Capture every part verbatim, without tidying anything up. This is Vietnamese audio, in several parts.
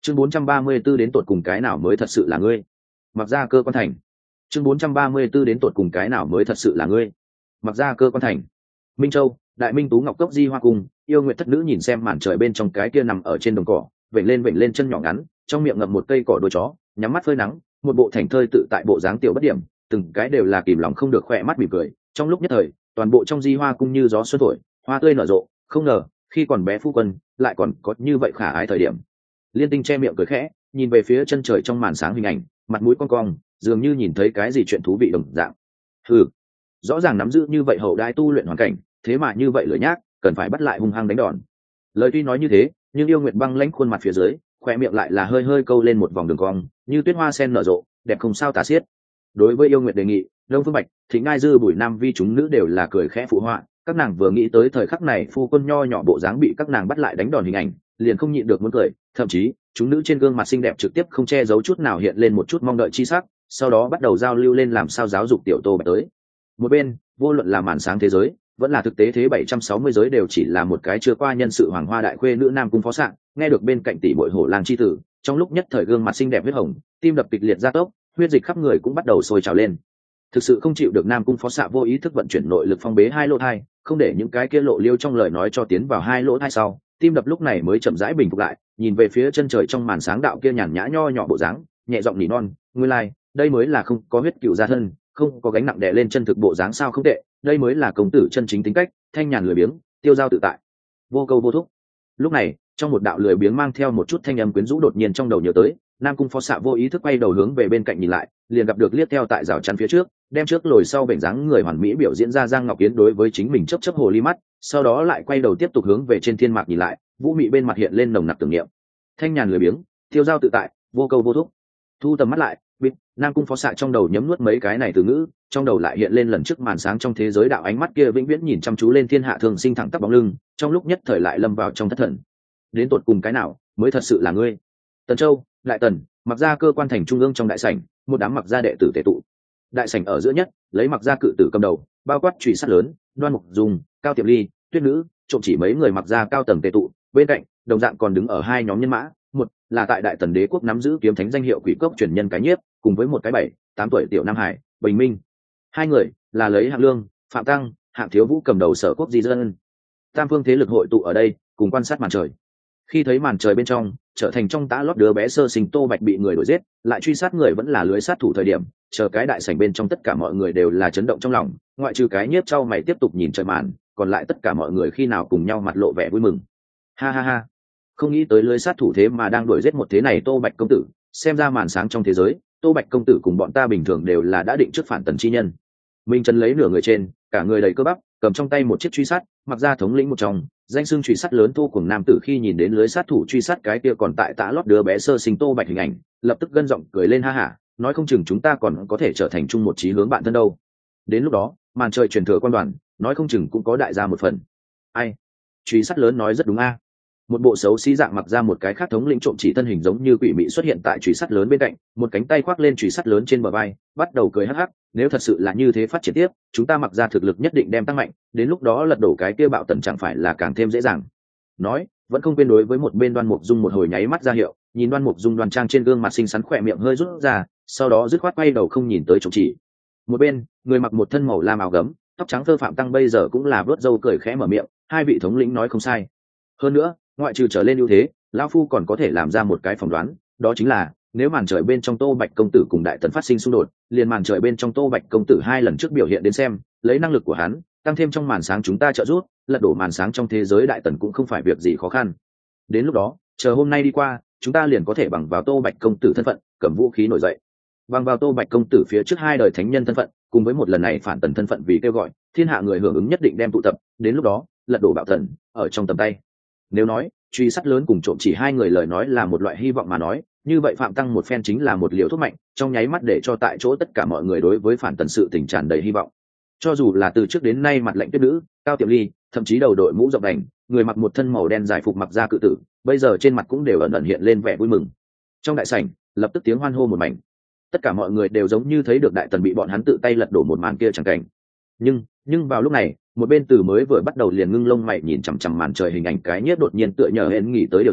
chương bốn trăm ba mươi 4 đến tột cùng cái nào mới thật sự là ngươi. Mặc ra cơ quan thành. chương bốn trăm ba mươi 4 đến tột cùng cái nào mới thật sự là ngươi. Mặc ra cơ quan thành. Minh Châu, Đại Minh Tú Ngọc Cốc Di Hoa Cung, yêu nguyệt thất nữ nhìn xem màn trời bên trong cái kia nằm ở trên đồng cỏ, vểnh lên vểnh lên chân nhỏ ngắn, trong miệng ngậm một cây cỏ đuôi chó, nhắm mắt phơi nắng, một bộ thành thơi tự tại bộ dáng tiểu bất điểm, từng cái đều là kìm lòng không được khỏe mắt mỉm cười. Trong lúc nhất thời, toàn bộ trong Di Hoa Cung như gió xuân thổi, hoa tươi nở rộ, không ngờ khi còn bé phu quân lại còn có như vậy khả ái thời điểm. Liên Tinh che miệng cười khẽ, nhìn về phía chân trời trong màn sáng hình ảnh, mặt mũi cong cong, dường như nhìn thấy cái gì chuyện thú vị đồng dạng. Hừ, rõ ràng nắm giữ như vậy hậu đai tu luyện hoàn cảnh, thế mà như vậy lười nhác, cần phải bắt lại hung hăng đánh đòn. Lời tuy nói như thế, nhưng yêu nguyệt băng lãnh khuôn mặt phía dưới, khoe miệng lại là hơi hơi câu lên một vòng đường cong, như tuyết hoa sen nở rộ, đẹp không sao tả xiết. Đối với yêu nguyệt đề nghị, Đông Phương Bạch, Thịnh Ngai Dư, Bùi Nam Vi chúng nữ đều là cười khẽ phụ họa. Các nàng vừa nghĩ tới thời khắc này phu quân nho nhỏ bộ dáng bị các nàng bắt lại đánh đòn hình ảnh, liền không nhịn được muốn cười. Thậm chí chúng nữ trên gương mặt xinh đẹp trực tiếp không che giấu chút nào hiện lên một chút mong đợi chi sắc, sau đó bắt đầu giao lưu lên làm sao giáo dục tiểu Tô Bạch tới. Một bên, vô luận là màn sáng thế giới vẫn là thực tế thế bảy trăm sáu mươi giới đều chỉ là một cái chưa qua nhân sự hoàng hoa đại khuê nữ Nam Cung Phó Sạng, nghe được bên cạnh tỷ muội hổ lang chi tử, trong lúc nhất thời gương mặt xinh đẹp huyết hồng, tim đập kịch liệt gia tốc, huyết dịch khắp người cũng bắt đầu sôi trào lên. Thực sự không chịu được Nam Cung Phó Sạng vô ý thức vận chuyển nội lực phong bế hai lỗ thai, không để những cái kia lộ liêu trong lời nói cho tiến vào hai lỗ thai sau, tim đập lúc này mới chậm rãi bình phục lại, nhìn về phía chân trời trong màn sáng đạo kia nhàn nhã nho nhỏ bộ dáng, nhẹ giọng nỉ non, nguyên lai, like, đây mới là không có huyết cựu gia thân, không có gánh nặng đè lên chân thực bộ dáng sao không tệ, đây mới là công tử chân chính tính cách, thanh nhàn lười biếng, tiêu dao tự tại, vô câu vô thúc. Lúc này, trong một đạo lười biếng mang theo một chút thanh âm quyến rũ đột nhiên trong đầu nhớ tới, Nam Cung Phó Sạ vô ý thức quay đầu hướng về bên cạnh nhìn lại, liền gặp được liếc theo tại rào chắn phía trước, đem trước lồi sau bệnh dáng người hoàn mỹ biểu diễn ra Giang Ngọc Yến đối với chính mình chớp chớp hồ ly mắt, sau đó lại quay đầu tiếp tục hướng về trên thiên mạc nhìn lại, vũ mị bên mặt hiện lên nồng nặc tưởng niệm. Thanh nhàn lười biếng, tiêu dao tự tại, vô câu vô thúc. Thu tầm mắt lại, bịt, Nam Cung Phó Sạ trong đầu nhấm nuốt mấy cái này từ ngữ, trong đầu lại hiện lên lần trước màn sáng trong thế giới đạo ánh mắt kia vĩnh viễn nhìn chăm chú lên thiên hạ thường sinh thẳng tắp bóng lưng, trong lúc nhất thời lại lâm vào trong thất thần. Đến tột cùng cái nào mới thật sự là ngươi? Tần Châu, Đại Tần, Mặc Gia cơ quan thành trung ương trong đại sảnh, một đám Mặc Gia đệ tử tề tụ. Đại sảnh ở giữa nhất, lấy Mặc Gia cự tử cầm đầu, bao quát chùy sắt lớn, Đoan Mục Dung, Cao Tiệm Ly, Tuyết Nữ, trộm chỉ mấy người Mặc Gia cao tầng tề tụ. Bên cạnh, đồng dạng còn đứng ở hai nhóm nhân mã, một là tại Đại Tần đế quốc nắm giữ kiếm thánh danh hiệu Quỷ Cốc truyền nhân cái nhiếp, cùng với một cái bảy, tám tuổi tiểu Nam Hải, Bình Minh. Hai người là lấy Hạng Lương, Phạm Tăng, Hạng Thiếu Vũ cầm đầu sở quốc di dân. Tam phương thế lực hội tụ ở đây, cùng quan sát màn trời. Khi thấy màn trời bên trong trở thành trong tã lót đứa bé sơ sinh Tô Bạch bị người đuổi giết, lại truy sát người vẫn là lưới sát thủ thời điểm, chờ cái đại sảnh bên trong tất cả mọi người đều là chấn động trong lòng, ngoại trừ cái nhiếp trao mày tiếp tục nhìn trời màn, còn lại tất cả mọi người khi nào cùng nhau mặt lộ vẻ vui mừng. Ha ha ha, không nghĩ tới lưới sát thủ thế mà đang đuổi giết một thế này Tô Bạch công tử, xem ra màn sáng trong thế giới, Tô Bạch công tử cùng bọn ta bình thường đều là đã định trước phản tần chi nhân. Minh Trần lấy nửa người trên, cả người đầy cơ bắp, cầm trong tay một chiếc truy sát, Mặc Gia thống lĩnh một trong, danh xưng truy sát lớn Tô Cuồng nam tử khi nhìn đến lưới sát thủ truy sát cái kia còn tại tã lót đứa bé sơ sinh Tô Bạch hình ảnh, lập tức gân giọng cười lên ha hả, nói không chừng chúng ta còn có thể trở thành chung một chí hướng bạn thân đâu. Đến lúc đó, màn trời truyền thừa quan đoàn, nói không chừng cũng có đại gia một phần. Ai? Truy sát lớn nói rất đúng a. Một bộ xấu xí dạng Mặc Ra một cái khác thống lĩnh trộm chỉ thân hình giống như quỷ mị xuất hiện tại truy sát lớn bên cạnh, một cánh tay khoác lên truy sát lớn trên bờ vai, bắt đầu cười hắc hắc, nếu thật sự là như thế phát triển tiếp, chúng ta Mặc Ra thực lực nhất định đem tăng mạnh, đến lúc đó lật đổ cái kia bạo tần chẳng phải là càng thêm dễ dàng. Nói, vẫn không quên đối với một bên Đoan Mục Dung một hồi nháy mắt ra hiệu, nhìn Đoan Mục Dung đoan trang trên gương mặt xinh xắn khỏe miệng hơi rút ra, sau đó dứt khoát quay đầu không nhìn tới trộm chỉ. Một bên, người mặc một thân màu lam áo gấm, tóc trắng thơ Phạm Tăng bây giờ cũng là vớt râu cười khẽ mở miệng, hai vị thống lĩnh nói không sai. Hơn nữa, ngoại trừ trở lên ưu thế, lão phu còn có thể làm ra một cái phỏng đoán, đó chính là nếu màn trời bên trong Tô Bạch công tử cùng Đại Tần phát sinh xung đột, liền màn trời bên trong Tô Bạch công tử hai lần trước biểu hiện đến xem, lấy năng lực của hắn, tăng thêm trong màn sáng chúng ta trợ giúp, lật đổ màn sáng trong thế giới Đại Tần cũng không phải việc gì khó khăn. Đến lúc đó, chờ hôm nay đi qua, chúng ta liền có thể bằng vào Tô Bạch công tử thân phận, cầm vũ khí nổi dậy. Bằng vào Tô Bạch công tử phía trước hai đời thánh nhân thân phận, cùng với một lần này phản tần thân phận vì kêu gọi, thiên hạ người hưởng ứng nhất định đem tụ tập, đến lúc đó, lật đổ bạo thần ở trong tầm tay. Nếu nói truy sát lớn cùng trộm chỉ hai người lời nói là một loại hy vọng mà nói, như vậy Phạm Tăng một phen chính là một liều thuốc mạnh, trong nháy mắt để cho tại chỗ tất cả mọi người đối với phản tần sự tình tràn đầy hy vọng. Cho dù là từ trước đến nay mặt lạnh Tuyết Nữ, Cao Tiệm Ly, thậm chí đầu đội mũ rộng đành, người mặc một thân màu đen dài phục Mặc Gia cự tử, bây giờ trên mặt cũng đều ẩn ẩn hiện lên vẻ vui mừng. Trong đại sảnh, lập tức tiếng hoan hô một mảnh. Tất cả mọi người đều giống như thấy được Đại Tần bị bọn hắn tự tay lật đổ một màn kia chẳng cảnh. Nhưng, nhưng vào lúc này, một bên Từ mới vừa bắt đầu liền ngưng lông mày nhìn chằm chằm màn trời hình ảnh cái nhiếp đột nhiên tựa nhờ hến nghĩ tới điều gì,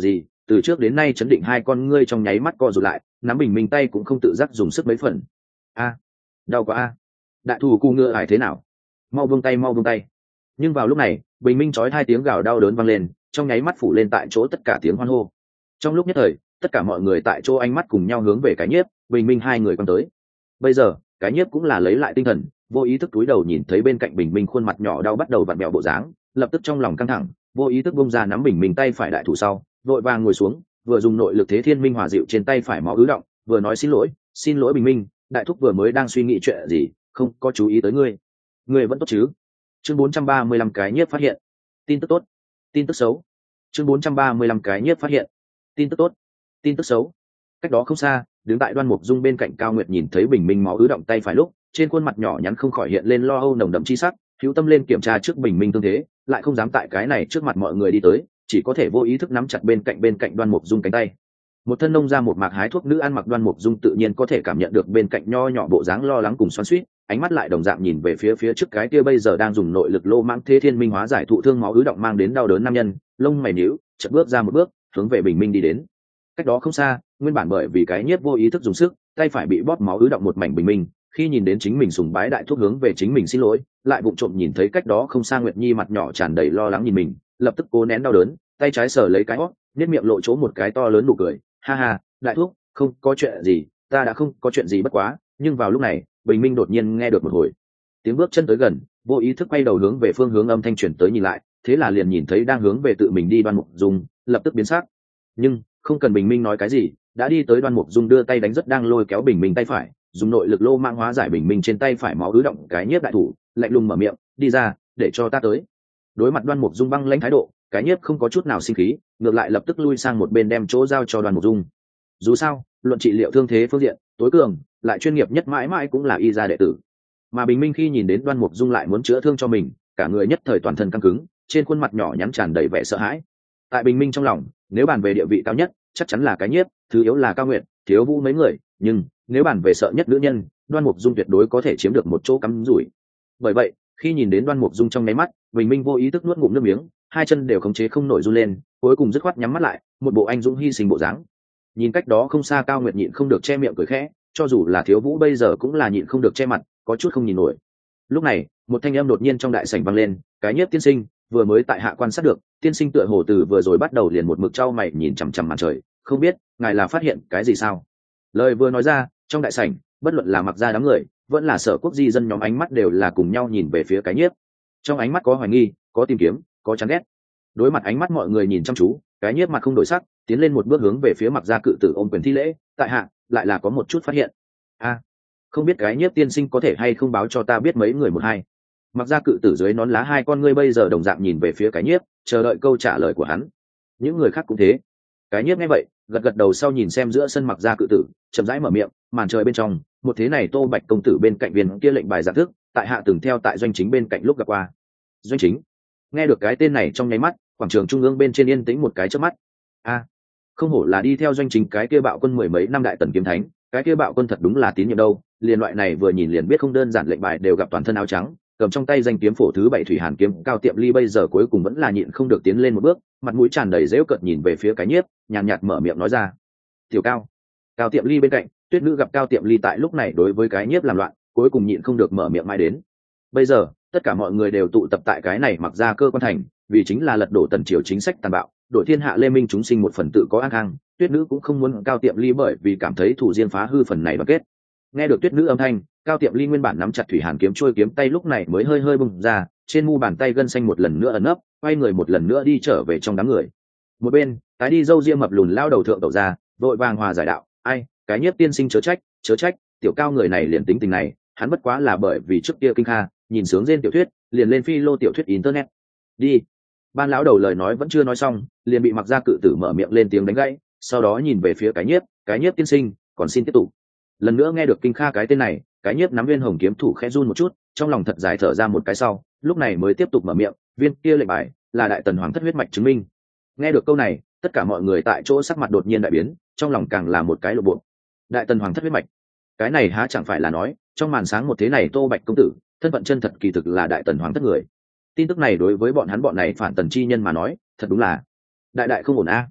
từ trước đến nay chấn định hai con ngươi trong nháy mắt co rụt lại, nắm bình minh tay cũng không tự giác dùng sức mấy phần. A, đau quá a. Đại thủ cu ngựa ải thế nào? Mau buông tay, mau buông tay. Nhưng vào lúc này, bình minh chói hai tiếng gào đau đớn vang lên, trong nháy mắt phủ lên tại chỗ tất cả tiếng hoan hô. Trong lúc nhất thời, tất cả mọi người tại chỗ ánh mắt cùng nhau hướng về cái nhiếp, bình minh hai người quan tới. Bây giờ, cái nhiếp cũng là lấy lại tinh thần, vô ý thức túi đầu nhìn thấy bên cạnh bình minh khuôn mặt nhỏ đau bắt đầu vặn vẹo bộ dáng, lập tức trong lòng căng thẳng, vô ý thức bung ra nắm bình minh tay phải đại thủ sau, vội vàng ngồi xuống, vừa dùng nội lực thế thiên minh hòa dịu trên tay phải máu ứ động, vừa nói xin lỗi, xin lỗi bình minh, đại thúc vừa mới đang suy nghĩ chuyện gì, không có chú ý tới ngươi. Ngươi vẫn tốt chứ? Chương bốn trăm ba mươi lăm cái nhiếp phát hiện. Tin tức tốt, tin tức xấu. Chương bốn trăm ba mươi lăm cái nhiếp phát hiện. Tin tức tốt, tin tức xấu. Cách đó không xa, đứng tại Đoan Mục Dung bên cạnh Cao Nguyệt nhìn thấy bình minh máu ứ động tay phải lúc, trên khuôn mặt nhỏ nhắn không khỏi hiện lên lo âu nồng đậm chi sắc, hữu tâm lên kiểm tra trước bình minh tương thế, lại không dám tại cái này trước mặt mọi người đi tới, chỉ có thể vô ý thức nắm chặt bên cạnh bên cạnh Đoan Mục Dung cánh tay. Một thân nông ra một mạc hái thuốc nữ ăn mặc Đoan Mục Dung tự nhiên có thể cảm nhận được bên cạnh nho nhỏ bộ dáng lo lắng cùng xoắn xuýt, ánh mắt lại đồng dạng nhìn về phía phía trước cái kia bây giờ đang dùng nội lực lô mãng thế thiên minh hóa giải thụ thương máu ứ động mang đến đau đớn nam nhân, lông mày nhíu, chợt bước ra một bước, hướng về bình minh đi đến. Cách đó không xa, nguyên bản bởi vì cái nhiếp vô ý thức dùng sức, tay phải bị bóp máu ứ động một mảnh bình minh, khi nhìn đến chính mình sùng bái đại thuốc hướng về chính mình xin lỗi, lại vụng trộm nhìn thấy cách đó không xa Nguyệt Nhi mặt nhỏ tràn đầy lo lắng nhìn mình, lập tức cố nén đau đớn, tay trái sờ lấy cái hót, nhếch miệng lộ chỗ một cái to lớn nụ cười, ha ha, đại thuốc, không có chuyện gì, ta đã không có chuyện gì bất quá. Nhưng vào lúc này, bình minh đột nhiên nghe được một hồi tiếng bước chân tới gần, vô ý thức quay đầu hướng về phương hướng âm thanh chuyển tới nhìn lại, thế là liền nhìn thấy đang hướng về tự mình đi Đoan Mục Dung, lập tức biến sắc. Nhưng không cần bình minh nói cái gì, đã đi tới Đoan Mục Dung đưa tay đánh rất đang lôi kéo bình minh tay phải, dùng nội lực lô mang hóa giải bình minh trên tay phải máu ứ động cái nhiếp đại thủ, lạnh lùng mở miệng, đi ra, để cho ta tới. Đối mặt Đoan Mục Dung băng lãnh thái độ, cái nhiếp không có chút nào sinh khí, ngược lại lập tức lui sang một bên đem chỗ giao cho Đoan Mục Dung. Dù sao, luận trị liệu thương thế phương diện, tối cường, lại chuyên nghiệp nhất mãi mãi cũng là y gia đệ tử. Mà bình minh khi nhìn đến Đoan Mục Dung lại muốn chữa thương cho mình, cả người nhất thời toàn thân căng cứng, trên khuôn mặt nhỏ nhắn tràn đầy vẻ sợ hãi. Tại bình minh trong lòng, nếu bàn về địa vị cao nhất, chắc chắn là cái nhiếp, thứ yếu là Cao Nguyệt, thiếu Vũ mấy người, nhưng nếu bàn về sợ nhất nữ nhân, Đoan Mục Dung tuyệt đối có thể chiếm được một chỗ cắm rủi. Bởi vậy, khi nhìn đến Đoan Mục Dung trong nháy mắt, bình minh vô ý thức nuốt ngụm nước miếng, hai chân đều khống chế không nổi run lên, cuối cùng dứt khoát nhắm mắt lại, một bộ anh dũng hy sinh bộ dáng. Nhìn cách đó không xa Cao Nguyệt nhịn không được che miệng cười khẽ, cho dù là thiếu Vũ bây giờ cũng là nhịn không được che mặt, có chút không nhìn nổi. Lúc này, một thanh âm đột nhiên trong đại sảnh vang lên, cái nhiếp tiên sinh vừa mới tại hạ quan sát được, tiên sinh tựa hồ từ vừa rồi bắt đầu liền một mực trao mày nhìn chằm chằm màn trời, không biết ngài là phát hiện cái gì sao? Lời vừa nói ra, trong đại sảnh, bất luận là Mặc gia đám người, vẫn là Sở Quốc di dân nhóm ánh mắt đều là cùng nhau nhìn về phía cái nhiếp. Trong ánh mắt có hoài nghi, có tìm kiếm, có chán ghét. Đối mặt ánh mắt mọi người nhìn chăm chú, cái nhiếp mặt không đổi sắc, tiến lên một bước hướng về phía Mặc gia cự tử ôm quyền thi lễ, tại hạ lại là có một chút phát hiện. A, không biết cái nhiếp tiên sinh có thể hay không báo cho ta biết mấy người một hai. Mặc gia cự tử dưới nón lá hai con ngươi bây giờ đồng dạng nhìn về phía cái nhiếp, chờ đợi câu trả lời của hắn. Những người khác cũng thế. Cái nhiếp nghe vậy, gật gật đầu sau nhìn xem giữa sân Mặc gia cự tử, chậm rãi mở miệng, màn trời bên trong, một thế này Tô Bạch công tử bên cạnh viên kia lệnh bài giản thức, tại hạ từng theo tại doanh chính bên cạnh lúc gặp qua. Doanh chính? Nghe được cái tên này trong nháy mắt, quảng trường trung ương bên trên yên tĩnh một cái chớp mắt. A, không hổ là đi theo doanh chính cái kia bạo quân mười mấy năm đại tần kiếm thánh, cái kia bạo quân thật đúng là tín nhiệm đâu, liền loại này vừa nhìn liền biết không đơn giản lệnh bài đều gặp toàn thân áo trắng, cầm trong tay danh kiếm phổ thứ bảy thủy hàn kiếm Cao Tiệm Ly bây giờ cuối cùng vẫn là nhịn không được tiến lên một bước, mặt mũi tràn đầy dễu cợt nhìn về phía cái nhiếp, nhàn nhạt mở miệng nói ra, tiểu Cao. Cao Tiệm Ly bên cạnh, Tuyết Nữ gặp Cao Tiệm Ly tại lúc này đối với cái nhiếp làm loạn, cuối cùng nhịn không được mở miệng mãi đến. Bây giờ, tất cả mọi người đều tụ tập tại cái này Mặc gia cơ quan thành, vì chính là lật đổ tần triều chính sách tàn bạo, đội thiên hạ lê minh chúng sinh một phần tự có an khang. Tuyết Nữ cũng không muốn Cao Tiệm Ly bởi vì cảm thấy thủ riêng phá hư phần này đoàn kết. Nghe được Tuyết Nữ âm thanh, Cao Tiệm Ly nguyên bản nắm chặt thủy hàn kiếm trôi kiếm tay lúc này mới hơi hơi bung ra, trên mu bàn tay gân xanh một lần nữa ẩn nấp, quay người một lần nữa đi trở về trong đám người. Một bên, tái đi dâu ria mập lùn lao đầu thượng tẩu ra, vội vàng hòa giải đạo, ai, cái nhiếp tiên sinh chớ trách, chớ trách, tiểu Cao người này liền tính tình này, hắn bất quá là bởi vì trước kia kinh kha, nhìn sướng trên tiểu thuyết, liền lên phi lô tiểu thuyết internet. Đi. Ban lão đầu lời nói vẫn chưa nói xong, liền bị Mặc gia cự tử mở miệng lên tiếng đánh gãy, sau đó nhìn về phía cái nhiếp, cái nhiếp tiên sinh, còn xin tiếp tục. Lần nữa nghe được kinh kha cái tên này, cái nhiếp nắm viên hồng kiếm thủ khẽ run một chút, trong lòng thật dài thở ra một cái sau, lúc này mới tiếp tục mở miệng, viên kia lệnh bài là đại tần hoàng thất huyết mạch chứng minh. Nghe được câu này, tất cả mọi người tại chỗ sắc mặt đột nhiên đại biến, trong lòng càng là một cái lộ bộ. Đại tần hoàng thất huyết mạch, cái này há chẳng phải là nói, trong màn sáng một thế này Tô Bạch công tử, thân phận chân thật kỳ thực là đại tần hoàng thất người. Tin tức này đối với bọn hắn bọn này phản tần chi nhân mà nói, thật đúng là đại đại không ổn a.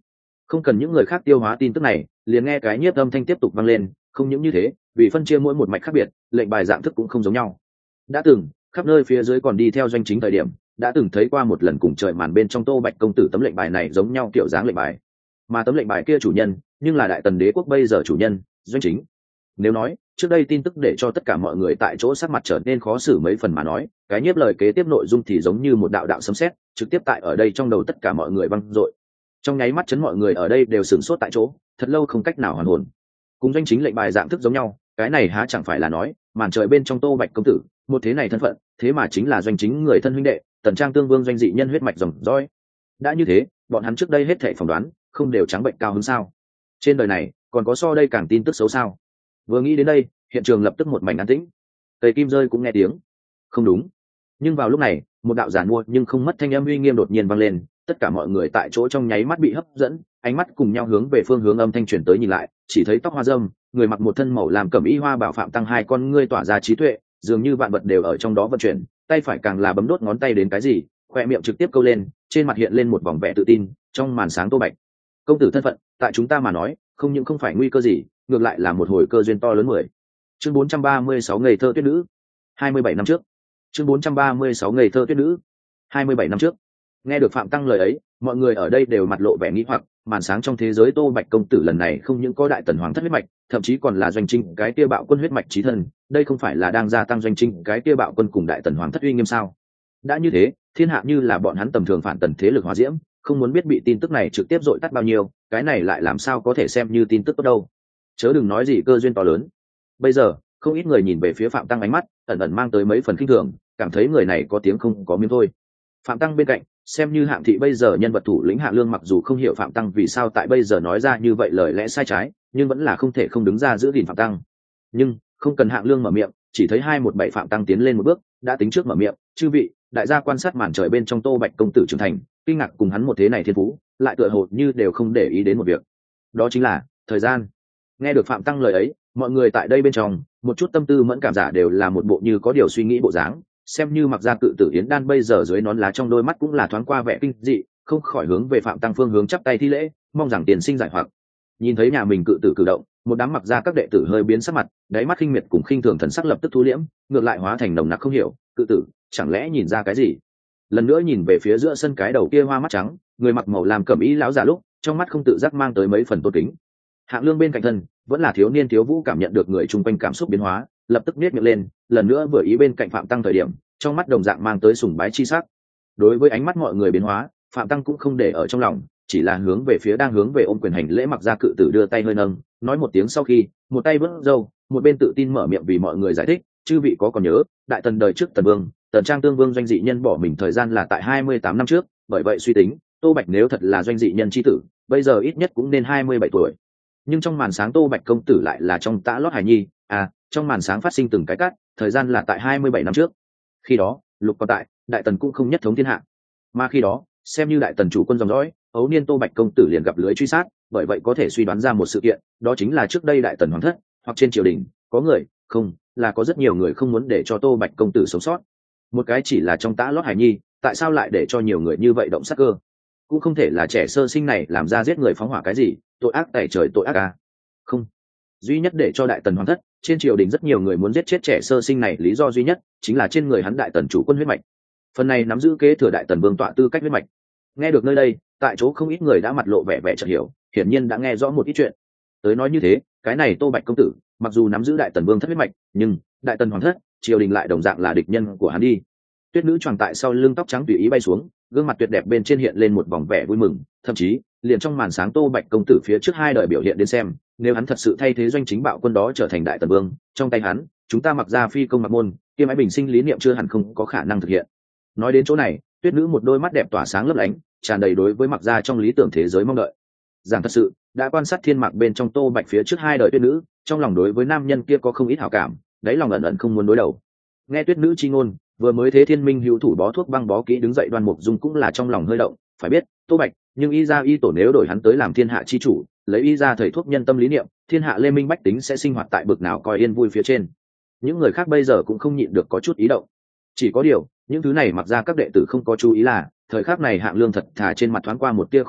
Không cần những người khác tiêu hóa tin tức này, liền nghe cái nhiếp âm thanh tiếp tục vang lên. Không những như thế, vì phân chia mỗi một mạch khác biệt, lệnh bài dạng thức cũng không giống nhau. Đã từng khắp nơi phía dưới còn đi theo doanh chính thời điểm, đã từng thấy qua một lần cùng trời màn bên trong Tô Bạch công tử tấm lệnh bài này giống nhau kiểu dáng lệnh bài, mà tấm lệnh bài kia chủ nhân nhưng là đại tần đế quốc bây giờ chủ nhân doanh chính. Nếu nói trước đây tin tức để cho tất cả mọi người tại chỗ sắc mặt trở nên khó xử mấy phần mà nói, cái nhiếp lời kế tiếp nội dung thì giống như một đạo đạo sấm sét trực tiếp tại ở đây trong đầu tất cả mọi người văng dội. Trong nháy mắt chấn mọi người ở đây đều sửng sốt tại chỗ, thật lâu không cách nào hoàn hồn. Cùng doanh chính lệnh bài dạng thức giống nhau, cái này há chẳng phải là nói màn trời bên trong Tô Bạch công tử một thế này thân phận, thế mà chính là doanh chính người thân huynh đệ Tần Trang Tương Vương doanh dị nhân huyết mạch dòng dõi. Đã như thế, bọn hắn trước đây hết thảy phỏng đoán không đều trắng bệnh cao hứng sao? Trên đời này còn có so đây càng tin tức xấu sao? Vừa nghĩ đến đây, hiện trường lập tức một mảnh an tĩnh. Tây kim rơi cũng nghe tiếng. Không đúng. Nhưng vào lúc này, một đạo giản mua nhưng không mất thanh âm uy nghiêm đột nhiên vang lên, tất cả mọi người tại chỗ trong nháy mắt bị hấp dẫn, ánh mắt cùng nhau hướng về phương hướng âm thanh truyền tới nhìn lại, chỉ thấy tóc hoa râm, người mặc một thân màu làm cẩm y hoa bảo phạm tăng hai con ngươi tỏa ra trí tuệ, dường như vạn vật đều ở trong đó vận chuyển, tay phải càng là bấm đốt ngón tay đến cái gì, khoe miệng trực tiếp câu lên, trên mặt hiện lên một vòng vẻ tự tin. Trong màn sáng Tô Bạch công tử thân phận, tại chúng ta mà nói, không những không phải nguy cơ gì, ngược lại là một hồi cơ duyên to lớn. Mười chương bốn trăm ba mươi sáu ngày thơ tuyết nữ. Hai mươi bảy năm trước. Chương bốn trăm ba mươi sáu ngày thơ tuyết nữ. Hai mươi bảy năm trước. Nghe được Phạm Tăng lời ấy, mọi người ở đây đều mặt lộ vẻ nghi hoặc. Màn sáng trong thế giới Tô Bạch công tử lần này không những có đại tần hoàng thất huyết mạch, thậm chí còn là doanh trinh cái kia bạo quân huyết mạch chí thân, đây không phải là đang gia tăng doanh trinh cái kia bạo quân cùng đại tần hoàng thất uy nghiêm sao? Đã như thế, thiên hạ như là bọn hắn tầm thường phản tần thế lực hòa diễm, không muốn biết bị tin tức này trực tiếp dội tắt bao nhiêu, cái này lại làm sao có thể xem như tin tức tốt đâu. Chớ đừng nói gì cơ duyên to lớn. Bây giờ không ít người nhìn về phía Phạm Tăng, ánh mắt ẩn ẩn mang tới mấy phần khinh thường, cảm thấy người này có tiếng không có miếng thôi. Phạm Tăng bên cạnh, xem như Hạng Thị bây giờ nhân vật thủ lĩnh Hạ Lương, mặc dù không hiểu Phạm Tăng vì sao tại bây giờ nói ra như vậy lời lẽ sai trái, nhưng vẫn là không thể không đứng ra giữ gìn Phạm Tăng. Nhưng không cần Hạng Lương mở miệng, chỉ thấy hai một bảy Phạm Tăng tiến lên một bước, đã tính trước mở miệng: chư vị, đại gia quan sát màn trời bên trong Tô Bạch công tử trưởng thành, kinh ngạc cùng hắn một thế này thiên phú, lại tựa hồ như đều không để ý đến một việc, đó chính là thời gian. Nghe được Phạm Tăng lời ấy, mọi người tại đây bên trong một chút tâm tư mẫn cảm giả đều là một bộ như có điều suy nghĩ bộ dáng, xem như Mặc gia cự tử Yến Đan bây giờ dưới nón lá trong đôi mắt cũng là thoáng qua vẻ kinh dị, không khỏi hướng về Phạm Tăng phương hướng chắp tay thi lễ, mong rằng tiền sinh giải hoặc. Nhìn thấy nhà mình cự tử cử động, một đám Mặc gia các đệ tử hơi biến sắc mặt, đáy mắt khinh miệt cùng khinh thường thần sắc lập tức thu liễm, ngược lại hóa thành nồng nặc không hiểu, cự tử chẳng lẽ nhìn ra cái gì? Lần nữa nhìn về phía giữa sân cái đầu kia hoa mắt trắng, người mặc màu làm cẩm y lão già lúc, trong mắt không tự giác mang tới mấy phần tôn kính. Hạng Lương bên cạnh thân vẫn là thiếu niên thiếu vũ, cảm nhận được người chung quanh cảm xúc biến hóa, lập tức nhếch miệng lên, lần nữa vừa ý bên cạnh Phạm Tăng thời điểm, trong mắt đồng dạng mang tới sùng bái chi sắc. Đối với ánh mắt mọi người biến hóa, Phạm Tăng cũng không để ở trong lòng, chỉ là hướng về phía đang hướng về ôm quyền hành lễ Mặc gia cự tử đưa tay hơi nâng, nói một tiếng sau khi, một tay vớt râu, một bên tự tin mở miệng vì mọi người giải thích: chư vị có còn nhớ, đại tần đời trước Tần Vương, Tần Trang Tương Vương doanh dị nhân bỏ mình thời gian là tại hai mươi tám năm trước, bởi vậy suy tính, Tô Bạch nếu thật là doanh dị nhân chi tử, bây giờ ít nhất cũng nên hai mươi bảy tuổi. Nhưng trong màn sáng Tô Bạch công tử lại là trong tã lót hài nhi, à, trong màn sáng phát sinh từng cái cắt, thời gian là tại hai mươi bảy năm trước. Khi đó, Lục còn tại, đại tần cũng không nhất thống thiên hạ. Mà khi đó, xem như đại tần chủ quân dòng dõi, ấu niên Tô Bạch công tử liền gặp lưới truy sát, bởi vậy có thể suy đoán ra một sự kiện, đó chính là trước đây đại tần hoàng thất, hoặc trên triều đình, có người, không, là có rất nhiều người không muốn để cho Tô Bạch công tử sống sót. Một cái chỉ là trong tã lót hài nhi, tại sao lại để cho nhiều người như vậy động sát cơ? Cũng không thể là trẻ sơ sinh này làm ra giết người phóng hỏa cái gì, tội ác tày trời tội ác à? Không, duy nhất để cho đại tần hoàng thất, trên triều đình rất nhiều người muốn giết chết trẻ sơ sinh này, lý do duy nhất chính là trên người hắn đại tần chủ quân huyết mạch, phần này nắm giữ kế thừa đại tần vương tọa tư cách huyết mạch. Nghe được nơi đây, tại chỗ không ít người đã mặt lộ vẻ vẻ chợt hiểu, hiển nhiên đã nghe rõ một ít chuyện. Tới nói như thế, cái này Tô Bạch công tử mặc dù nắm giữ đại tần vương thất huyết mạch, nhưng đại tần hoàng thất, triều đình lại đồng dạng là địch nhân của hắn đi. Tuyết nữ choàng tại sau lưng tóc trắng tùy ý bay xuống, gương mặt tuyệt đẹp bên trên hiện lên một vòng vẻ vui mừng, thậm chí liền trong màn sáng Tô Bạch công tử phía trước hai đời biểu hiện đến xem, nếu hắn thật sự thay thế doanh chính bạo quân đó trở thành đại tần vương, trong tay hắn, chúng ta Mặc gia phi công Mặc môn, kia mãi bình sinh lý niệm chưa hẳn không có khả năng thực hiện. Nói đến chỗ này, Tuyết nữ một đôi mắt đẹp tỏa sáng lấp lánh, tràn đầy đối với Mặc gia trong lý tưởng thế giới mong đợi. Giảng thật sự, đã quan sát thiên mạc bên trong Tô Bạch phía trước hai đời Tuyết nữ, trong lòng đối với nam nhân kia có không ít hảo cảm, đáy lòng ẩn ẩn không muốn đối đầu. Nghe Tuyết nữ chi ngôn, vừa mới thế thiên minh hữu thủ bó thuốc băng bó kỹ đứng dậy Đoan Mục Dung cũng là trong lòng hơi động, phải biết Tô Bạch, nhưng y gia y tổ nếu đổi hắn tới làm thiên hạ chi chủ, lấy y gia thầy thuốc nhân tâm lý niệm, thiên hạ lê minh bách tính sẽ sinh hoạt tại bực nào coi yên vui phía trên. Những người khác bây giờ cũng không nhịn được có chút ý động. Chỉ có điều, những thứ này Mặc gia các đệ tử không có chú ý là, thời khắc này Hạng Lương thật thà trên mặt thoáng qua một tia khói mù,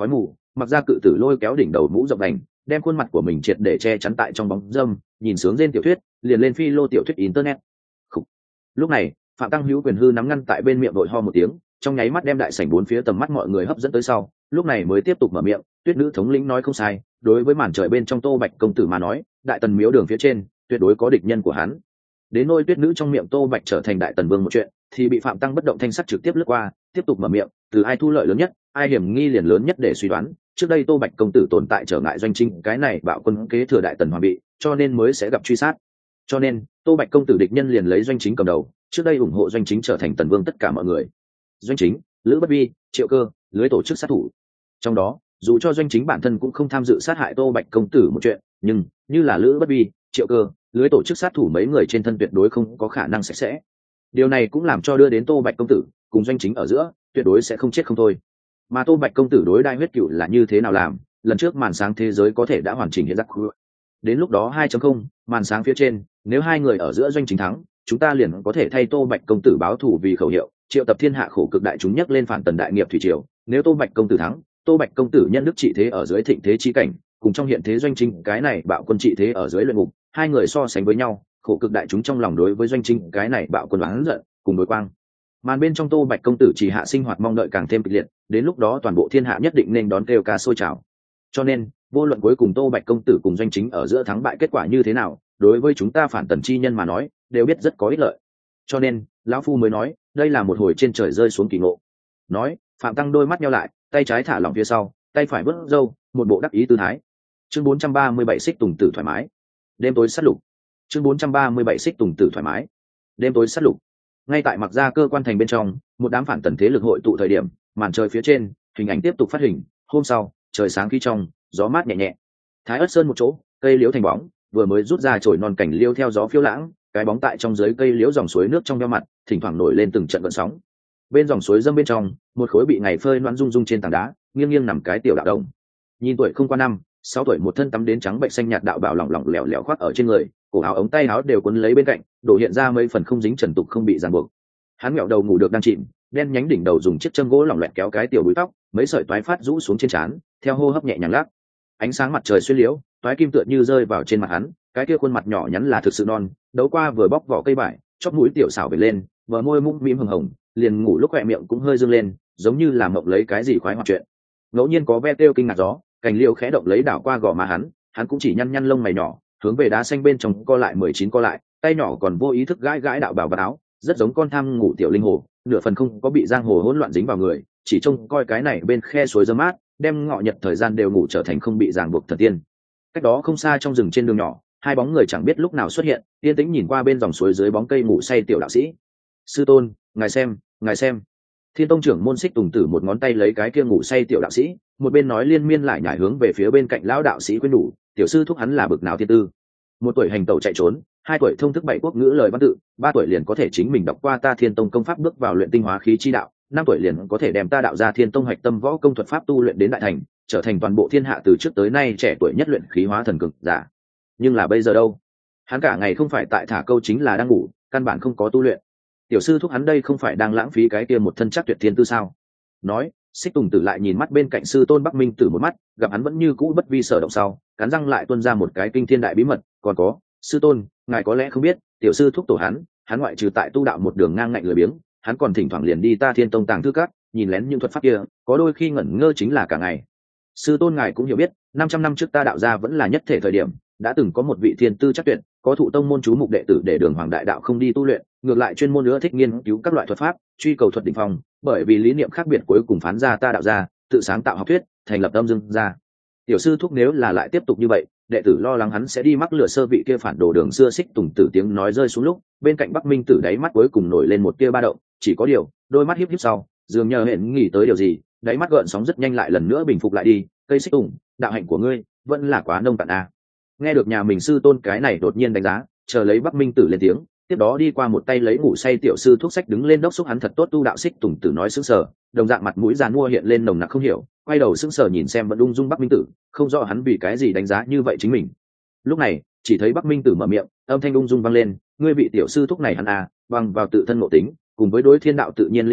mặc ra cự tử lôi kéo đỉnh đầu mũ rộng đành, đem khuôn mặt của mình triệt để che chắn tại trong bóng dâm, nhìn sướng trên tiểu thuyết liền lên phi lô tiểu thuyết internet. Khủ. Lúc này Phạm Tăng Hữu quyền hư nắm ngăn tại bên miệng đội ho một tiếng, trong nháy mắt đem đại sảnh bốn phía tầm mắt mọi người hấp dẫn tới sau, lúc này mới tiếp tục mở miệng. Tuyết nữ thống lĩnh nói không sai, đối với màn trời bên trong Tô Bạch công tử mà nói, đại tần miếu đường phía trên tuyệt đối có địch nhân của hắn. Đến nôi Tuyết nữ trong miệng Tô Bạch trở thành đại tần vương một chuyện, thì bị Phạm Tăng bất động thanh sắc trực tiếp lướt qua, tiếp tục mở miệng, từ ai thu lợi lớn nhất, ai hiểm nghi liền lớn nhất để suy đoán. Trước đây Tô Bạch công tử tồn tại trở ngại doanh trinh, cái này bạo quân kế thừa đại tần hoàng bị, cho nên mới sẽ gặp truy sát. Cho nên Tô Bạch công tử địch nhân liền lấy doanh chính cầm đầu, trước đây ủng hộ doanh chính trở thành tần vương tất cả mọi người. Doanh chính, Lữ Bất Vi, Triệu Cơ, lưới tổ chức sát thủ. Trong đó, dù cho doanh chính bản thân cũng không tham dự sát hại Tô Bạch công tử một chuyện, nhưng như là Lữ Bất Vi, Triệu Cơ, lưới tổ chức sát thủ mấy người trên thân tuyệt đối không có khả năng sạch sẽ. Điều này cũng làm cho đưa đến Tô Bạch công tử cùng doanh chính ở giữa tuyệt đối sẽ không chết không thôi. Mà Tô Bạch công tử đối đai huyết cựu là như thế nào làm, lần trước màn sáng thế giới có thể đã hoàn chỉnh hiện ra. Đến lúc đó hai chấm không, màn sáng phía trên, nếu hai người ở giữa doanh chính thắng, chúng ta liền có thể thay Tô Bạch công tử báo thù vì khẩu hiệu, triệu tập thiên hạ khổ cực đại chúng nhắc lên phản tần đại nghiệp thủy triều. Nếu Tô Bạch công tử thắng, Tô Bạch công tử nhân đức trị thế ở dưới thịnh thế chi cảnh, cùng trong hiện thế doanh chính cái này bạo quân trị thế ở dưới luyện ngục, hai người so sánh với nhau, khổ cực đại chúng trong lòng đối với doanh chính cái này bạo quân oán giận cùng đối quang. Màn bên trong Tô Bạch công tử chỉ hạ sinh hoạt mong đợi càng thêm kịch liệt, đến lúc đó toàn bộ thiên hạ nhất định nên đón kêu ca sôi trào. Cho nên, vô luận cuối cùng Tô Bạch công tử cùng doanh chính ở giữa thắng bại kết quả như thế nào, đối với chúng ta phản tần chi nhân mà nói, đều biết rất có ích lợi. Cho nên, lão phu mới nói, đây là một hồi trên trời rơi xuống kỳ ngộ. Nói, Phạm Tăng đôi mắt nheo lại, tay trái thả lỏng phía sau, tay phải vớt râu, một bộ đắc ý tư thái. Chương bốn trăm ba mươi bảy xích tùng tử thoải mái. Đêm tối sát lục. Chương bốn trăm ba mươi bảy xích tùng tử thoải mái. Đêm tối sát lục. Ngay tại Mặc Gia cơ quan thành bên trong, một đám phản tần thế lực hội tụ thời điểm, màn trời phía trên, hình ảnh tiếp tục phát hình. Hôm sau, trời sáng khí trong, gió mát nhẹ nhẹ. Thái Ất Sơn một chỗ, cây liễu thành bóng, vừa mới rút ra chồi non cảnh liễu theo gió phiêu lãng, cái bóng tại trong dưới cây liễu dòng suối nước trong veo mặt, thỉnh thoảng nổi lên từng trận gợn sóng. Bên dòng suối dâm bên trong, một khối bị ngày phơi loãng rung rung trên tảng đá, nghiêng nghiêng nằm cái tiểu đạo đồng. Nhìn tuổi không qua năm, sáu tuổi, một thân tắm đến trắng bệnh xanh nhạt đạo bào lỏng lỏng lẻo lẻo khoác ở trên người, cổ áo ống tay áo đều quấn lấy bên cạnh, đổ hiện ra mấy phần không dính trần tục không bị ràng buộc. Hắn ngẹo đầu ngủ được đang chìm, đen nhánh đỉnh đầu dùng chiếc châm gỗ lỏng loẹt kéo cái tiểu búi tóc, mấy sợi toái phát rũ xuống trên trán, theo hô hấp nhẹ nhàng lắc. Ánh sáng mặt trời xuyên liễu, toái kim tựa như rơi vào trên mặt hắn, cái kia khuôn mặt nhỏ nhắn là thực sự non, đấu qua vừa bóc vỏ cây vải, chóp mũi tiểu xảo về lên, bờ môi mũm mĩm hồng hồng, liền ngủ lúc khỏe miệng cũng hơi dương lên, giống như là mộng lấy cái gì khoái hoạt chuyện. Ngẫu nhiên có ve kêu kinh ngạc gió, cành liễu khẽ động lấy đảo qua gò má hắn, hắn cũng chỉ nhăn nhăn lông mày nhỏ, hướng về đá xanh bên trong co lại mười chín co lại, tay nhỏ còn vô ý thức gãi gãi đạo bào và áo, rất giống con tham ngủ tiểu linh hồ, nửa phần không có bị giang hồ hỗn loạn dính vào người, chỉ trông coi cái này bên khe suối dơ mát, đem ngọ nhật thời gian đều ngủ trở thành không bị ràng buộc thần tiên. Cách đó không xa trong rừng trên đường nhỏ, hai bóng người chẳng biết lúc nào xuất hiện, yên tĩnh nhìn qua bên dòng suối dưới bóng cây ngủ say tiểu đạo sĩ. Sư tôn, ngài xem, ngài xem. Thiên Tông trưởng môn Xích Tùng Tử một ngón tay lấy cái kia ngủ say tiểu đạo sĩ, một bên nói liên miên lại nhảy hướng về phía bên cạnh lão đạo sĩ khuyên đủ, tiểu sư thúc hắn là bực nào thiên tư. Một tuổi hành tẩu chạy trốn, hai tuổi thông thức bảy quốc ngữ lời văn tự, ba tuổi liền có thể chính mình đọc qua ta Thiên Tông công pháp bước vào luyện tinh hóa khí chi đạo, năm tuổi liền có thể đem ta đạo ra Thiên Tông hạch tâm võ công thuật pháp tu luyện đến đại thành, trở thành toàn bộ thiên hạ từ trước tới nay trẻ tuổi nhất luyện khí hóa thần cực giả. Nhưng là bây giờ đâu? Hắn cả ngày không phải tại thả câu chính là đang ngủ, căn bản không có tu luyện. Tiểu sư thúc hắn đây không phải đang lãng phí cái kia một thân chắc tuyệt thiên tư sao? Nói, Xích Tùng Tử lại nhìn mắt bên cạnh sư tôn Bắc Minh Tử một mắt, gặp hắn vẫn như cũ bất vi sở động sau, cắn răng lại tuôn ra một cái kinh thiên đại bí mật, còn có, sư tôn, ngài có lẽ không biết, tiểu sư thúc tổ hắn, hắn ngoại trừ tại tu đạo một đường ngang ngạnh lười biếng, hắn còn thỉnh thoảng liền đi ta Thiên Tông tàng thư các, nhìn lén những thuật pháp kia, có đôi khi ngẩn ngơ chính là cả ngày. Sư tôn ngài cũng hiểu biết, năm trăm năm trước ta đạo gia vẫn là nhất thể thời điểm, đã từng có một vị thiên tư chắc tuyệt, có thụ tông môn chú mục đệ tử để đường hoàng đại đạo không đi tu luyện, ngược lại chuyên môn nữa thích nghiên cứu các loại thuật pháp, truy cầu thuật đỉnh phong, bởi vì lý niệm khác biệt cuối cùng phán ra ta đạo gia, tự sáng tạo học thuyết, thành lập âm dương gia. Tiểu sư thúc nếu là lại tiếp tục như vậy, đệ tử lo lắng hắn sẽ đi mắc lửa sơ vị kia phản đồ đường xưa. Xích Tùng Tử tiếng nói rơi xuống lúc, bên cạnh Bắc Minh Tử đáy mắt cuối cùng nổi lên một tia ba động, chỉ có điều, đôi mắt híp híp sau, dường như hẹn nghĩ tới điều gì, đáy mắt gợn sóng rất nhanh lại lần nữa bình phục lại đi. Cây Xích Tùng, đạo hạnh của ngươi vẫn là quá nông cạn a. Nghe được nhà mình sư tôn cái này đột nhiên đánh giá, chờ lấy Bắc Minh Tử lên tiếng, tiếp đó đi qua một tay lấy ngủ say tiểu sư thuốc sách đứng lên đốc xúc hắn thật tốt tu đạo. Xích Tùng Tử nói sững sờ, đồng dạng mặt mũi giàn mua hiện lên nồng nặc không hiểu, quay đầu sững sờ nhìn xem vẫn ung dung Bắc Minh Tử, không rõ hắn vì cái gì đánh giá như vậy chính mình. Lúc này chỉ thấy Bắc Minh Tử mở miệng, âm thanh ung dung vang lên, ngươi vị tiểu sư thúc này hắn à, bằng vào tự thân ngộ tính cùng với đối thiên đạo tự nhiên lĩnh ngộ,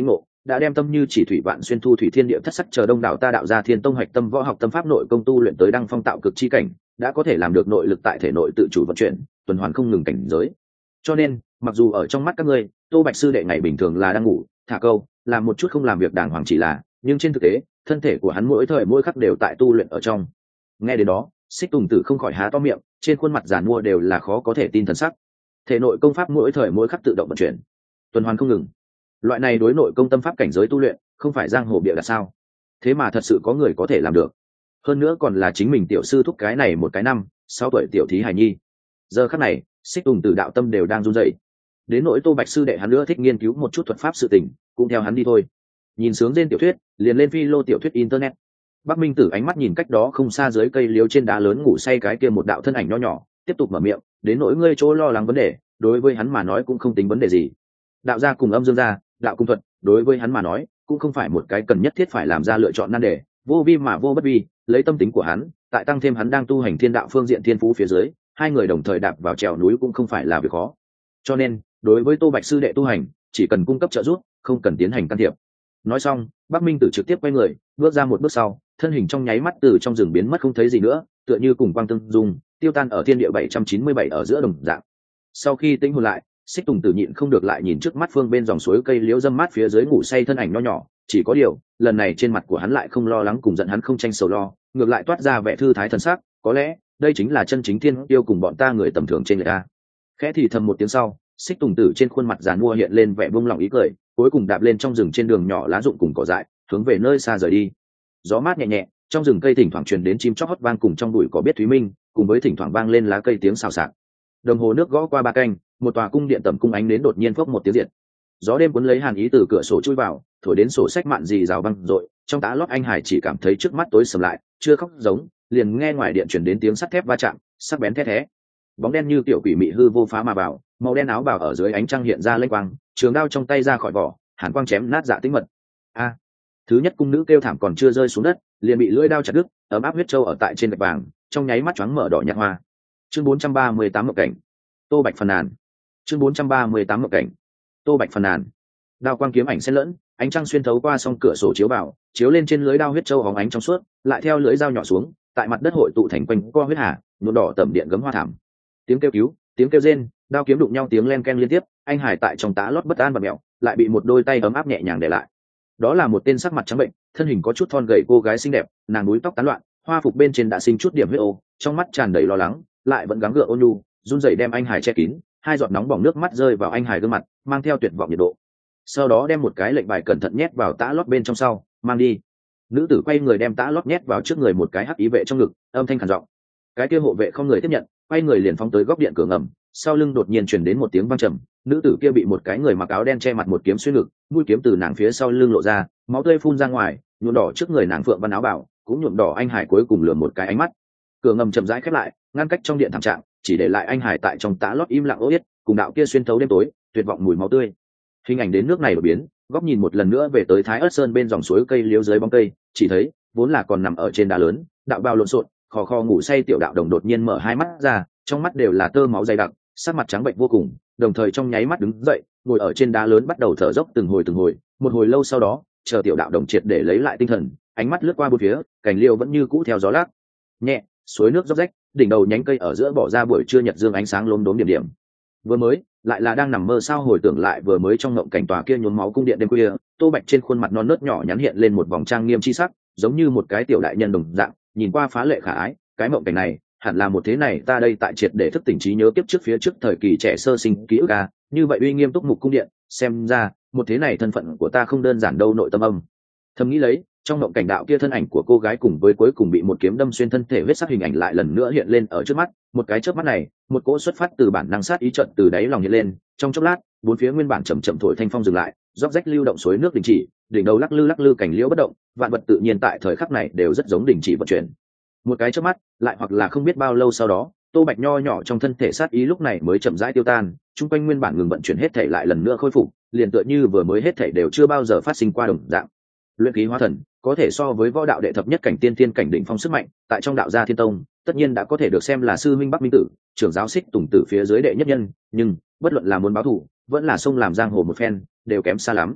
đã đem tâm như chỉ thủy vạn xuyên thu thủy thiên địa thất sắc chờ đông đảo ta đạo ra thiên tông hoạch tâm võ học tâm pháp nội công tu luyện tới đăng phong tạo cực chi cảnh, đã có thể làm được nội lực tại thể nội tự chủ vận chuyển, tuần hoàn không ngừng cảnh giới. Cho nên, mặc dù ở trong mắt các ngươi, Tô Bạch sư đệ ngày bình thường là đang ngủ, thả câu, làm một chút không làm việc đàng hoàng chỉ là, nhưng trên thực tế, thân thể của hắn mỗi thời mỗi khắc đều tại tu luyện ở trong. Nghe đến đó, Xích Tùng Tử không khỏi há to miệng, trên khuôn mặt giàn mua đều là khó có thể tin thần sắc. Thể nội công pháp mỗi thời mỗi khắc tự động vận chuyển, tuần hoàn không ngừng. Loại này đối nội công tâm pháp cảnh giới tu luyện, không phải giang hồ bịa đặt sao? Thế mà thật sự có người có thể làm được. Hơn nữa còn là chính mình tiểu sư thúc cái này một cái năm, sáu tuổi tiểu thí hài nhi. Giờ khắc này, Xích Tùng Tử đạo tâm đều đang run rẩy. Đến nỗi Tô Bạch sư đệ hắn nữa thích nghiên cứu một chút thuật pháp sự tình, cũng theo hắn đi thôi. Nhìn sướng trên tiểu thuyết, liền lên phi lô tiểu thuyết internet. Bắc Minh Tử ánh mắt nhìn cách đó không xa dưới cây liễu trên đá lớn ngủ say cái kia một đạo thân ảnh nho nhỏ, tiếp tục mở miệng, đến nỗi ngươi chỗ lo lắng vấn đề, đối với hắn mà nói cũng không tính vấn đề gì. Đạo gia cùng âm dương gia, đạo cung thuật, đối với hắn mà nói, cũng không phải một cái cần nhất thiết phải làm ra lựa chọn nan đề, vô vi mà vô bất vi, lấy tâm tính của hắn, tại tăng thêm hắn đang tu hành thiên đạo phương diện thiên phú phía dưới, hai người đồng thời đạp vào trèo núi cũng không phải là việc khó. Cho nên, đối với Tô Bạch sư đệ tu hành, chỉ cần cung cấp trợ giúp, không cần tiến hành can thiệp. Nói xong, Bắc Minh Tử trực tiếp quay người, bước ra một bước sau, thân hình trong nháy mắt từ trong rừng biến mất không thấy gì nữa, tựa như cùng quang tương dung, tiêu tan ở thiên địa bảy trăm chín mươi bảy ở giữa đồng dạng. Sau khi tĩnh hồn lại, Xích Tùng Tử nhịn không được lại nhìn trước mắt phương bên dòng suối cây liễu râm mát phía dưới ngủ say thân ảnh nho nhỏ, chỉ có điều, lần này trên mặt của hắn lại không lo lắng cùng giận hắn không tranh sầu lo, ngược lại toát ra vẻ thư thái thần sắc, có lẽ, đây chính là chân chính thiên yêu cùng bọn ta người tầm thường trên người ta. Khẽ thì thầm một tiếng sau, Xích Tùng Tử trên khuôn mặt giàn mua hiện lên vẻ buông lỏng ý cười, cuối cùng đạp lên trong rừng trên đường nhỏ lá rụng cùng cỏ dại, hướng về nơi xa rời đi. Gió mát nhẹ nhẹ, trong rừng cây thỉnh thoảng truyền đến chim chóc hót vang cùng trong bụi cỏ biết thúy minh, cùng với thỉnh thoảng vang lên lá cây tiếng xào xạc. Đồng hồ nước gõ qua ba canh, một tòa cung điện tầm cung ánh đến đột nhiên phốc một tiếng diệt. Gió đêm cuốn lấy hàn ý từ cửa sổ chui vào, thổi đến sổ sách mạn gì rào vang rội, trong tá lót anh Hải chỉ cảm thấy trước mắt tối sầm lại, chưa khóc giống, liền nghe ngoài điện truyền đến tiếng sắt thép va chạm, sắc bén thét thé. Bóng đen như tiểu quỷ mị hư vô phá mà vào, màu đen áo bào ở dưới ánh trăng hiện ra lênh quang, trường đao trong tay ra khỏi vỏ, hàn quang chém nát dạ tĩnh mật. A! Thứ nhất cung nữ kêu thảm còn chưa rơi xuống đất, liền bị lưỡi đao chặt đứt, ấm áp huyết châu ở tại trên gạch vàng, trong nháy mắt choáng mở đỏ nhạt hoa. Chương bốn trăm ba mươi tám mộng cảnh. Tô Bạch phàn nàn. Chương bốn trăm ba mươi tám mộng cảnh. Tô Bạch phàn nàn. Đao quang kiếm ảnh xen lẫn, ánh trăng xuyên thấu qua song cửa sổ chiếu vào, chiếu lên trên lưới đao huyết châu hóng ánh trong suốt, lại theo lưới dao nhỏ xuống, tại mặt đất hội tụ thành quanh co huyết hà, nhuộm đỏ tẩm điện gấm hoa thảm. Tiếng kêu cứu, tiếng kêu rên, đao kiếm đụng nhau tiếng len ken liên tiếp, anh Hải tại trong tá lót bất an và mẹo, lại bị một đôi tay ấm áp nhẹ nhàng để lại. Đó là một tên sắc mặt trắng bệnh, thân hình có chút thon gầy cô gái xinh đẹp, nàng búi tóc tán loạn, hoa phục bên trên đã sinh chút điểm huyết ô, trong mắt tràn đầy lo lắng, lại vẫn gắng gượng ôn nhu, run rẩy đem anh Hải che kín, hai giọt nóng bỏng nước mắt rơi vào anh Hải gương mặt, mang theo tuyệt vọng nhiệt độ. Sau đó đem một cái lệnh bài cẩn thận nhét vào tã lót bên trong sau, mang đi. Nữ tử quay người đem tã lót nhét vào trước người một cái hắc ý vệ trong ngực, âm thanh khàn giọng. Cái kia hộ vệ không người tiếp nhận, quay người liền phóng tới góc điện cửa ngầm, sau lưng đột nhiên truyền đến một tiếng vang trầm, nữ tử kia bị một cái người mặc áo đen che mặt một kiếm xuyên ngực, mũi kiếm từ nàng phía sau lưng lộ ra, máu tươi phun ra ngoài, nhuộm đỏ trước người nàng phượng văn áo bảo, cũng nhuộm đỏ anh Hải cuối cùng lườm một cái ánh mắt. Cửa ngầm chậm rãi khép lại, ngăn cách trong điện thảm trạng, chỉ để lại anh Hải tại trong tã lót im lặng ố yết, cùng đạo kia xuyên thấu đêm tối, tuyệt vọng mùi máu tươi. Hình ảnh đến nước này đổi biến, góc nhìn một lần nữa về tới Thái Ức Sơn bên dòng suối cây liễu dưới bóng cây, chỉ thấy vốn là còn nằm ở trên đá lớn, đạo bào lộn xộn, khò khò ngủ say tiểu đạo đồng đột nhiên mở hai mắt ra, trong mắt đều là tơ máu dày đặc, sắc mặt trắng bệnh vô cùng, đồng thời trong nháy mắt đứng dậy, ngồi ở trên đá lớn bắt đầu thở dốc từng hồi từng hồi, một hồi lâu sau đó, chờ tiểu đạo đồng triệt để lấy lại tinh thần, ánh mắt lướt qua bốn phía, cảnh liêu vẫn như cũ theo gió lắc nhẹ, suối nước róc rách, đỉnh đầu nhánh cây ở giữa bỏ ra buổi trưa nhật dương ánh sáng lốm đốm điểm điểm. Vừa mới, lại là đang nằm mơ sao hồi tưởng lại vừa mới trong ngộng cảnh tòa kia nhuốm máu cung điện đêm khuya, Tô Bạch trên khuôn mặt non nớt nhỏ nhắn hiện lên một vòng trang nghiêm chi sắc, giống như một cái tiểu đại nhân đồng dạng, nhìn qua phá lệ khả ái, cái mộng cảnh này, hẳn là một thế này ta đây tại triệt để thức tỉnh trí nhớ kiếp trước phía trước thời kỳ trẻ sơ sinh ký ức à, như vậy uy nghiêm túc mục cung điện, xem ra, một thế này thân phận của ta không đơn giản đâu nội tâm âm. Thầm nghĩ lấy, trong mộng cảnh đạo kia thân ảnh của cô gái cùng với cuối cùng bị một kiếm đâm xuyên thân thể huyết sắc hình ảnh lại lần nữa hiện lên ở trước mắt, một cái chớp mắt này, một cỗ xuất phát từ bản năng sát ý trận từ đáy lòng hiện lên, trong chốc lát, bốn phía nguyên bản chậm chậm thổi thanh phong dừng lại, róc rách lưu động suối nước đình chỉ, đỉnh đầu lắc lư lắc lư cảnh liễu bất động, vạn vật tự nhiên tại thời khắc này đều rất giống đình chỉ vận chuyển. Một cái chớp mắt, lại hoặc là không biết bao lâu sau đó, Tô Bạch nho nhỏ trong thân thể sát ý lúc này mới chậm rãi tiêu tan, chung quanh nguyên bản ngừng vận chuyển hết thể lại lần nữa khôi phục, liền tựa như vừa mới hết thể đều chưa bao giờ phát sinh qua đồng dạng. Luyện khí hóa thần có thể so với võ đạo đệ thập nhất cảnh tiên thiên cảnh đỉnh phong sức mạnh, tại trong đạo gia thiên tông, tất nhiên đã có thể được xem là sư minh Bắc Minh Tử, trưởng giáo Xích Tùng Tử phía dưới đệ nhất nhân, nhưng bất luận là muốn báo thù, vẫn là xông làm giang hồ một phen, đều kém xa lắm.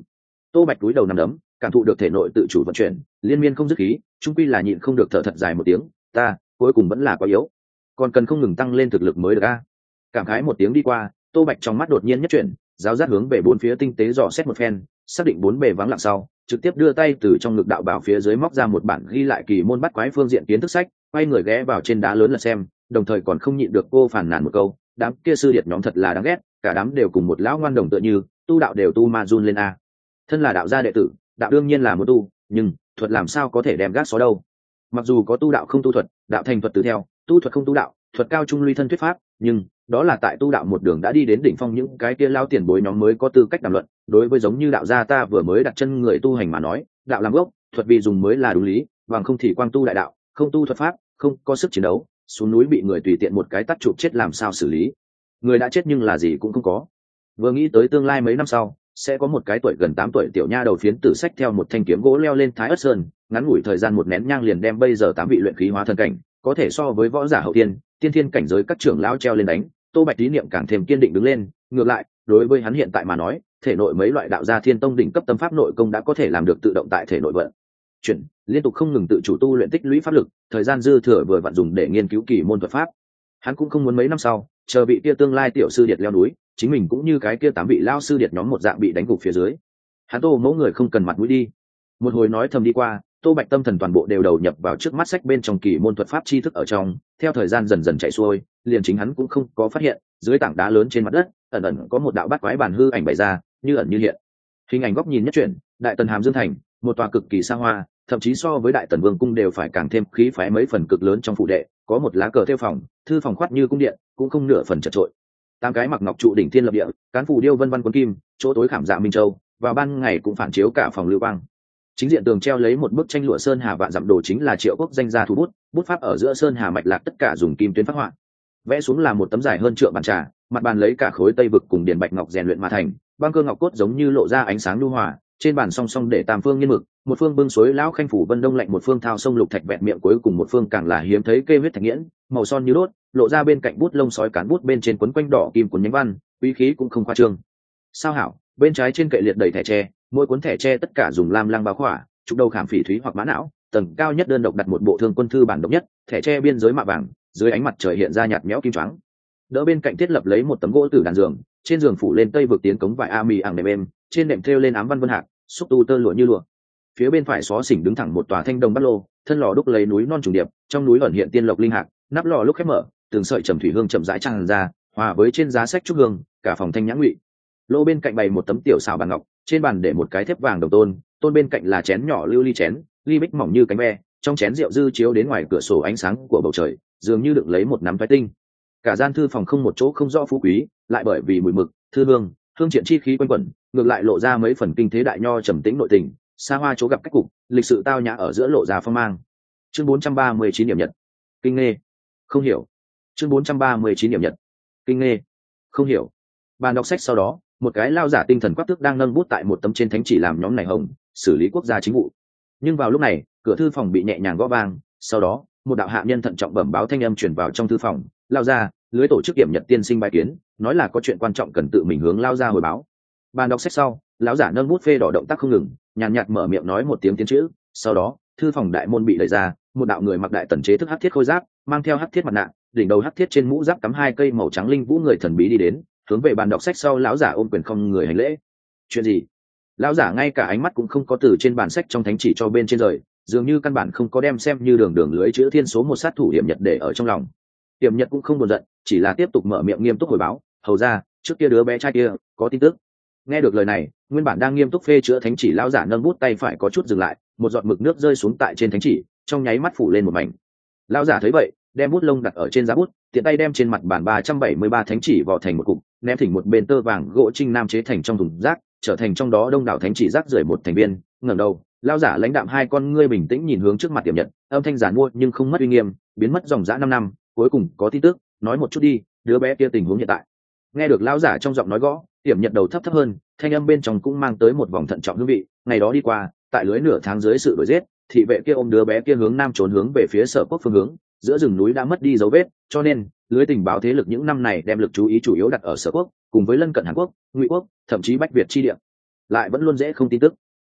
Tô Bạch túi đầu nằm đấm, cảm thụ được thể nội tự chủ vận chuyển, liên miên không dứt khí, chung quy là nhịn không được thở thật dài một tiếng, ta cuối cùng vẫn là quá yếu, còn cần không ngừng tăng lên thực lực mới được a. Cảm khái một tiếng đi qua, Tô Bạch trong mắt đột nhiên nhất chuyển, giáo giác hướng về bốn phía tinh tế dò xét một phen, xác định bốn bề vắng lặng sau, trực tiếp đưa tay từ trong ngực đạo bảo phía dưới móc ra một bản ghi lại kỳ môn bắt quái phương diện kiến thức sách, quay người ghé vào trên đá lớn là xem, đồng thời còn không nhịn được cô phàn nàn một câu, đám kia sư điệt nhóm thật là đáng ghét, cả đám đều cùng một lão ngoan đồng tựa như, tu đạo đều tu ma run lên a. Thân là đạo gia đệ tử, đạo đương nhiên là một tu, nhưng thuật làm sao có thể đem gác xó đâu. Mặc dù có tu đạo không tu thuật, đạo thành thuật tự theo, tu thuật không tu đạo, thuật cao trung ly thân thuyết pháp, nhưng đó là tại tu đạo một đường đã đi đến đỉnh phong những cái kia lao tiền bối nhóm mới có tư cách đàm luận. Đối với giống như đạo gia ta vừa mới đặt chân người tu hành mà nói, đạo làm gốc, thuật vì dùng mới là đúng lý, bằng không thì quang tu đại đạo, không tu thuật pháp, không có sức chiến đấu, xuống núi bị người tùy tiện một cái tắt chụp chết làm sao xử lý. Người đã chết nhưng là gì cũng không có. Vừa nghĩ tới tương lai mấy năm sau sẽ có một cái tuổi gần tám tuổi tiểu nha đầu phiến tử sách theo một thanh kiếm gỗ leo lên Thái Ất Sơn, ngắn ngủi thời gian một nén nhang liền đem bây giờ tám vị luyện khí hóa thần cảnh, có thể so với võ giả hậu tiên, tiên thiên cảnh giới các trưởng lão treo lên đánh, Tô Bạch ý niệm càng thêm kiên định đứng lên, ngược lại, đối với hắn hiện tại mà nói, thể nội mấy loại đạo gia thiên tông đỉnh cấp tâm pháp nội công đã có thể làm được tự động tại thể nội vận chuyển, liên tục không ngừng tự chủ tu luyện tích lũy pháp lực, thời gian dư thừa vừa vặn dùng để nghiên cứu kỳ môn thuật pháp. Hắn cũng không muốn mấy năm sau, chờ vị kia tương lai tiểu sư điệt leo núi, chính mình cũng như cái kia tám vị lao sư điệt nhóm một dạng bị đánh gục phía dưới. Hắn Tô mẫu người không cần mặt mũi đi. Một hồi nói thầm đi qua, Tô Bạch tâm thần toàn bộ đều đầu nhập vào trước mắt sách bên trong kỳ môn thuật pháp tri thức ở trong, theo thời gian dần dần chạy xuôi, liền chính hắn cũng không có phát hiện, dưới tảng đá lớn trên mặt đất, ẩn ẩn có một đạo bát quái bản hư ảnh bày ra, như ẩn như hiện. Hình ảnh góc nhìn nhất chuyển, Đại Tần Hàm Dương thành, một tòa cực kỳ xa hoa, thậm chí so với Đại Tần Vương cung đều phải càng thêm khí phái mấy phần cực lớn trong phụ đệ, có một lá cờ theo phòng, thư phòng khoát như cung điện, cũng không nửa phần chật trội. Tám cái mặc ngọc trụ đỉnh thiên lập địa, cán phù điêu vân vân cuốn kim, chỗ tối khảm dạ minh châu, vào ban ngày cũng phản chiếu cả phòng lưu quang. Chính diện tường treo lấy một bức tranh lụa sơn hà vạn dặm đồ, chính là Triệu Quốc danh gia thủ bút, bút pháp ở giữa sơn hà mạch lạc tất cả dùng kim tuyến phát họa. Vẽ xuống là một tấm dài hơn trượng bàn trà, mặt bàn lấy cả khối tây vực cùng điển bạch ngọc rèn luyện mà thành, băng cơ ngọc cốt giống như lộ ra ánh sáng nhu hòa, trên bàn song song để tam phương nghiên mực, một phương bưng suối lão khanh phủ vân đông lạnh, một phương thao sông lục thạch vẹn miệng, cuối cùng một phương càng là hiếm thấy kê huyết thạch nghiễn, màu son như đốt, lộ ra bên cạnh bút lông sói cán bút bên trên quấn quanh đỏ kim cuốn nhánh văn, uy khí cũng không khoa trương. Sao hảo, bên trái trên kệ liệt đầy thẻ tre, mỗi cuốn thẻ tre tất cả dùng lam lăng bao khỏa, trục đầu khảm phỉ thúy hoặc mã não, tầng cao nhất đơn độc đặt một bộ thương quân thư bản độc nhất, thẻ tre biên giới mạ vàng, dưới ánh mặt trời hiện ra nhạt nhẽo kim choáng. Đỡ bên cạnh thiết lập lấy một tấm gỗ tử đàn giường, trên giường phủ lên tây vực tiến cống vải a mì ảng nệm êm, trên nệm thêu lên ám văn vân hạc, xúc tu tơ lụa như lụa. Phía bên phải xó xỉnh đứng thẳng một tòa thanh đồng bát lô, thân lò đúc lấy núi non trùng điệp, trong núi ẩn hiện tiên lộc linh hạc, nắp lò lúc khép mở, từng sợi trầm thủy hương chậm rãi tràn ra, hòa với trên giá sách trúc hương, cả phòng thanh nhã ngụy. Lô bên cạnh bày một tấm tiểu xảo bàn ngọc, trên bàn để một cái thép vàng đồng tôn, tôn bên cạnh là chén nhỏ lưu ly chén, ly bích mỏng như cánh ve, trong chén rượu dư chiếu đến ngoài cửa sổ ánh sáng của bầu trời, dường như đựng lấy một nắm phái tinh. Cả gian thư phòng không một chỗ không rõ phú quý, lại bởi vì mùi mực, thư hương, hương triển chi khí quanh quẩn, ngược lại lộ ra mấy phần kinh thế đại nho trầm tĩnh nội tình, xa hoa chỗ gặp cách cục, lịch sự tao nhã ở giữa lộ ra phong mang. Chương bốn trăm ba mươi chín điểm nhật. Kinh nghe. Không hiểu. Chương bốn trăm ba mươi chín điểm nhật. Kinh nghe. Không hiểu. Bàn đọc sách sau đó, một cái lao giả tinh thần quắc tước đang nâng bút tại một tấm trên thánh chỉ làm nhóm này hồng, xử lý quốc gia chính vụ. Nhưng vào lúc này, cửa thư phòng bị nhẹ nhàng gõ vang, sau đó, một đạo hạ nhân thận trọng bẩm báo thanh âm truyền vào trong thư phòng, lao ra, lưới tổ chức kiểm nhật tiên sinh bài kiến, nói là có chuyện quan trọng cần tự mình hướng lao ra hồi báo. Bàn đọc sách sau, lão giả nâng bút phê đỏ động tác không ngừng, nhàn nhạt mở miệng nói một tiếng tiến chữ, sau đó, thư phòng đại môn bị đẩy ra, một đạo người mặc đại tần chế thức hắc thiết khôi giáp, mang theo hắc thiết mặt nạ, đỉnh đầu hắc thiết trên mũ giáp cắm hai cây màu trắng linh vũ người thần bí đi đến, hướng về bàn đọc sách sau lão giả ôm quyền không người hành lễ. Chuyện gì? Lão giả ngay cả ánh mắt cũng không có từ trên bàn sách trong thánh chỉ cho bên trên rời, dường như căn bản không có đem xem như đường đường lưới chữ thiên số một sát thủ hiểm nhật để ở trong lòng. Hiểm nhật cũng không buồn giận, chỉ là tiếp tục mở miệng nghiêm túc hồi báo, hầu ra, trước kia đứa bé trai kia có tin tức. Nghe được lời này, nguyên bản đang nghiêm túc phê chữa thánh chỉ lão giả nâng bút tay phải có chút dừng lại, một giọt mực nước rơi xuống tại trên thánh chỉ, trong nháy mắt phủ lên một mảnh. Lão giả thấy vậy, đem bút lông đặt ở trên giá bút, tiện tay đem trên mặt bản ba trăm bảy mươi ba thánh chỉ vò thành một cục, ném thỉnh một bên tơ vàng gỗ trinh nam chế thành trong thùng rác, trở thành trong đó đông đảo thánh chỉ rác rưởi một thành viên. Ngẩng đầu, lão giả lãnh đạm hai con ngươi bình tĩnh nhìn hướng trước mặt Tiềm Nhật, âm thanh giản mua nhưng không mất uy nghiêm, biến mất dòng dã năm năm, cuối cùng có tin tức, nói một chút đi, đứa bé kia tình huống hiện tại. Nghe được lão giả trong giọng nói gõ, Tiềm Nhật đầu thấp thấp hơn, thanh âm bên trong cũng mang tới một vòng thận trọng hương vị. Ngày đó đi qua, tại lưới nửa tháng dưới sự đuổi giết, thị vệ kia ôm đứa bé kia hướng nam trốn hướng về phía Sở Quốc phương hướng, giữa rừng núi đã mất đi dấu vết, cho nên lưới tình báo thế lực những năm này đem lực chú ý chủ yếu đặt ở Sở Quốc, cùng với lân cận Hàn Quốc, Ngụy Quốc, thậm chí Bách Việt chi địa, lại vẫn luôn dễ không tin tức.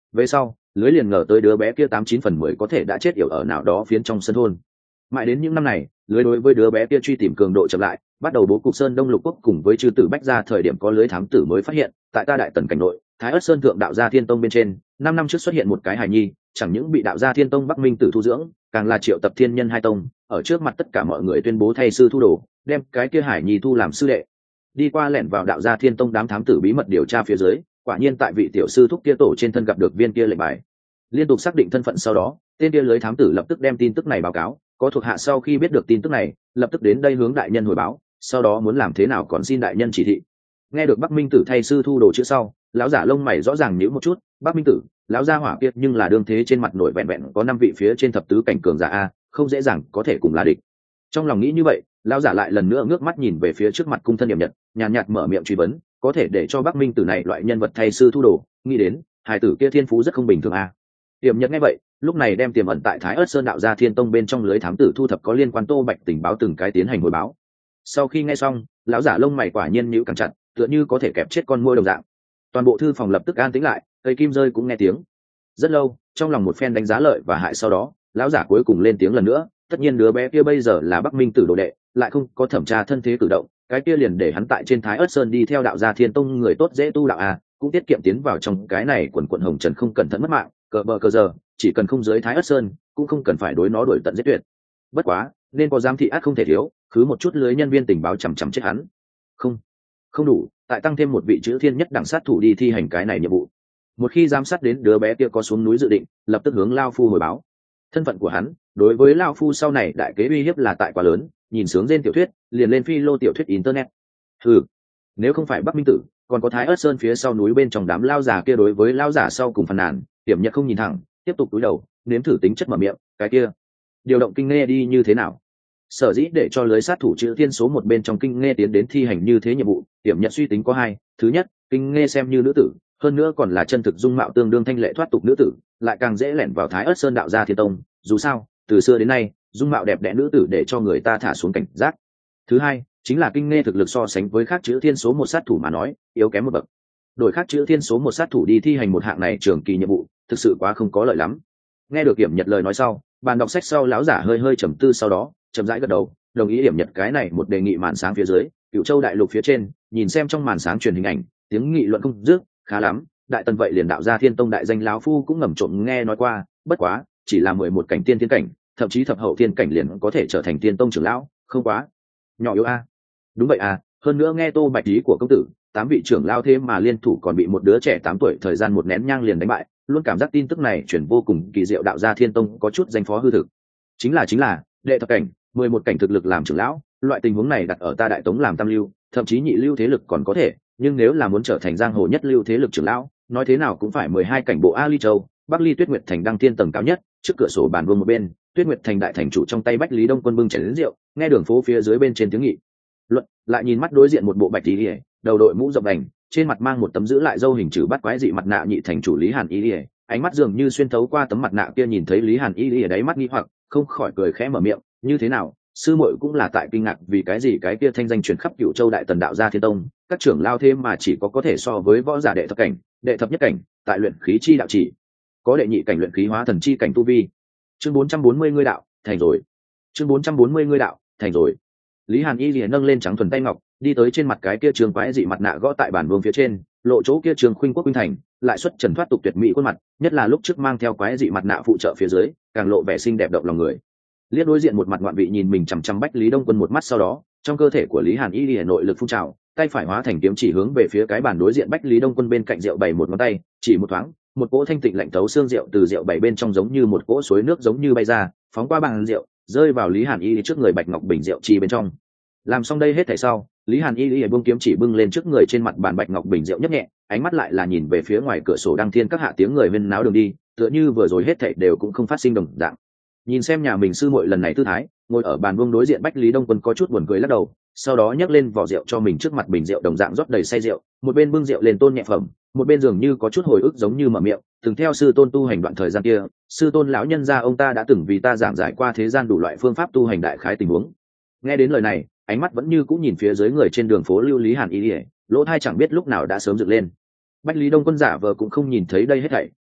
Về sau lưới liền ngờ tới đứa bé kia tám chín phần mười có thể đã chết yểu ở nào đó phiến trong sân thôn. Mãi đến những năm này lưới đối với đứa bé kia truy tìm cường độ chậm lại, bắt đầu bố cục Sơn Đông Lục Quốc cùng với chư tử Bách Gia thời điểm có lưới thám tử mới phát hiện tại ta Đại Tần cảnh nội Thái Ất Sơn thượng đạo gia Thiên Tông bên trên năm năm trước xuất hiện một cái hài nhi, chẳng những bị đạo gia Thiên Tông Bắc Minh tử thu dưỡng, càng là triệu tập thiên nhân hai tông ở trước mặt tất cả mọi người tuyên bố thay sư thu đồ, đem cái kia hải nhi thu làm sư đệ. Đi qua lẻn vào đạo gia Thiên Tông đám thám tử bí mật điều tra phía dưới, quả nhiên tại vị tiểu sư thúc kia tổ trên thân gặp được viên kia lệnh bài. Liên tục xác định thân phận sau đó, tên kia lưới thám tử lập tức đem tin tức này báo cáo, có thuộc hạ sau khi biết được tin tức này lập tức đến đây hướng đại nhân hồi báo, sau đó muốn làm thế nào còn xin đại nhân chỉ thị. Nghe được Bắc Minh tử thay sư thu đồ chữ sau, lão giả lông mày rõ ràng nhíu một chút. Bắc Minh tử, lão gia hỏa kiệt nhưng là đương thế trên mặt nổi vẹn vẹn có năm vị phía trên thập tứ cảnh cường giả a, không dễ dàng có thể cùng là địch. Trong lòng nghĩ như vậy, lão giả lại lần nữa ngước mắt nhìn về phía trước mặt cung thân Điểm Nhật, nhàn nhạt mở miệng truy vấn, có thể để cho Bắc Minh tử này loại nhân vật thay sư thu đồ, nghĩ đến hài tử kia thiên phú rất không bình thường a. Điểm Nhật nghe vậy, lúc này đem tiềm ẩn tại Thái Ất Sơn đạo gia Thiên Tông bên trong lưới thám tử thu thập có liên quan Tô Bạch tình báo từng cái tiến hành hồi báo. Sau khi nghe xong, lão giả lông mày quả nhiên nhíu càng chặt, tựa như có thể kẹp chết con muỗi đồng dạng. Toàn bộ thư phòng lập tức an tĩnh lại, cây kim rơi cũng nghe tiếng. Rất lâu, trong lòng một phen đánh giá lợi và hại sau đó, lão giả cuối cùng lên tiếng lần nữa, tất nhiên đứa bé kia bây giờ là Bắc Minh tử đồ đệ, lại không có thẩm tra thân thế cử động, cái kia liền để hắn tại trên Thái Ất Sơn đi theo đạo gia Thiên Tông người tốt dễ tu đạo a, cũng tiết kiệm tiến vào trong cái này quần quần hồng trần không cẩn thận mất mạng, cờ bờ cờ giờ, chỉ cần không dưới Thái Ất Sơn, cũng không cần phải đối nó đuổi tận giết tuyệt. Bất quá, nên có giám thị ác không thể thiếu, cứ một chút lưới nhân viên tình báo chằm chằm chết hắn. Không, không đủ, tại tăng thêm một vị chữ thiên nhất đẳng sát thủ đi thi hành cái này nhiệm vụ. Một khi giám sát đến đứa bé kia có xuống núi dự định, lập tức hướng Lao Phu hồi báo. Thân phận của hắn, đối với Lao Phu sau này đại kế uy hiếp là tại quá lớn, nhìn sướng trên tiểu thuyết, liền lên phi lô tiểu thuyết internet. Ừ, nếu không phải Bắc Minh tử, còn có Thái Ất Sơn phía sau núi bên trong đám lao giả kia đối với lao giả sau cùng phàn nàn, Điểm Nhật không nhìn thẳng, tiếp tục cúi đầu, nếm thử tính chất mở miệng, cái kia, điều động kinh nghe đi như thế nào? Sở dĩ để cho lưới sát thủ chữ thiên số một bên trong kinh nghe tiến đến thi hành như thế nhiệm vụ, Điểm Nhật suy tính có hai, thứ nhất, kinh nghe xem như nữ tử, hơn nữa còn là chân thực dung mạo tương đương thanh lệ thoát tục nữ tử, lại càng dễ lẻn vào Thái Ất Sơn đạo gia Thiên Tông, dù sao, từ xưa đến nay, dung mạo đẹp đẽ nữ tử để cho người ta thả xuống cảnh giác. Thứ hai, chính là kinh nghe thực lực so sánh với khác chữ thiên số một sát thủ mà nói, yếu kém một bậc. Đổi khác chữ thiên số một sát thủ đi thi hành một hạng này trường kỳ nhiệm vụ, thực sự quá không có lợi lắm. Nghe được Điểm Nhật lời nói sau, bàn đọc sách sau lão giả hơi hơi trầm tư, sau đó chậm rãi gật đầu, đồng ý Điểm Nhật cái này một đề nghị màn sáng phía dưới, Cửu Châu đại lục phía trên, nhìn xem trong màn sáng truyền hình ảnh, tiếng nghị luận không dứt, khá lắm, Đại Tần vậy liền đạo gia Thiên Tông đại danh lão phu cũng ngầm trộm nghe nói qua, bất quá, chỉ là mười một cảnh tiên thiên cảnh, thậm chí thập hậu thiên cảnh liền có thể trở thành Tiên Tông trưởng lão, không quá nhỏ yếu a. Đúng vậy à, hơn nữa nghe Tô Bạch ý của công tử, tám vị trưởng lão thêm mà liên thủ còn bị một đứa trẻ tám tuổi thời gian một nén nhang liền đánh bại, luôn cảm giác tin tức này chuyển vô cùng kỳ diệu, đạo gia Thiên Tông có chút danh phó hư thực. Chính là chính là, đệ thập cảnh, mười một cảnh thực lực làm trưởng lão, loại tình huống này đặt ở ta Đại Tống làm tam lưu, thậm chí nhị lưu thế lực còn có thể, nhưng nếu là muốn trở thành giang hồ nhất lưu thế lực trưởng lão, nói thế nào cũng phải mười hai cảnh bộ A Ly Châu, Bắc Ly Tuyết Nguyệt Thành đăng thiên tầng cao nhất, trước cửa sổ bàn vương một bên, Tuyết Nguyệt Thành đại thành chủ trong tay Bách Lý Đông Quân bưng chén rượu, nghe đường phố phía dưới bên trên tiếng nghị luận, lại nhìn mắt đối diện một bộ bạch tí lìa, đầu đội mũ rộng đành, trên mặt mang một tấm giữ lại dâu hình chữ bắt quái dị mặt nạ nhị thành chủ Lý Hàn Y lìa, ánh mắt dường như xuyên thấu qua tấm mặt nạ kia nhìn thấy Lý Hàn Y lìa đáy mắt nghi hoặc, không khỏi cười khẽ mở miệng, như thế nào, sư muội cũng là tại kinh ngạc vì cái gì cái kia thanh danh truyền khắp Cửu Châu đại tần đạo gia Thiên Tông, các trưởng lao thêm mà chỉ có có thể so với võ giả đệ thập cảnh, đệ thập nhất cảnh, tại luyện khí chi đạo chỉ có đệ nhị cảnh luyện khí hóa thần chi cảnh tu vi. Chương bốn trăm bốn mươi ngươi đạo thành rồi. Chương bốn trăm bốn mươi ngươi đạo thành rồi. Lý Hàn Y liền nâng lên trắng thuần tay ngọc, đi tới trên mặt cái kia trường quái dị mặt nạ gõ tại bản vương phía trên, lộ chỗ kia trường khuynh quốc khuynh thành, lại xuất trần thoát tục tuyệt mỹ khuôn mặt, nhất là lúc trước mang theo quái dị mặt nạ phụ trợ phía dưới, càng lộ vẻ xinh đẹp động lòng người. Liếc đối diện một mặt ngoạn vị nhìn mình chằm chằm Bách Lý Đông Quân một mắt sau đó, trong cơ thể của Lý Hàn Y liền nội lực phun trào, tay phải hóa thành kiếm chỉ hướng về phía cái bàn đối diện Bách Lý Đông Quân bên cạnh rượu bày một ngón tay, chỉ một thoáng, một cỗ thanh tịnh lạnh thấu xương rượu từ rượu bày bên trong giống như một cỗ suối nước giống như bay ra, phóng qua bàn rượu, rơi vào Lý Hàn Y trước người bạch ngọc bình rượu chi bên trong. Làm xong đây hết thảy sau, Lý Hàn Y buông kiếm chỉ bưng lên trước người trên mặt bàn bạch ngọc bình rượu nhấp nhẹ, ánh mắt lại là nhìn về phía ngoài cửa sổ đăng thiên các hạ tiếng người huyên náo đường đi, tựa như vừa rồi hết thảy đều cũng không phát sinh đồng dạng. Nhìn xem nhà mình sư muội lần này tư thái, ngồi ở bàn buông đối diện Bách Lý Đông Quân có chút buồn cười lắc đầu, sau đó nhấc lên vỏ rượu cho mình trước mặt bình rượu đồng dạng rót đầy say rượu, một bên bưng rượu lên tôn nhẹ phẩm, một bên dường như có chút hồi ức giống như mở miệng, từng theo sư tôn tu hành đoạn thời gian kia, sư tôn lão nhân gia ông ta đã từng vì ta giảng giải qua thế gian đủ loại phương pháp tu hành đại khái tình huống. Nghe đến lời này, ánh mắt vẫn như cũng nhìn phía dưới người trên đường phố lưu Lý Hàn Y, lỗ tai chẳng biết lúc nào đã sớm dựng lên. Bách Lý Đông Quân giả vờ cũng không nhìn thấy đây hết thảy,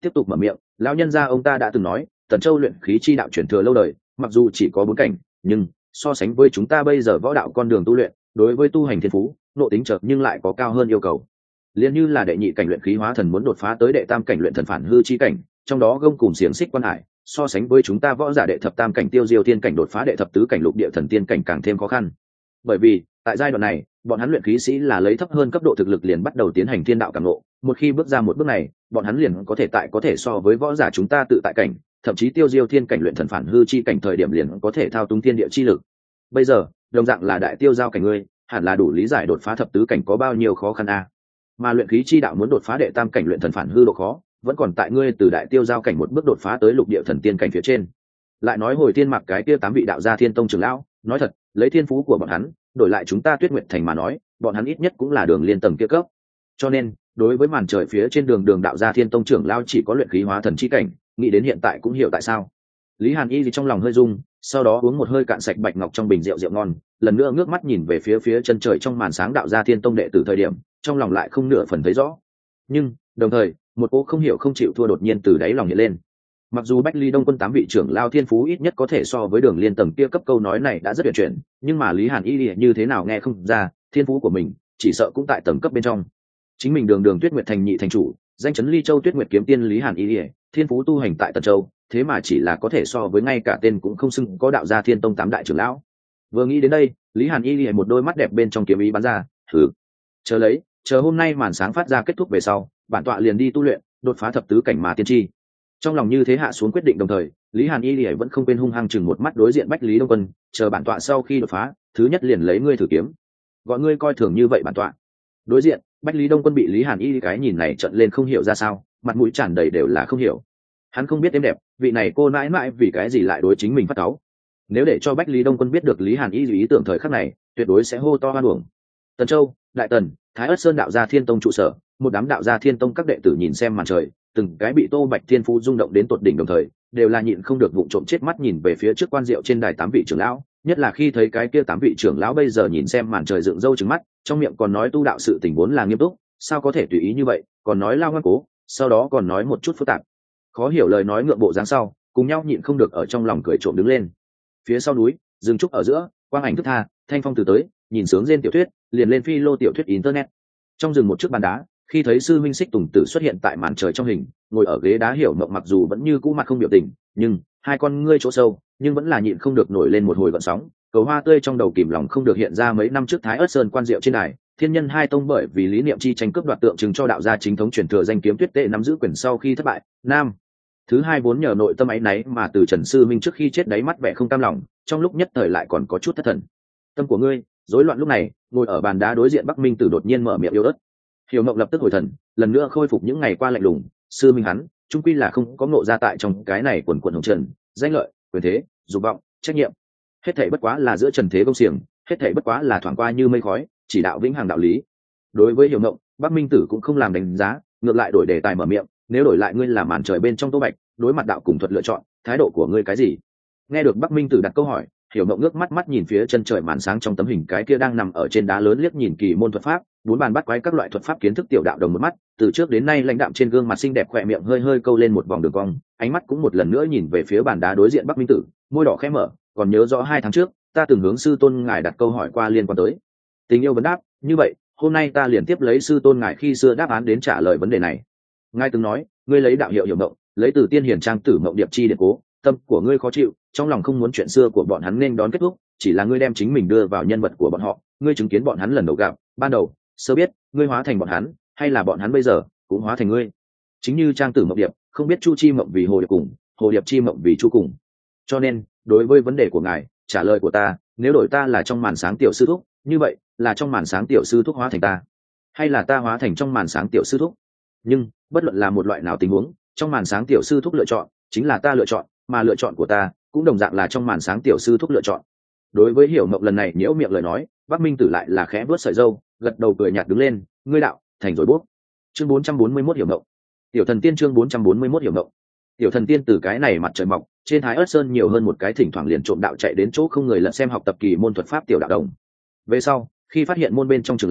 tiếp tục mở miệng, lão nhân gia ông ta đã từng nói Tần Châu luyện khí chi đạo truyền thừa lâu đời, mặc dù chỉ có bốn cảnh, nhưng so sánh với chúng ta bây giờ võ đạo con đường tu luyện, đối với tu hành thiên phú nộ tính chợt nhưng lại có cao hơn yêu cầu. Liên như là đệ nhị cảnh luyện khí hóa thần muốn đột phá tới đệ tam cảnh luyện thần phản hư chi cảnh, trong đó gông cùng xiềng xích quan hải, so sánh với chúng ta võ giả đệ thập tam cảnh tiêu diêu tiên cảnh đột phá đệ thập tứ cảnh lục địa thần tiên cảnh càng thêm khó khăn. Bởi vì tại giai đoạn này bọn hắn luyện khí sĩ là lấy thấp hơn cấp độ thực lực liền bắt đầu tiến hành thiên đạo cảm ngộ, một khi bước ra một bước này bọn hắn liền có thể tại có thể so với võ giả chúng ta tự tại cảnh, thậm chí tiêu diêu thiên cảnh luyện thần phản hư chi cảnh thời điểm liền có thể thao túng thiên địa chi lực. Bây giờ đồng dạng là đại tiêu giao cảnh ngươi, hẳn là đủ lý giải đột phá thập tứ cảnh có bao nhiêu khó khăn a. Mà luyện khí chi đạo muốn đột phá đệ tam cảnh luyện thần phản hư độ khó vẫn còn tại ngươi từ đại tiêu giao cảnh một bước đột phá tới lục địa thần tiên cảnh phía trên. Lại nói hồi tiên mặc cái kia tám vị đạo gia thiên tông trưởng lão, nói thật lấy thiên phú của bọn hắn đổi lại chúng ta Tuyết Nguyệt Thành mà nói, bọn hắn ít nhất cũng là đường liên tầng kia cấp. Cho nên đối với màn trời phía trên đường đường đạo gia thiên tông trưởng lão chỉ có luyện khí hóa thần chi cảnh, nghĩ đến hiện tại cũng hiểu tại sao. Lý Hàn Y gì trong lòng hơi rung, sau đó uống một hơi cạn sạch bạch ngọc trong bình rượu rượu ngon, lần nữa ngước mắt nhìn về phía phía chân trời trong màn sáng đạo gia thiên tông đệ tử thời điểm, trong lòng lại không nửa phần thấy rõ. Nhưng đồng thời một cô không hiểu không chịu thua đột nhiên từ đáy lòng hiện lên. Mặc dù Bách Ly Đông quân tám vị trưởng lao thiên phú ít nhất có thể so với đường liên tầng kia cấp, câu nói này đã rất huyền chuyển, nhưng mà Lý Hàn Y như thế nào nghe không ra, thiên phú của mình chỉ sợ cũng tại tầng cấp bên trong. Chính mình đường đường Tuyết Nguyệt Thành nhị thành chủ, danh chấn Ly Châu Tuyết Nguyệt kiếm tiên Lý Hàn Y, thiên phú tu hành tại Tần Châu, thế mà chỉ là có thể so với ngay cả tên cũng không xưng có đạo gia thiên tông tám đại trưởng lão. Vừa nghĩ đến đây, Lý Hàn Y một đôi mắt đẹp bên trong kiếm ý bắn ra, thử chờ lấy, chờ hôm nay màn sáng phát ra kết thúc về sau, bản tọa liền đi tu luyện, đột phá thập tứ cảnh mà tiên tri. Trong lòng như thế hạ xuống quyết định, đồng thời Lý Hàn Y vẫn không quên hung hăng chừng một mắt đối diện Bách Lý Đông Quân, chờ bản tọa sau khi đột phá, thứ nhất liền lấy ngươi thử kiếm. Gọi ngươi coi thường như vậy bản tọa. Đối diện Bách Lý Đông Quân bị Lý Hàn Y cái nhìn này trợn lên không hiểu ra sao, mặt mũi tràn đầy đều là không hiểu. Hắn không biết êm đẹp, vị này cô nãi mãi vì cái gì lại đối chính mình phát cáu. Nếu để cho Bách Lý Đông Quân biết được Lý Hàn Y ý tưởng thời khắc này, tuyệt đối sẽ hô to hoan uổng. Tần Châu, Đại Tần, Thái Ất Sơn đạo gia thiên tông trụ sở, một đám đạo gia thiên tông các đệ tử nhìn xem màn trời, từng cái bị Tô Bạch Thiên Phú rung động đến tột đỉnh, đồng thời đều là nhịn không được vụng trộm chết mắt nhìn về phía trước quan diệu trên đài tám vị trưởng lão, nhất là khi thấy cái kia tám vị trưởng lão bây giờ nhìn xem màn trời dựng râu trừng mắt, trong miệng còn nói tu đạo sự tình vốn là nghiêm túc, sao có thể tùy ý như vậy, còn nói lao ngoan cố, sau đó còn nói một chút phức tạp khó hiểu lời nói ngượng bộ dáng sau, cùng nhau nhịn không được ở trong lòng cười trộm đứng lên. Phía sau núi rừng trúc ở giữa, quang ảnh thức tha, thanh phong từ tới, nhìn sướng rên tiểu thuyết liền lên phi lô tiểu thuyết internet. Trong rừng một chiếc bàn đá, khi thấy sư minh Xích Tùng Tử xuất hiện tại màn trời trong hình, ngồi ở ghế đá Hiểu Mộng mặc dù vẫn như cũ mặt không biểu tình, nhưng hai con ngươi chỗ sâu nhưng vẫn là nhịn không được nổi lên một hồi gợn sóng. Cầu hoa tươi trong đầu kìm lòng không được hiện ra mấy năm trước Thái Ất Sơn quan diệu trên đài, thiên nhân hai tông bởi vì lý niệm chi tranh cướp đoạt tượng trưng cho đạo gia chính thống truyền thừa danh kiếm tuyết tệ nắm giữ quyền sau khi thất bại, nam thứ hai vốn nhờ nội tâm áy náy mà từ Trần sư minh trước khi chết đáy mắt vẻ không cam lòng, trong lúc nhất thời lại còn có chút thất thần. Tâm của ngươi rối loạn. Lúc này ngồi ở bàn đá đối diện Bắc Minh Tử đột nhiên mở miệng yếu ớt. Hiểu Mộng lập tức hồi thần, lần nữa khôi phục những ngày qua lạnh lùng. Sư minh hắn trung quy là không có ngộ ra tại trong cái này quần quần hồng trần, danh lợi, quyền thế, dục vọng, trách nhiệm, hết thảy bất quá là giữa trần thế công xiềng, hết thảy bất quá là thoảng qua như mây khói, chỉ đạo vĩnh hằng đạo lý. Đối với Hiểu Mộng, Bắc Minh Tử cũng không làm đánh giá, ngược lại đổi đề tài mở miệng, nếu đổi lại ngươi là màn trời bên trong Tô Bạch, đối mặt đạo cùng thuật lựa chọn, thái độ của ngươi cái gì? Nghe được Bắc Minh Tử đặt câu hỏi, Hiểu Mộng ngước mắt mắt nhìn phía chân trời màn sáng trong tấm hình cái kia đang nằm ở trên đá lớn, liếc nhìn kỳ môn thuật pháp, bốn bàn bắt quái các loại thuật pháp kiến thức tiểu đạo đồng một mắt, từ trước đến nay lãnh đạm trên gương mặt xinh đẹp khỏe miệng hơi hơi câu lên một vòng đường cong, ánh mắt cũng một lần nữa nhìn về phía bàn đá đối diện Bắc Minh Tử, môi đỏ khẽ mở, còn nhớ rõ hai tháng trước, ta từng hướng sư tôn ngài đặt câu hỏi qua liên quan tới tình yêu vấn đáp, như vậy, hôm nay ta liền tiếp lấy sư tôn ngài khi xưa đáp án đến trả lời vấn đề này. Ngài từng nói, ngươi lấy đạo hiệu Hiểu Mộng, lấy từ tiên hiển trang tử Mộng Điệp chi điện cố, tâm của ngươi khó chịu, trong lòng không muốn chuyện xưa của bọn hắn nên đón kết thúc, chỉ là ngươi đem chính mình đưa vào nhân vật của bọn họ, ngươi chứng kiến bọn hắn lần đầu gặp, ban đầu, sơ biết, ngươi hóa thành bọn hắn, hay là bọn hắn bây giờ cũng hóa thành ngươi. Chính như trang tử Mộng Điệp, không biết Chu Chi Mộng vì Hồ Điệp cùng, Hồ Điệp Chi Mộng vì Chu cùng. Cho nên, đối với vấn đề của ngài, trả lời của ta, nếu đổi ta là trong màn sáng tiểu sư thúc, như vậy, là trong màn sáng tiểu sư thúc hóa thành ta, hay là ta hóa thành trong màn sáng tiểu sư thúc? Nhưng, bất luận là một loại nào tình huống, trong màn sáng tiểu sư thúc lựa chọn, chính là ta lựa chọn, mà lựa chọn của ta cũng đồng dạng là trong màn sáng tiểu sư thúc lựa chọn. Đối với Hiểu Mộng lần này nhiễu miệng lời nói, Bắc Minh Tử lại là khẽ vuốt sợi râu, gật đầu cười nhạt đứng lên, ngươi đạo thành rồi bút. Chương bốn trăm bốn mươi mốt Hiểu Mộng. Tiểu thần tiên chương bốn trăm bốn mươi mốt Hiểu Mộng. Tiểu thần tiên từ cái này mặt trời mọc, trên Thái Ất Sơn nhiều hơn một cái thỉnh thoảng liền trộm đạo chạy đến chỗ không người lận xem học tập kỳ môn thuật pháp tiểu đạo đồng. Về sau, khi phát hiện môn bên trong trưởng lão,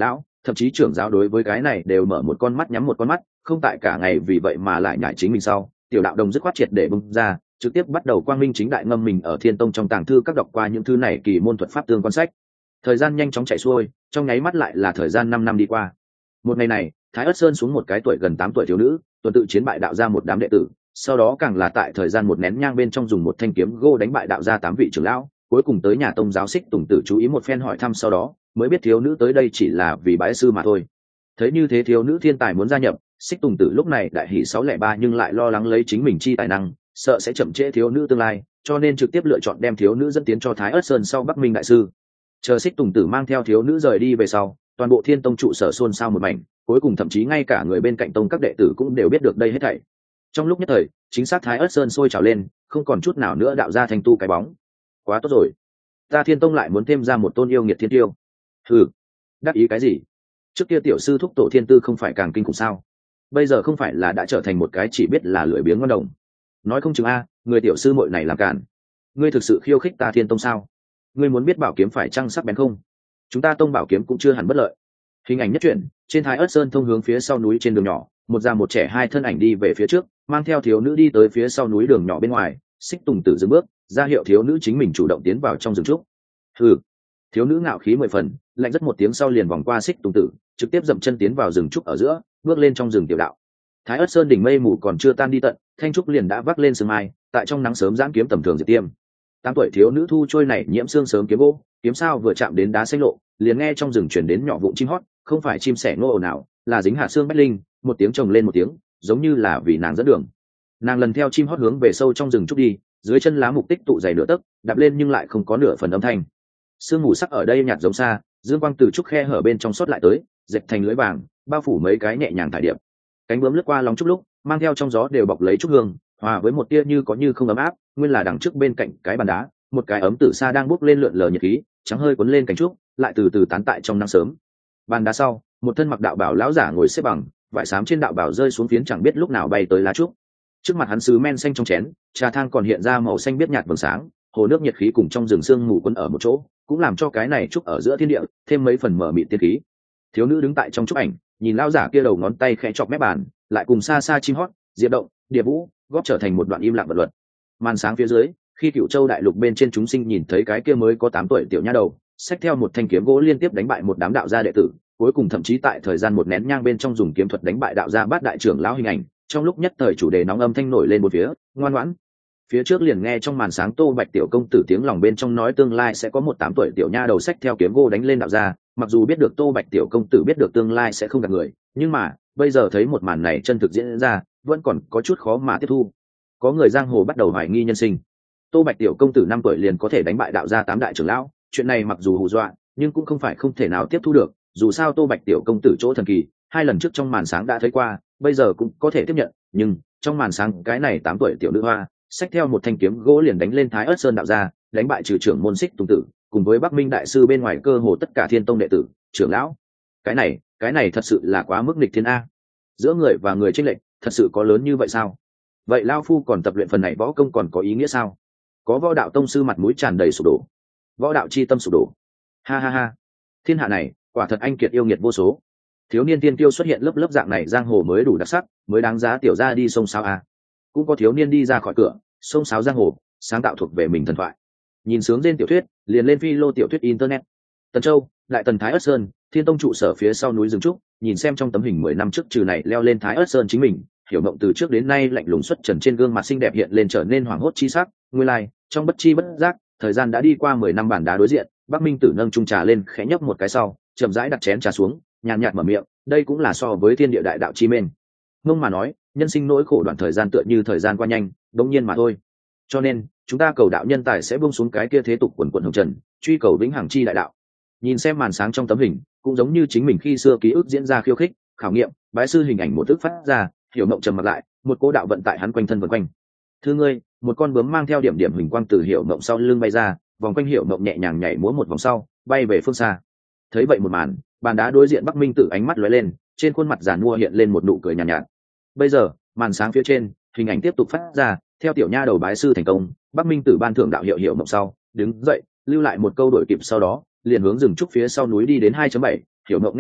thậm chí trưởng giáo đối với cái này đều mở một con mắt nhắm một con mắt, không tại cả ngày vì vậy mà lại nhảy chính mình sau. Tiểu đạo đồng dứt khoát triệt để bung ra, trực tiếp bắt đầu quang minh chính đại ngâm mình ở Thiên Tông trong tàng thư các đọc qua những thư này kỳ môn thuật pháp tương quan sách. Thời gian nhanh chóng chạy xuôi, trong nháy mắt lại là thời gian năm năm đi qua. Một ngày này, Thái Ất Sơn xuống một cái tuổi gần tám tuổi thiếu nữ, tuần tự chiến bại đạo ra một đám đệ tử, sau đó càng là tại thời gian một nén nhang bên trong dùng một thanh kiếm gô đánh bại đạo ra tám vị trưởng lão, cuối cùng tới nhà tông giáo Xích Tùng Tử chú ý một phen hỏi thăm sau đó, mới biết thiếu nữ tới đây chỉ là vì bái sư mà thôi. Thấy như thế thiếu nữ thiên tài muốn gia nhập, Xích Tùng Tử lúc này đại hỉ sáu lẻ ba nhưng lại lo lắng lấy chính mình chi tài năng, sợ sẽ chậm trễ thiếu nữ tương lai, cho nên trực tiếp lựa chọn đem thiếu nữ dẫn tiến cho Thái Ất Sơn sau Bắc Minh đại sư. Chờ Xích Tùng Tử mang theo thiếu nữ rời đi về sau, toàn bộ Thiên Tông trụ sở xôn xao một mảnh, cuối cùng thậm chí ngay cả người bên cạnh tông các đệ tử cũng đều biết được đây hết thảy. Trong lúc nhất thời, chính xác Thái Ất Sơn sôi trào lên, không còn chút nào nữa đạo ra thành tu cái bóng. Quá tốt rồi, ta Thiên Tông lại muốn thêm ra một tôn yêu nghiệt thiên tiêu. Hừ, đắc ý cái gì? Trước kia tiểu sư thúc tổ Thiên Tư không phải càng kinh khủng sao? Bây giờ không phải là đã trở thành một cái chỉ biết là lười biếng ngon đồng. Nói không chừng a, người tiểu sư muội này làm cản. Ngươi thực sự khiêu khích ta Thiên Tông sao? Ngươi muốn biết bảo kiếm phải chăng sắc bén không? Chúng ta tông bảo kiếm cũng chưa hẳn bất lợi. Hình ảnh nhất truyện, trên Thái Ất Sơn thông hướng phía sau núi trên đường nhỏ, một già một trẻ hai thân ảnh đi về phía trước, mang theo thiếu nữ đi tới phía sau núi đường nhỏ bên ngoài. Xích Tùng Tử dừng bước, ra hiệu thiếu nữ chính mình chủ động tiến vào trong rừng trúc. Hừ. Thiếu nữ ngạo khí mười phần, lạnh rất một tiếng sau liền vòng qua Xích Tùng Tử, trực tiếp dậm chân tiến vào rừng trúc ở giữa, bước lên trong rừng tiểu đạo. Thái Ất Sơn đỉnh mây mù còn chưa tan đi tận, thanh trúc liền đã vác lên sương mai, tại trong nắng sớm giãn kiếm tầm thường diệt tiêm. Tám tuổi thiếu nữ thu trôi này nhiễm xương sớm kiếm gỗ, kiếm sao vừa chạm đến đá xanh lộ, liền nghe trong rừng truyền đến nhỏ vụn chim hót, không phải chim sẻ nô ồn nào, là dính hạ xương bách linh, một tiếng chồng lên một tiếng, giống như là vì nàng dẫn đường. Nàng lần theo chim hót hướng về sâu trong rừng trúc đi, dưới chân lá mục tích tụ dày nửa tấc, đạp lên nhưng lại không có nửa phần âm thanh. Sương mù sắc ở đây nhạt giống xa, dương quang từ trúc khe hở bên trong sót lại tới, dệt thành lưới vàng, bao phủ mấy cái nhẹ nhàng thải điệp. Cánh bướm lướt qua lòng trúc lúc, mang theo trong gió đều bọc lấy trúc hương, hòa với một tia như có như không ấm áp, nguyên là đằng trước bên cạnh cái bàn đá, một cái ấm tử sa đang bốc lên lượn lờ nhiệt khí, trắng hơi cuốn lên cánh trúc, lại từ từ tán tại trong nắng sớm. Bàn đá sau, một thân mặc đạo bảo lão giả ngồi xếp bằng, vải xám trên đạo bảo rơi xuống phiến chẳng biết lúc nào bay tới lá trúc. Trước mặt hắn sứ men xanh trong chén, trà thang còn hiện ra màu xanh biếc nhạt vầng sáng, hồ nước nhiệt khí cùng trong rừng sương mù quấn ở một chỗ, cũng làm cho cái này trúc ở giữa thiên địa thêm mấy phần mở mịt tiên khí. Thiếu nữ đứng tại trong trúc ảnh, nhìn lão giả kia đầu ngón tay khẽ chọc mép bàn, lại cùng xa xa chim hót, diệp động, địa vũ, góp trở thành một đoạn im lặng vật luật. Màn sáng phía dưới, khi Cựu Châu đại lục bên trên chúng sinh nhìn thấy cái kia mới có tám tuổi tiểu nha đầu, xách theo một thanh kiếm gỗ liên tiếp đánh bại một đám đạo gia đệ tử, cuối cùng thậm chí tại thời gian một nén nhang bên trong dùng kiếm thuật đánh bại đạo gia bát đại trưởng lão hình ảnh, trong lúc nhất thời chủ đề nóng âm thanh nổi lên một phía, ngoan ngoãn. Phía trước liền nghe trong màn sáng Tô Bạch tiểu công tử tiếng lòng bên trong nói tương lai sẽ có một tám tuổi tiểu nha đầu xách theo kiếm gỗ đánh lên đạo gia, mặc dù biết được Tô Bạch tiểu công tử biết được tương lai sẽ không gạt người, nhưng mà bây giờ thấy một màn này chân thực diễn ra, vẫn còn có chút khó mà tiếp thu. Có người giang hồ bắt đầu hoài nghi nhân sinh. Tô Bạch tiểu công tử năm tuổi liền có thể đánh bại đạo gia tám đại trưởng lão, chuyện này mặc dù hù dọa, nhưng cũng không phải không thể nào tiếp thu được, dù sao Tô Bạch tiểu công tử chỗ thần kỳ, hai lần trước trong màn sáng đã thấy qua, bây giờ cũng có thể tiếp nhận, nhưng trong màn sáng cái này tám tuổi tiểu nữ hoa, xách theo một thanh kiếm gỗ liền đánh lên Thái Ất Sơn đạo gia, đánh bại trừ trưởng môn Xích Tùng Tử, cùng với Bắc Minh đại sư bên ngoài cơ hồ tất cả Thiên Tông đệ tử, trưởng lão. Cái này, cái này thật sự là quá mức nghịch thiên a. Giữa người và người chênh lệch, thật sự có lớn như vậy sao? Vậy lão phu còn tập luyện phần này võ công còn có ý nghĩa sao? Có võ đạo tông sư mặt mũi tràn đầy sụp đổ, võ đạo chi tâm sụp đổ. Ha ha ha, thiên hạ này quả thật anh kiệt yêu nghiệt vô số. Thiếu niên tiên tiêu xuất hiện lớp lớp dạng này giang hồ mới đủ đặc sắc, mới đáng giá tiểu gia đi sông sáo a. Cũng có thiếu niên đi ra khỏi cửa, sông sáo giang hồ, sáng tạo thuộc về mình thần thoại. Nhìn sướng trên tiểu thuyết, liền lên phi lô tiểu thuyết internet. Tần Châu, Đại Tần Thái Ất Sơn, Thiên Tông trụ sở phía sau núi rừng trúc, nhìn xem trong tấm hình mười năm trước trừ này leo lên Thái Ất Sơn chính mình, Hiểu Mộng từ trước đến nay lạnh lùng xuất trần trên gương mặt xinh đẹp hiện lên trở nên hoảng hốt chi sắc, nguyên lai, like, trong bất chi bất giác, thời gian đã đi qua mười năm bản đá đối diện, Bắc Minh Tử nâng chung trà lên, khẽ nhấp một cái sau, chậm rãi đặt chén trà xuống, nhàn nhạt mở miệng, đây cũng là so với thiên địa đại đạo chi men. Mông mà nói, nhân sinh nỗi khổ đoạn thời gian tựa như thời gian qua nhanh, đống nhiên mà thôi. Cho nên, chúng ta cầu đạo nhân tài sẽ buông xuống cái kia thế tục quần quần hồng trần, truy cầu vĩnh hằng chi đại đạo. Nhìn xem màn sáng trong tấm hình, cũng giống như chính mình khi xưa ký ức diễn ra khiêu khích, khảo nghiệm, bái sư hình ảnh một thức phát ra, Hiểu Mộng trầm mặt lại, một cố đạo vận tại hắn quanh thân vần quanh. Thưa ngươi, một con bướm mang theo điểm điểm hình quang từ Hiểu Mộng sau lưng bay ra, vòng quanh Hiểu Mộng nhẹ nhàng nhảy múa một vòng sau, bay về phương xa. Thấy vậy một màn, bàn đá đối diện Bắc Minh Tử ánh mắt lóe lên, trên khuôn mặt giàn mua hiện lên một nụ cười nhàn nhạt, nhạt. Bây giờ, màn sáng phía trên, hình ảnh tiếp tục phát ra, theo tiểu nha đầu bái sư thành công, Bắc Minh Tử ban thưởng đạo hiệu Hiểu Mộng sau, đứng dậy, lưu lại một câu đổi kịp sau đó, liền hướng rừng trúc phía sau núi đi đến hai chấm bảy. Hiểu Mộng nghe vậy,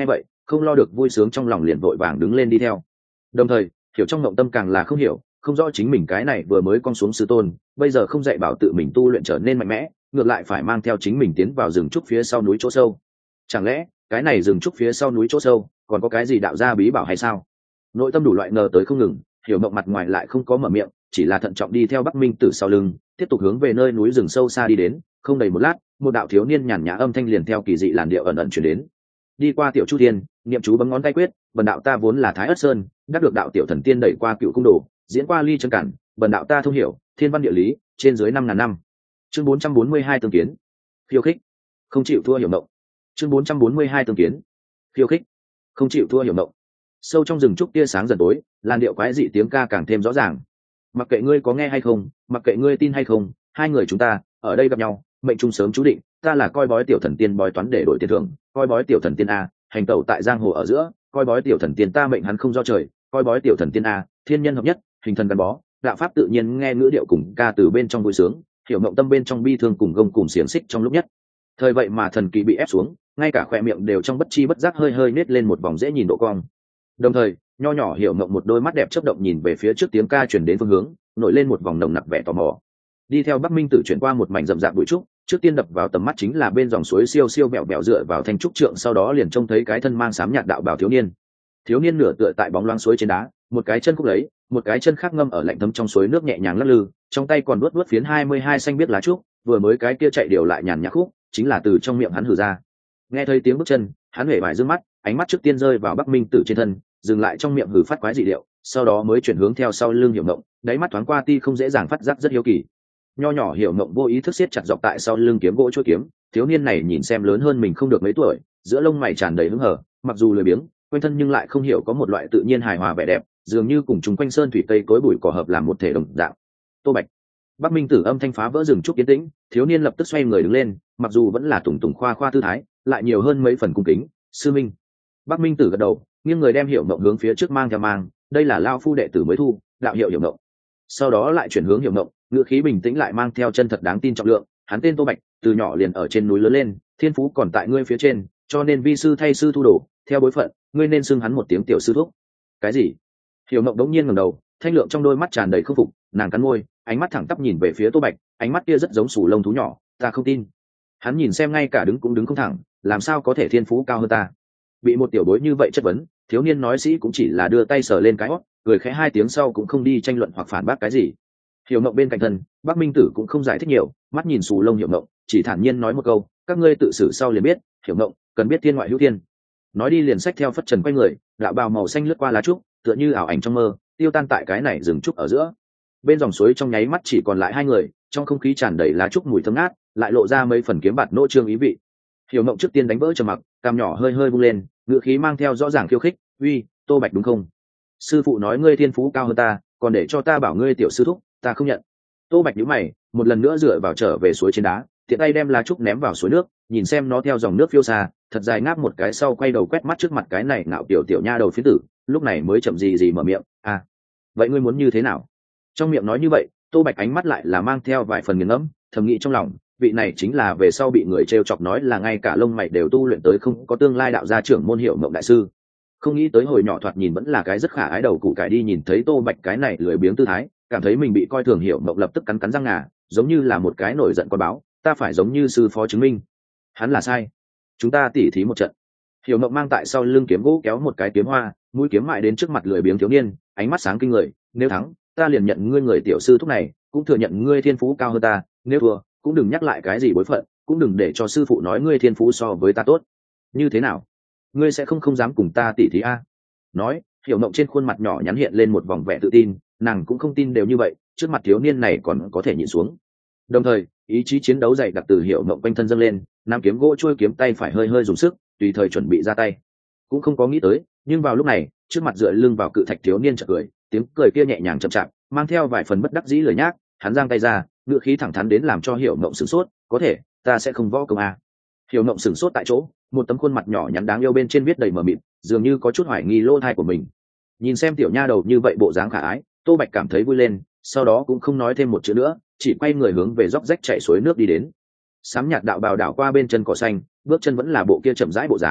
không lo được vui sướng trong lòng liền vội vàng đứng lên đi theo. Đồng thời hiểu trong mộng tâm càng là không hiểu, không rõ chính mình cái này vừa mới con xuống sư tôn bây giờ không dạy bảo tự mình tu luyện trở nên mạnh mẽ, ngược lại phải mang theo chính mình tiến vào rừng trúc phía sau núi chỗ sâu. Chẳng lẽ cái này rừng trúc phía sau núi chỗ sâu còn có cái gì đạo gia bí bảo hay sao? Nội tâm đủ loại ngờ tới không ngừng, hiểu mộng mặt ngoài lại không có mở miệng, chỉ là thận trọng đi theo Bắc Minh Tử sau lưng, tiếp tục hướng về nơi núi rừng sâu xa đi đến. Không đầy một lát, một đạo thiếu niên nhàn nhã âm thanh liền theo kỳ dị làn điệu ẩn ẩn chuyển đến. Đi qua tiểu chu thiên, niệm chú bấm ngón tay quyết, bần đạo ta vốn là Thái Ất Sơn, đắc được đạo tiểu thần tiên đẩy qua cựu cung đồ, diễn qua ly chân cản, bần đạo ta thông hiểu thiên văn địa lý trên dưới năm ngàn năm. Chương bốn trăm bốn mươi hai tương kiến. Khiêu khích, không chịu thua hiểu mộng. Chương bốn trăm bốn mươi hai tương kiến. Khiêu khích, không chịu thua hiểu mộng. Sâu trong rừng trúc tia sáng dần tối, làn điệu quái dị tiếng ca càng thêm rõ ràng. Mặc kệ ngươi có nghe hay không, mặc kệ ngươi tin hay không, hai người chúng ta ở đây gặp nhau, mệnh trung sớm chú định. Ta là coi bói tiểu thần tiên bói toán để đổi tiền thưởng, coi bói tiểu thần tiên a, hành tẩu tại giang hồ ở giữa, coi bói tiểu thần tiên ta mệnh hắn không do trời, coi bói tiểu thần tiên a, thiên nhân hợp nhất, hình thần gắn bó, đạo pháp tự nhiên nghe ngữ điệu cùng ca từ bên trong vui sướng, hiểu mộng tâm bên trong bi thương cùng gông cùng xiềng xích trong lúc nhất. Thời vậy mà thần kỳ bị ép xuống, ngay cả khóe miệng đều trong bất chi bất giác hơi hơi nết lên một vòng dễ nhìn độ cong. Đồng thời, nho nhỏ hiểu mộng một đôi mắt đẹp chớp động nhìn về phía trước tiếng ca truyền đến phương hướng, nổi lên một vòng nồng nặc vẻ tò mò. Đi theo Bắc Minh Tử chuyển qua một mảnh rậm rạp bụi trúc, trước tiên đập vào tầm mắt chính là bên dòng suối siêu siêu bẹo bẹo dựa vào thanh trúc trượng, sau đó liền trông thấy cái thân mang xám nhạt đạo bào thiếu niên. Thiếu niên nửa tựa tại bóng loáng suối trên đá, một cái chân cúc lấy, một cái chân khác ngâm ở lạnh thấm trong suối nước nhẹ nhàng lắc lư, trong tay còn đuốt đuốt phiến hai mươi hai xanh biết lá trúc, vừa mới cái kia chạy điều lại nhàn nhã khúc, chính là từ trong miệng hắn hử ra. Nghe thấy tiếng bước chân, hắn hể vải dương mắt, ánh mắt trước tiên rơi vào Bắc Minh Tử trên thân, dừng lại trong miệng hử phát quái dị điệu, sau đó mới chuyển hướng theo sau lưng Hiểu Mộng, đáy mắt thoáng qua ti không dễ dàng phát giác rất hiếu kỳ. Nho nhỏ Hiểu Mộng vô ý thức siết chặt dọc tại sau lưng kiếm gỗ chuôi kiếm, thiếu niên này nhìn xem lớn hơn mình không được mấy tuổi, giữa lông mày tràn đầy hứng hở, mặc dù lười biếng, quanh thân nhưng lại không hiểu có một loại tự nhiên hài hòa vẻ đẹp, dường như cùng chúng quanh sơn thủy tây cối bụi cỏ hợp làm một thể đồng dạng. Tô Bạch. Bắc Minh Tử âm thanh phá vỡ rừng trúc yên tĩnh, thiếu niên lập tức xoay người đứng lên, mặc dù vẫn là tùng tùng khoa khoa tư thái, lại nhiều hơn mấy phần cung kính. Sư minh. Bắc Minh Tử gật đầu, nghiêng người đem Hiểu Mộng hướng phía trước mang theo mang, đây là lao phu đệ tử mới thu, đạo hiệu Hiểu Mộng. Sau đó lại chuyển hướng Hiểu Mộng, ngữ khí bình tĩnh lại mang theo chân thật đáng tin trọng lượng, hắn tên Tô Bạch, từ nhỏ liền ở trên núi lớn lên, thiên phú còn tại ngươi phía trên, cho nên vi sư thay sư thu đồ, theo bối phận, ngươi nên xưng hắn một tiếng tiểu sư thúc. Cái gì? Hiểu Mộng đống nhiên ngẩng đầu, thanh lượng trong đôi mắt tràn đầy khâm phục, nàng cắn môi, ánh mắt thẳng tắp nhìn về phía Tô Bạch, ánh mắt kia rất giống sủ lông thú nhỏ, ta không tin. Hắn nhìn xem ngay cả đứng cũng đứng không thẳng, làm sao có thể thiên phú cao hơn ta? Bị một tiểu bối như vậy chất vấn, thiếu niên nói sĩ cũng chỉ là đưa tay sờ lên cái hót, cười khẽ hai tiếng sau cũng không đi tranh luận hoặc phản bác cái gì. Hiểu Mộng bên cạnh thân, Bắc Minh Tử cũng không giải thích nhiều, mắt nhìn sù lông Hiểu Mộng, chỉ thản nhiên nói một câu, các ngươi tự xử sau liền biết, Hiểu Mộng, cần biết thiên ngoại hữu thiên. Nói đi liền xách theo phất trần quay người, đạo bào màu xanh lướt qua lá trúc, tựa như ảo ảnh trong mơ, tiêu tan tại cái này rừng trúc ở giữa. Bên dòng suối trong nháy mắt chỉ còn lại hai người, trong không khí tràn đầy lá trúc mùi thơm ngát, lại lộ ra mấy phần kiếm bạt nỗ trương ý vị. Hiểu Mộng trước tiên đánh vỡ trầm mặc, cằm nhỏ hơi hơi vung lên, ngựa khí mang theo rõ ràng khiêu khích, uy, Tô Bạch đúng không? Sư phụ nói ngươi thiên phú cao hơn ta, còn để cho ta bảo ngươi tiểu sư thúc, ta không nhận. Tô Bạch nhíu mày, một lần nữa dựa vào trở về suối trên đá, tiện tay đem lá trúc ném vào suối nước, nhìn xem nó theo dòng nước phiêu xa, thật dài ngáp một cái sau quay đầu quét mắt trước mặt cái này ngạo tiểu tiểu nha đầu phiến tử, lúc này mới chậm gì gì mở miệng, à, vậy ngươi muốn như thế nào? Trong miệng nói như vậy, Tô Bạch ánh mắt lại là mang theo vài phần nghiền ngẫm, thầm nghĩ trong lòng, vị này chính là về sau bị người trêu chọc nói là ngay cả lông mày đều tu luyện tới không có tương lai đạo gia trưởng môn Hiểu Mộng đại sư. Không nghĩ tới hồi nhỏ thoạt nhìn vẫn là cái rất khả ái đầu củ cải đi, nhìn thấy Tô Bạch cái này lười biếng tư thái, cảm thấy mình bị coi thường, Hiểu Mộng lập tức cắn cắn răng ngà, giống như là một cái nổi giận con báo, ta phải giống như sư phó chứng minh hắn là sai, chúng ta tỉ thí một trận. Hiểu Mộng mang tại sau lưng kiếm gỗ kéo một cái kiếm hoa, mũi kiếm mại đến trước mặt lười biếng thiếu niên, ánh mắt sáng kinh người, nếu thắng ta liền nhận ngươi người tiểu sư thúc này, cũng thừa nhận ngươi thiên phú cao hơn ta, nếu thua cũng đừng nhắc lại cái gì bối phận, cũng đừng để cho sư phụ nói ngươi thiên phú so với ta tốt. Như thế nào, ngươi sẽ không không dám cùng ta tỉ thí a? Nói, Hiểu Mộng trên khuôn mặt nhỏ nhắn hiện lên một vòng vẻ tự tin, nàng cũng không tin đều như vậy, trước mặt thiếu niên này còn có thể nhịn xuống. Đồng thời, ý chí chiến đấu dày đặc từ Hiểu Mộng quanh thân dâng lên, nam kiếm gỗ chuôi kiếm tay phải hơi hơi dùng sức, tùy thời chuẩn bị ra tay. Cũng không có nghĩ tới, nhưng vào lúc này, trước mặt dựa lưng vào cự thạch thiếu niên chợt cười, tiếng cười kia nhẹ nhàng chậm chạp, mang theo vài phần bất đắc dĩ lười nhác, hắn giang tay ra, ngựa khí thẳng thắn đến làm cho Hiểu Mộng sửng sốt, có thể, ta sẽ không võ công a. Hiểu Mộng sửng sốt tại chỗ, một tấm khuôn mặt nhỏ nhắn đáng yêu bên trên viết đầy mờ mịt, dường như có chút hoài nghi lỗ tai của mình. Nhìn xem tiểu nha đầu như vậy bộ dáng khả ái, Tô Bạch cảm thấy vui lên, sau đó cũng không nói thêm một chữ nữa, chỉ quay người hướng về róc rách chảy suối nước đi đến. Sám nhạt đạo bào đảo qua bên chân cỏ xanh, bước chân vẫn là bộ kia chậm rãi bộ dáng,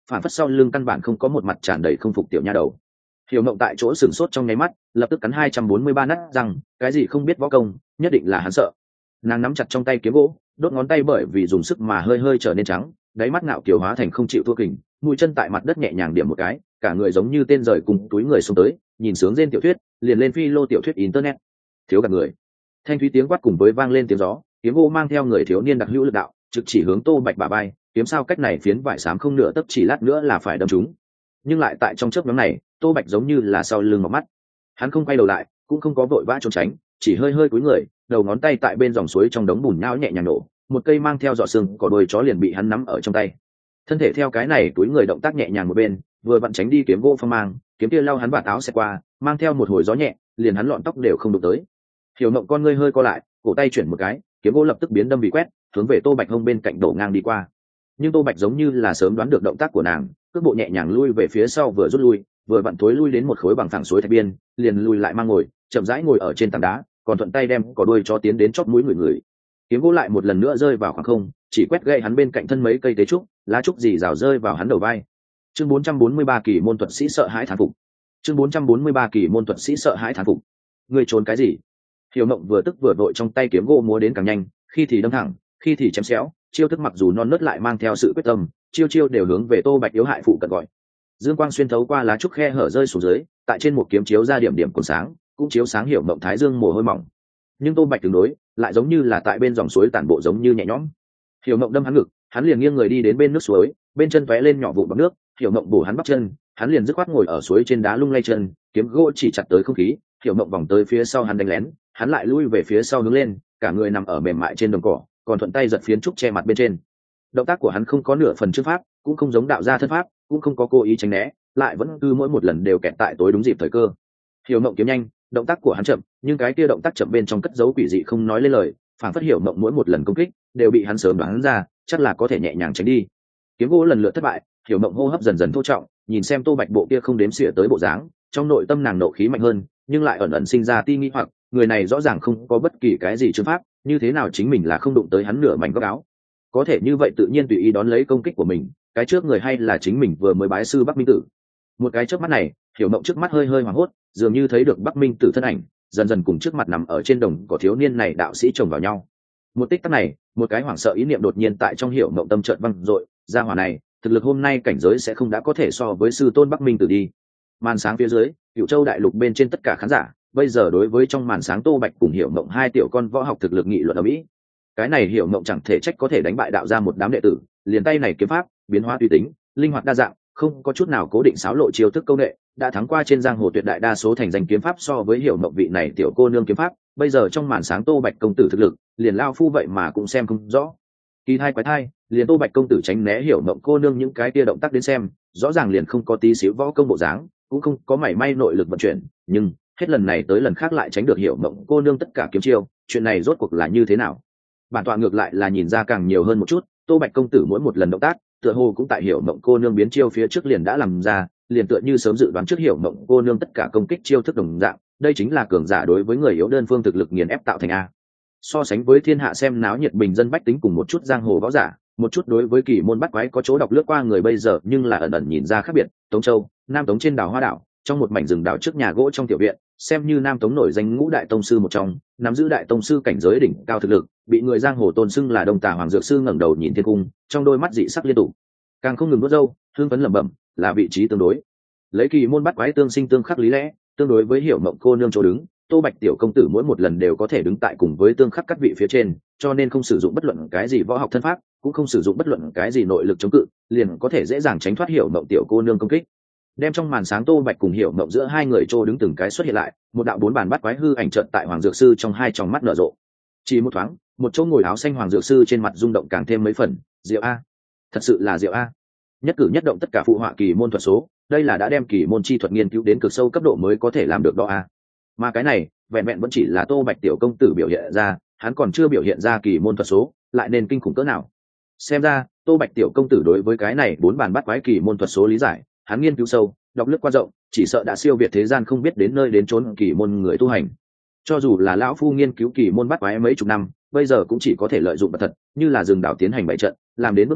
phản phất sau lưng căn bản không có một mặt tràn đầy không phục tiểu nha đầu. Hiểu Mộng tại chỗ sửng sốt trong nháy mắt, lập tức cắn hai trăm bốn mươi ba nát răng, cái gì không biết võ công, nhất định là hắn sợ. Nàng nắm chặt trong tay kiếm gỗ, đốt ngón tay bởi vì dùng sức mà hơi hơi trở nên trắng, đáy mắt ngạo kiều hóa thành không chịu thua kình, mũi chân tại mặt đất nhẹ nhàng điểm một cái, cả người giống như tên rời cùng túi người xông tới, nhìn sướng rên tiểu thuyết, liền lên phi lô tiểu thuyết internet. Thiếu gạt người. Thanh thúy tiếng quát cùng với vang lên tiếng gió, kiếm gỗ mang theo người thiếu niên đặc hữu lực đạo, trực chỉ hướng Tô Bạch bả vai, kiếm sao cách này phiến vải xám không nửa tấc chỉ lát nữa là phải đâm trúng. Nhưng lại tại trong chớp nhoáng này, Tô Bạch giống như là sau lưng một mắt, hắn không quay đầu lại, cũng không có vội vã trốn tránh, chỉ hơi hơi cúi người, đầu ngón tay tại bên dòng suối trong đống bùn nhão nhẹ nhàng nổ, một cây mang theo giọt sương cỏ đuôi chó liền bị hắn nắm ở trong tay. Thân thể theo cái này túi người động tác nhẹ nhàng một bên, vừa vặn tránh đi kiếm gỗ phong mang, kiếm kia lao hắn vạt áo xẹt qua, mang theo một hồi gió nhẹ, liền hắn lọn tóc đều không đụng tới. Hiểu Mộng con ngươi hơi co lại, cổ tay chuyển một cái, kiếm gỗ lập tức biến đâm bị quét, hướng về Tô Bạch hông bên cạnh đổ ngang đi qua. Nhưng Tô Bạch giống như là sớm đoán được động tác của nàng, cước bộ nhẹ nhàng lui về phía sau vừa rút lui, vừa vặn thối lui đến một khối bằng phẳng suối thạch biên, liền lùi lại mang ngồi, chậm rãi ngồi ở trên tảng đá, còn thuận tay đem cỏ đuôi cho tiến đến chóp mũi người người. Kiếm gỗ lại một lần nữa rơi vào khoảng không, chỉ quét gậy hắn bên cạnh thân mấy cây tế trúc, lá trúc rì rào rơi vào hắn đầu vai. Chương bốn trăm bốn mươi ba kỳ môn thuật sĩ sợ hãi thán phục. Chương bốn trăm bốn mươi ba kỳ môn thuật sĩ sợ hãi thán phục. Ngươi trốn cái gì? Hiểu Mộng vừa tức vừa vội trong tay kiếm gỗ múa đến càng nhanh, khi thì đâm thẳng, khi thì chém xéo, chiêu thức mặc dù non nớt lại mang theo sự quyết tâm, chiêu chiêu đều hướng về Tô Bạch yếu hại phụ cận gọi. Dương quang xuyên thấu qua lá trúc khe hở rơi xuống dưới, tại trên một kiếm chiếu ra điểm điểm còn sáng, cũng chiếu sáng Hiểu Mộng thái dương mồ hôi mỏng. Nhưng Tô Bạch tương đối, lại giống như là tại bên dòng suối tản bộ giống như nhẹ nhõm. Hiểu Mộng đâm hắn ngực, hắn liền nghiêng người đi đến bên nước suối, bên chân tóe lên nhỏ vụn bọt nước, Hiểu Mộng bổ hắn bắp chân, hắn liền dứt khoát ngồi ở suối trên đá lung lay chân, kiếm gỗ chỉ chặt tới không khí, Hiểu Mộng vòng tới phía sau hắn đánh lén, hắn lại lui về phía sau hướng lên, cả người nằm ở mềm mại trên đồng cỏ, còn thuận tay giật phiến trúc che mặt bên trên. Động tác của hắn không có nửa phần chữ pháp, cũng không giống đạo gia thân pháp, cũng không có cố ý tránh né, lại vẫn cứ mỗi một lần đều kẹt tại tối đúng dịp thời cơ. Hiểu Mộng kiếm nhanh, động tác của hắn chậm, nhưng cái kia động tác chậm bên trong cất giấu quỷ dị không nói lên lời, phản phất Hiểu Mộng mỗi một lần công kích đều bị hắn sớm đoán ra, chắc là có thể nhẹ nhàng tránh đi. Kiếm gỗ lần lượt thất bại, Hiểu Mộng hô hấp dần dần thô trọng, nhìn xem Tô Bạch bộ kia không đếm xỉa tới bộ dáng, trong nội tâm nàng nộ khí mạnh hơn, nhưng lại ẩn ẩn sinh ra ti nghi hoặc, người này rõ ràng không có bất kỳ cái gì chữ pháp, như thế nào chính mình là không đụng tới hắn nửa mảnh góc áo, có thể như vậy tự nhiên tùy ý đón lấy công kích của mình, cái trước người hay là chính mình vừa mới bái sư Bắc Minh Tử. Một cái chớp mắt này, Hiểu Mộng trước mắt hơi hơi hoảng hốt, dường như thấy được Bắc Minh Tử thân ảnh, dần dần cùng trước mặt nằm ở trên đồng cỏ thiếu niên này đạo sĩ chồng vào nhau. Một tích tắc này, một cái hoảng sợ ý niệm đột nhiên tại trong Hiểu Mộng tâm chợt văng dội, gia hỏa này, thực lực hôm nay cảnh giới sẽ không đã có thể so với sư tôn Bắc Minh Tử đi. Màn sáng phía dưới, Cửu Châu đại lục bên trên tất cả khán giả, bây giờ đối với trong màn sáng Tô Bạch cùng Hiểu Mộng hai tiểu con võ học thực lực nghị luận ở mỹ. Cái này Hiểu Mộng chẳng thể trách có thể đánh bại đạo ra một đám đệ tử, liền tay này kiếm pháp biến hóa tùy tính, linh hoạt đa dạng, không có chút nào cố định xáo lộ chiêu thức câu nghệ, đã thắng qua trên giang hồ tuyệt đại đa số thành danh kiếm pháp. So với Hiểu Mộng vị này tiểu cô nương kiếm pháp, bây giờ trong màn sáng Tô Bạch công tử thực lực, liền lao phu vậy mà cũng xem không rõ. Kỳ thai quái thai, liền Tô Bạch công tử tránh né Hiểu Mộng cô nương những cái tia động tác đến xem, rõ ràng liền không có tí xíu võ công bộ dáng, cũng không có mảy may nội lực vận chuyển, nhưng hết lần này tới lần khác lại tránh được Hiểu Mộng cô nương tất cả kiếm chiêu, chuyện này rốt cuộc là như thế nào? Bản tọa ngược lại là nhìn ra càng nhiều hơn một chút, Tô Bạch công tử mỗi một lần động tác, tựa hồ cũng tại Hiểu Mộng cô nương biến chiêu phía trước liền đã làm ra, liền tựa như sớm dự đoán trước Hiểu Mộng cô nương tất cả công kích chiêu thức đồng dạng, đây chính là cường giả đối với người yếu đơn phương thực lực nghiền ép tạo thành a. So sánh với thiên hạ xem náo nhiệt bình dân bách tính cùng một chút giang hồ võ giả, một chút đối với kỳ môn bắt quái có chỗ đọc lướt qua người bây giờ nhưng là ẩn ẩn nhìn ra khác biệt. Tống Châu, Nam Tống trên đảo Hoa đảo, trong một mảnh rừng đảo trước nhà gỗ trong tiểu viện, xem như Nam Tống nổi danh ngũ đại tông sư một trong, nắm giữ đại tông sư cảnh giới đỉnh cao thực lực, bị người giang hồ tôn xưng là Đông Tà Hoàng Dược Sư ngẩng đầu nhìn thiên cung, trong đôi mắt dị sắc liên tục, càng không ngừng nuốt râu, hương phấn lẩm bẩm, là vị trí tương đối. Lấy kỳ môn bắt quái tương sinh tương khắc lý lẽ, tương đối với Hiểu Mộng cô nương chỗ đứng, Tô Bạch tiểu công tử mỗi một lần đều có thể đứng tại cùng với tương khắc các vị phía trên, cho nên không sử dụng bất luận cái gì võ học thân pháp, cũng không sử dụng bất luận cái gì nội lực chống cự, liền có thể dễ dàng tránh thoát Hiểu Mộng tiểu cô nương công kích. Đem trong màn sáng Tô Bạch cùng Hiểu Mộng giữa hai người trô đứng từng cái xuất hiện lại, một đạo bốn bàn bắt quái hư ảnh chợt tại Hoàng Dược Sư trong hai tròng mắt nở rộ. Chỉ một thoáng, một chỗ ngồi áo xanh Hoàng Dược Sư trên mặt rung động càng thêm mấy phần, diệu a, thật sự là diệu a. Nhất cử nhất động tất cả phụ họa kỳ môn thuật số, đây là đã đem kỳ môn chi thuật nghiên cứu đến cực sâu cấp độ mới có thể làm được đó a. Mà cái này, vẹn vẹn vẫn chỉ là Tô Bạch tiểu công tử biểu hiện ra, hắn còn chưa biểu hiện ra kỳ môn thuật số, lại nên kinh khủng cỡ nào. Xem ra, Tô Bạch tiểu công tử đối với cái này bốn bàn bắt quái kỳ môn thuật số lý giải, hắn nghiên cứu sâu, đọc lướt qua rộng, chỉ sợ đã siêu việt thế gian không biết đến nơi đến chốn kỳ môn người tu hành. Cho dù là lão phu nghiên cứu kỳ môn bắt quái mấy chục năm, bây giờ cũng chỉ có thể lợi dụng vật thật, như là rừng đảo tiến hành bảy trận, làm đến bước này,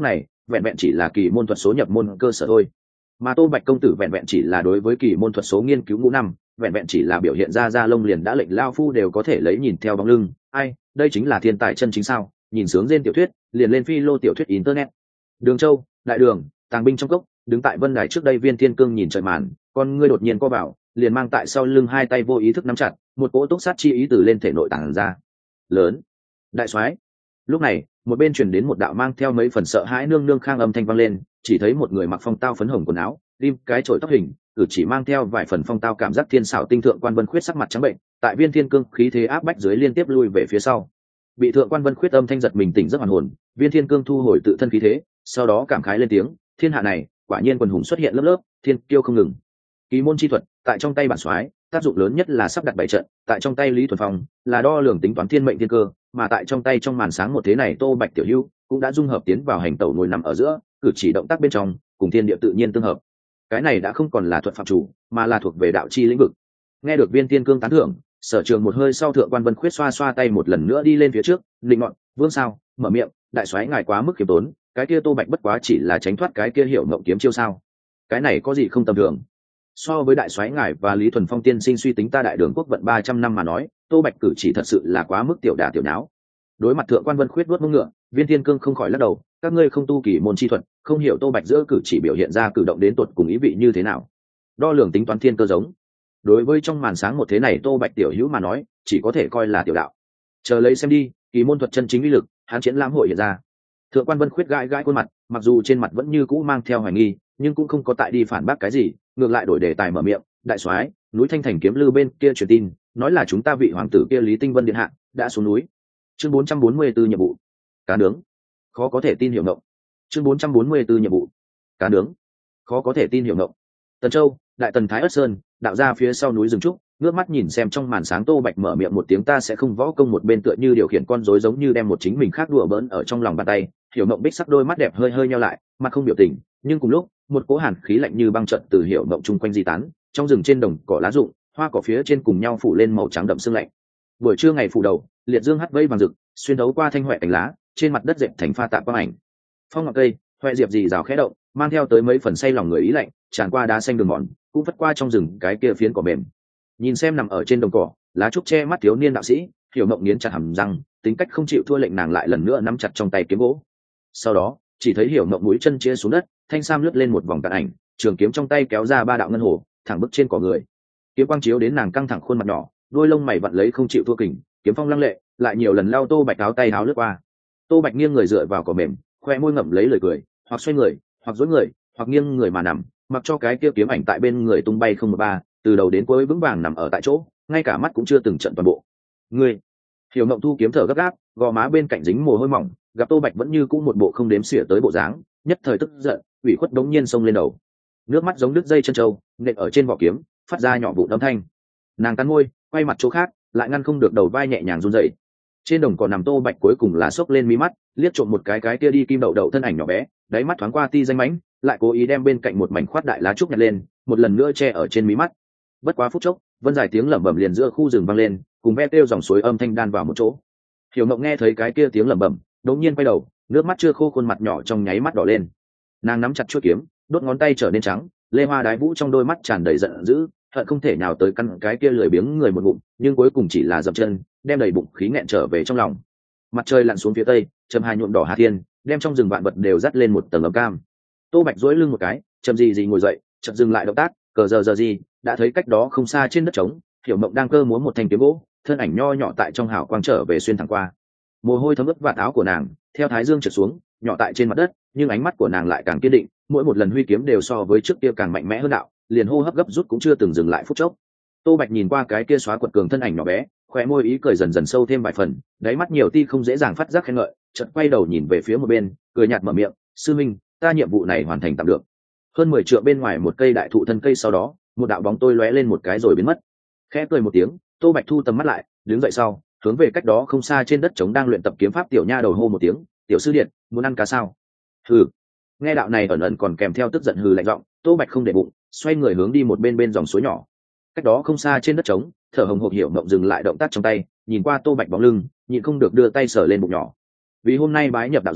vẹn vẹn chỉ là kỳ môn thuật số nhập môn cơ sở thôi, mà Tô Bạch công tử vẹn vẹn chỉ là đối với kỳ môn thuật số nghiên cứu ngũ năm, vẹn vẹn chỉ là biểu hiện ra da lông liền đã lệnh lao phu đều có thể lấy nhìn theo bóng lưng. Ai, đây chính là thiên tài chân chính sao? Nhìn sướng trên tiểu thuyết, liền lên phi lô tiểu thuyết internet. Đường Châu, đại đường, tàng binh trong cốc, đứng tại vân đài trước đây Viên Thiên Cương nhìn trời màn, con ngươi đột nhiên co vào, liền mang tại sau lưng hai tay vô ý thức nắm chặt, một cỗ túc sát chi ý từ lên thể nội tàng ra. Lớn, đại soái. Lúc này, một bên truyền đến một đạo mang theo mấy phần sợ hãi nương nương khang âm thanh vang lên, chỉ thấy một người mặc phong tao phấn hồng quần áo, lim cái chổi tóc hình, cử chỉ mang theo vài phần phong tao cảm giác thiên xảo tinh thượng quan vân khuyết sắc mặt trắng bệnh, tại Viên Thiên Cương khí thế áp bách dưới liên tiếp lui về phía sau. Bị thượng quan vân khuyết âm thanh giật mình tỉnh giấc hoàn hồn, Viên Thiên Cương thu hồi tự thân khí thế, sau đó cảm khái lên tiếng, thiên hạ này quả nhiên quần hùng xuất hiện lớp lớp, thiên kiêu không ngừng. Kỳ môn chi thuật tại trong tay bản soái, tác dụng lớn nhất là sắp đặt bảy trận, tại trong tay Lý Thuần Phong là đo lường tính toán thiên mệnh thiên cơ, mà tại trong tay trong màn sáng một thế này Tô Bạch tiểu hữu cũng đã dung hợp tiến vào hành tẩu ngồi nằm ở giữa, cử chỉ động tác bên trong cùng thiên địa tự nhiên tương hợp. Cái này đã không còn là thuật phạm chủ, mà là thuộc về đạo chi lĩnh vực. Nghe được Viên Thiên Cương tán thưởng, Sở Trường một hơi sau thượng quan vân khuyết xoa xoa tay một lần nữa đi lên phía trước, định ngọn, vương sao, mở miệng, đại soái ngài quá mức khiêm tốn, cái kia Tô Bạch bất quá chỉ là tránh thoát cái kia hiểu ngộng kiếm chiêu sao? Cái này có gì không tầm thường? So với đại soái ngài và Lý Thuần Phong tiên sinh suy tính ta đại đường quốc vận ba trăm năm mà nói, Tô Bạch cử chỉ thật sự là quá mức tiểu đả tiểu nháo. Đối mặt thượng quan vân khuyết vuốt mông ngựa, Viên Thiên Cương không khỏi lắc đầu, các ngươi không tu kỳ môn chi thuật, không hiểu Tô Bạch giữa cử chỉ biểu hiện ra cử động đến tột cùng ý vị như thế nào. Đo lường tính toán thiên cơ giống. Đối với trong màn sáng một thế này Tô Bạch tiểu hữu mà nói, chỉ có thể coi là tiểu đạo. Chờ lấy xem đi, kỳ môn thuật chân chính uy lực, hắn triển lãm hội hiện ra. Thượng quan vân khuyết gãi gãi khuôn mặt, mặc dù trên mặt vẫn như cũ mang theo hoài nghi, nhưng cũng không có tại đi phản bác cái gì, ngược lại đổi đề tài mở miệng, đại soái, núi Thanh Thành kiếm lư bên kia truyền tin, nói là chúng ta vị hoàng tử kia Lý Tinh Vân điện hạ đã xuống núi. Chương bốn trăm bốn mươi tư nhiệm vụ. Cá nướng. Khó có thể tin hiểu ngộng. Chương bốn trăm bốn mươi tư nhiệm vụ. Cá nướng. Khó có thể tin hiểu ngộng. Tần Châu, đại tần Thái Ất Sơn, đạo ra phía sau núi rừng trúc, ngước mắt nhìn xem trong màn sáng Tô Bạch mở miệng một tiếng ta sẽ không võ công một bên tựa như điều khiển con rối giống như đem một chính mình khác đùa bỡn ở trong lòng bàn tay, hiểu ngộng bích sắc đôi mắt đẹp hơi hơi nheo lại, mặt không biểu tình, nhưng cùng lúc, một cỗ hàn khí lạnh như băng trận từ hiểu ngộng chung quanh di tán, trong rừng trên đồng cỏ lá rụng, hoa cỏ phía trên cùng nhau phủ lên màu trắng đậm sương lạnh. Buổi trưa ngày phủ đầu, liệt dương hắt vây vàng rực, xuyên thấu qua thanh huệ cánh lá, trên mặt đất dệt thành pha tạp quang ảnh. Phong ngọc cây, huệ diệp gì rào khẽ động, mang theo tới mấy phần say lòng người ý lạnh, tràn qua đá xanh đường mòn, cũng vất qua trong rừng cái kia phiến cỏ mềm. Nhìn xem nằm ở trên đồng cỏ, lá trúc che mắt thiếu niên đạo sĩ, hiểu ngộng nghiến chặt hàm răng, tính cách không chịu thua lệnh nàng lại lần nữa nắm chặt trong tay kiếm gỗ. Sau đó, chỉ thấy hiểu ngộng mũi chân chia xuống đất, thanh sam lướt lên một vòng cạn ảnh, trường kiếm trong tay kéo ra ba đạo ngân hồ, thẳng bức trên cỏ người. Kiếm quang chiếu đến nàng căng thẳng khuôn mặt nhỏ, đôi lông mày vặn lấy không chịu thua kình, kiếm phong lăng lệ, lại nhiều lần lao Tô Bạch áo tay áo lướt qua. Tô Bạch nghiêng người dựa vào cỏ mềm, khoe môi ngậm lấy lời cười, hoặc xoay người, hoặc duỗi người, hoặc nghiêng người mà nằm, mặc cho cái kia kiếm ảnh tại bên người tung bay không một ba, từ đầu đến cuối vững vàng nằm ở tại chỗ, ngay cả mắt cũng chưa từng trận toàn bộ. Ngươi, hiểu ngộng thu kiếm thở gấp gáp, gò má bên cạnh dính mồ hôi mỏng, gặp Tô Bạch vẫn như cũ một bộ không đếm xỉa tới bộ dáng, nhất thời tức giận, ủy khuất đống nhiên xông lên đầu, nước mắt giống đứt dây chân trâu nện ở trên vỏ kiếm, phát ra nhỏ vụ âm thanh. Nàng cắn môi, quay mặt chỗ khác, lại ngăn không được đầu vai nhẹ nhàng run rẩy. Trên đồng cỏ nằm Tô Bạch cuối cùng là xốc lên mí mắt, liếc trộm một cái cái kia đi kim đậu đậu thân ảnh nhỏ bé, đáy mắt thoáng qua ti danh mãnh, lại cố ý đem bên cạnh một mảnh khoát đại lá trúc nhặt lên, một lần nữa che ở trên mí mắt. Bất quá phút chốc, vân dài tiếng lẩm bẩm liền giữa khu rừng vang lên, cùng ve kêu dòng suối âm thanh đan vào một chỗ. Hiểu Ngộng nghe thấy cái kia tiếng lẩm bẩm, đột nhiên quay đầu, nước mắt chưa khô khuôn mặt nhỏ trong nháy mắt đỏ lên. Nàng nắm chặt chuôi kiếm, đốt ngón tay trở nên trắng, lê hoa đái vũ trong đôi mắt tràn đầy giận dữ, hận không thể nào tới căn cái kia lười biếng người một ngụm, nhưng cuối cùng chỉ là dậm chân, đem đầy bụng khí nghẹn trở về trong lòng. Mặt trời lặn xuống phía tây, châm hai nhuộm đỏ hà thiên, đem trong rừng vạn vật đều dắt lên một tầng ấm cam. Tô Bạch duỗi lưng một cái, chậm gì gì ngồi dậy, chợt dừng lại động tác, cờ giờ giờ gì, đã thấy cách đó không xa trên đất trống, Hiểu Mộng đang cơ múa một thanh kiếm gỗ, thân ảnh nho nhỏ tại trong hào quang trở về xuyên thẳng qua. Mồ hôi thấm ướt vạt áo của nàng, theo thái dương trượt xuống, nhỏ tại trên mặt đất, nhưng ánh mắt của nàng lại càng kiên định, mỗi một lần huy kiếm đều so với trước kia càng mạnh mẽ hơn đạo, liền hô hấp gấp rút cũng chưa từng dừng lại phút chốc. Tô Bạch nhìn qua cái kia xóa quật cường thân ảnh nhỏ bé, khóe môi ý cười dần dần sâu thêm vài phần, đáy mắt nhiều ti không dễ dàng phát giác khen ngợi, chợt quay đầu nhìn về phía một bên, cười nhạt mở miệng, "Sư minh, ta nhiệm vụ này hoàn thành tạm được." Hơn mười trượng bên ngoài một cây đại thụ thân cây sau đó, một đạo bóng tôi lóe lên một cái rồi biến mất. Khẽ cười một tiếng, Tô Bạch thu tầm mắt lại, đứng dậy sau, hướng về cách đó không xa trên đất trống đang luyện tập kiếm pháp tiểu nha đầu hô một tiếng, "Tiểu sư điện, muốn ăn cá sao?" Hừ. Nghe đạo này ẩn ẩn còn kèm theo tức giận hừ lạnh giọng, Tô Bạch không để bụng, xoay người hướng đi một bên bên dòng suối nhỏ. Cách đó không xa trên đất trống, thở hồng hộc Hiểu Mộng dừng lại động tác trong tay, nhìn qua Tô Bạch bóng lưng, nhịn không được đưa tay sờ lên bụng nhỏ. Vì hôm nay bái nhập đạo gia,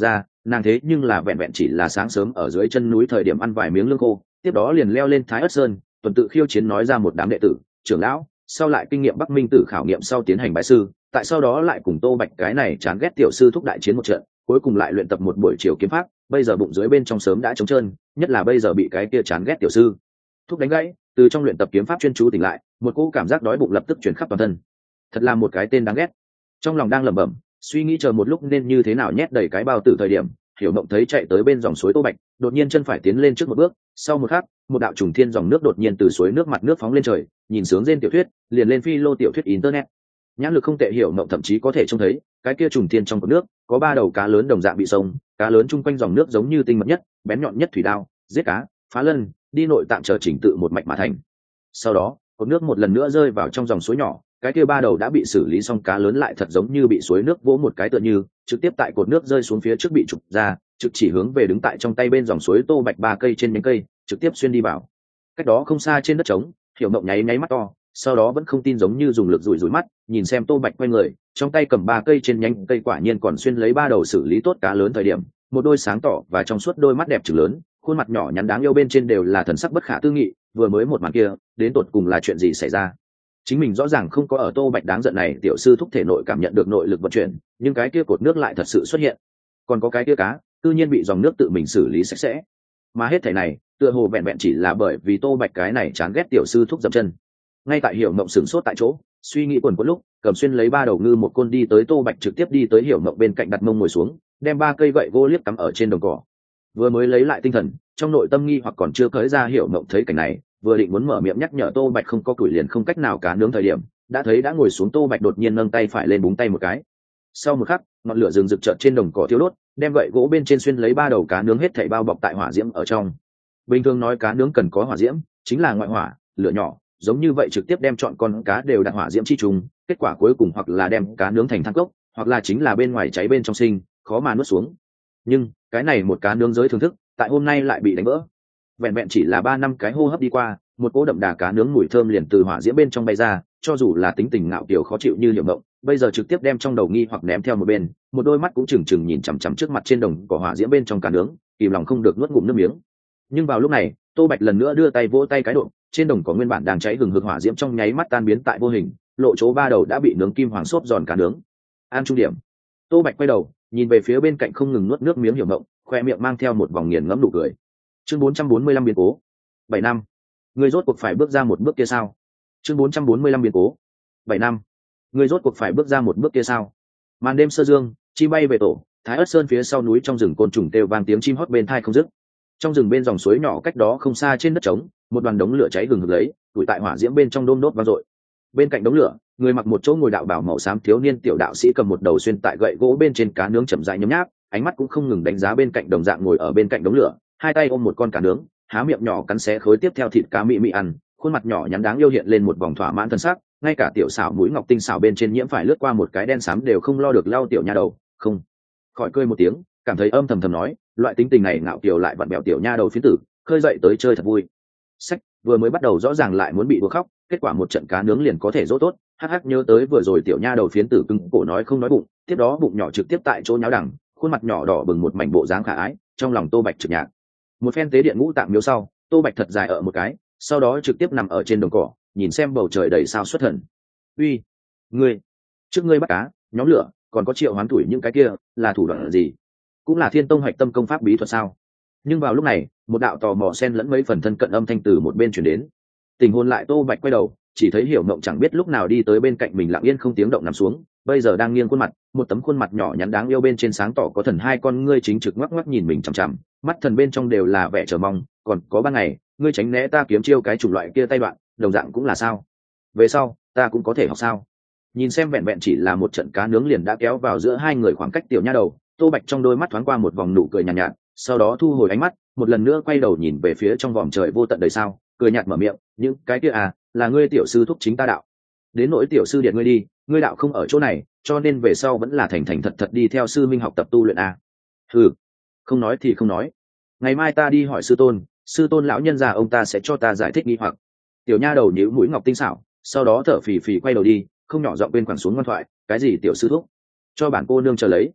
nàng thế nhưng là vẹn vẹn chỉ là sáng sớm ở dưới chân núi thời điểm ăn vài miếng lương khô, tiếp đó liền leo lên Thái Ất Sơn, tuần tự khiêu chiến nói ra một đám đệ tử, trưởng lão, sau lại kinh nghiệm Bắc Minh tử khảo nghiệm sau tiến hành bái sư, tại sau đó lại cùng Tô Bạch cái này chán ghét tiểu sư thúc đại chiến một trận, cuối cùng lại luyện tập một buổi chiều kiếm pháp, bây giờ bụng dưới bên trong sớm đã trống trơn, nhất là bây giờ bị cái kia chán ghét tiểu sư thúc đánh gãy, từ trong luyện tập kiếm pháp chuyên chú tỉnh lại, một cỗ cảm giác đói bụng lập tức chuyển khắp toàn thân. Thật là một cái tên đáng ghét. Trong lòng đang lẩm bẩm, suy nghĩ chờ một lúc nên như thế nào nhét đầy cái bao tử thời điểm, Hiểu Mộng thấy chạy tới bên dòng suối Tô Bạch, đột nhiên chân phải tiến lên trước một bước, sau một khắc, một đạo trùng thiên dòng nước đột nhiên từ suối nước mặt nước phóng lên trời, nhìn sướng trên tiểu thuyết, liền lên phi lô tiểu thuyết internet. Nhãn lực không tệ, Hiểu Mộng thậm chí có thể trông thấy, cái kia trùng thiên trong cột nước, có ba đầu cá lớn đồng dạng bị sông, cá lớn chung quanh dòng nước giống như tinh mật nhất, bén nhọn nhất thủy đao, giết cá, phá lân, đi nội tạng chờ chỉnh tự một mạch mà thành. Sau đó, cột nước một lần nữa rơi vào trong dòng suối nhỏ, cái kia ba đầu đã bị xử lý xong cá lớn lại thật giống như bị suối nước vỗ một cái tựa như, trực tiếp tại cột nước rơi xuống phía trước bị trục ra, trực chỉ hướng về đứng tại trong tay bên dòng suối Tô Bạch ba cây trên nhánh cây, trực tiếp xuyên đi vào. Cách đó không xa trên đất trống, Hiểu Mộng nháy nháy mắt to, sau đó vẫn không tin giống như dùng lực dụi dụi mắt, nhìn xem Tô Bạch quay người, trong tay cầm ba cây trên nhánh cây quả nhiên còn xuyên lấy ba đầu xử lý tốt cá lớn thời điểm, một đôi sáng tỏ và trong suốt đôi mắt đẹp trừng lớn, khuôn mặt nhỏ nhắn đáng yêu bên trên đều là thần sắc bất khả tư nghị, vừa mới một màn kia, đến tột cùng là chuyện gì xảy ra? Chính mình rõ ràng không có ở Tô Bạch đáng giận này tiểu sư thúc thể nội cảm nhận được nội lực vận chuyển, nhưng cái kia cột nước lại thật sự xuất hiện. Còn có cái kia cá, tự nhiên bị dòng nước tự mình xử lý sạch sẽ. Mà hết thảy này, tựa hồ vẹn vẹn chỉ là bởi vì Tô Bạch cái này chán ghét tiểu sư thúc dậm chân. Ngay tại Hiểu Mộng sửng sốt tại chỗ, suy nghĩ quần quẫn lúc, cầm xuyên lấy ba đầu ngư một côn đi tới Tô Bạch trực tiếp đi tới Hiểu Mộng bên cạnh đặt mông ngồi xuống, đem ba cây gậy gỗ liếc cắm ở trên đồng cỏ. Vừa mới lấy lại tinh thần, trong nội tâm nghi hoặc còn chưa cởi ra, Hiểu Mộng thấy cảnh này, vừa định muốn mở miệng nhắc nhở Tô Bạch không có củi liền không cách nào cá nướng thời điểm, đã thấy đã ngồi xuống Tô Bạch đột nhiên nâng tay phải lên búng tay một cái. Sau một khắc, ngọn lửa rừng rực chợt trên đồng cỏ thiêu đốt, đem gậy gỗ bên trên xuyên lấy ba đầu cá nướng hết thảy bao bọc tại hỏa diễm ở trong. Bình thường nói cá nướng cần có hỏa diễm, chính là ngoại hỏa, lửa nhỏ, giống như vậy trực tiếp đem chọn con cá đều đặt hỏa diễm chi trùng, kết quả cuối cùng hoặc là đem cá nướng thành than cốc, hoặc là chính là bên ngoài cháy bên trong sinh, khó mà nuốt xuống. Nhưng cái này một cá nướng giới thưởng thức, tại hôm nay lại bị đánh vỡ. Vẹn vẹn chỉ là ba năm cái hô hấp đi qua, một cỗ đậm đà cá nướng mùi thơm liền từ hỏa diễm bên trong bay ra, cho dù là tính tình ngạo kiều khó chịu như Hiểu Mộng, bây giờ trực tiếp đem trong đầu nghi hoặc ném theo một bên, một đôi mắt cũng chừng chừng nhìn chằm chằm trước mặt trên đồng cỏ hỏa diễm bên trong cá nướng, kìm lòng không được nuốt ngụm nước miếng. Nhưng vào lúc này, Tô Bạch lần nữa đưa tay vỗ tay cái độ, trên đồng cỏ nguyên bản đang cháy hừng hực hỏa diễm trong nháy mắt tan biến tại vô hình, lộ chỗ ba đầu đã bị nướng kim hoàng xốp giòn cá nướng. An trung điểm. Tô Bạch quay đầu, nhìn về phía bên cạnh không ngừng nuốt nước miếng Hiểu Mộng, khoe miệng mang theo một vòng nghiền ngẫm nụ cười. Chương bốn trăm bốn mươi lăm biến cố. Bảy năm. Ngươi rốt cuộc phải bước ra một bước kia sao? Chương bốn trăm bốn mươi lăm biến cố. Bảy năm. Ngươi rốt cuộc phải bước ra một bước kia sao? Màn đêm sơ dương, chim bay về tổ, Thái Ất Sơn phía sau núi trong rừng côn trùng kêu vang tiếng chim hót bên tai không dứt. Trong rừng bên dòng suối nhỏ cách đó không xa trên đất trống, một đoàn đống lửa cháy gừng hực lấy, tuổi tại hỏa diễm bên trong đôm đốt vang dội. Bên cạnh đống lửa, người mặc một chỗ ngồi đạo bào màu xám thiếu niên tiểu đạo sĩ cầm một đầu xuyên tại gậy gỗ bên trên cá nướng chậm rãi nhấm nháp, ánh mắt cũng không ngừng đánh giá bên cạnh đồng dạng ngồi ở bên cạnh đống lửa, hai tay ôm một con cá nướng, há miệng nhỏ cắn xé khối tiếp theo thịt cá mị mị ăn, khuôn mặt nhỏ nhắn đáng yêu hiện lên một vòng thỏa mãn thân sắc, ngay cả tiểu xảo mũi ngọc tinh xảo bên trên nhiễm phải lướt qua một cái đen xám đều không lo được lau tiểu nha đầu, không khỏi cười một tiếng, cảm thấy âm thầm thầm nói, loại tính tình này ngạo kiều lại vặn bẹo tiểu nha đầu phiến tử, khơi dậy tới chơi thật vui. Sách, vừa mới bắt đầu rõ ràng lại muốn bị đùa khóc, kết quả một trận cá nướng liền có thể dỗ tốt, hắc hắc nhớ tới vừa rồi tiểu nha đầu phiến tử cứng cổ nói không nói bụng, tiếp đó bụng nhỏ trực tiếp tại chỗ nháo đẳng, khuôn mặt nhỏ đỏ bừng một mảnh bộ dáng khả ái, trong lòng Tô Bạch trực nhạc. Một phen tế điện ngũ tạng miếu sau, Tô Bạch thật dài ở một cái, sau đó trực tiếp nằm ở trên đồng cỏ, nhìn xem bầu trời đầy sao xuất thần. Uy, ngươi, trước ngươi bắt cá, nhóm lửa, còn có triệu hoán tuổi những cái kia, là thủ đoạn gì? Cũng là Thiên Tông Hạch Tâm công pháp bí thuật sao? Nhưng vào lúc này, một đạo tò mò xen lẫn mấy phần thân cận âm thanh từ một bên truyền đến. Tình hồn lại, Tô Bạch quay đầu, chỉ thấy Hiểu Mộng chẳng biết lúc nào đi tới bên cạnh mình lặng yên không tiếng động nằm xuống, bây giờ đang nghiêng khuôn mặt, một tấm khuôn mặt nhỏ nhắn đáng yêu bên trên sáng tỏ có thần hai con ngươi chính trực ngoắc ngoắc nhìn mình chằm chằm, mắt thần bên trong đều là vẻ chờ mong, còn có ban ngày, ngươi tránh né ta kiếm chiêu cái chủng loại kia tay đoạn, đồng dạng cũng là sao? Về sau, ta cũng có thể học sao? Nhìn xem vẹn vẹn chỉ là một trận cá nướng liền đã kéo vào giữa hai người khoảng cách tiểu nha đầu, Tô Bạch trong đôi mắt thoáng qua một vòng nụ cười nhàn nhạt, nhạt, sau đó thu hồi ánh mắt, một lần nữa quay đầu nhìn về phía trong vòm trời vô tận đời sao, cười nhạt mở miệng, những cái kia à, là ngươi tiểu sư thúc chính ta đạo. Đến nỗi tiểu sư điện ngươi đi, ngươi đạo không ở chỗ này, cho nên về sau vẫn là thành thành thật thật đi theo sư minh học tập tu luyện a. Ừ, không nói thì không nói, ngày mai ta đi hỏi sư tôn, sư tôn lão nhân già ông ta sẽ cho ta giải thích nghi hoặc. Tiểu nha đầu nhíu mũi ngọc tinh xảo, sau đó thở phì phì quay đầu đi, không nhỏ giọng bên quẳng xuống ngoan thoại, cái gì tiểu sư thúc, cho bản cô nương chờ lấy.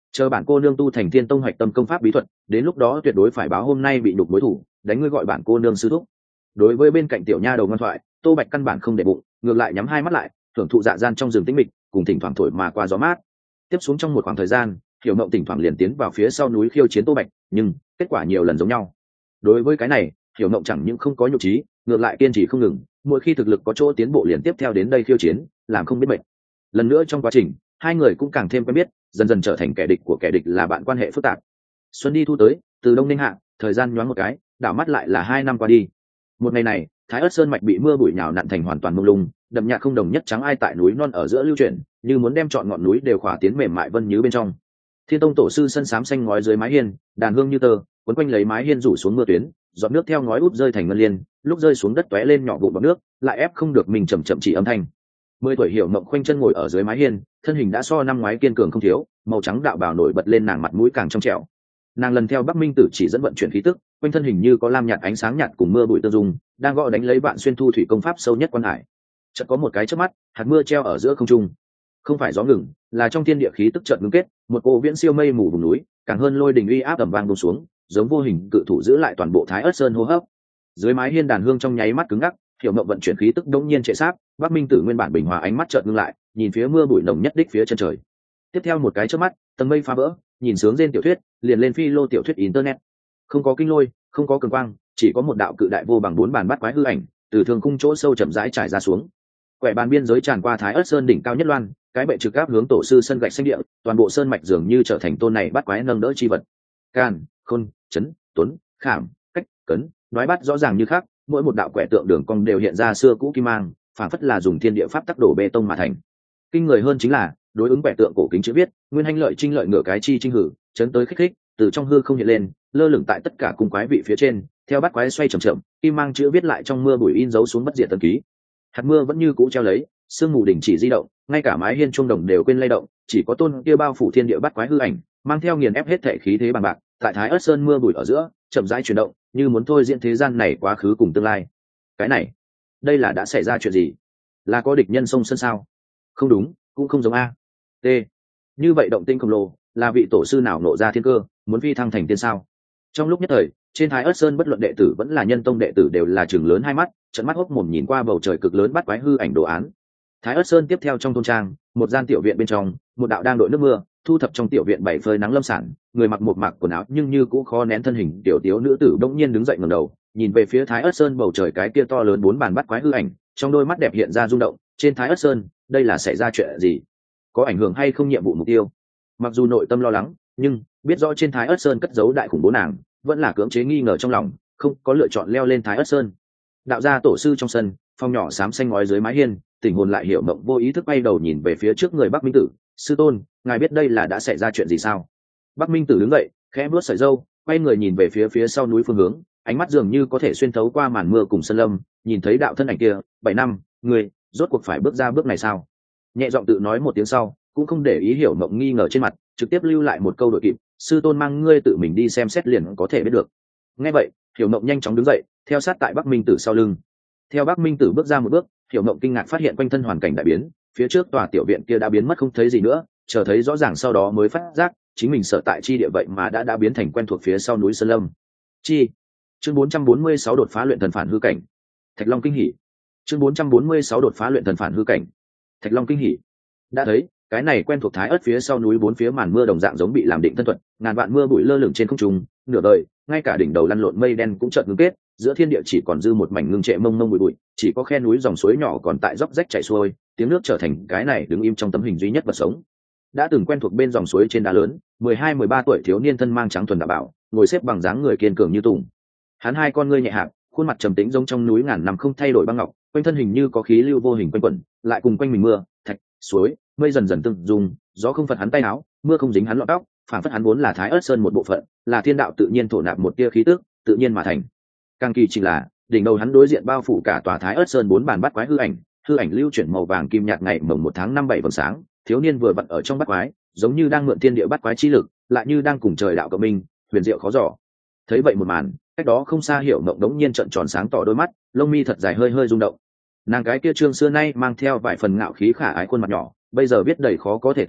chờ bản cô nương tu thành thiên tông hoạch tâm công pháp bí thuật, đến lúc đó tuyệt đối phải báo hôm nay bị đục đối thủ, đánh ngươi gọi bản cô nương sư thúc. Đối với bên cạnh tiểu nha đầu ngoan thoại, Tô Bạch căn bản không để bụng, ngược lại nhắm hai mắt lại, thưởng thụ dạ gian trong rừng tĩnh mịch, cùng thỉnh thoảng thổi mà qua gió mát. Tiếp xuống trong một khoảng thời gian, Hiểu Mộng thỉnh thoảng liền tiến vào phía sau núi khiêu chiến Tô Bạch, nhưng kết quả nhiều lần giống nhau. Đối với cái này, Hiểu Mộng chẳng những không có nhục trí, ngược lại kiên trì không ngừng, mỗi khi thực lực có chỗ tiến bộ liền tiếp theo đến đây khiêu chiến, làm không biết mệt. Lần nữa trong quá trình, hai người cũng càng thêm quen biết, dần dần trở thành kẻ địch của kẻ địch, là bạn quan hệ phức tạp. Xuân đi thu tới, từ đông ninh hạ, thời gian nhoáng một cái, đảo mắt lại là hai năm qua đi. Một ngày này, Thái Ức Sơn mạch bị mưa bụi nhào nặn thành hoàn toàn mông lung, đậm nhạt không đồng nhất trắng ai tại núi non ở giữa lưu chuyển, như muốn đem trọn ngọn núi đều khỏa tiến mềm mại vân như bên trong. Thiên Tông tổ sư sân xám xanh ngói dưới mái hiên, đàn hương như tơ, quấn quanh lấy mái hiên rủ xuống mưa tuyến, giọt nước theo ngói út rơi thành ngân liên, lúc rơi xuống đất tóe lên nhỏ vụn bọt nước, lại ép không được mình chậm chậm chỉ âm thanh. Mười tuổi Hiểu Mộng khoanh chân ngồi ở dưới mái hiên, thân hình đã so năm ngoái kiên cường không thiếu, màu trắng đạo bào nổi bật lên nàng mặt mũi càng trong trẻo. Nàng lần theo Bắc Minh Tử chỉ dẫn vận chuyển khí tức, quanh thân hình như có lam nhạt ánh sáng nhạt cùng mưa bụi tương dung, đang gõ đánh lấy bạn xuyên thu thủy công pháp sâu nhất quan hải. Chợt có một cái chớp mắt, hạt mưa treo ở giữa không trung. Không phải gió ngừng, là trong thiên địa khí tức chợt ngưng kết, một cô viễn siêu mây mù vùng núi, càng hơn lôi đình uy áp ầm vang buông xuống, giống vô hình cự thủ giữ lại toàn bộ Thái Ức Sơn hô hấp. Dưới mái hiên đàn hương trong nháy mắt cứng ngắc, Hiểu Mộng vận chuyển khí tức đống nhiên trệ sáp, Bắc Minh Tử nguyên bản bình hòa ánh mắt chợt ngưng lại, nhìn phía mưa bụi nồng nhất đích phía chân trời. Tiếp theo một cái chớp mắt, tầng mây phá vỡ, nhìn sướng trên tiểu thuyết, liền lên phi lô tiểu thuyết internet. Không có kinh lôi, không có cường quang, chỉ có một đạo cự đại vô bằng bốn bàn bắt quái hư ảnh, từ thương khung chỗ sâu chậm rãi trải ra xuống. Quẻ bàn biên giới tràn qua Thái Ức Sơn đỉnh cao nhất loan, cái bệ trực áp hướng tổ sư sân gạch xanh địa, toàn bộ sơn mạch dường như trở thành tôn này bắt quái nâng đỡ chi vật. Can, khôn, chấn, tuấn, khảm, cách, cấn, nói bắt rõ ràng như khác, mỗi một đạo quẻ tượng đường cong đều hiện ra xưa cũ kim mang, phảng phất là dùng thiên địa pháp tắc đổ bê tông mà thành. Kinh người hơn chính là, đối ứng quẻ tượng cổ kính chữ viết, nguyên hành lợi trinh lợi ngựa cái chi trinh hử, chấn tới khích khích, từ trong hư không hiện lên, lơ lửng tại tất cả cung quái vị phía trên, theo bắt quái xoay chậm chậm, kim mang chữ viết lại trong mưa bụi in dấu xuống bất diệt tân ký. Hạt mưa vẫn như cũ treo lấy, sương mù đỉnh chỉ di động, ngay cả mái hiên trung đồng đều quên lay động, chỉ có tôn kia bao phủ thiên địa bắt quái hư ảnh, mang theo nghiền ép hết thể khí thế bằng bạc, tại Thái Ức Sơn mưa bụi ở giữa, chậm rãi chuyển động, như muốn thôi diễn thế gian này quá khứ cùng tương lai. Cái này, đây là đã xảy ra chuyện gì? Là có địch nhân xông sân sao? Không đúng, cũng không giống a. T. Như vậy động tinh khổng lồ, là vị tổ sư nào nộ ra thiên cơ, muốn phi thăng thành tiên sao? Trong lúc nhất thời, trên Thái Ức Sơn bất luận đệ tử vẫn là nhân tông đệ tử đều là chừng lớn hai mắt, trợn mắt hốc mồm nhìn qua bầu trời cực lớn bắt quái hư ảnh đồ án. Thái Ức Sơn tiếp theo trong thôn trang, một gian tiểu viện bên trong, một đạo đang đội nước mưa, thu thập trong tiểu viện bảy phơi nắng lâm sản, người mặc một mặc quần áo nhưng như cũng khó nén thân hình tiểu tiểu nữ tử bỗng nhiên đứng dậy ngẩng đầu, nhìn về phía Thái Ức Sơn bầu trời cái kia to lớn bốn bàn bắt quái hư ảnh, trong đôi mắt đẹp hiện ra rung động. Trên Thái Ức Sơn, đây là xảy ra chuyện gì? Có ảnh hưởng hay không nhiệm vụ mục tiêu? Mặc dù nội tâm lo lắng, nhưng biết rõ trên Thái Ức Sơn cất giấu đại khủng bố nàng, vẫn là cưỡng chế nghi ngờ trong lòng, không có lựa chọn leo lên Thái Ức Sơn. Đạo gia tổ sư trong sân, phòng nhỏ xám xanh ngói dưới mái hiên, tình hồn lại Hiểu Mộng vô ý thức bay đầu nhìn về phía trước người Bắc Minh Tử. Sư tôn, ngài biết đây là đã xảy ra chuyện gì sao? Bắc Minh Tử đứng dậy, khẽ vuốt sợi râu, quay người nhìn về phía phía sau núi phương hướng, ánh mắt dường như có thể xuyên thấu qua màn mưa cùng sơn lâm, nhìn thấy đạo thân ảnh kia. Bảy năm, người rốt cuộc phải bước ra bước này sao? Nhẹ giọng tự nói một tiếng sau, cũng không để ý Hiểu Mộng nghi ngờ trên mặt, trực tiếp lưu lại một câu đội kịp: sư tôn mang ngươi tự mình đi xem xét liền có thể biết được. Nghe vậy, Hiểu Mộng nhanh chóng đứng dậy, theo sát tại Bắc Minh Tử sau lưng. Theo Bắc Minh Tử bước ra một bước, Hiểu Mộng kinh ngạc phát hiện quanh thân hoàn cảnh đại biến, phía trước tòa tiểu viện kia đã biến mất không thấy gì nữa, chờ thấy rõ ràng sau đó mới phát giác, chính mình sở tại chi địa vậy mà đã đã biến thành quen thuộc phía sau núi sơn lâm. Chi. Chương bốn trăm bốn mươi sáu đột phá luyện thần phản hư cảnh. Thạch Long kinh hỉ. Chương bốn trăm bốn mươi sáu đột phá luyện thần phản hư cảnh. Thạch Long kinh hỉ. Đã thấy, cái này quen thuộc Thái Ức phía sau núi bốn phía màn mưa đồng dạng giống bị làm định thân thuật, ngàn vạn mưa bụi lơ lửng trên không trung, nửa đời, ngay cả đỉnh đầu lăn lộn mây đen cũng chợt ngưng kết, giữa thiên địa chỉ còn dư một mảnh ngưng trệ mông mông bụi bụi, chỉ có khe núi dòng suối nhỏ còn tại róc rách chảy xuôi, tiếng nước trở thành cái này đứng im trong tấm hình duy nhất vật sống. Đã từng quen thuộc bên dòng suối trên đá lớn, mười hai mười ba tuổi thiếu niên thân mang trắng thuần đạo bảo, ngồi xếp bằng dáng người kiên cường như tùng. Hắn hai con ngươi nhẹ hạp, khuôn mặt trầm tĩnh giống trong núi ngàn năm không thay đổi băng ngọc, quanh thân hình như có khí lưu vô hình quanh quẩn, lại cùng quanh mình mưa, thạch, suối, mây dần dần tương dung, gió không phật hắn tay áo, mưa không dính hắn lọn tóc, phản phất hắn vốn là Thái Ức Sơn một bộ phận, là thiên đạo tự nhiên thổ nạp một tia khí tức, tự nhiên mà thành. Càng kỳ chỉ là, đỉnh đầu hắn đối diện bao phủ cả tòa Thái Ức Sơn bốn bàn bắt quái hư ảnh, hư ảnh lưu chuyển màu vàng kim nhạt ngày mồng một tháng năm bảy vầng sáng, thiếu niên vừa vặn ở trong bắt quái, giống như đang mượn thiên địa bắt quái chi lực, lại như đang cùng trời đạo cộng minh, huyền diệu khó dò. Thấy vậy một màn, cách đó không xa Hiểu Mộng đống nhiên trợn tròn sáng tỏ đôi mắt, lông mi thật dài hơi hơi rung động. Nàng cái kia trương xưa nay mang theo vài phần ngạo khí khả ái khuôn mặt nhỏ, bây giờ biết đầy khó có thể tin,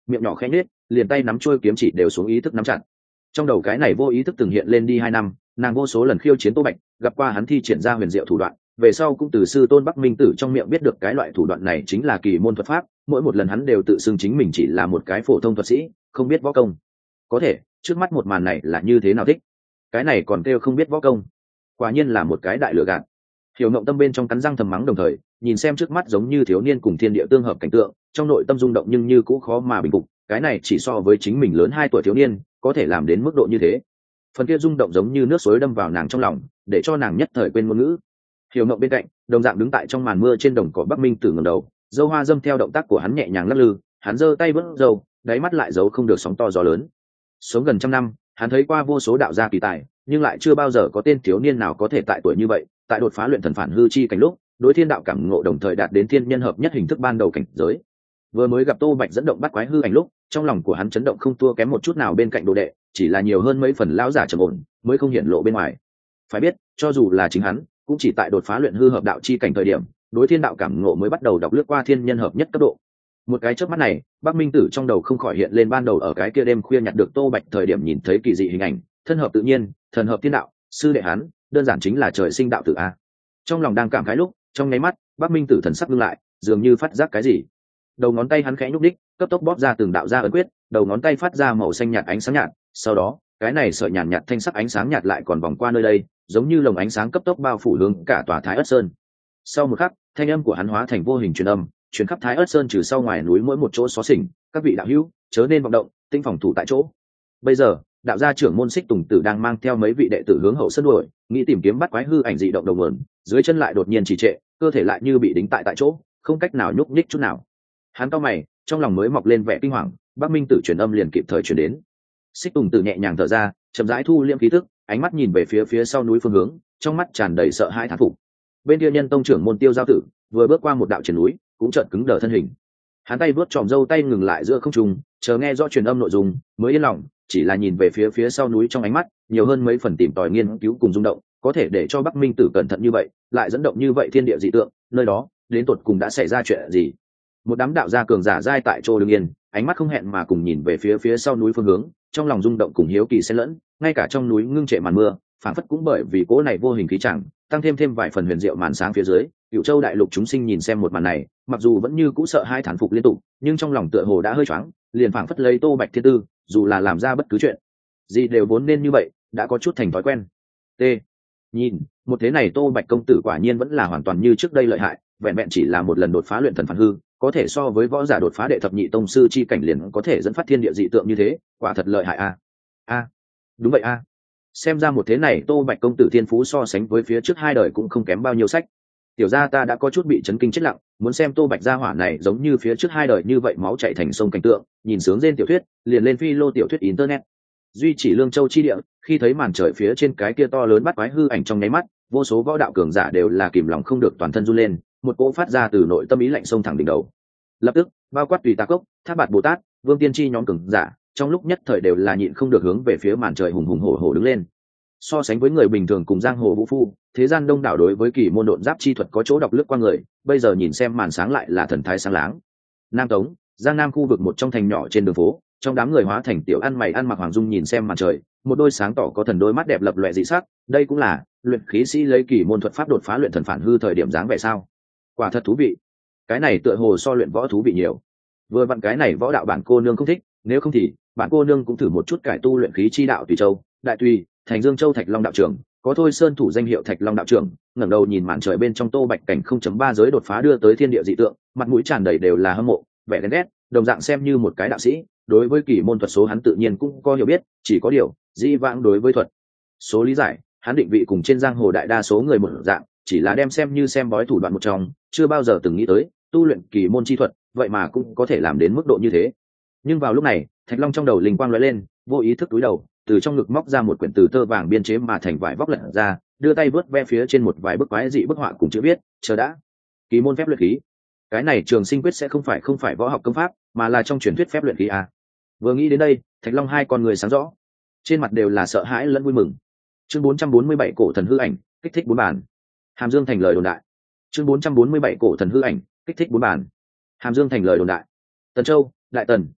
miệng nhỏ khẽ nhếch, liền tay nắm chuôi kiếm chỉ đều xuống ý thức nắm chặt. Trong đầu cái này vô ý thức từng hiện lên đi hai năm, nàng vô số lần khiêu chiến Tô Bạch, gặp qua hắn thi triển ra huyền diệu thủ đoạn, về sau cũng từ sư tôn Bắc Minh Tử trong miệng biết được cái loại thủ đoạn này chính là kỳ môn thuật pháp, mỗi một lần hắn đều tự xưng chính mình chỉ là một cái phổ thông thuật sĩ, không biết võ công. Có thể, trước mắt một màn này là như thế nào thích? Cái này còn kêu không biết võ công? Quả nhiên là một cái đại lừa gạt. Hiểu Ngộng Tâm bên trong cắn răng thầm mắng đồng thời, nhìn xem trước mắt giống như thiếu niên cùng thiên địa tương hợp cảnh tượng, trong nội tâm rung động nhưng như cũ khó mà bình phục, cái này chỉ so với chính mình lớn hai tuổi thiếu niên, có thể làm đến mức độ như thế. Phần kia rung động giống như nước suối đâm vào nàng trong lòng, để cho nàng nhất thời quên ngôn ngữ. Hiểu Ngộng bên cạnh, đồng dạng đứng tại trong màn mưa trên đồng cỏ Bắc Minh Tử ngẩng đầu, dâu hoa dâm theo động tác của hắn nhẹ nhàng lắc lư, hắn giơ tay vớt râu, đáy mắt lại giấu không được sóng to gió lớn. Sống gần trăm năm, hắn thấy qua vô số đạo gia kỳ tài, nhưng lại chưa bao giờ có tên thiếu niên nào có thể tại tuổi như vậy, tại đột phá luyện thần phản hư chi cảnh lúc, đối thiên đạo cảm ngộ đồng thời đạt đến thiên nhân hợp nhất hình thức ban đầu cảnh giới. Vừa mới gặp Tô Bạch dẫn động bắt quái hư ảnh lúc, trong lòng của hắn chấn động không thua kém một chút nào bên cạnh đồ đệ, chỉ là nhiều hơn mấy phần lão giả trầm ổn, mới không hiện lộ bên ngoài. Phải biết, cho dù là chính hắn, cũng chỉ tại đột phá luyện hư hợp đạo chi cảnh thời điểm, đối thiên đạo cảm ngộ mới bắt đầu đọc lướt qua thiên nhân hợp nhất cấp độ. Một cái chớp mắt này, Bắc Minh Tử trong đầu không khỏi hiện lên ban đầu ở cái kia đêm khuya nhặt được Tô Bạch thời điểm nhìn thấy kỳ dị hình ảnh, thân hợp tự nhiên, thần hợp thiên đạo, sư đệ hắn, đơn giản chính là trời sinh đạo tử a. Trong lòng đang cảm khái lúc, trong nháy mắt, Bắc Minh Tử thần sắc ngưng lại, dường như phát giác cái gì. Đầu ngón tay hắn khẽ nhúc đích, cấp tốc bóp ra từng đạo ra ấn quyết, đầu ngón tay phát ra màu xanh nhạt ánh sáng nhạt, sau đó, cái này sợi nhàn nhạt, nhạt thanh sắc ánh sáng nhạt lại còn vòng qua nơi đây, giống như lồng ánh sáng cấp tốc bao phủ hướng cả tòa Thái Ất Sơn. Sau một khắc, thanh âm của hắn hóa thành vô hình truyền âm, truyền khắp Thái Ất Sơn trừ sau ngoài núi mỗi một chỗ xó xỉnh, các vị đạo hữu, chớ nên vọng động, tinh phòng thủ tại chỗ. Bây giờ, đạo gia trưởng môn Xích Tùng Tử đang mang theo mấy vị đệ tử hướng hậu sơn đuổi, nghĩ tìm kiếm bắt quái hư ảnh dị động đầu nguồn, dưới chân lại đột nhiên trì trệ, cơ thể lại như bị đính tại tại chỗ, không cách nào nhúc nhích chút nào. Hắn cau mày, trong lòng mới mọc lên vẻ kinh hoàng, Bắc Minh Tử truyền âm liền kịp thời truyền đến. Xích Tùng Tử nhẹ nhàng thở ra, chậm rãi thu liễm khí tức, ánh mắt nhìn về phía phía sau núi phương hướng, trong mắt tràn đầy sợ hãi thán phục. Bên kia Nhân Tông trưởng môn Tiêu Giao Tử vừa bước qua một đạo triển núi, cũng chợt cứng đờ thân hình. Hắn tay vuốt tròm râu tay ngừng lại giữa không trung, chờ nghe rõ truyền âm nội dung, mới yên lòng, chỉ là nhìn về phía phía sau núi trong ánh mắt, nhiều hơn mấy phần tìm tòi nghiên cứu cùng rung động, có thể để cho Bắc Minh Tử cẩn thận như vậy, lại dẫn động như vậy thiên địa dị tượng, nơi đó, đến tột cùng đã xảy ra chuyện gì? Một đám đạo gia cường giả giai tại chỗ đứng yên, ánh mắt không hẹn mà cùng nhìn về phía phía sau núi phương hướng, trong lòng rung động cùng hiếu kỳ xen lẫn, ngay cả trong núi ngưng trệ màn mưa, phản phất cũng bởi vì cỗ này vô hình khí chẳng, tăng thêm thêm vài phần huyền diệu màn sáng phía dưới. Cửu Châu đại lục chúng sinh nhìn xem một màn này, mặc dù vẫn như cũ sợ hai thán phục liên tục, nhưng trong lòng tựa hồ đã hơi choáng, liền phảng phất lấy Tô Bạch thiên tư, dù là làm ra bất cứ chuyện gì đều vốn nên như vậy, đã có chút thành thói quen. T. Nhìn, một thế này Tô Bạch công tử quả nhiên vẫn là hoàn toàn như trước đây lợi hại, vẹn vẹn chỉ là một lần đột phá luyện thần phản hư, có thể so với võ giả đột phá đệ thập nhị tông sư chi cảnh liền có thể dẫn phát thiên địa dị tượng như thế, quả thật lợi hại a. A. Đúng vậy a. Xem ra một thế này Tô Bạch công tử thiên phú so sánh với phía trước hai đời cũng không kém bao nhiêu sách. Tiểu gia ta đã có chút bị chấn kinh chết lặng, muốn xem Tô Bạch gia hỏa này giống như phía trước hai đời như vậy máu chảy thành sông cảnh tượng, nhìn sướng rên tiểu thuyết, liền lên phi lô tiểu thuyết internet. Duy chỉ Lương Châu chi địa, khi thấy màn trời phía trên cái kia to lớn bắt quái hư ảnh trong nháy mắt, vô số võ đạo cường giả đều là kìm lòng không được toàn thân run lên, một cỗ phát ra từ nội tâm ý lạnh sông thẳng đỉnh đầu. Lập tức, bao quát Tùy Tà Cốc, Tháp Bạt Bồ Tát, Vương Tiên Tri nhóm cường giả, trong lúc nhất thời đều là nhịn không được hướng về phía màn trời hùng hùng hổ hổ đứng lên. So sánh với người bình thường cùng giang hồ vũ phu, thế gian đông đảo đối với kỳ môn độn giáp chi thuật có chỗ đọc lướt qua người, bây giờ nhìn xem màn sáng lại là thần thái sáng láng. Nam Tống, Giang Nam khu vực một trong thành nhỏ trên đường phố, trong đám người hóa thành tiểu ăn mày ăn mặc hoàng dung nhìn xem màn trời, một đôi sáng tỏ có thần đôi mắt đẹp lập lòe dị sắc, đây cũng là luyện khí sĩ lấy kỳ môn thuật pháp đột phá luyện thần phản hư thời điểm dáng vẻ sao? Quả thật thú vị. Cái này tựa hồ so luyện võ thú vị nhiều. Vừa vặn cái này võ đạo bản cô nương không thích, nếu không thì bản cô nương cũng thử một chút cải tu luyện khí chi đạo Tùy Châu, Đại Tùy, Thành Dương Châu Thạch Long đạo trưởng, có thôi sơn thủ danh hiệu Thạch Long đạo trưởng, ngẩng đầu nhìn màn trời bên trong Tô Bạch cảnh không chấm ba giới đột phá đưa tới thiên địa dị tượng, mặt mũi tràn đầy đều là hâm mộ, vẻ ghen ghét, đồng dạng xem như một cái đạo sĩ, đối với kỳ môn thuật số hắn tự nhiên cũng có hiểu biết, chỉ có điều, dĩ vãng đối với thuật số lý giải, hắn định vị cùng trên giang hồ đại đa số người một dạng, chỉ là đem xem như xem bói thủ đoạn một trong, chưa bao giờ từng nghĩ tới tu luyện kỳ môn chi thuật, vậy mà cũng có thể làm đến mức độ như thế. Nhưng vào lúc này, Thạch Long trong đầu linh quang lóe lên, vô ý thức túi đầu, từ trong ngực móc ra một quyển từ tơ vàng biên chế mà thành vải vóc lật ra, đưa tay vớt ve phía trên một vài bức quái dị bức họa cùng chữ viết, chờ đã. Kỳ môn phép luyện khí. Cái này Trường Sinh quyết sẽ không phải không phải võ học công pháp, mà là trong truyền thuyết phép luyện khí à. Vừa nghĩ đến đây, Thạch Long hai con người sáng rõ, trên mặt đều là sợ hãi lẫn vui mừng. Chương bốn trăm bốn mươi bảy cổ thần hư ảnh, kích thích bốn bàn. Hàm Dương thành lời đồn đại. Chương bốn trăm bốn mươi bảy cổ thần hư ảnh, kích thích bốn bàn. Hàm Dương thành lời đồn đại. Tần Châu, Đại Tần,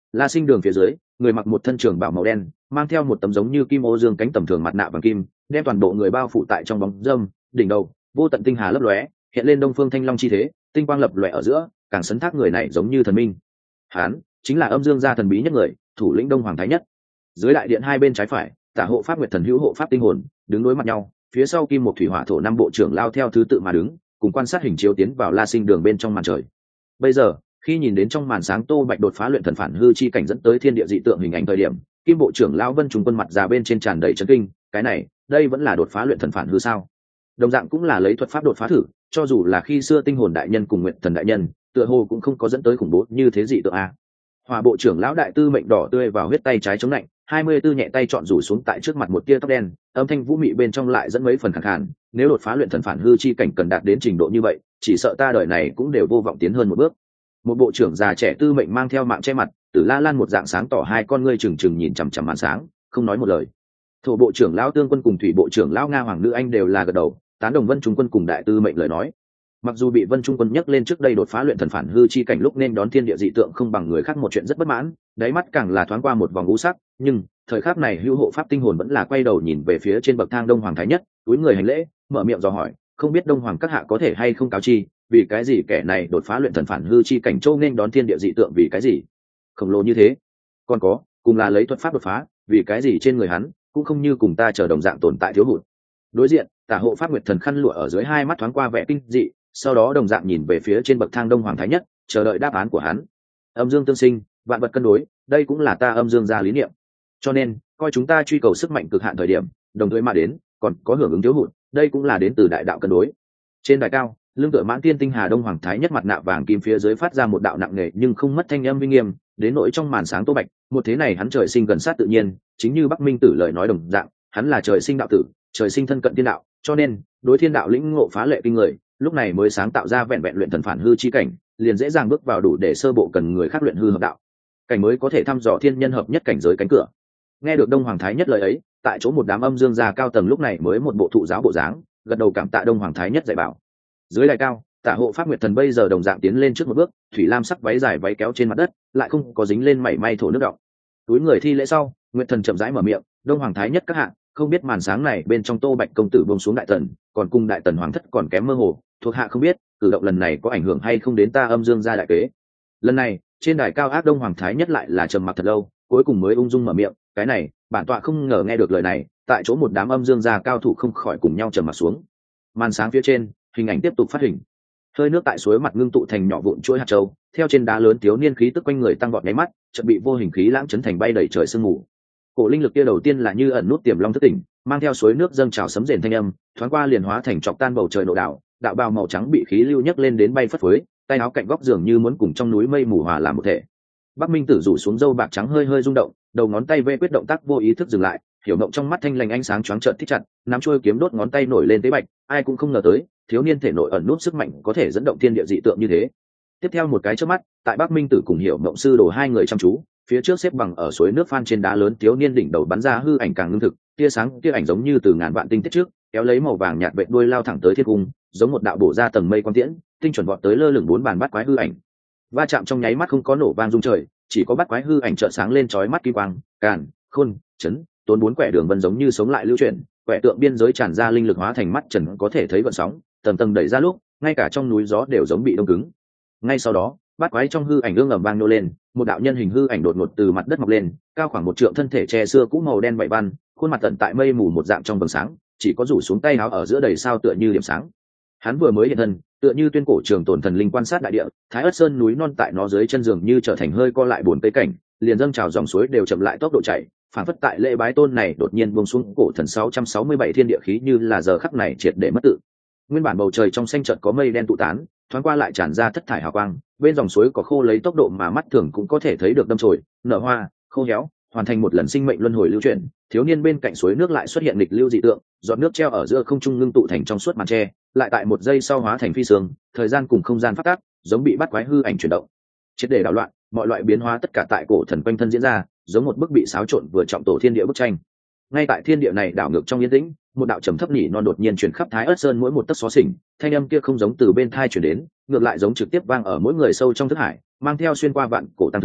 La Sinh Đường phía dưới, người mặc một thân trường bào màu đen, mang theo một tấm giống như kim ô dương cánh tầm thường mặt nạ bằng kim, đem toàn bộ người bao phủ tại trong bóng râm, đỉnh đầu vô tận tinh hà lấp lóe, hiện lên đông phương thanh long chi thế, tinh quang lập lòe ở giữa, càng sấn thác người này giống như thần minh. Hán chính là âm dương gia thần bí nhất người, thủ lĩnh Đông Hoàng Thái Nhất. Dưới đại điện hai bên trái phải, Tả hộ pháp Nguyệt Thần hữu hộ pháp tinh hồn, đứng đối mặt nhau, phía sau Kim Một Thủy Hỏa Thổ năm bộ trưởng lao theo thứ tự mà đứng, cùng quan sát hình chiếu tiến vào La Sinh Đường bên trong màn trời. Bây giờ, khi nhìn đến trong màn sáng Tô Bạch đột phá luyện thần phản hư chi cảnh dẫn tới thiên địa dị tượng hình ảnh thời điểm, Kim bộ trưởng lão Vân Trung Quân mặt già bên trên tràn đầy chấn kinh, cái này, đây vẫn là đột phá luyện thần phản hư sao? Đồng dạng cũng là lấy thuật pháp đột phá thử, cho dù là khi xưa tinh hồn đại nhân cùng Nguyệt Thần đại nhân, tựa hồ cũng không có dẫn tới khủng bố như thế dị tượng a. Hỏa bộ trưởng lão đại tư mệnh đỏ tươi vào huyết tay trái chống lạnh, hai mươi tư nhẹ tay chọn rủ xuống tại trước mặt một tia tóc đen, âm thanh vũ mị bên trong lại dẫn mấy phần khàn khàn, nếu đột phá luyện thần phản hư chi cảnh cần đạt đến trình độ như vậy, chỉ sợ ta đời này cũng đều vô vọng tiến hơn một bước. Một bộ trưởng già trẻ tư mệnh mang theo mạng che mặt, Tử La Lan một dạng sáng tỏ hai con ngươi trừng trừng nhìn chằm chằm màn sáng, không nói một lời. Thổ bộ trưởng lão Tương Quân cùng thủy bộ trưởng lão Nga Hoàng nữ anh đều là gật đầu, tán đồng Vân Trung Quân cùng đại tư mệnh lời nói. Mặc dù bị Vân Trung Quân nhắc lên trước đây đột phá luyện thần phản hư chi cảnh lúc nên đón thiên địa dị tượng không bằng người khác một chuyện rất bất mãn, đáy mắt càng là thoáng qua một vòng u sắc, nhưng thời khắc này hữu hộ pháp tinh hồn vẫn là quay đầu nhìn về phía trên bậc thang Đông Hoàng Thái Nhất, túi người hành lễ, mở miệng dò hỏi, không biết Đông Hoàng các hạ có thể hay không cáo chi, vì cái gì kẻ này đột phá luyện thần phản hư chi cảnh châu nên đón thiên địa dị tượng vì cái gì khổng lồ như thế, còn có cùng là lấy thuật pháp đột phá, vì cái gì trên người hắn cũng không như cùng ta chờ đồng dạng tồn tại thiếu hụt. Đối diện, Tả hộ pháp Nguyệt Thần khăn lụa ở dưới hai mắt thoáng qua vẻ kinh dị, sau đó đồng dạng nhìn về phía trên bậc thang Đông Hoàng Thái Nhất, chờ đợi đáp án của hắn. Âm dương tương sinh, vạn vật cân đối, đây cũng là ta âm dương gia lý niệm. Cho nên, coi chúng ta truy cầu sức mạnh cực hạn thời điểm, đồng thời mà đến, còn có hưởng ứng thiếu hụt, đây cũng là đến từ đại đạo cân đối. Trên đài cao, lưng tựa mãn tiên tinh hà Đông Hoàng Thái Nhất mặt nạ vàng kim phía dưới phát ra một đạo nặng nề nhưng không mất thanh âm uy nghiêm, đến nỗi trong màn sáng Tô Bạch, một thế này hắn trời sinh gần sát tự nhiên, chính như Bắc Minh Tử lời nói đồng dạng, hắn là trời sinh đạo tử, trời sinh thân cận thiên đạo, cho nên đối thiên đạo lĩnh ngộ phá lệ kinh người, lúc này mới sáng tạo ra vẹn vẹn luyện thần phản hư chi cảnh, liền dễ dàng bước vào đủ để sơ bộ cần người khác luyện hư hợp đạo cảnh mới có thể thăm dò thiên nhân hợp nhất cảnh giới cánh cửa. Nghe được Đông Hoàng Thái Nhất lời ấy, tại chỗ một đám âm dương gia cao tầng lúc này mới một bộ thụ giáo bộ dáng, gật đầu cảm tạ Đông Hoàng Thái Nhất dạy bảo. Dưới đài cao, Tả hộ pháp Nguyệt Thần bây giờ đồng dạng tiến lên trước một bước, thủy lam sắc váy dài váy kéo trên mặt đất, lại không có dính lên mảy may thổ nước đọng. Túi người thi lễ sau, Nguyệt Thần chậm rãi mở miệng, Đông Hoàng Thái Nhất các hạ, không biết màn sáng này bên trong Tô Bạch công tử buông xuống đại tần, còn cung đại tần hoàng thất còn kém mơ hồ, thuộc hạ không biết cử động lần này có ảnh hưởng hay không đến ta âm dương gia đại kế. Lần này trên đài cao ác Đông Hoàng Thái Nhất lại là trầm mặc thật lâu, cuối cùng mới ung dung mở miệng, cái này bản tọa không ngờ nghe được lời này, tại chỗ một đám âm dương gia cao thủ không khỏi cùng nhau trầm mặc xuống. Màn sáng phía trên, hình ảnh tiếp tục phát hình, hơi nước tại suối mặt ngưng tụ thành nhỏ vụn chuỗi hạt châu, theo trên đá lớn thiếu niên khí tức quanh người tăng vọt nháy mắt, chợt bị vô hình khí lãng chấn thành bay đầy trời sương mù. Cổ linh lực kia đầu tiên là như ẩn nút tiềm long thất tỉnh, mang theo suối nước dâng trào sấm rền thanh âm, thoáng qua liền hóa thành chọc tan bầu trời nổ đạo, đạo bào màu trắng bị khí lưu nhấc lên đến bay phất phới, tay áo cạnh góc giường như muốn cùng trong núi mây mù hòa làm một thể. Bắc Minh Tử rủ xuống râu bạc trắng hơi hơi rung động, đầu ngón tay vê quyết động tác vô ý thức dừng lại, hiểu động trong mắt thanh lành ánh sáng choáng trợn thích chặt, nắm chuôi kiếm đốt ngón tay nổi lên tế bạch, ai cũng không ngờ tới, thiếu niên thể nội ẩn nút sức mạnh có thể dẫn động thiên địa dị tượng như thế. Tiếp theo một cái chớp mắt, tại Bắc Minh Tử cùng Hiểu Mộng sư đồ hai người chăm chú, phía trước xếp bằng ở suối nước phan trên đá lớn thiếu niên đỉnh đầu bắn ra hư ảnh càng ngưng thực, tia sáng tia ảnh giống như từ ngàn vạn tinh tiết trước, kéo lấy màu vàng nhạt vệt đuôi lao thẳng tới thiên cung, giống một đạo bổ ra tầng mây quang tiễn, tinh chuẩn vọt tới lơ lửng bốn bàn bắt quái hư ảnh. Va chạm trong nháy mắt không có nổ vang rung trời, chỉ có bắt quái hư ảnh chợt sáng lên chói mắt kim quang, càn, khôn, chấn, tốn bốn quẻ đường vân giống như sống lại lưu chuyển, quẻ tượng biên giới tràn ra linh lực hóa thành mắt trần có thể thấy vận sóng, tầng tầng đẩy ra lúc, ngay cả trong núi gió đều giống bị đông cứng. Ngay sau đó, bát quái trong hư ảnh ương ầm vang nô lên, một đạo nhân hình hư ảnh đột ngột từ mặt đất mọc lên, cao khoảng một trượng, thân thể che xưa cũ màu đen vậy văn, khuôn mặt tận tại mây mù một dạng trong vầng sáng, chỉ có rủ xuống tay áo ở giữa đầy sao tựa như điểm sáng. Hắn vừa mới hiện thân, tựa như tuyên cổ trường tồn thần linh quan sát đại địa, Thái Ất Sơn núi non tại nó dưới chân giường như trở thành hơi co lại buồn cây cảnh, liền dâng trào dòng suối đều chậm lại tốc độ chảy, phản phất tại lễ bái tôn này đột nhiên buông xuống cổ thần sáu trăm sáu mươi bảy thiên địa khí như là giờ khắc này triệt để mất tự. Nguyên bản bầu trời trong xanh chợt có mây đen tụ tán, thoáng qua lại tràn ra thất thải hào quang, bên dòng suối có khô lấy tốc độ mà mắt thường cũng có thể thấy được đâm chồi, nở hoa, khô héo, hoàn thành một lần sinh mệnh luân hồi lưu chuyển. Thiếu niên bên cạnh suối nước lại xuất hiện nghịch lưu dị tượng, giọt nước treo ở giữa không trung ngưng tụ thành trong suốt màn tre, lại tại một giây sau hóa thành phi sương, thời gian cùng không gian phát tác, giống bị bắt quái hư ảnh chuyển động. Triệt để đảo loạn, mọi loại biến hóa tất cả tại cổ thần quanh thân diễn ra, giống một bức bị xáo trộn vừa trọng tổ thiên địa bức tranh. Ngay tại thiên địa này đảo ngược trong yên tĩnh, một đạo trầm thấp nhỉ non đột nhiên truyền khắp Thái Ất Sơn mỗi một tấc xó xỉnh, thanh âm kia không giống từ bên thai truyền đến, ngược lại giống trực tiếp vang ở mỗi người sâu trong thức hải, mang theo xuyên qua vạn cổ tăng thương,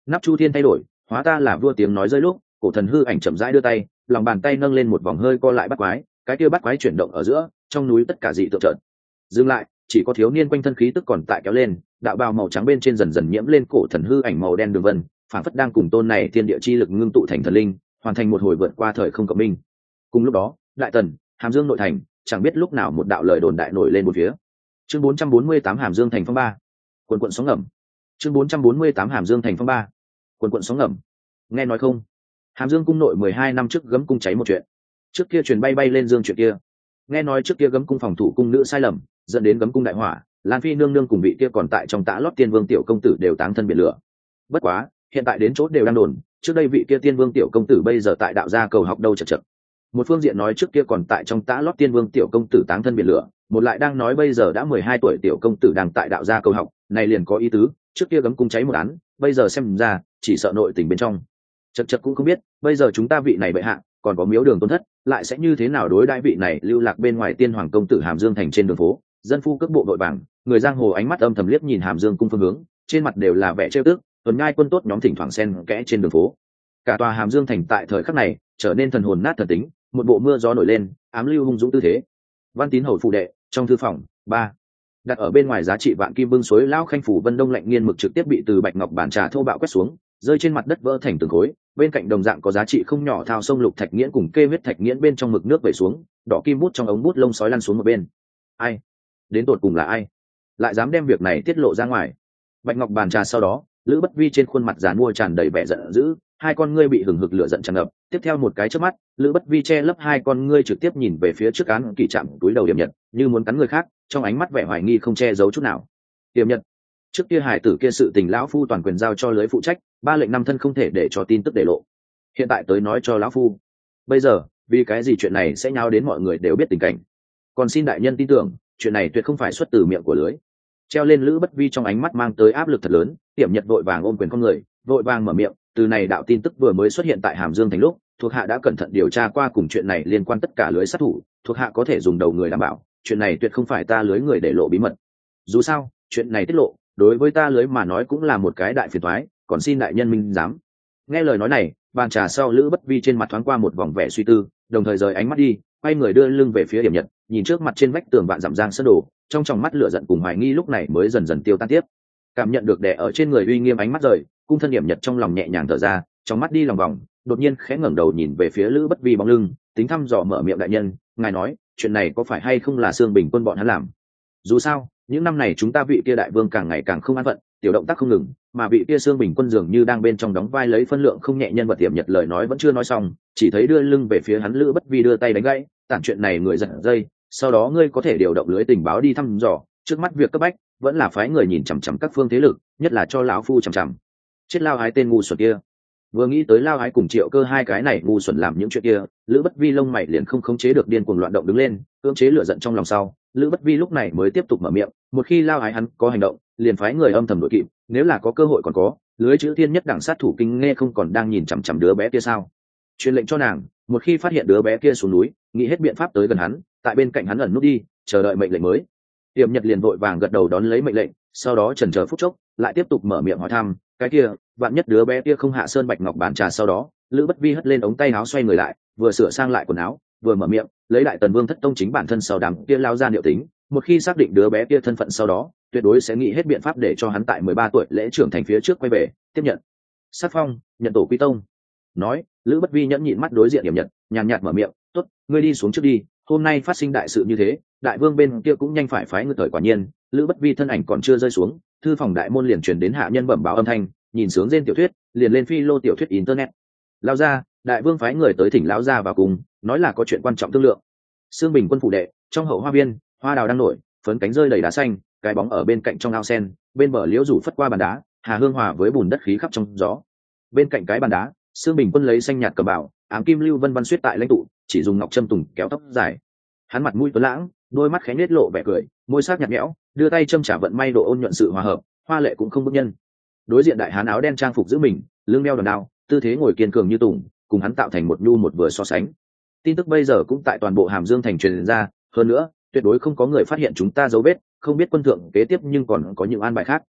Nắp chu thiên thay đổi, hóa ta là vua tiếng nói rơi lúc, cổ thần hư ảnh chậm rãi đưa tay, lòng bàn tay nâng lên một vòng hơi co lại bắt quái, cái kia bắt quái chuyển động ở giữa, trong núi tất cả dị tượng trợn dừng lại, chỉ có thiếu niên quanh thân khí tức còn tại kéo lên, đạo bào màu trắng bên trên dần dần nhiễm lên cổ thần hư ảnh màu đen đường vân, phản phất đang cùng tôn này thiên địa chi lực ngưng tụ thành thần linh, hoàn thành một hồi vượt qua thời không cộng minh. Cùng lúc đó, đại tần, Hàm Dương nội thành, chẳng biết lúc nào một đạo lời đồn đại nổi lên một phía. Chương bốn trăm bốn mươi tám Hàm Dương thành phong ba. Quần quần sóng ngầm. Chương bốn trăm bốn mươi tám Hàm Dương thành phong ba. Quần quần sóng ngầm. Nghe nói không? Hàm Dương cung nội mười hai năm trước gấm cung cháy một chuyện. Trước kia truyền bay bay lên dương chuyện kia. Nghe nói trước kia gấm cung phòng thủ cung nữ sai lầm, dẫn đến gấm cung đại hỏa, Lan Phi nương nương cùng vị kia còn tại trong tã lót tiên vương tiểu công tử đều táng thân biển lửa. Bất quá, hiện tại đến chỗ đều đang đồn, trước đây vị kia tiên vương tiểu công tử bây giờ tại đạo gia cầu học đâu chật chật. Một phương diện nói trước kia còn tại trong tã lót tiên vương tiểu công tử táng thân biển lửa, một lại đang nói bây giờ đã mười hai tuổi tiểu công tử đang tại đạo gia cầu học, này liền có ý tứ, trước kia gấm cung cháy một án, bây giờ xem ra, chỉ sợ nội tình bên trong. Chật chật cũng không biết, bây giờ chúng ta vị này bệ hạ, còn có miếu đường tôn thất, lại sẽ như thế nào đối đãi vị này lưu lạc bên ngoài tiên hoàng công tử Hàm Dương thành trên đường phố, dân phu cước bộ đội bảng, người giang hồ ánh mắt âm thầm liếc nhìn Hàm Dương cung phương hướng, trên mặt đều là vẻ trêu tức, tuần ngai quân tốt nhóm thỉnh thoảng xen kẽ trên đường phố. Cả tòa Hàm Dương thành tại thời khắc này trở nên thần hồn nát thần tính, một bộ mưa gió nổi lên, ám lưu hung dũng tư thế. Văn Tín hầu phụ đệ, trong thư phòng, ba. Đặt ở bên ngoài giá trị vạn kim bưng suối lão khanh phủ Vân Đông lạnh nghiên mực trực tiếp bị từ bạch ngọc bản trà thô bạo quét xuống, rơi trên mặt đất vỡ thành từng khối, bên cạnh đồng dạng có giá trị không nhỏ thao sông lục thạch nghiễn cùng kê huyết thạch nghiễn bên trong mực nước vẩy xuống, đỏ kim bút trong ống bút lông sói lăn xuống một bên. Ai? Đến tột cùng là ai? Lại dám đem việc này tiết lộ ra ngoài? Bạch ngọc bàn trà sau đó, Lữ Bất Vi trên khuôn mặt giàn mua tràn đầy vẻ giận dữ, hai con ngươi bị hừng hực lửa giận tràn ngập, tiếp theo một cái chớp mắt, Lữ Bất Vi che lấp hai con ngươi trực tiếp nhìn về phía trước án kỳ trạm túi đầu Điểm Nhật, như muốn cắn người khác, trong ánh mắt vẻ hoài nghi không che giấu chút nào. Điểm Nhật, trước kia hải tử kia sự tình lão phu toàn quyền giao cho lưới phụ trách, ba lệnh năm thân không thể để cho tin tức để lộ. Hiện tại tới nói cho lão phu. Bây giờ, vì cái gì chuyện này sẽ nháo đến mọi người đều biết tình cảnh. Còn xin đại nhân tin tưởng, chuyện này tuyệt không phải xuất từ miệng của lưới. Treo lên Lữ Bất Vi trong ánh mắt mang tới áp lực thật lớn, Điểm Nhật vội vàng ôm quyền con người, vội vàng mở miệng, từ này đạo tin tức vừa mới xuất hiện tại Hàm Dương thành lúc, thuộc hạ đã cẩn thận điều tra qua cùng chuyện này liên quan tất cả lưới sát thủ, thuộc hạ có thể dùng đầu người đảm bảo, chuyện này tuyệt không phải ta lưới người để lộ bí mật. Dù sao, chuyện này tiết lộ, đối với ta lưới mà nói cũng là một cái đại phiền toái, còn xin đại nhân minh giám. Nghe lời nói này, bàn trà sau Lữ Bất Vi trên mặt thoáng qua một vòng vẻ suy tư, đồng thời rời ánh mắt đi, quay người đưa lưng về phía Điểm Nhật, nhìn trước mặt trên vách tường vạn dặm giang sơn đồ, trong tròng mắt lửa giận cùng hoài nghi lúc này mới dần dần tiêu tan tiếp. Cảm nhận được đè ở trên người uy nghiêm ánh mắt rời, cung thân Điểm Nhật trong lòng nhẹ nhàng thở ra, trong mắt đi lòng vòng, đột nhiên khẽ ngẩng đầu nhìn về phía Lữ Bất Vi bóng lưng, tính thăm dò mở miệng, đại nhân, ngài nói, chuyện này có phải hay không là Sương Bình quân bọn hắn làm? Dù sao, những năm này chúng ta vị kia đại vương càng ngày càng không an phận, tiểu động tác không ngừng, mà vị kia Sương Bình quân dường như đang bên trong đóng vai lấy phân lượng không nhẹ nhân vật. Điểm Nhật lời nói vẫn chưa nói xong, chỉ thấy đưa lưng về phía hắn Lữ Bất Vi đưa tay đánh gãy, tản chuyện này người giật dây, sau đó ngươi có thể điều động lưới tình báo đi thăm dò, trước mắt việc cấp bách vẫn là phái người nhìn chằm chằm các phương thế lực, nhất là cho lão phu chằm chằm chết lao ái tên ngu xuẩn kia. Vừa nghĩ tới lao ái cùng Triệu Cơ hai cái này ngu xuẩn làm những chuyện kia, Lữ Bất Vi lông mày liền không khống chế được điên cuồng loạn động đứng lên, cưỡng chế lửa giận trong lòng sau, Lữ Bất Vi lúc này mới tiếp tục mở miệng, một khi lao ái hắn có hành động, liền phái người âm thầm đội kịp, nếu là có cơ hội còn có, lưới chữ thiên nhất đẳng sát thủ Kinh Nghe không còn đang nhìn chằm chằm đứa bé kia sao? Truyền lệnh cho nàng, một khi phát hiện đứa bé kia xuống núi, nghĩ hết biện pháp tới gần hắn, tại bên cạnh hắn ẩn nút đi, chờ đợi mệnh lệnh mới. Điểm Nhật liền vội vàng gật đầu đón lấy mệnh lệnh, sau đó chần chờ phút chốc, lại tiếp tục mở miệng hỏi thăm, cái kia, vạn nhất đứa bé kia không hạ sơn bạch ngọc bàn trà. Sau đó, Lữ Bất Vi hất lên ống tay áo xoay người lại, vừa sửa sang lại quần áo, vừa mở miệng, lấy đại tần vương thất tông chính bản thân sau đàm kia lao ra liệu tính, một khi xác định đứa bé kia thân phận sau đó, tuyệt đối sẽ nghĩ hết biện pháp để cho hắn tại mười ba tuổi lễ trưởng thành phía trước quay về, tiếp nhận sát phong, nhận tổ quy tông. Nói, Lữ Bất Vi nhẫn nhịn mắt đối diện Điểm Nhật, nhàn nhạt mở miệng, tốt, ngươi đi xuống trước đi, hôm nay phát sinh đại sự như thế, đại vương bên kia cũng nhanh phải phái người thời. Quả nhiên, Lữ Bất Vi thân ảnh còn chưa rơi xuống, thư phòng đại môn liền truyền đến hạ nhân bẩm báo âm thanh, nhìn sướng trên tiểu thuyết, liền lên phi lô tiểu thuyết internet. Lao ra, đại vương phái người tới thỉnh lão gia vào cùng, nói là có chuyện quan trọng thương lượng. Sương Bình quân phủ đệ, trong hậu hoa viên, hoa đào đang nổi, phấn cánh rơi đầy đá xanh, cái bóng ở bên cạnh trong ao sen, bên bờ liễu rủ phất qua bàn đá, hà hương hòa với bùn đất khí khắp trong gió. Bên cạnh cái bàn đá, Sương Bình quân lấy xanh nhạt cầm bảo, ám kim lưu vân văn xuyết tại lãnh tụ, chỉ dùng ngọc châm tùng kéo tóc dài. Hắn mặt mũi tuấn lãng, đôi mắt khẽ nết lộ vẻ cười, môi sắc nhạt nhẽo, đưa tay châm trả vận may độ ôn nhuận sự hòa hợp, hoa lệ cũng không bức nhân. Đối diện đại hán áo đen trang phục giữ mình, lưng đeo đòn đao, tư thế ngồi kiên cường như tùng, cùng hắn tạo thành một nhu một vừa so sánh. Tin tức bây giờ cũng tại toàn bộ Hàm Dương thành truyền ra, hơn nữa, tuyệt đối không có người phát hiện chúng ta dấu vết, không biết quân thượng kế tiếp nhưng còn có những an bài khác.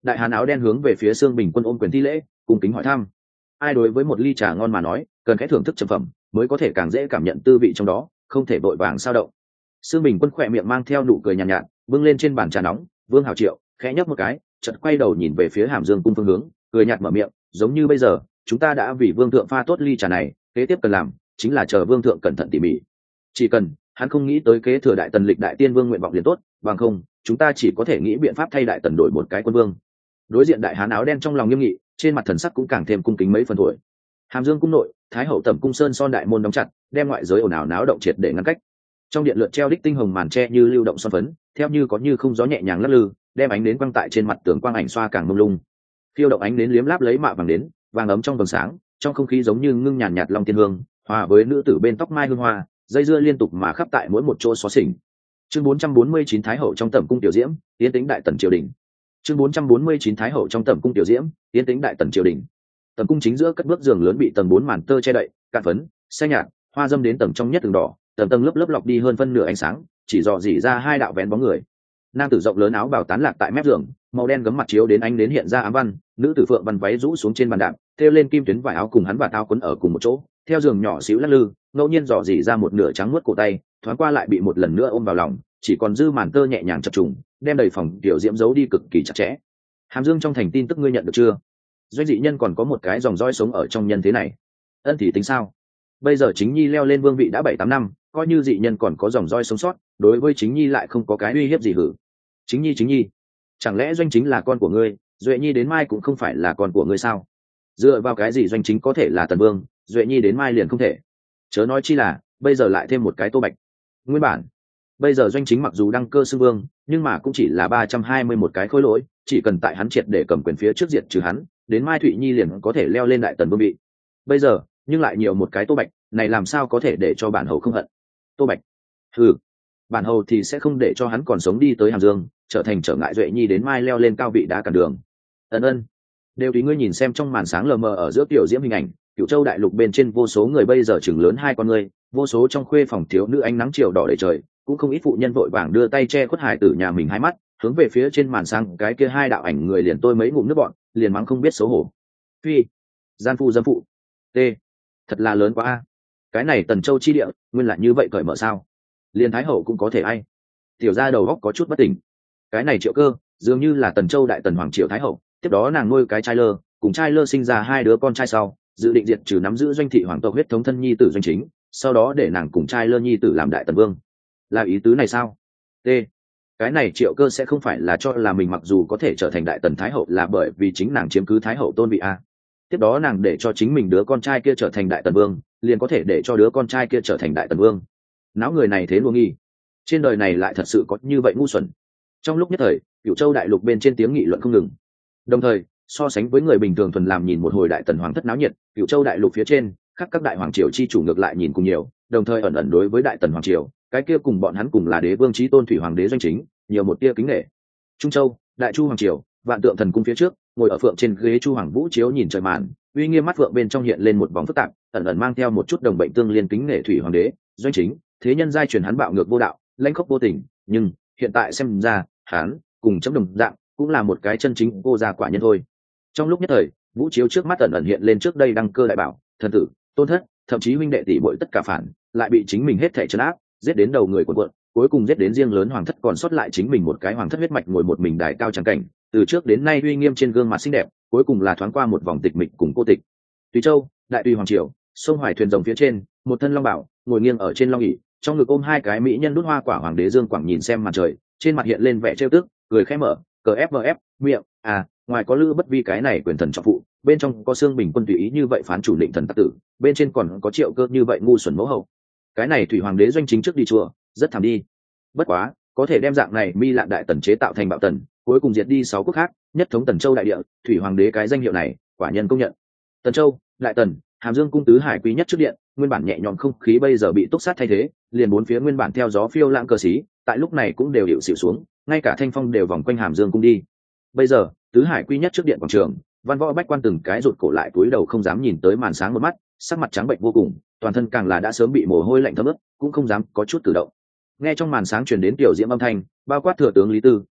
đại hán áo đen hướng về phía Sương Bình Quân ôm quyền thi lễ, cung kính hỏi thăm. Ai đối với một ly trà ngon mà nói, cần cái thưởng thức trầm phẩm mới có thể càng dễ cảm nhận tư vị trong đó, không thể vội vàng sao động. Sương Bình Quân khỏe miệng mang theo nụ cười nhàn nhạt, nhạt bưng lên trên bàn trà nóng. Vương Hào Triệu khẽ nhấp một cái, chợt quay đầu nhìn về phía Hàm Dương cung phương hướng, cười nhạt mở miệng, giống như bây giờ chúng ta đã vì vương thượng pha tốt ly trà này, kế tiếp cần làm chính là chờ vương thượng cẩn thận tỉ mỉ. Chỉ cần hắn không nghĩ tới kế thừa đại tần lịch đại tiên vương nguyện vọng liền tốt, bằng không chúng ta chỉ có thể nghĩ biện pháp thay đại tần đổi một cái quân vương. Đối diện đại hán áo đen trong lòng nghiêm nghị, trên mặt thần sắc cũng càng thêm cung kính mấy phần tuổi. Hàm Dương cung nội, thái hậu tẩm cung sơn son đại môn đóng chặt, đem ngoại giới ồn ào náo động triệt để ngăn cách. Trong điện lượt treo đích tinh hồng màn tre như lưu động son phấn, theo như có như không gió nhẹ nhàng lắc lư, đem ánh nến quang tại trên mặt tường quang ảnh xoa càng mông lung. Phiêu động ánh nến liếm láp lấy mạ vàng nến, vàng ấm trong vầng sáng, trong không khí giống như ngưng nhàn nhạt long tiên hương, hòa với nữ tử bên tóc mai hương hoa, dây dưa liên tục mà khắp tại mỗi một chỗ xó xỉnh. Chương bốn trăm bốn mươi chín Thái hậu trong tẩm cung tiểu diễm, tiến tính đại tần triều đình. Chương bốn trăm bốn mươi chín Thái hậu trong tẩm cung tiểu diễm, tiến tính đại tần triều đình. Tầm cung chính giữa cất bước giường lớn bị tầng bốn màn tơ che đậy, cạn phấn, xanh nhạt, hoa dâm đến tầng trong nhất tầng đỏ, tầng tầng lớp lớp lọc đi hơn phân nửa ánh sáng, chỉ dò dỉ ra hai đạo vén bóng người. Nam tử rộng lớn áo bào tán lạc tại mép giường, màu đen gấm mặt chiếu đến ánh đến hiện ra ám văn, nữ tử phượng văn váy rũ xuống trên bàn đạp, thêu lên kim tuyến vải áo cùng hắn và tao quấn ở cùng một chỗ, theo giường nhỏ xíu lắc lư, ngẫu nhiên dò dỉ ra một nửa trắng muốt cổ tay, thoáng qua lại bị một lần nữa ôm vào lòng, chỉ còn dư màn tơ nhẹ nhàng chập trùng, đem đầy phòng tiểu diễm giấu đi cực kỳ chặt chẽ. Hàm Dương trong thành tin tức ngươi nhận được chưa? Doanh dị nhân còn có một cái dòng roi sống ở trong nhân thế này. Ân thì tính sao? Bây giờ chính nhi leo lên vương vị đã bảy tám năm, coi như dị nhân còn có dòng roi sống sót, đối với chính nhi lại không có cái uy hiếp gì hử. Chính nhi chính nhi, chẳng lẽ Doanh chính là con của ngươi, Duệ nhi đến mai cũng không phải là con của ngươi sao? Dựa vào cái gì Doanh chính có thể là tần vương, Duệ nhi đến mai liền không thể? Chớ nói chi là bây giờ lại thêm một cái Tô Bạch. Nguyên bản bây giờ Doanh chính mặc dù đăng cơ xưng vương, nhưng mà cũng chỉ là ba trăm hai mươi một cái khối lỗi, chỉ cần tại hắn triệt để cầm quyền phía trước diệt trừ hắn, đến mai Thụy nhi liền có thể leo lên đại tần vương vị. Bây giờ nhưng lại nhiều một cái Tô Bạch, này làm sao có thể để cho bản hầu không hận? Tô Bạch, ừ, bản hầu thì sẽ không để cho hắn còn sống đi tới Hàm Dương, trở thành trở ngại Duệ nhi đến mai leo lên cao vị đá cản đường. Ân ân, đều tùy ngươi nhìn xem trong màn sáng lờ mờ ở giữa tiểu diễm hình ảnh, Cửu Châu đại lục bên trên vô số người bây giờ chừng lớn hai con người, vô số trong khuê phòng thiếu nữ ánh nắng chiều đỏ đầy trời, cũng không ít phụ nhân vội vàng đưa tay che khuất hài tử nhà mình hai mắt, hướng về phía trên màn sáng cái kia hai đạo ảnh người liền tôi mấy ngụm nước bọn, liền mắng không biết xấu hổ. Phi, gian phu dâm phụ, t, thật là lớn quá a. Cái này Tần Châu chi địa, nguyên lại như vậy cởi mở sao? Liên thái hậu cũng có thể ai? Tiểu gia đầu góc có chút bất tỉnh. Cái này Triệu Cơ, dường như là Tần Châu đại tần hoàng Triệu thái hậu, tiếp đó nàng nuôi cái trai lơ, cùng trai lơ sinh ra hai đứa con trai sau, dự định diệt trừ nắm giữ Doanh thị hoàng tộc huyết thống thân nhi tử Doanh chính, sau đó để nàng cùng trai lơ nhi tử làm đại tần vương. Là ý tứ này sao? T, cái này Triệu Cơ sẽ không phải là cho là mình mặc dù có thể trở thành đại tần thái hậu là bởi vì chính nàng chiếm cứ thái hậu tôn vị a. Tiếp đó nàng để cho chính mình đứa con trai kia trở thành đại tần vương, liền có thể để cho đứa con trai kia trở thành đại tần vương. Não người này thế luôn nghi, trên đời này lại thật sự có như vậy ngu xuẩn. Trong lúc nhất thời, Cửu Châu đại lục bên trên tiếng nghị luận không ngừng. Đồng thời, so sánh với người bình thường thuần làm nhìn một hồi đại tần hoàng thất náo nhiệt, Cửu Châu đại lục phía trên khác các đại hoàng triều chi chủ ngược lại nhìn cùng nhiều, đồng thời ẩn ẩn đối với đại tần hoàng triều, cái kia cùng bọn hắn cùng là đế vương chí tôn thủy hoàng đế Doanh chính, nhiều một tia kính nể. Trung Châu, đại chu hoàng triều, vạn tượng thần cung phía trước, ngồi ở phượng trên ghế chu hoàng vũ chiếu nhìn trời màn, uy nghiêm mắt phượng bên trong hiện lên một vòng phức tạp, ẩn ẩn mang theo một chút đồng bệnh tương liên kính nể thủy hoàng đế Doanh chính. Thế nhân giai truyền hắn bạo ngược vô đạo, lãnh khốc vô tình, nhưng hiện tại xem ra, hắn cùng chấm đồng dạng, cũng là một cái chân chính cô gia quả nhân thôi. Trong lúc nhất thời, vũ chiếu trước mắt ẩn ẩn hiện lên trước đây đăng cơ đại bảo, thần tử, tôn thất, thậm chí huynh đệ tỷ muội tất cả phản, lại bị chính mình hết thảy trấn áp, giết đến đầu người cuộn cuộn, cuối cùng giết đến riêng lớn hoàng thất còn sót lại chính mình một cái hoàng thất huyết mạch ngồi một mình đài cao trắng cảnh, từ trước đến nay uy nghiêm trên gương mặt xinh đẹp, cuối cùng là thoáng qua một vòng tịch mịch cùng cô tịch. Tùy Châu, đại tùy hoàng triều, sông Hoài thuyền rồng phía trên, một thân long bảo, ngồi nghiêng ở trên long ỷ, trong ngực ôm hai cái mỹ nhân đút hoa quả hoàng đế Dương Quảng nhìn xem mặt trời, trên mặt hiện lên vẻ trêu tức, cười khẽ mở, cờ ép vê ép, miệng, à, ngoài có Lữ Bất Vi cái này quyền thần trọng phụ, bên trong có Sương Bình Quân tùy ý như vậy phán chủ định thần tắc tử, bên trên còn có Triệu Cơ như vậy ngu xuẩn mẫu hậu. Cái này thủy hoàng đế Doanh chính trước đi chùa, rất thảm đi. Bất quá, có thể đem dạng này mi lạn đại tần chế tạo thành bạo tần, cuối cùng diệt đi sáu quốc khác, nhất thống Tần Châu đại địa, thủy hoàng đế cái danh hiệu này, quả nhân công nhận. Tần Châu, đại tần, Hàm Dương cung tứ hải quý nhất trước điện, nguyên bản nhẹ nhõm không khí bây giờ bị túc sát thay thế, liền bốn phía nguyên bản theo gió phiêu lãng cờ xí, tại lúc này cũng đều hiệu xịu xuống, ngay cả thanh phong đều vòng quanh Hàm Dương cung đi. Bây giờ, tứ hải quý nhất trước điện quảng trường, văn võ bách quan từng cái rụt cổ lại cúi đầu không dám nhìn tới màn sáng một mắt, sắc mặt trắng bệnh vô cùng, toàn thân càng là đã sớm bị mồ hôi lạnh thấm ướt, cũng không dám có chút cử động. Nghe trong màn sáng truyền đến tiểu diễm âm thanh, bao quát thừa tướng Lý Tư,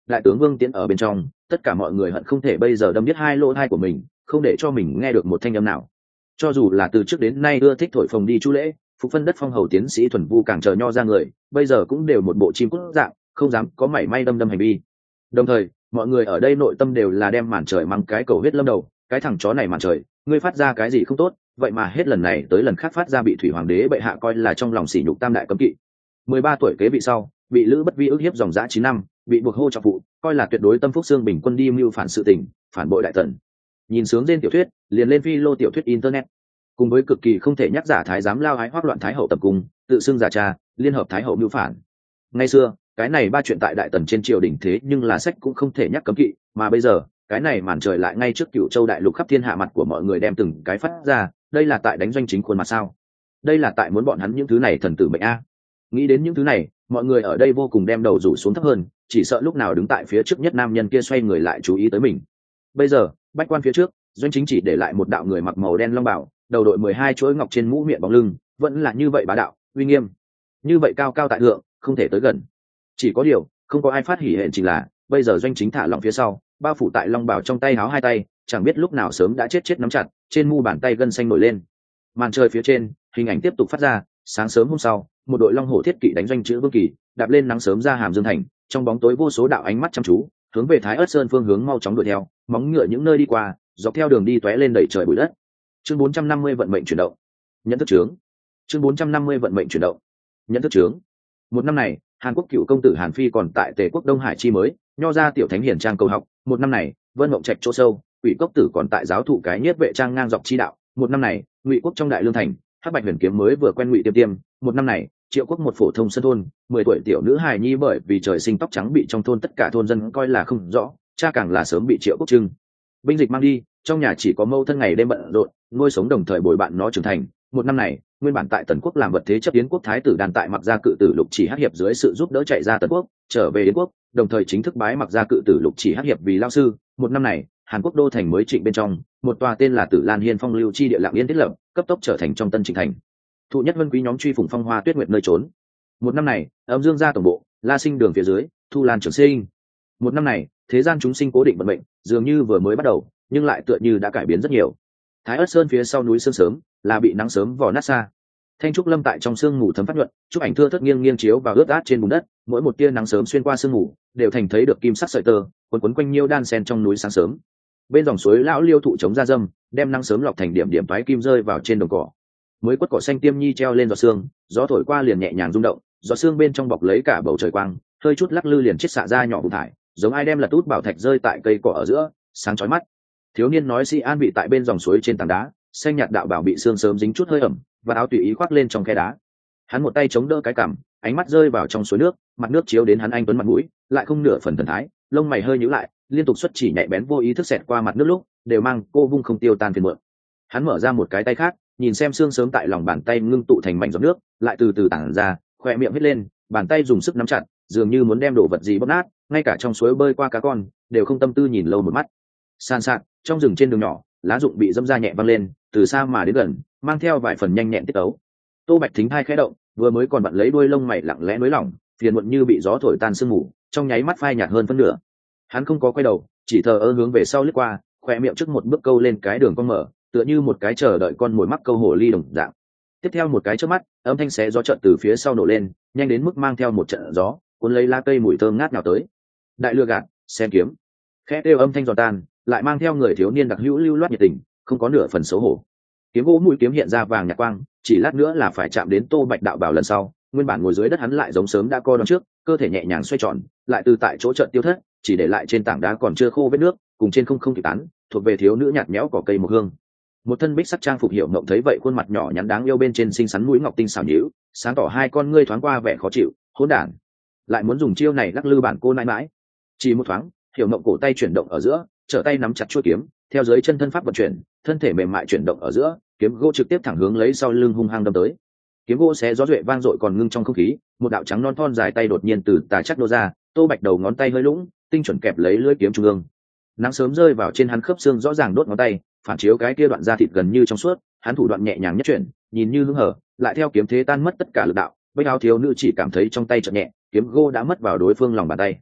đại tướng Vương Tiễn ở bên trong, tất cả mọi người hận không thể bây giờ đâm biết hai lỗ tai của mình, không để cho mình nghe được một thanh âm nào. Cho dù là từ trước đến nay ưa thích thổi phồng đi chu lễ, phục phân đất phong hầu tiến sĩ thuần vu càng chờ nho ra người, bây giờ cũng đều một bộ chim cút dạng, không dám có mảy may đâm đâm hành vi. Đồng thời, mọi người ở đây nội tâm đều là đem màn trời mắng cái cầu huyết lâm đầu, cái thằng chó này màn trời, ngươi phát ra cái gì không tốt, vậy mà hết lần này tới lần khác phát ra bị thủy hoàng đế bệ hạ coi là trong lòng sỉ nhục tam đại cấm kỵ. mười ba tuổi kế vị sau, bị Lữ Bất Vi ức hiếp dòng dã chín năm, bị buộc hô trọng phụ, coi là tuyệt đối tâm phúc xương bình quân đi mưu phản sự tình, phản bội đại tần. Nhìn sướng trên tiểu thuyết, liền lên phi lô tiểu thuyết internet, cùng với cực kỳ không thể nhắc giả thái giám lao ái hoắc loạn thái hậu tập cung, tự xưng giả cha, liên hợp thái hậu mưu phản. Ngày xưa, cái này ba chuyện tại đại tần trên triều đình thế nhưng là sách cũng không thể nhắc cấm kỵ, mà bây giờ, cái này màn trời lại ngay trước Cửu Châu đại lục khắp thiên hạ mặt của mọi người đem từng cái phát ra, đây là tại đánh doanh chính khuôn mặt sao? Đây là tại muốn bọn hắn những thứ này thần tử mệnh a. Nghĩ đến những thứ này, mọi người ở đây vô cùng đem đầu rủ xuống thấp hơn, chỉ sợ lúc nào đứng tại phía trước nhất nam nhân kia xoay người lại chú ý tới mình. Bây giờ, bách quan phía trước, doanh chính chỉ để lại một đạo người mặc màu đen long bào, đầu đội mười hai chuỗi ngọc trên mũ miệng bóng lưng, vẫn là như vậy bá đạo, uy nghiêm, như vậy cao cao tại thượng, không thể tới gần. Chỉ có điều, không có ai phát hỉ hẹn, chỉ là bây giờ doanh chính thả lỏng phía sau, bao phủ tại long bào trong tay háo hai tay, chẳng biết lúc nào sớm đã chết chết nắm chặt, trên mu bàn tay gân xanh nổi lên. Màn trời phía trên, hình ảnh tiếp tục phát ra, sáng sớm hôm sau, một đội long hổ thiết kỵ đánh doanh chữ Vương Kỳ, đạp lên nắng sớm ra Hàm Dương thành, trong bóng tối vô số đạo ánh mắt chăm chú, hướng về Thái Ức Sơn phương hướng mau chóng đuổi theo, móng ngựa những nơi đi qua, dọc theo đường đi tóe lên đầy trời bụi đất. Chương bốn trăm năm mươi vận mệnh chuyển động. Nhận thức chướng. Chương bốn trăm năm mươi vận mệnh chuyển động. Nhận thức chướng. Một năm này, Hàn Quốc cựu công tử Hàn Phi còn tại Tề quốc Đông Hải chi mới, nho ra tiểu thánh hiển trang cầu học. Một năm này, Vân Mộng Trạch chỗ sâu, Quỷ cốc tử còn tại giáo thụ cái nhiếp vệ trang ngang dọc chi đạo. Một năm này, Ngụy quốc trong Đại Lương thành, Hắc Bạch Huyền kiếm mới vừa quen Ngụy Tiêm Tiêm. Một năm này, Triệu quốc một phổ thông sân thôn, mười tuổi tiểu nữ hài nhi bởi vì trời sinh tóc trắng bị trong thôn tất cả thôn dân coi là không rõ, cha càng là sớm bị Triệu quốc trưng binh dịch mang đi, trong nhà chỉ có mâu thân ngày đêm bận rộn, nuôi sống đồng thời bồi bạn nó trưởng thành. Một năm này, nguyên bản tại Tần quốc làm vật thế chấp Yến quốc thái tử Đàn tại Mặc Gia cự tử Lục Chỉ Hắc hiệp dưới sự giúp đỡ chạy ra Tần quốc, trở về Yến quốc, đồng thời chính thức bái Mặc Gia cự tử Lục Chỉ Hắc hiệp vì lao sư. Một năm này, Hàn Quốc đô thành mới Trịnh bên trong, một tòa tên là Tử Lan Hiên phong lưu chi địa lặng yên thiết lập, cấp tốc trở thành trong Tân Trịnh thành. Thụ nhất vân quý nhóm truy phủng phong hoa tuyết nguyệt nơi trốn. Một năm này, Âm Dương gia tổng bộ, La Sinh đường phía dưới, Thu Lan trưởng sinh. Một năm này, thế gian chúng sinh cố định vận mệnh, dường như vừa mới bắt đầu, nhưng lại tựa như đã cải biến rất nhiều. Thái Ức Sơn phía sau núi sương sớm, là bị nắng sớm vò nát xa. Thanh trúc lâm tại trong sương mù thấm phát nhuận, chúc ảnh thưa thớt nghiêng nghiêng chiếu vào ướt át trên bùn đất, mỗi một tia nắng sớm xuyên qua sương mù, đều thành thấy được kim sắc sợi tơ, quấn quấn quanh nhiêu đan sen trong núi sáng sớm. Bên dòng suối lão liêu thụ chống ra dâm, đem nắng sớm lọc thành điểm điểm toái kim rơi vào trên đồng cỏ. Mới quất cỏ xanh tiêm nhi treo lên giọt sương, gió thổi qua liền nhẹ nhàng rung động, giọt sương bên trong bọc lấy cả bầu trời quang, hơi chút lắc lư liền chết xạ ra nhỏ bùn thải, giống ai đem lật út bảo thạch rơi tại cây cỏ ở giữa, sáng chói mắt. Thiếu niên nói si an bị tại bên dòng suối trên tảng đá, xanh nhạt đạo bảo bị sương sớm dính chút hơi ẩm, và áo tùy ý khoác lên trong khe đá. Hắn một tay chống đỡ cái cằm, ánh mắt rơi vào trong suối nước, mặt nước chiếu đến hắn anh tuấn mặt mũi, lại không nửa phần thần thái, lông mày hơi nhíu lại, liên tục xuất chỉ nhạy bén vô ý thức xẹt qua mặt nước lúc, đều mang cô vung không tiêu tan phiền muộn. Hắn mở ra một cái tay khác, nhìn xem sương sớm tại lòng bàn tay ngưng tụ thành mảnh giọt nước, lại từ từ tản ra, khóe miệng hít lên, bàn tay dùng sức nắm chặt, dường như muốn đem đồ vật gì bóp nát, ngay cả trong suối bơi qua cá con, đều không tâm tư nhìn lâu một mắt. San sạt, trong rừng trên đường nhỏ, lá rụng bị dẫm ra nhẹ văng lên, từ xa mà đến gần, mang theo vài phần nhanh nhẹn tiết tấu. Tô Bạch thính hai khẽ động, vừa mới còn bận lấy đuôi lông mày lặng lẽ nới lỏng, phiền muộn như bị gió thổi tan sương mù, trong nháy mắt phai nhạt hơn phân nửa. Hắn không có quay đầu, chỉ thờ ơ hướng về sau lướt qua, khóe miệng trước một bước câu lên cái đường cong mở, tựa như một cái chờ đợi con mồi mắc câu hổ ly đồng dạng. Tiếp theo một cái chớp mắt, âm thanh xé gió chợt từ phía sau nổ lên, nhanh đến mức mang theo một trận gió, cuốn lấy lá cây mùi thơm ngát nào tới. Đại lừa gạt, xem kiếm. Khẽ kêu âm thanh giòn tan, lại mang theo người thiếu niên đặc hữu lưu loát nhiệt tình, không có nửa phần xấu hổ. Kiếm gỗ mũi kiếm hiện ra vàng nhạt quang, chỉ lát nữa là phải chạm đến Tô Bạch đạo bảo lần sau. Nguyên bản ngồi dưới đất hắn lại giống sớm đã co đón trước, cơ thể nhẹ nhàng xoay tròn, lại từ tại chỗ trận tiêu thất, chỉ để lại trên tảng đá còn chưa khô vết nước, cùng trên không không kịp tán, thuộc về thiếu nữ nhạt nhẽo cỏ cây một hương. Một thân bích sắc trang phục Hiểu Mộng thấy vậy, khuôn mặt nhỏ nhắn đáng yêu bên trên xinh xắn mũi ngọc tinh xảo nhíu, sáng tỏ hai con ngươi thoáng qua vẻ khó chịu, hỗn đản, lại muốn dùng chiêu này lắc lư bản cô nãi mãi. Chỉ một thoáng, Hiểu Mộng cổ tay chuyển động ở giữa, trở tay nắm chặt chuôi kiếm, theo dưới chân thân pháp vận chuyển, thân thể mềm mại chuyển động ở giữa, kiếm gỗ trực tiếp thẳng hướng lấy sau lưng hung hăng đâm tới. Kiếm gỗ xé gió duệ vang dội còn ngưng trong không khí, một đạo trắng non thon dài tay đột nhiên từ tà chắc nô ra, Tô Bạch đầu ngón tay hơi lũng, tinh chuẩn kẹp lấy lưỡi kiếm trung ương. Nắng sớm rơi vào trên hắn khớp xương rõ ràng đốt ngón tay, phản chiếu cái kia đoạn da thịt gần như trong suốt, hắn thủ đoạn nhẹ nhàng nhất chuyển, nhìn như hứng hở, lại theo kiếm thế tan mất tất cả lực đạo, bách áo thiếu nữ chỉ cảm thấy trong tay chợt nhẹ, kiếm gỗ đã mất vào đối phương lòng bàn tay.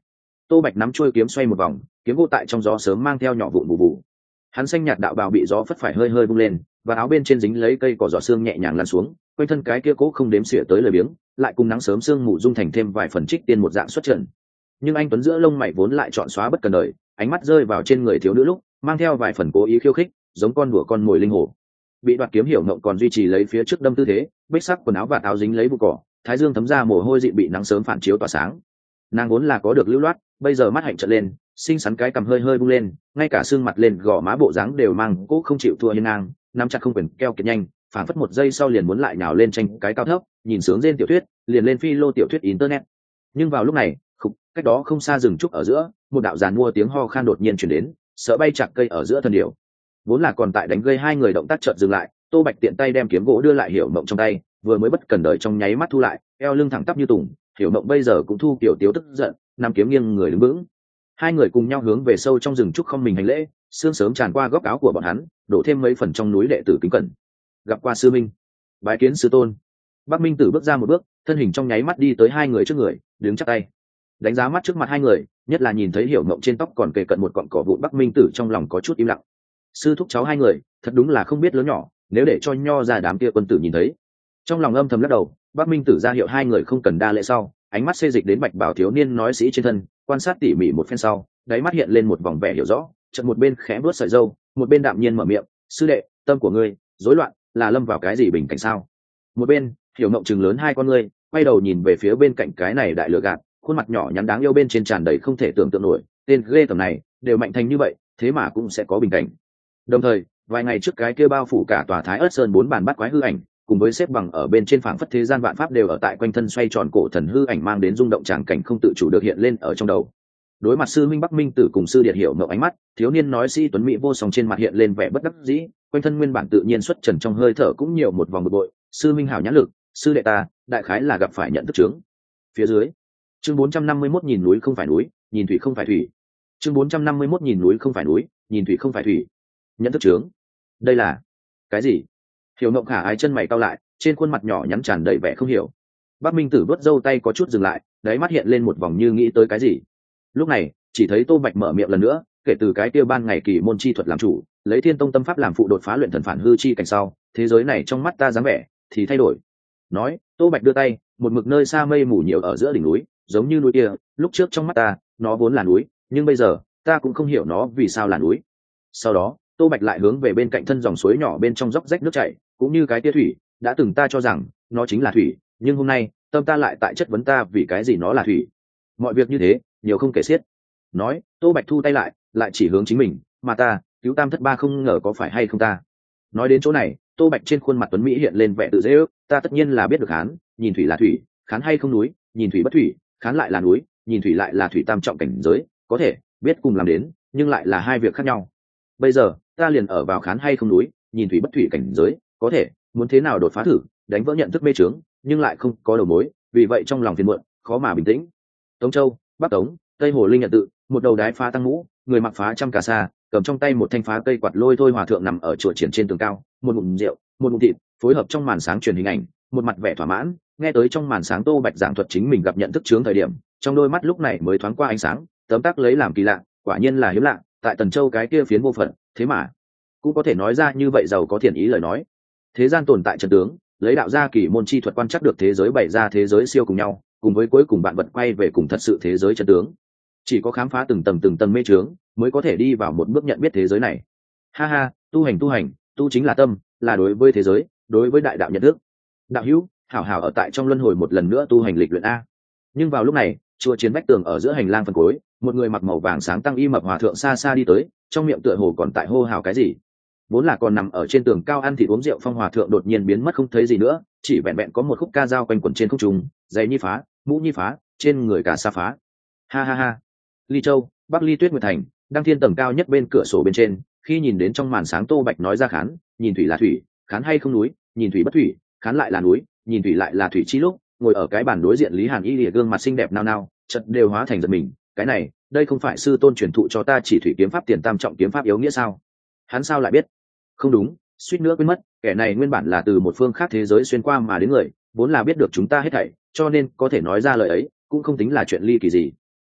Tô Bạch nắm chuôi kiếm xoay một vòng, kiếm gỗ tại trong gió sớm mang theo nhỏ vụn bù bù. Hắn xanh nhạt đạo bào bị gió phất phải hơi hơi bung lên, và áo bên trên dính lấy cây cỏ giỏ xương nhẹ nhàng lăn xuống, quanh thân cái kia cố không đếm xỉa tới lời biếng, lại cùng nắng sớm sương mù dung thành thêm vài phần trích tiên một dạng xuất trận. Nhưng anh tuấn giữa lông mày vốn lại chọn xóa bất cần đời, ánh mắt rơi vào trên người thiếu nữ lúc, mang theo vài phần cố ý khiêu khích, giống con đùa con mồi linh hồ. Bị đoạt kiếm Hiểu Ngộng còn duy trì lấy phía trước đâm tư thế, bích sắc quần áo và áo dính lấy bụi cỏ, thái dương thấm ra mồ hôi dị bị nắng sớm phản chiếu tỏa sáng. Nàng vốn là có được lưu loát, bây giờ mắt hạnh trợn lên, xinh xắn cái cằm hơi hơi bung lên, ngay cả xương mặt lên gò má bộ dáng đều mang cố không chịu thua hiên ngang, nắm chặt không quyền keo kiệt nhanh, phản phất một giây sau liền muốn lại nhào lên tranh cái cao thấp, nhìn sướng trên tiểu thuyết, liền lên phi lô tiểu thuyết internet. Nhưng vào lúc này, khục, cách đó không xa rừng trúc ở giữa, một đạo giàn mua tiếng ho khan đột nhiên truyền đến, sợ bay chặt cây ở giữa thân điểu. Vốn là còn tại đánh gây hai người động tác chợt dừng lại, Tô Bạch tiện tay đem kiếm gỗ đưa lại Hiểu Mộng trong tay, vừa mới bất cần đời trong nháy mắt thu lại, eo lưng thẳng tắp như tùng, Hiểu Mộng bây giờ cũng thu kiểu tiếu tức giận, nằm kiếm nghiêng người đứng vững. Hai người cùng nhau hướng về sâu trong rừng trúc không mình hành lễ, sương sớm tràn qua góc áo của bọn hắn, đổ thêm mấy phần trong núi đệ tử kính cẩn. Gặp qua sư minh, bái kiến sư tôn. Bắc Minh Tử bước ra một bước, thân hình trong nháy mắt đi tới hai người trước người, đứng chắp tay. Đánh giá mắt trước mặt hai người, nhất là nhìn thấy Hiểu Mộng trên tóc còn kề cận một cọng cỏ vụn, Bắc Minh Tử trong lòng có chút im lặng. Sư thúc cháu hai người, thật đúng là không biết lớn nhỏ, nếu để cho nho ra đám kia quân tử nhìn thấy. Trong lòng âm thầm lắc đầu, Bắc Minh Tử ra hiệu hai người không cần đa lễ sau, ánh mắt xê dịch đến Bạch Bảo thiếu niên nói sĩ trên thân, quan sát tỉ mỉ một phen sau, đáy mắt hiện lên một vòng vẻ hiểu rõ, chợt một bên khẽ vuốt sợi râu, một bên đạm nhiên mở miệng, sư đệ, tâm của ngươi rối loạn, là lâm vào cái gì bình cảnh sao? Một bên, Hiểu Mộng trừng lớn hai con ngươi, quay đầu nhìn về phía bên cạnh cái này đại lừa gạt, khuôn mặt nhỏ nhắn đáng yêu bên trên tràn đầy không thể tưởng tượng nổi, tên ghê tởm này đều mạnh thành như vậy, thế mà cũng sẽ có bình cảnh. Đồng thời, vài ngày trước cái kia bao phủ cả tòa Thái Ức Sơn bốn bàn bắt quái hư ảnh, cùng với xếp bằng ở bên trên phảng phất thế gian vạn pháp đều ở tại quanh thân xoay tròn cổ thần hư ảnh mang đến rung động tràng cảnh không tự chủ được hiện lên ở trong đầu. Đối mặt sư minh Bắc Minh Tử cùng sư điệt Hiểu Mộng ánh mắt, thiếu niên nói sĩ tuấn mỹ vô song trên mặt hiện lên vẻ bất đắc dĩ, quanh thân nguyên bản tự nhiên xuất trần trong hơi thở cũng nhiều một vòng bực bội. Sư minh hảo nhãn lực, sư đệ ta đại khái là gặp phải nhận thức chướng. Phía dưới, chương bốn trăm năm mươi mốt nhìn núi không phải núi, nhìn thủy không phải thủy. Chương bốn trăm năm mươi mốt nhìn núi không phải núi, nhìn thủy không phải thủy. Nhận thức chướng? Đây là cái gì? Hiểu Mộng khả ái chân mày cau lại, trên khuôn mặt nhỏ nhắn tràn đầy vẻ không hiểu. Bắc Minh Tử vớt râu tay có chút dừng lại, đáy mắt hiện lên một vòng như nghĩ tới cái gì. Lúc này, chỉ thấy Tô Bạch mở miệng lần nữa, kể từ cái kia ban ngày kỳ môn chi thuật làm chủ, lấy Thiên Tông tâm pháp làm phụ đột phá luyện thần phản hư chi cảnh sau, thế giới này trong mắt ta dáng vẻ thì thay đổi. Nói, Tô Bạch đưa tay, một mực nơi xa mây mù nhiều ở giữa đỉnh núi, giống như núi kia, lúc trước trong mắt ta, nó vốn là núi, nhưng bây giờ, ta cũng không hiểu nó vì sao là núi. Sau đó, Tô Bạch lại hướng về bên cạnh thân dòng suối nhỏ bên trong dốc rách nước chảy, cũng như cái tia thủy, đã từng ta cho rằng nó chính là thủy, nhưng hôm nay, tâm ta lại tại chất vấn ta vì cái gì nó là thủy. Mọi việc như thế, nhiều không kể xiết. Nói, Tô Bạch thu tay lại, lại chỉ hướng chính mình, mà ta, cứu tam thất ba không ngờ có phải hay không ta. Nói đến chỗ này, Tô Bạch trên khuôn mặt tuấn mỹ hiện lên vẻ tự dễ ước, ta tất nhiên là biết được khán, nhìn thủy là thủy, khán hay không núi, nhìn thủy bất thủy, khán lại là núi, nhìn thủy lại là thủy tam trọng cảnh giới, có thể biết cùng làm đến, nhưng lại là hai việc khác nhau. Bây giờ, ta liền ở vào khán hay không núi, nhìn thủy bất thủy cảnh giới, có thể muốn thế nào đột phá thử, đánh vỡ nhận thức mê trướng, nhưng lại không có đầu mối, vì vậy trong lòng phiền muộn, khó mà bình tĩnh. Tống Châu, Bắc Tống, Tây Hồ Linh nhận tự, một đầu đái phá tăng mũ, người mặc phá trăm cà sa, cầm trong tay một thanh phá cây quạt lôi thôi hòa thượng nằm ở chùa triển trên tường cao, một ngụm rượu, một ngụm thịt, phối hợp trong màn sáng truyền hình ảnh, một mặt vẻ thỏa mãn. Nghe tới trong màn sáng Tô Bạch giảng thuật chính mình gặp nhận thức chướng thời điểm, trong đôi mắt lúc này mới thoáng qua ánh sáng, tấm tắc lấy làm kỳ lạ, quả nhiên là hiếm lạ, tại Tần Châu cái kia phiến vô phận, thế mà cũng có thể nói ra như vậy giàu có thiện ý lời nói. Thế gian tồn tại trận tướng, lấy đạo gia kỳ môn chi thuật quan trắc được thế giới bày ra thế giới siêu cùng nhau, cùng với cuối cùng bạn vật quay về cùng thật sự thế giới trận tướng. Chỉ có khám phá từng tầng từng tầng mê trướng, mới có thể đi vào một bước nhận biết thế giới này. Ha ha, tu hành tu hành, tu chính là tâm, là đối với thế giới, đối với đại đạo nhận thức. Đạo hữu, hảo hảo ở tại trong luân hồi một lần nữa tu hành lịch luyện a. Nhưng vào lúc này, chùa chiến vách tường ở giữa hành lang phần cuối, một người mặc màu vàng sáng tăng y mập hòa thượng xa xa đi tới, trong miệng tựa hồ còn tại hô hào cái gì. Vốn là còn nằm ở trên tường cao ăn thịt uống rượu phong hòa thượng đột nhiên biến mất không thấy gì nữa, chỉ vẹn vẹn có một khúc ca dao quanh quẩn trên không trung, giày nhi phá, mũ nhi phá, trên người cả sa phá. Ha ha ha. Ly Châu, Bắc Ly Tuyết Nguyệt Thành, đăng thiên tầng cao nhất bên cửa sổ bên trên, khi nhìn đến trong màn sáng Tô Bạch nói ra khán, nhìn thủy là thủy, khán hay không núi, nhìn thủy bất thủy, khán lại là núi, nhìn thủy lại là thủy chi lúc, ngồi ở cái bàn đối diện Lý Hàn Y lìa gương mặt xinh đẹp nao nao, chợt đều hóa thành giật mình, cái này, đây không phải sư tôn truyền thụ cho ta chỉ thủy kiếm pháp tiền tam trọng kiếm pháp yếu nghĩa sao? Hắn sao lại biết? Không đúng, suýt nữa quên mất, kẻ này nguyên bản là từ một phương khác thế giới xuyên qua mà đến người, vốn là biết được chúng ta hết thảy, cho nên có thể nói ra lời ấy, cũng không tính là chuyện ly kỳ gì.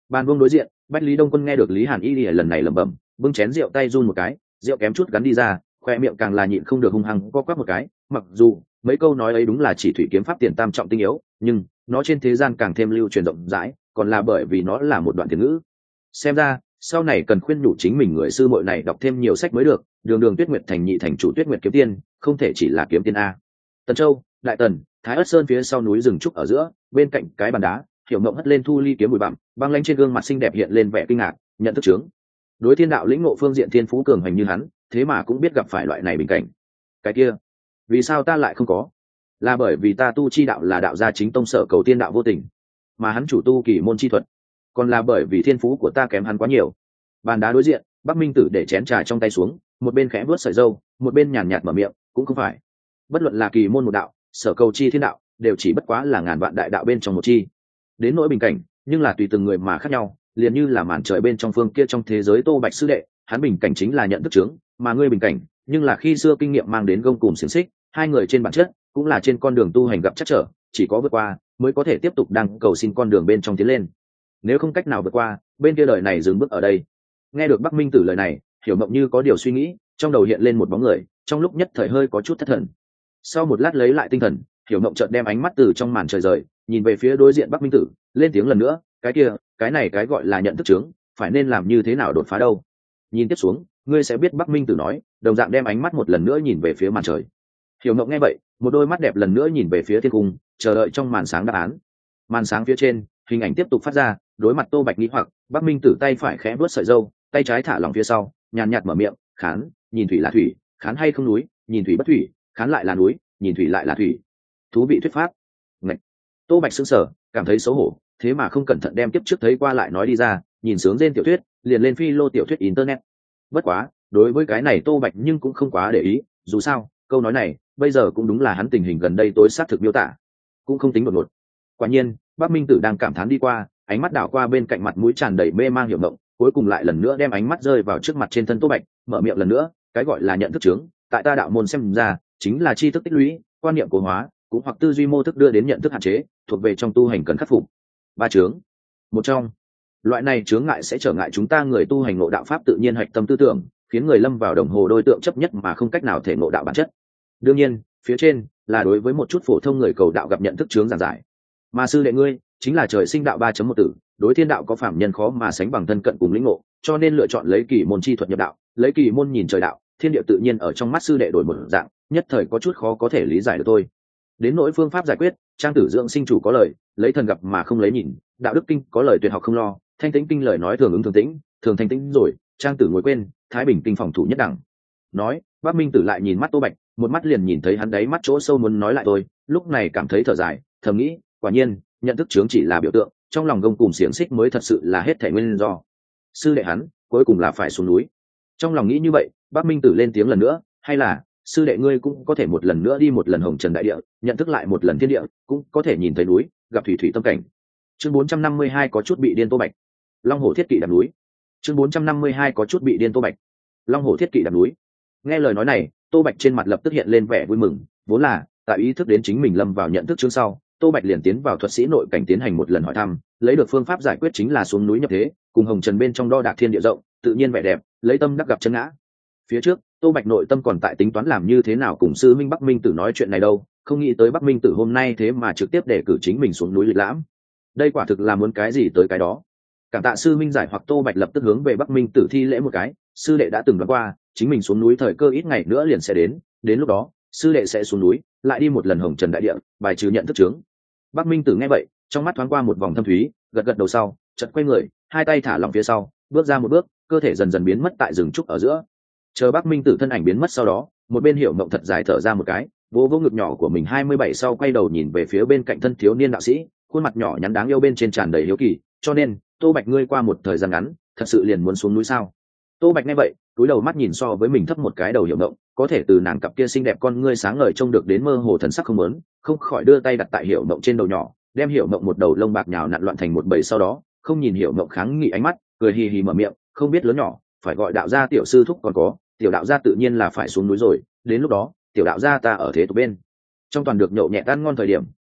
Bàn vương đối diện, Bách Lý Đông Quân nghe được Lý Hàn Y lần này lẩm bẩm, bưng chén rượu tay run một cái, rượu kém chút gắn đi ra, khoe miệng càng là nhịn không được hung hăng co quắp một cái. Mặc dù mấy câu nói ấy đúng là chỉ thủy kiếm pháp tiền tam trọng tinh yếu, nhưng nó trên thế gian càng thêm lưu truyền rộng rãi, còn là bởi vì nó là một đoạn tiền ngữ. Xem ra sau này cần khuyên nhủ chính mình người sư muội này đọc thêm nhiều sách mới được. Đường Đường Tuyết Nguyệt thành nhị thành chủ Tuyết Nguyệt kiếm tiên, không thể chỉ là kiếm tiên a. Tần Châu, Đại Tần, Thái Ất Sơn phía sau núi rừng trúc ở giữa, bên cạnh cái bàn đá, Hiểu Mộng hất lên thu ly kiếm bụi bặm, băng lãnh trên gương mặt xinh đẹp hiện lên vẻ kinh ngạc, nhận thức chướng. Đối thiên đạo lĩnh ngộ phương diện thiên phú cường hành như hắn, thế mà cũng biết gặp phải loại này bình cảnh. Cái kia, vì sao ta lại không có? Là bởi vì ta tu chi đạo là đạo gia chính tông sở cầu tiên đạo vô tình, mà hắn chủ tu kỳ môn chi thuật, còn là bởi vì thiên phú của ta kém hắn quá nhiều. Bàn đá đối diện, Bắc Minh Tử để chén trà trong tay xuống, một bên khẽ vuốt sợi râu, một bên nhàn nhạt mở miệng, cũng không phải. Bất luận là kỳ môn một đạo, sở cầu chi thiên đạo, đều chỉ bất quá là ngàn vạn đại đạo bên trong một chi. Đến nỗi bình cảnh, nhưng là tùy từng người mà khác nhau, liền như là màn trời bên trong phương kia trong thế giới Tô Bạch sư đệ, hắn bình cảnh chính là nhận thức chướng, mà ngươi bình cảnh, nhưng là khi xưa kinh nghiệm mang đến gông cùm xiềng xích, hai người trên bản chất cũng là trên con đường tu hành gặp trắc trở, chỉ có vượt qua mới có thể tiếp tục đăng cầu xin con đường bên trong tiến lên. Nếu không cách nào vượt qua, bên kia đời này dừng bước ở đây. Nghe được Bắc Minh Tử lời này, Hiểu Mộng như có điều suy nghĩ, trong đầu hiện lên một bóng người, trong lúc nhất thời hơi có chút thất thần. Sau một lát lấy lại tinh thần, Hiểu Mộng chợt đem ánh mắt từ trong màn trời rời, nhìn về phía đối diện Bắc Minh Tử, lên tiếng lần nữa, cái kia, cái này cái gọi là nhận thức chướng, phải nên làm như thế nào đột phá đâu? Nhìn tiếp xuống, ngươi sẽ biết Bắc Minh Tử nói, đồng dạng đem ánh mắt một lần nữa nhìn về phía màn trời. Hiểu Mộng nghe vậy, một đôi mắt đẹp lần nữa nhìn về phía thiên cung, chờ đợi trong màn sáng đáp án. Màn sáng phía trên, hình ảnh tiếp tục phát ra, đối mặt Tô Bạch nghĩ hoặc, Bắc Minh Tử tay phải khẽ vuốt sợi râu, tay trái thả lỏng phía sau, nhàn nhạt mở miệng, khán, nhìn thủy là thủy, khán hay không núi, nhìn thủy bất thủy, khán lại là núi, nhìn thủy lại là thủy. Thú vị thuyết pháp. Ngậy. Tô Bạch sững sờ, cảm thấy xấu hổ, thế mà không cẩn thận đem kiếp trước thấy qua lại nói đi ra, nhìn sướng trên tiểu thuyết, liền lên phi lô tiểu thuyết internet. Bất quá, đối với cái này Tô Bạch nhưng cũng không quá để ý, dù sao, câu nói này, bây giờ cũng đúng là hắn tình hình gần đây tối xác thực miêu tả, cũng không tính đột ngột. Quả nhiên, Bắc Minh Tử đang cảm thán đi qua, ánh mắt đảo qua bên cạnh mặt mũi tràn đầy mê mang Hiểu Mộng, cuối cùng lại lần nữa đem ánh mắt rơi vào trước mặt trên thân Tô Bạch, mở miệng lần nữa, cái gọi là nhận thức chướng, tại ta đạo môn xem ra, chính là tri thức tích lũy, quan niệm cố hóa, cũng hoặc tư duy mô thức đưa đến nhận thức hạn chế, thuộc về trong tu hành cần khắc phục. Ba chướng. Một trong, loại này chướng ngại sẽ trở ngại chúng ta người tu hành ngộ đạo pháp tự nhiên hạch tâm tư tưởng, khiến người lâm vào đồng hồ đôi tượng chấp nhất mà không cách nào thể ngộ đạo bản chất. Đương nhiên, phía trên là đối với một chút phổ thông người cầu đạo gặp nhận thức chướng giản giải. Mà sư đệ ngươi chính là trời sinh đạo ba chấm một tử, đối thiên đạo có phạm nhân khó mà sánh bằng thân cận cùng lĩnh ngộ, cho nên lựa chọn lấy kỳ môn chi thuật nhập đạo, lấy kỳ môn nhìn trời đạo, thiên địa tự nhiên ở trong mắt sư đệ đổi một dạng, nhất thời có chút khó có thể lý giải được thôi. Đến nỗi phương pháp giải quyết, Trang Tử dưỡng sinh chủ có lời, lấy thần gặp mà không lấy nhìn, đạo đức kinh có lời tuyệt học không lo, thanh tĩnh kinh lời nói thường ứng thường tĩnh, thường thanh tĩnh rồi, Trang Tử ngồi quên, thái bình kinh phòng thủ nhất đẳng. Nói, Bắc Minh Tử lại nhìn mắt Tô Bạch, một mắt liền nhìn thấy hắn đáy mắt chỗ sâu muốn nói lại tôi, lúc này cảm thấy thở dài, thầm nghĩ, quả nhiên, nhận thức chướng chỉ là biểu tượng, trong lòng gông cùng xiềng xích mới thật sự là hết thảy nguyên do. Sư đệ hắn, cuối cùng là phải xuống núi. Trong lòng nghĩ như vậy, Bắc Minh Tử lên tiếng lần nữa, hay là sư đệ ngươi cũng có thể một lần nữa đi một lần hồng trần đại địa, nhận thức lại một lần thiên địa, cũng có thể nhìn thấy núi, gặp thủy thủy tâm cảnh. Chương bốn trăm năm mươi hai có chút bị điên Tô Bạch. Long Hổ thiết kỵ đạp núi. Chương bốn trăm năm mươi hai có chút bị điên Tô Bạch. Long Hổ thiết kỵ đạp núi. Nghe lời nói này, Tô Bạch trên mặt lập tức hiện lên vẻ vui mừng, vốn là tại ý thức đến chính mình lâm vào nhận thức chương sau, Tô Bạch liền tiến vào thuật sĩ nội cảnh tiến hành một lần hỏi thăm, lấy được phương pháp giải quyết chính là xuống núi nhập thế, cùng hồng trần bên trong đo đạc thiên địa rộng, tự nhiên vẻ đẹp, lấy tâm đắc gặp chân ngã. Phía trước, Tô Bạch nội tâm còn tại tính toán làm như thế nào cùng sư minh Bắc Minh Tử nói chuyện này đâu, không nghĩ tới Bắc Minh Tử hôm nay thế mà trực tiếp để cử chính mình xuống núi lịch lãm. Đây quả thực là muốn cái gì tới cái đó. Cảm tạ sư minh giải hoặc Tô Bạch lập tức hướng về Bắc Minh Tử thi lễ một cái, sư đệ đã từng đoán qua, chính mình xuống núi thời cơ ít ngày nữa liền sẽ đến, đến lúc đó, sư đệ sẽ xuống núi, lại đi một lần hồng trần đại địa, bài trừ nhận thức chướng. Bắc Minh Tử nghe vậy, trong mắt thoáng qua một vòng thâm thúy, gật gật đầu sau, chợt quay người, hai tay thả lỏng phía sau, bước ra một bước, cơ thể dần dần biến mất tại rừng trúc ở giữa. Chờ Bắc Minh Tử thân ảnh biến mất sau đó, một bên Hiểu Mộng thật dài thở ra một cái, vỗ vỗ ngực nhỏ của mình hai mươi bảy sau quay đầu nhìn về phía bên cạnh thân thiếu niên đạo sĩ, khuôn mặt nhỏ nhắn đáng yêu bên trên tràn đầy hiếu kỳ, cho nên, Tô Bạch ngươi qua một thời gian ngắn, thật sự liền muốn xuống núi sao? Tô Bạch nghe vậy, cúi đầu mắt nhìn so với mình thấp một cái đầu Hiểu Mộng, có thể từ nàng cặp kia xinh đẹp con ngươi sáng ngời trông được đến mơ hồ thần sắc không muốn, không khỏi đưa tay đặt tại Hiểu Mộng trên đầu nhỏ, đem Hiểu Mộng một đầu lông bạc nhào nặn loạn thành một bầy sau đó, không nhìn Hiểu Mộng kháng nghị ánh mắt, cười hì hì mở miệng, không biết lớn nhỏ, phải gọi đạo gia tiểu sư thúc còn có, tiểu đạo gia tự nhiên là phải xuống núi rồi, đến lúc đó, tiểu đạo gia ta ở thế tục bên trong toàn được nhậu nhẹ tan ngon thời điểm,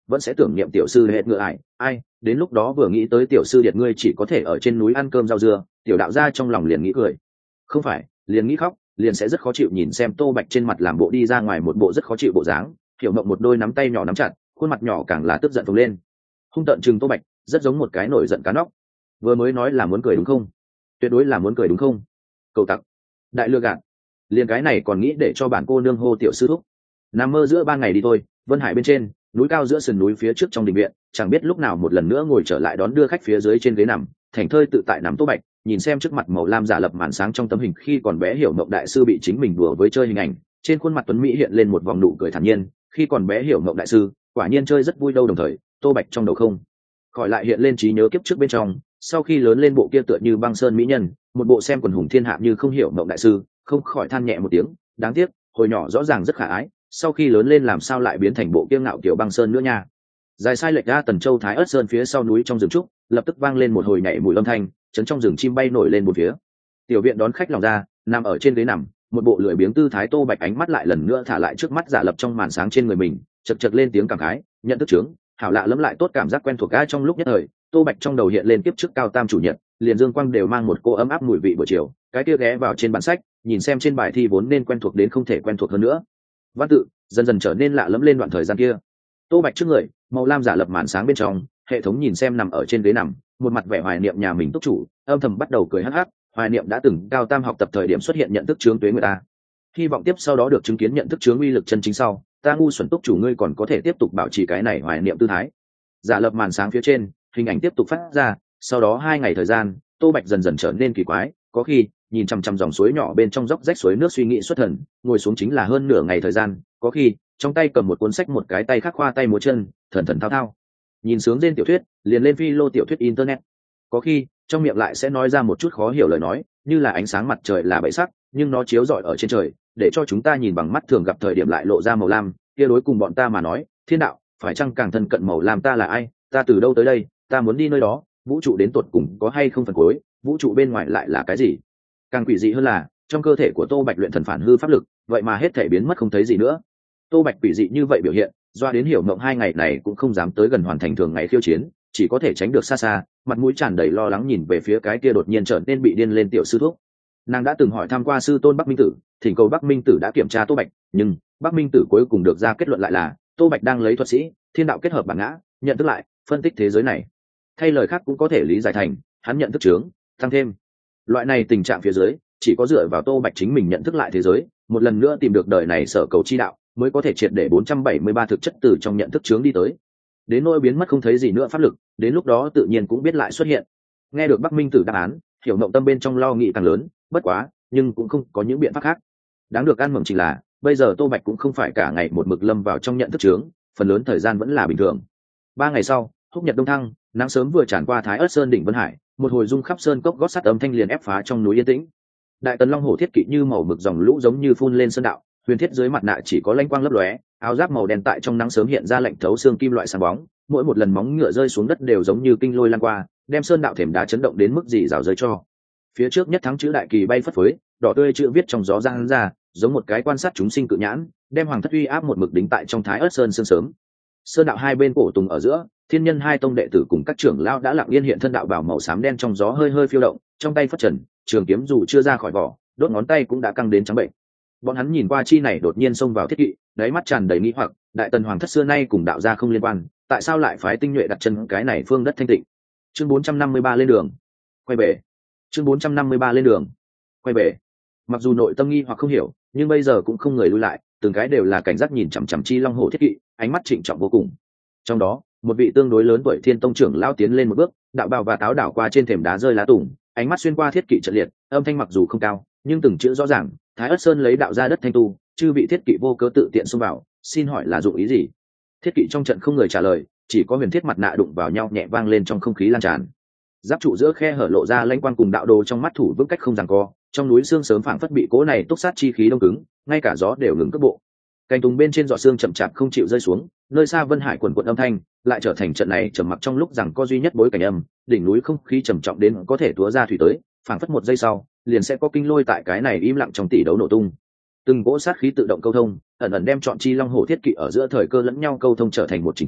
vẫn sẽ tưởng niệm tiểu sư hệt ngựa ải ai đến lúc đó vừa nghĩ tới tiểu sư điệt ngươi chỉ có thể ở trên núi ăn cơm rau dưa, tiểu đạo gia trong lòng liền nghĩ cười, không phải liền nghĩ khóc, liền sẽ rất khó chịu nhìn xem Tô Bạch trên mặt làm bộ đi ra ngoài một bộ rất khó chịu bộ dáng. Hiểu Mộng một đôi nắm tay nhỏ nắm chặt, khuôn mặt nhỏ càng là tức giận phồng lên, hung tợn chừng Tô Bạch, rất giống một cái nổi giận cá nóc. Vừa mới nói là muốn cười đúng không? Tuyệt đối là muốn cười đúng không? Cầu tặc, đại lừa gạt, liền cái này còn nghĩ để cho bản cô nương hô tiểu sư thúc. Nằm mơ giữa ban ngày đi thôi. Vân Hải bên trên núi cao giữa sườn núi phía trước trong đình viện, chẳng biết lúc nào một lần nữa ngồi trở lại đón đưa khách phía dưới trên ghế nằm, thảnh thơi tự tại nắm Tô Bạch, nhìn xem trước mặt màu lam giả lập màn sáng trong tấm hình khi còn bé Hiểu Mộng đại sư bị chính mình đùa với chơi hình ảnh, trên khuôn mặt tuấn mỹ hiện lên một vòng nụ cười thản nhiên. Khi còn bé Hiểu Mộng đại sư quả nhiên chơi rất vui đâu. Đồng thời Tô Bạch trong đầu không khỏi lại hiện lên trí nhớ kiếp trước bên trong, sau khi lớn lên bộ kia tựa như băng sơn mỹ nhân, một bộ xem quần hùng thiên hạ như không Hiểu Mộng đại sư, không khỏi than nhẹ một tiếng, đáng tiếc hồi nhỏ rõ ràng rất khả ái, sau khi lớn lên làm sao lại biến thành bộ kia ngạo kiểu băng sơn nữa nha. Dài sai lệch ra Tần Châu Thái Ất Sơn phía sau núi trong rừng trúc, lập tức vang lên một hồi nhảy mùi âm thanh, chấn trong rừng chim bay nổi lên một phía. Tiểu viện đón khách lòng ra, nằm ở trên ghế nằm, một bộ lười biếng tư thái Tô Bạch ánh mắt lại lần nữa thả lại trước mắt giả lập trong màn sáng trên người mình, chật chật lên tiếng cảm khái, nhận thức chướng, hảo lạ lẫm lại tốt cảm giác quen thuộc ga. Trong lúc nhất thời, Tô Bạch trong đầu hiện lên kiếp trước cao tam chủ nhiệm, liền dương quang đều mang một cô ấm áp mùi vị buổi chiều, cái kia ghé vào trên bản sách, nhìn xem trên bài thi vốn nên quen thuộc đến không thể quen thuộc hơn nữa. Văn tự dần dần trở nên lạ lẫm lên đoạn thời gian kia. Tô Bạch trước người, màu lam giả lập màn sáng bên trong, hệ thống nhìn xem nằm ở trên ghế nằm, một mặt vẻ hoài niệm nhà mình túc chủ, âm thầm bắt đầu cười hắc hắc, hoài niệm đã từng cao tam học tập thời điểm xuất hiện nhận thức chướng tuế người ta. Hy vọng tiếp sau đó được chứng kiến nhận thức chướng uy lực chân chính sau, ta ngu xuẩn túc chủ ngươi còn có thể tiếp tục bảo trì cái này hoài niệm tư thái. Giả lập màn sáng phía trên, hình ảnh tiếp tục phát ra, sau đó hai ngày thời gian, Tô Bạch dần dần trở nên kỳ quái, có khi nhìn chằm chằm dòng suối nhỏ bên trong dốc rách suối nước suy nghĩ xuất thần, ngồi xuống chính là hơn nửa ngày thời gian, có khi trong tay cầm một cuốn sách một cái tay khác khoa tay múa chân, thần thần thao thao, nhìn sướng trên tiểu thuyết, liền lên phi lô tiểu thuyết internet, có khi trong miệng lại sẽ nói ra một chút khó hiểu lời nói, như là ánh sáng mặt trời là bảy sắc, nhưng nó chiếu rọi ở trên trời, để cho chúng ta nhìn bằng mắt thường gặp thời điểm lại lộ ra màu lam, kia đối cùng bọn ta mà nói, thiên đạo phải chăng càng thân cận màu lam? Ta là ai? Ta từ đâu tới đây? Ta muốn đi nơi đó, vũ trụ đến tột cùng có hay không phần cuối? Vũ trụ bên ngoài lại là cái gì? Càng quỷ dị hơn là, trong cơ thể của Tô Bạch luyện thần phản hư pháp lực, vậy mà hết thể biến mất không thấy gì nữa. Tô Bạch quỷ dị như vậy biểu hiện, doa đến Hiểu Mộng hai ngày này cũng không dám tới gần hoàn thành thường ngày khiêu chiến, chỉ có thể tránh được xa xa, mặt mũi tràn đầy lo lắng nhìn về phía cái kia đột nhiên trở nên bị điên lên tiểu sư thúc. Nàng đã từng hỏi thăm qua sư tôn Bắc Minh Tử, thỉnh cầu Bắc Minh Tử đã kiểm tra Tô Bạch, nhưng Bắc Minh Tử cuối cùng được ra kết luận lại là Tô Bạch đang lấy thuật sĩ thiên đạo kết hợp bản ngã, nhận thức lại, phân tích thế giới này. Thay lời khác cũng có thể lý giải thành, hắn nhận thức chướng, tăng thêm. Loại này tình trạng phía dưới, chỉ có dựa vào Tô Bạch chính mình nhận thức lại thế giới, một lần nữa tìm được đời này sở cầu chi đạo, mới có thể triệt để bốn trăm bảy mươi ba thực chất từ trong nhận thức chướng đi tới. Đến nỗi biến mất không thấy gì nữa pháp lực, đến lúc đó tự nhiên cũng biết lại xuất hiện. Nghe được Bắc Minh Tử đáp án, Hiểu Mộng tâm bên trong lo nghĩ càng lớn, bất quá, nhưng cũng không có những biện pháp khác. Đáng được ăn mừng chỉ là, bây giờ Tô Bạch cũng không phải cả ngày một mực lâm vào trong nhận thức chướng, phần lớn thời gian vẫn là bình thường. Ba ngày sau, húc nhật đông thăng, nắng sớm vừa tràn qua Thái Ất Sơn đỉnh Vân Hải, một hồi rung khắp sơn cốc gót sắt âm thanh liền ép phá trong núi yên tĩnh. Đại tần long hổ thiết kỵ như màu mực dòng lũ giống như phun lên sơn đạo, huyền thiết dưới mặt nạ chỉ có lanh quang lấp lóe, áo giáp màu đen tại trong nắng sớm hiện ra lạnh thấu xương kim loại sáng bóng, mỗi một lần móng ngựa rơi xuống đất đều giống như kinh lôi lan qua, đem sơn đạo thềm đá chấn động đến mức gì rào rơi cho. Phía trước nhất thắng chữ đại kỳ bay phất phới, đỏ tươi chữ viết trong gió giang ra, giống một cái quan sát chúng sinh cự nhãn, đem hoàng thất uy áp một mực đính tại trong Thái Ất Sơn sương sớm. Sơn đạo hai bên cổ tùng ở giữa, thiên nhân hai tông đệ tử cùng các trưởng lão đã lặng yên hiện thân đạo bảo màu xám đen trong gió hơi hơi phiêu động, trong tay phất trần, trường kiếm dù chưa ra khỏi vỏ, đốt ngón tay cũng đã căng đến trắng bệnh. Bọn hắn nhìn qua chi này đột nhiên xông vào thiết kỵ, đáy mắt tràn đầy nghi hoặc, đại tần hoàng thất xưa nay cùng đạo gia không liên quan, tại sao lại phái tinh nhuệ đặt chân cái này phương đất thanh tịnh? Chương bốn trăm năm mươi ba lên đường, quay về. Chương bốn trăm năm mươi ba lên đường, quay về. Mặc dù nội tâm nghi hoặc không hiểu, nhưng bây giờ cũng không người lui lại, từng cái đều là cảnh giác nhìn chằm chằm chi long hổ thiết kỵ, ánh mắt trịnh trọng vô cùng. Trong đó, một vị tương đối lớn tuổi thiên tông trưởng lao tiến lên một bước, đạo bào và táo đảo qua trên thềm đá rơi lá tùng, ánh mắt xuyên qua thiết kỵ trận liệt, âm thanh mặc dù không cao, nhưng từng chữ rõ ràng. Thái Ất Sơn lấy đạo ra đất thanh tu, chư vị thiết kỵ vô cớ tự tiện xông vào, xin hỏi là dụng ý gì? Thiết kỵ trong trận không người trả lời, chỉ có huyền thiết mặt nạ đụng vào nhau nhẹ vang lên trong không khí lan tràn. Giáp trụ giữa khe hở lộ ra lãnh quang cùng đạo đồ trong mắt thủ vững cách không giằng co, trong núi xương sớm phảng phất bị cố này túc sát chi khí đông cứng, ngay cả gió đều ngừng cước bộ. Cành tùng bên trên giọt xương chậm chạp không chịu rơi xuống, nơi xa Vân Hải quần quần âm thanh, lại trở thành trận này trầm mặc trong lúc rằng có duy nhất bối cảnh âm, đỉnh núi không khí trầm trọng đến có thể túa ra thủy tới, phảng phất một giây sau, liền sẽ có kinh lôi tại cái này im lặng trong tỷ đấu nổ tung. Từng cỗ sát khí tự động câu thông, ẩn ẩn đem chọn chi long hổ thiết kỵ ở giữa thời cơ lẫn nhau câu thông trở thành một chính thể,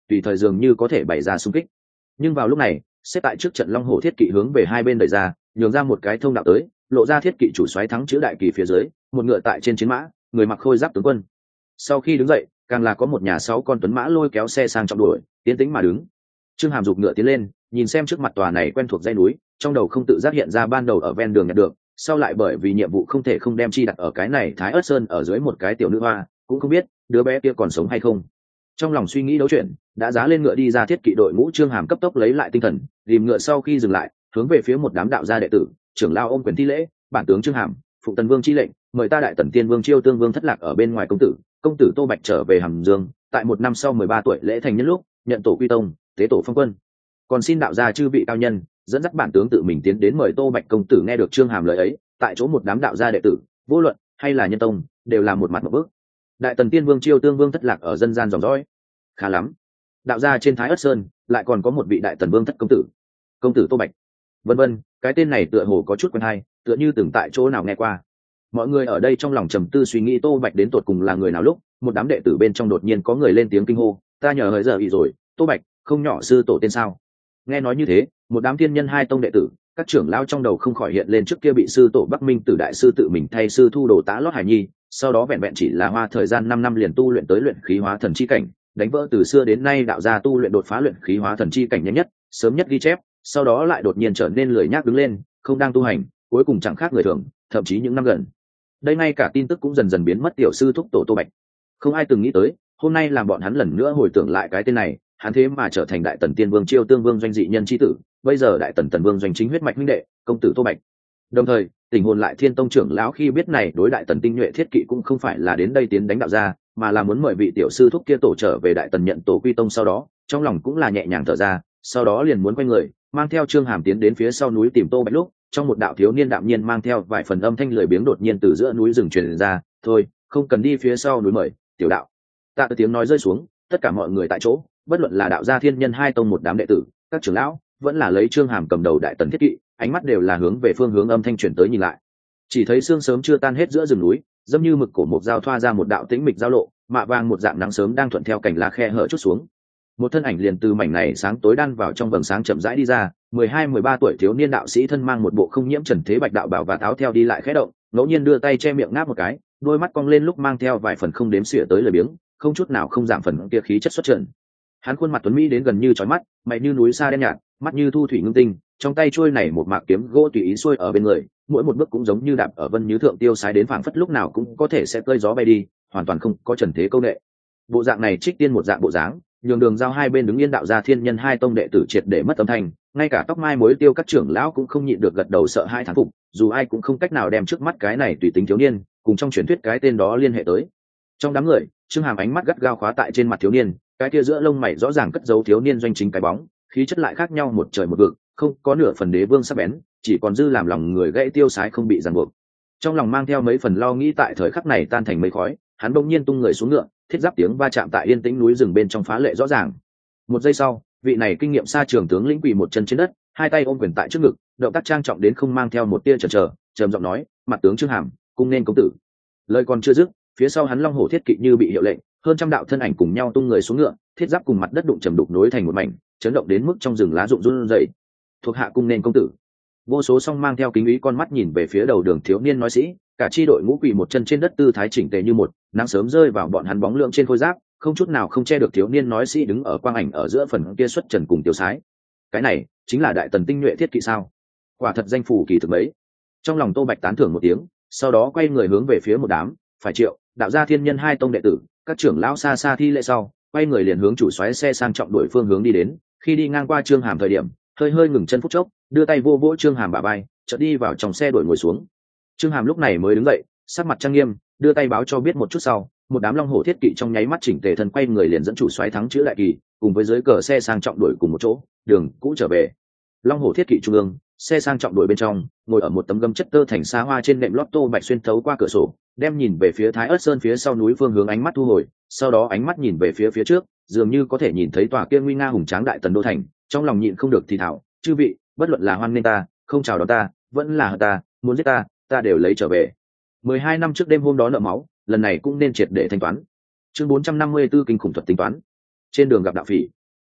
tùy thời dường như có thể bày ra xung kích. Nhưng vào lúc này, xếp tại trước trận long hổ thiết kỵ hướng về hai bên đẩy ra, nhường ra một cái thông đạo tới, lộ ra thiết kỵ chủ soái thắng chữ đại kỳ phía dưới, một ngựa tại trên chiến mã, người mặc khôi giáp tướng quân. Sau khi đứng dậy, càng là có một nhà sáu con tuấn mã lôi kéo xe sang trọng đuổi, tiến tĩnh mà đứng. Trương Hàm giục ngựa tiến lên, nhìn xem trước mặt tòa này quen thuộc dãy núi, trong đầu không tự giác hiện ra ban đầu ở ven đường nhặt được, sau lại bởi vì nhiệm vụ không thể không đem chi đặt ở cái này Thái Ức Sơn ở dưới một cái tiểu nữ hoa, cũng không biết đứa bé kia còn sống hay không. Trong lòng suy nghĩ đấu chuyện, đã giá lên ngựa đi ra thiết kỵ đội ngũ. Trương Hàm cấp tốc lấy lại tinh thần, rìm ngựa sau khi dừng lại, hướng về phía một đám đạo gia đệ tử, trưởng lao ôm quyền thi lễ, bản tướng Trương Hàm, phụng Tần Vương chi lệnh, mời ta đại tần tiên vương Chiêu Tương Vương thất lạc ở bên ngoài công tử, công tử Tô Bạch trở về Hàm Dương, tại một năm sau mười ba tuổi lễ thành nhân lúc, nhận tổ quy tông, tế tổ phong quân. Còn xin đạo gia chư vị cao nhân, dẫn dắt bản tướng tự mình tiến đến mời Tô Bạch công tử. Nghe được Trương Hàm lời ấy, tại chỗ một đám đạo gia đệ tử, vô luận hay là nhân tông, đều là một mặt một bước. Đại tần tiên vương Chiêu Tương Vương thất lạc ở dân gian dòng dõi, khá lắm. Đạo gia trên Thái Ức Sơn lại còn có một vị đại tần vương thất công tử, công tử Tô Bạch, vân vân. Cái tên này tựa hồ có chút quen hay, tựa như từng tại chỗ nào nghe qua. Mọi người ở đây trong lòng trầm tư suy nghĩ Tô Bạch đến tột cùng là người nào lúc, một đám đệ tử bên trong đột nhiên có người lên tiếng kinh hô, ta nhờ hơi giờ ý rồi, Tô Bạch không nhỏ sư tổ tên sao? Nghe nói như thế, một đám thiên nhân hai tông đệ tử, các trưởng lao trong đầu không khỏi hiện lên trước kia bị sư tổ Bắc Minh Tử đại sư tự mình thay sư thu đồ tá lót hải nhi, sau đó vẹn vẹn chỉ là hoa thời gian năm năm liền tu luyện tới luyện khí hóa thần chi cảnh, đánh vỡ từ xưa đến nay đạo gia tu luyện đột phá luyện khí hóa thần chi cảnh nhanh nhất, sớm nhất ghi chép, sau đó lại đột nhiên trở nên lười nhác đứng lên, không đang tu hành, cuối cùng chẳng khác người thường, thậm chí những năm gần đây ngay cả tin tức cũng dần dần biến mất tiểu sư thúc tổ Tô Bạch. Không ai từng nghĩ tới, hôm nay làm bọn hắn lần nữa hồi tưởng lại cái tên này, hắn thế mà trở thành đại tần tiên vương Chiêu Tương Vương doanh dị nhân chi tử, bây giờ đại tần tần vương doanh chính huyết mạch huynh đệ, công tử Tô Bạch. Đồng thời, tình hồn lại thiên tông trưởng lão khi biết này đối đại tần tinh nhuệ thiết kỵ cũng không phải là đến đây tiến đánh đạo gia, mà là muốn mời vị tiểu sư thúc kia tổ trở về đại tần nhận tổ quy tông. Sau đó trong lòng cũng là nhẹ nhàng thở ra, sau đó liền muốn quay người mang theo Trương Hàm tiến đến phía sau núi tìm Tô Bạch lúc, trong một đạo thiếu niên đạm nhiên mang theo vài phần âm thanh lười biếng đột nhiên từ giữa núi rừng truyền ra, thôi không cần đi phía sau núi, mời tiểu đạo. Tạ tiếng nói rơi xuống, tất cả mọi người tại chỗ, bất luận là đạo gia thiên nhân hai tông một đám đệ tử, các trưởng lão, vẫn là lấy Trương Hàm cầm đầu đại tần thiết kỵ, ánh mắt đều là hướng về phương hướng âm thanh chuyển tới nhìn lại. Chỉ thấy sương sớm chưa tan hết giữa rừng núi, dâm như mực cổ mục giao thoa ra một đạo tĩnh mịch giao lộ, mạ vàng một dạng nắng sớm đang thuận theo cảnh lá khe hở chút xuống. Một thân ảnh liền từ mảnh này sáng tối đan vào trong vầng sáng chậm rãi đi ra, mười hai mười ba tuổi thiếu niên đạo sĩ thân mang một bộ không nhiễm trần thế bạch đạo bảo và áo theo đi lại khẽ động, ngẫu nhiên đưa tay che miệng ngáp một cái, đôi mắt cong lên lúc mang theo vài phần không đếm xỉa tới lời biếng, không chút nào không giảm phần kia khí chất xuất trần. Hắn khuôn mặt tuấn mỹ đến gần như chói mắt, mày như núi sa đen nhạt, mắt như thu thủy ngưng tinh, trong tay trôi này một mạc kiếm gỗ tùy ý xuôi ở bên người, mỗi một bước cũng giống như đạp ở vân như thượng tiêu sái đến phảng phất lúc nào cũng có thể sẽ cơi gió bay đi, hoàn toàn không có trần thế câu nệ. Bộ dạng này trích tiên một dạng bộ dáng, nhường đường giao hai bên đứng yên đạo gia thiên nhân hai tông đệ tử triệt để mất âm thanh, ngay cả tóc mai mối tiêu các trưởng lão cũng không nhịn được gật đầu sợ hai thán phục, dù ai cũng không cách nào đem trước mắt cái này tùy tính thiếu niên cùng trong truyền thuyết cái tên đó liên hệ tới. Trong đám người, Trương Hàm ánh mắt gắt gao khóa tại trên mặt thiếu niên, cái kia giữa lông mày rõ ràng cất dấu thiếu niên doanh chính cái bóng, khí chất lại khác nhau một trời một vực, không có nửa phần đế vương sắc bén, chỉ còn dư làm lòng người gãy tiêu sái không bị ràng buộc. Trong lòng mang theo mấy phần lo nghĩ tại thời khắc này tan thành mây khói, hắn bỗng nhiên tung người xuống ngựa, thiết giáp tiếng va chạm tại yên tĩnh núi rừng bên trong phá lệ rõ ràng. Một giây sau, vị này kinh nghiệm xa trường tướng lĩnh quỳ một chân trên đất, hai tay ôm quyền tại trước ngực, động tác trang trọng đến không mang theo một tia chần chờ, trầm giọng nói, mặt tướng Trương Hàm, cung nên công tử. Lời còn chưa dứt, phía sau hắn long hổ thiết kỵ như bị hiệu lệnh, hơn trăm đạo thân ảnh cùng nhau tung người xuống ngựa, thiết giáp cùng mặt đất đụng trầm đục nối thành một mảnh, chấn động đến mức trong rừng lá rụng run rẩy. Thuộc hạ cung nên công tử. Vô số song mang theo kính ý con mắt nhìn về phía đầu đường thiếu niên nói sĩ, cả chi đội ngũ quỳ một chân trên đất tư thái chỉnh tề như một, nắng sớm rơi vào bọn hắn bóng lượng trên khôi giáp, không chút nào không che được thiếu niên nói sĩ đứng ở quang ảnh ở giữa phần kia xuất trần cùng tiêu sái. Cái này chính là đại tần tinh nhuệ thiết kỵ sao? Quả thật danh phủ kỳ thực mấy. Trong lòng Tô Bạch tán thưởng một tiếng, sau đó quay người hướng về phía một đám phải triệu đạo gia thiên nhân hai tông đệ tử, các trưởng lão xa xa thi lễ sau, quay người liền hướng chủ xoáy xe sang trọng đội phương hướng đi đến. Khi đi ngang qua Trương Hàm thời điểm, hơi hơi ngừng chân phút chốc, đưa tay vô vỗ Trương Hàm bả vai, chợt đi vào trong xe đuổi ngồi xuống. Trương Hàm lúc này mới đứng dậy, sắc mặt trang nghiêm, đưa tay báo cho biết một chút sau, một đám long hổ thiết kỵ trong nháy mắt chỉnh tề thân quay người liền dẫn chủ soái thắng chữ đại kỳ, cùng với dưới cờ xe sang trọng đuổi cùng một chỗ, đường cũ trở về. Long hổ thiết kỵ trung ương, xe sang trọng đuổi bên trong, ngồi ở một tấm gấm chất tơ thành xa hoa trên nệm lót Tô Bạch xuyên thấu qua cửa sổ, đem nhìn về phía Thái Ức Sơn phía sau núi phương hướng ánh mắt thu hồi, sau đó ánh mắt nhìn về phía phía trước, dường như có thể nhìn thấy tòa kia nguy nga hùng tráng đại tần đô thành, trong lòng nhịn không được thì thào, chư vị, bất luận là hoan nghênh ta, không chào đón ta, vẫn là hận ta, muốn giết ta, ta đều lấy trở về. Mười hai năm trước đêm hôm đó nợ máu, lần này cũng nên triệt để thanh toán. Chương bốn trăm năm mươi tư kinh khủng thuật tính toán. Trên đường gặp đạo phỉ,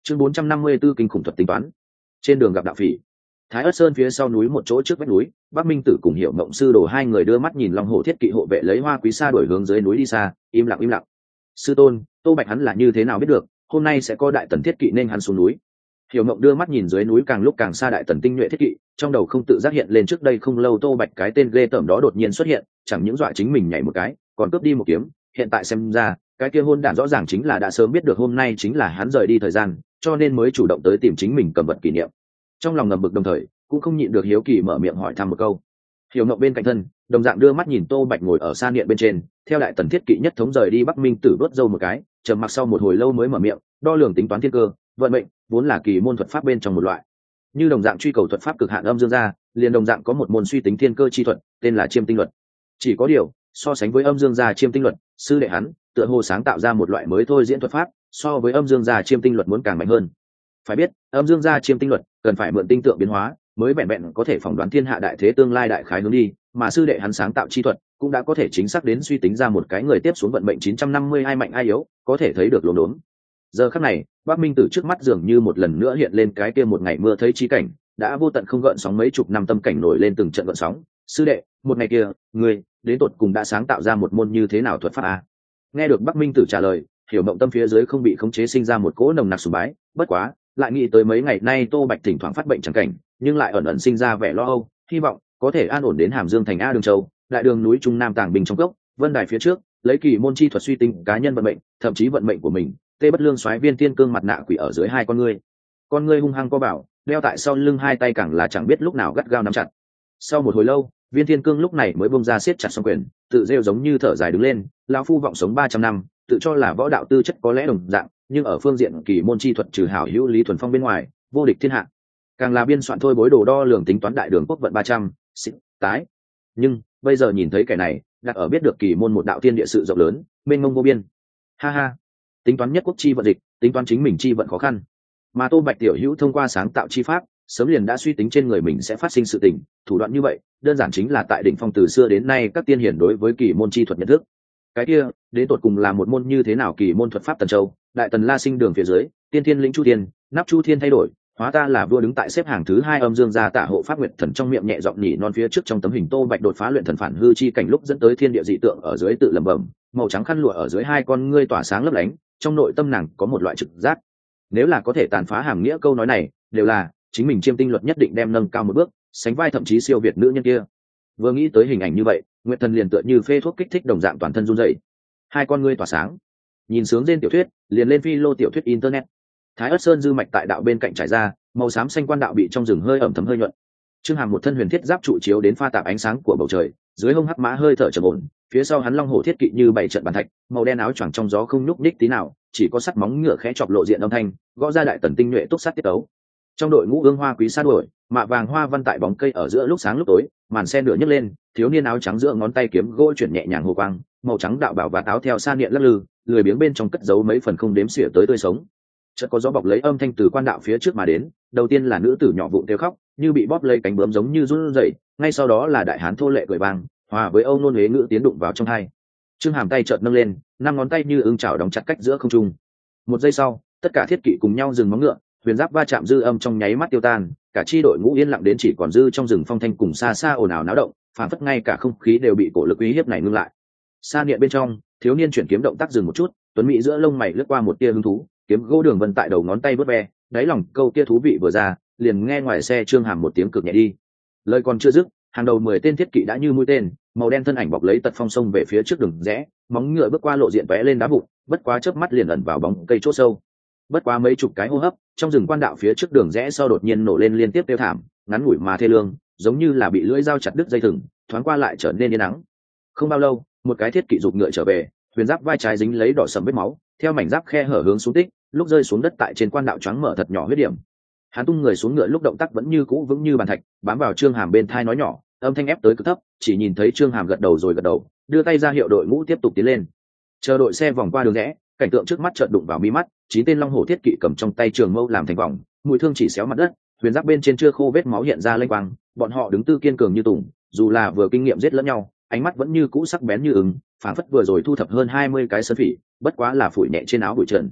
chương bốn trăm năm mươi 4 kinh khủng thuật tính toán. Trên đường gặp đạo phỉ. Thái Ất Sơn phía sau núi một chỗ trước vách núi, Bắc Minh Tử cùng Hiểu Mộng sư đồ hai người đưa mắt nhìn Long Hổ Thiết Kỵ hộ vệ lấy Hoa Quý Sa đuổi hướng dưới núi đi xa, im lặng im lặng. Sư tôn, Tô Bạch hắn là như thế nào biết được, hôm nay sẽ có đại tần Thiết Kỵ nên hắn xuống núi. Hiểu Mộng đưa mắt nhìn dưới núi càng lúc càng xa đại tần tinh nhuệ Thiết Kỵ, trong đầu không tự giác hiện lên trước đây không lâu Tô Bạch cái tên ghê tởm đó đột nhiên xuất hiện, chẳng những dọa chính mình nhảy một cái, còn cướp đi một kiếm, hiện tại xem ra, cái kia hôn đản rõ ràng chính là đã sớm biết được hôm nay chính là hắn rời đi thời gian, cho nên mới chủ động tới tìm chính mình cầm vật kỷ niệm. Trong lòng ngầm bực đồng thời, cũng không nhịn được hiếu kỳ mở miệng hỏi thăm một câu. Hiểu Mộng bên cạnh thân, đồng dạng đưa mắt nhìn Tô Bạch ngồi ở sa điện bên trên, theo đại tần Thiết Kỵ nhất thống rời đi Bắc Minh Tử đốt dâu một cái, trầm mặc sau một hồi lâu mới mở miệng, đo lường tính toán thiên cơ, vận mệnh vốn là kỳ môn thuật pháp bên trong một loại. Như đồng dạng truy cầu thuật pháp cực hạn âm dương gia, liền đồng dạng có một môn suy tính thiên cơ chi thuật, tên là Chiêm Tinh Luật. Chỉ có điều, so sánh với âm dương gia Chiêm Tinh Luật, sư đệ hắn tựa hồ sáng tạo ra một loại mới thôi diễn thuật pháp, so với âm dương gia Chiêm Tinh Luật muốn càng mạnh hơn. Phải biết, âm dương gia Chiêm Tinh Luật cần phải mượn tinh tượng biến hóa, mới vẹn vẹn có thể phỏng đoán thiên hạ đại thế tương lai đại khái hướng đi, mà sư đệ hắn sáng tạo chi thuật cũng đã có thể chính xác đến suy tính ra một cái người tiếp xuống vận mệnh chín trăm năm mươi ai mạnh ai yếu, có thể thấy được lốm đốm. Giờ khắc này, Bắc Minh Tử trước mắt dường như một lần nữa hiện lên cái kia một ngày mưa thấy chi cảnh, đã vô tận không gợn sóng mấy chục năm tâm cảnh nổi lên từng trận gợn sóng. Sư đệ, một ngày kia, ngươi đến tột cùng đã sáng tạo ra một môn như thế nào thuật pháp a? Nghe được Bắc Minh Tử trả lời, Hiểu Mộng tâm phía dưới không bị khống chế sinh ra một cỗ nồng nặc sùng bái, bất quá, lại nghĩ tới mấy ngày nay Tô Bạch thỉnh thoảng phát bệnh chẳng cảnh, nhưng lại ẩn ẩn sinh ra vẻ lo âu, hy vọng có thể an ổn đến Hàm Dương thành A Đường Châu, đại đường núi Trung Nam Tàng Bình trong cốc, Vân Đài phía trước, lấy kỳ môn chi thuật suy tính cá nhân vận mệnh, thậm chí vận mệnh của mình. Tê Bất Lương xoáy viên tiên cương mặt nạ quỷ ở dưới hai con ngươi, con ngươi hung hăng co bảo, đeo tại sau lưng hai tay càng là chẳng biết lúc nào gắt gao nắm chặt. Sau một hồi lâu, viên tiên cương lúc này mới bông ra siết chặt song quyền, tự rêu giống như thở dài đứng lên, lão phu vọng sống ba trăm năm, tự cho là võ đạo tư chất có lẽ đồng dạng, nhưng ở phương diện kỳ môn chi thuật trừ hảo hữu Lý Thuần Phong bên ngoài, vô địch thiên hạ. Càng là biên soạn thôi bối đồ đo lường tính toán đại đường quốc vận ba trăm, xịn, tái. Nhưng bây giờ nhìn thấy kẻ này, đặt ở biết được kỳ môn một đạo tiên địa sự rộng lớn, mênh mông vô biên. Ha ha, tính toán nhất quốc chi vận dịch, tính toán chính mình chi vận khó khăn, mà Tô Bạch tiểu hữu thông qua sáng tạo chi pháp, sớm liền đã suy tính trên người mình sẽ phát sinh sự tình, thủ đoạn như vậy, đơn giản chính là tại đỉnh phong từ xưa đến nay các tiên hiển đối với kỳ môn chi thuật nhận thức. Cái kia, đến tột cùng là một môn như thế nào kỳ môn thuật pháp Tần Châu, đại tần La Sinh đường phía dưới, tiên thiên lĩnh Chu Thiên, nắp Chu Thiên thay đổi, hóa ta là vua đứng tại xếp hàng thứ hai âm dương gia Tả Hộ Pháp Nguyệt Thần trong miệng nhẹ giọng nhỉ non phía trước trong tấm hình Tô Bạch đột phá luyện thần phản hư chi cảnh lúc dẫn tới thiên địa dị tượng ở dưới tự lẩm bẩm, màu trắng khăn lụa ở dưới hai con ngươi tỏa sáng lấp lánh, trong nội tâm nàng có một loại trực giác. Nếu là có thể tàn phá hàm nghĩa câu nói này, đều là chính mình Chiêm Tinh Luật nhất định đem nâng cao một bước, sánh vai thậm chí siêu việt nữ nhân kia. Vừa nghĩ tới hình ảnh như vậy, Nguyệt Thần liền tựa như phê thuốc kích thích đồng dạng toàn thân run rẩy. Hai con ngươi tỏa sáng. Nhìn sướng trên tiểu thuyết, liền lên phi lô tiểu thuyết internet. Thái Ất Sơn dư mạch tại đạo bên cạnh trải ra, màu xám xanh quan đạo bị trong rừng hơi ẩm thấm hơi nhuận. Trương Hàm một thân huyền thiết giáp trụ chiếu đến pha tạp ánh sáng của bầu trời, dưới hông hắc mã hơi thở trầm ổn, phía sau hắn long hổ thiết kỵ như bảy trận bàn thạch, màu đen áo choàng trong gió không nhúc nhích tí nào, chỉ có sắt móng ngựa khẽ chọc lộ diện âm thanh, gõ ra đại tần tinh nhuệ túc sát tiết tấu. Trong đội ngũ ương hoa quý sát đuổi, mạ vàng hoa văn tại bóng cây ở giữa lúc sáng lúc tối, màn xe nửa nhấc lên, thiếu niên áo trắng giữa ngón tay kiếm gỗ chuyển nhẹ nhàng hồ quang, màu trắng đạo bảo và áo theo sa niệm lắc lư, lười biếng bên trong cất giấu mấy phần không đếm xỉa tới tươi sống. Chợt có gió bọc lấy âm thanh từ quan đạo phía trước mà đến, đầu tiên là nữ tử nhỏ vụn kêu khóc, như bị bóp lấy cánh bướm giống như run rẩy, ngay sau đó là đại hán thô lệ cười vang, hòa với âu nôn huế ngữ tiến đụng vào trong hai. Trương Hàm tay chợt nâng lên, năm ngón tay như ưng chảo đóng chặt cách giữa không trung. Một giây sau, tất cả thiết kỵ cùng nhau dừng móng ngựa, huyền giáp va chạm dư âm trong nháy mắt tiêu tan, cả chi đội ngũ yên lặng đến chỉ còn dư trong rừng phong thanh cùng xa xa ồn ào náo động, phản phất ngay cả không khí đều bị cổ lực uy hiếp này ngưng lại. Sa niệm bên trong, thiếu niên chuyển kiếm động tác dừng một chút, tuấn mỹ giữa lông mày lướt qua một tia hứng thú, kiếm gỗ đường vân tại đầu ngón tay vớt ve, đáy lòng câu kia thú vị vừa ra, liền nghe ngoài xe Trương Hàm một tiếng cực nhẹ đi. Lời còn chưa dứt, hàng đầu mười tên thiết kỵ đã như mũi tên, màu đen thân ảnh bọc lấy tật phong sông về phía trước đường rẽ, móng ngựa bước qua lộ diện tóe lên đá vụn, bất quá chớp mắt liền ẩn vào bóng cây chỗ sâu. Bất quá mấy chục cái hô hấp, trong rừng quan đạo phía trước đường rẽ sau đột nhiên nổ lên liên tiếp tiêu thảm, ngắn ngủi mà thê lương, giống như là bị lưỡi dao chặt đứt dây thừng, thoáng qua lại trở nên yên nắng. Không bao lâu, một cái thiết kỵ giục ngựa trở về, huyền giáp vai trái dính lấy đỏ sầm vết máu, theo mảnh giáp khe hở hướng xuống tích, lúc rơi xuống đất tại trên quan đạo choáng mở thật nhỏ huyết điểm. Hắn tung người xuống ngựa lúc động tác vẫn như cũ vững như bàn thạch, bám vào Trương Hàm bên thai nói nhỏ, âm thanh ép tới cực thấp, chỉ nhìn thấy Trương Hàm gật đầu rồi gật đầu, đưa tay ra hiệu đội ngũ tiếp tục tiến lên. Chờ đội xe vòng qua đường rẽ, cảnh tượng trước mắt chợt đụng vào mi mắt, chín tên long hổ thiết kỵ cầm trong tay trường mâu làm thành vòng, mũi thương chỉ xéo mặt đất, huyền giáp bên trên chưa khô vết máu hiện ra lênh quang, bọn họ đứng tư kiên cường như tùng, dù là vừa kinh nghiệm giết lẫn nhau, ánh mắt vẫn như cũ sắc bén như ứng, phảng phất vừa rồi thu thập hơn hai mươi cái sơn phỉ, bất quá là phủi nhẹ trên áo bụi trần.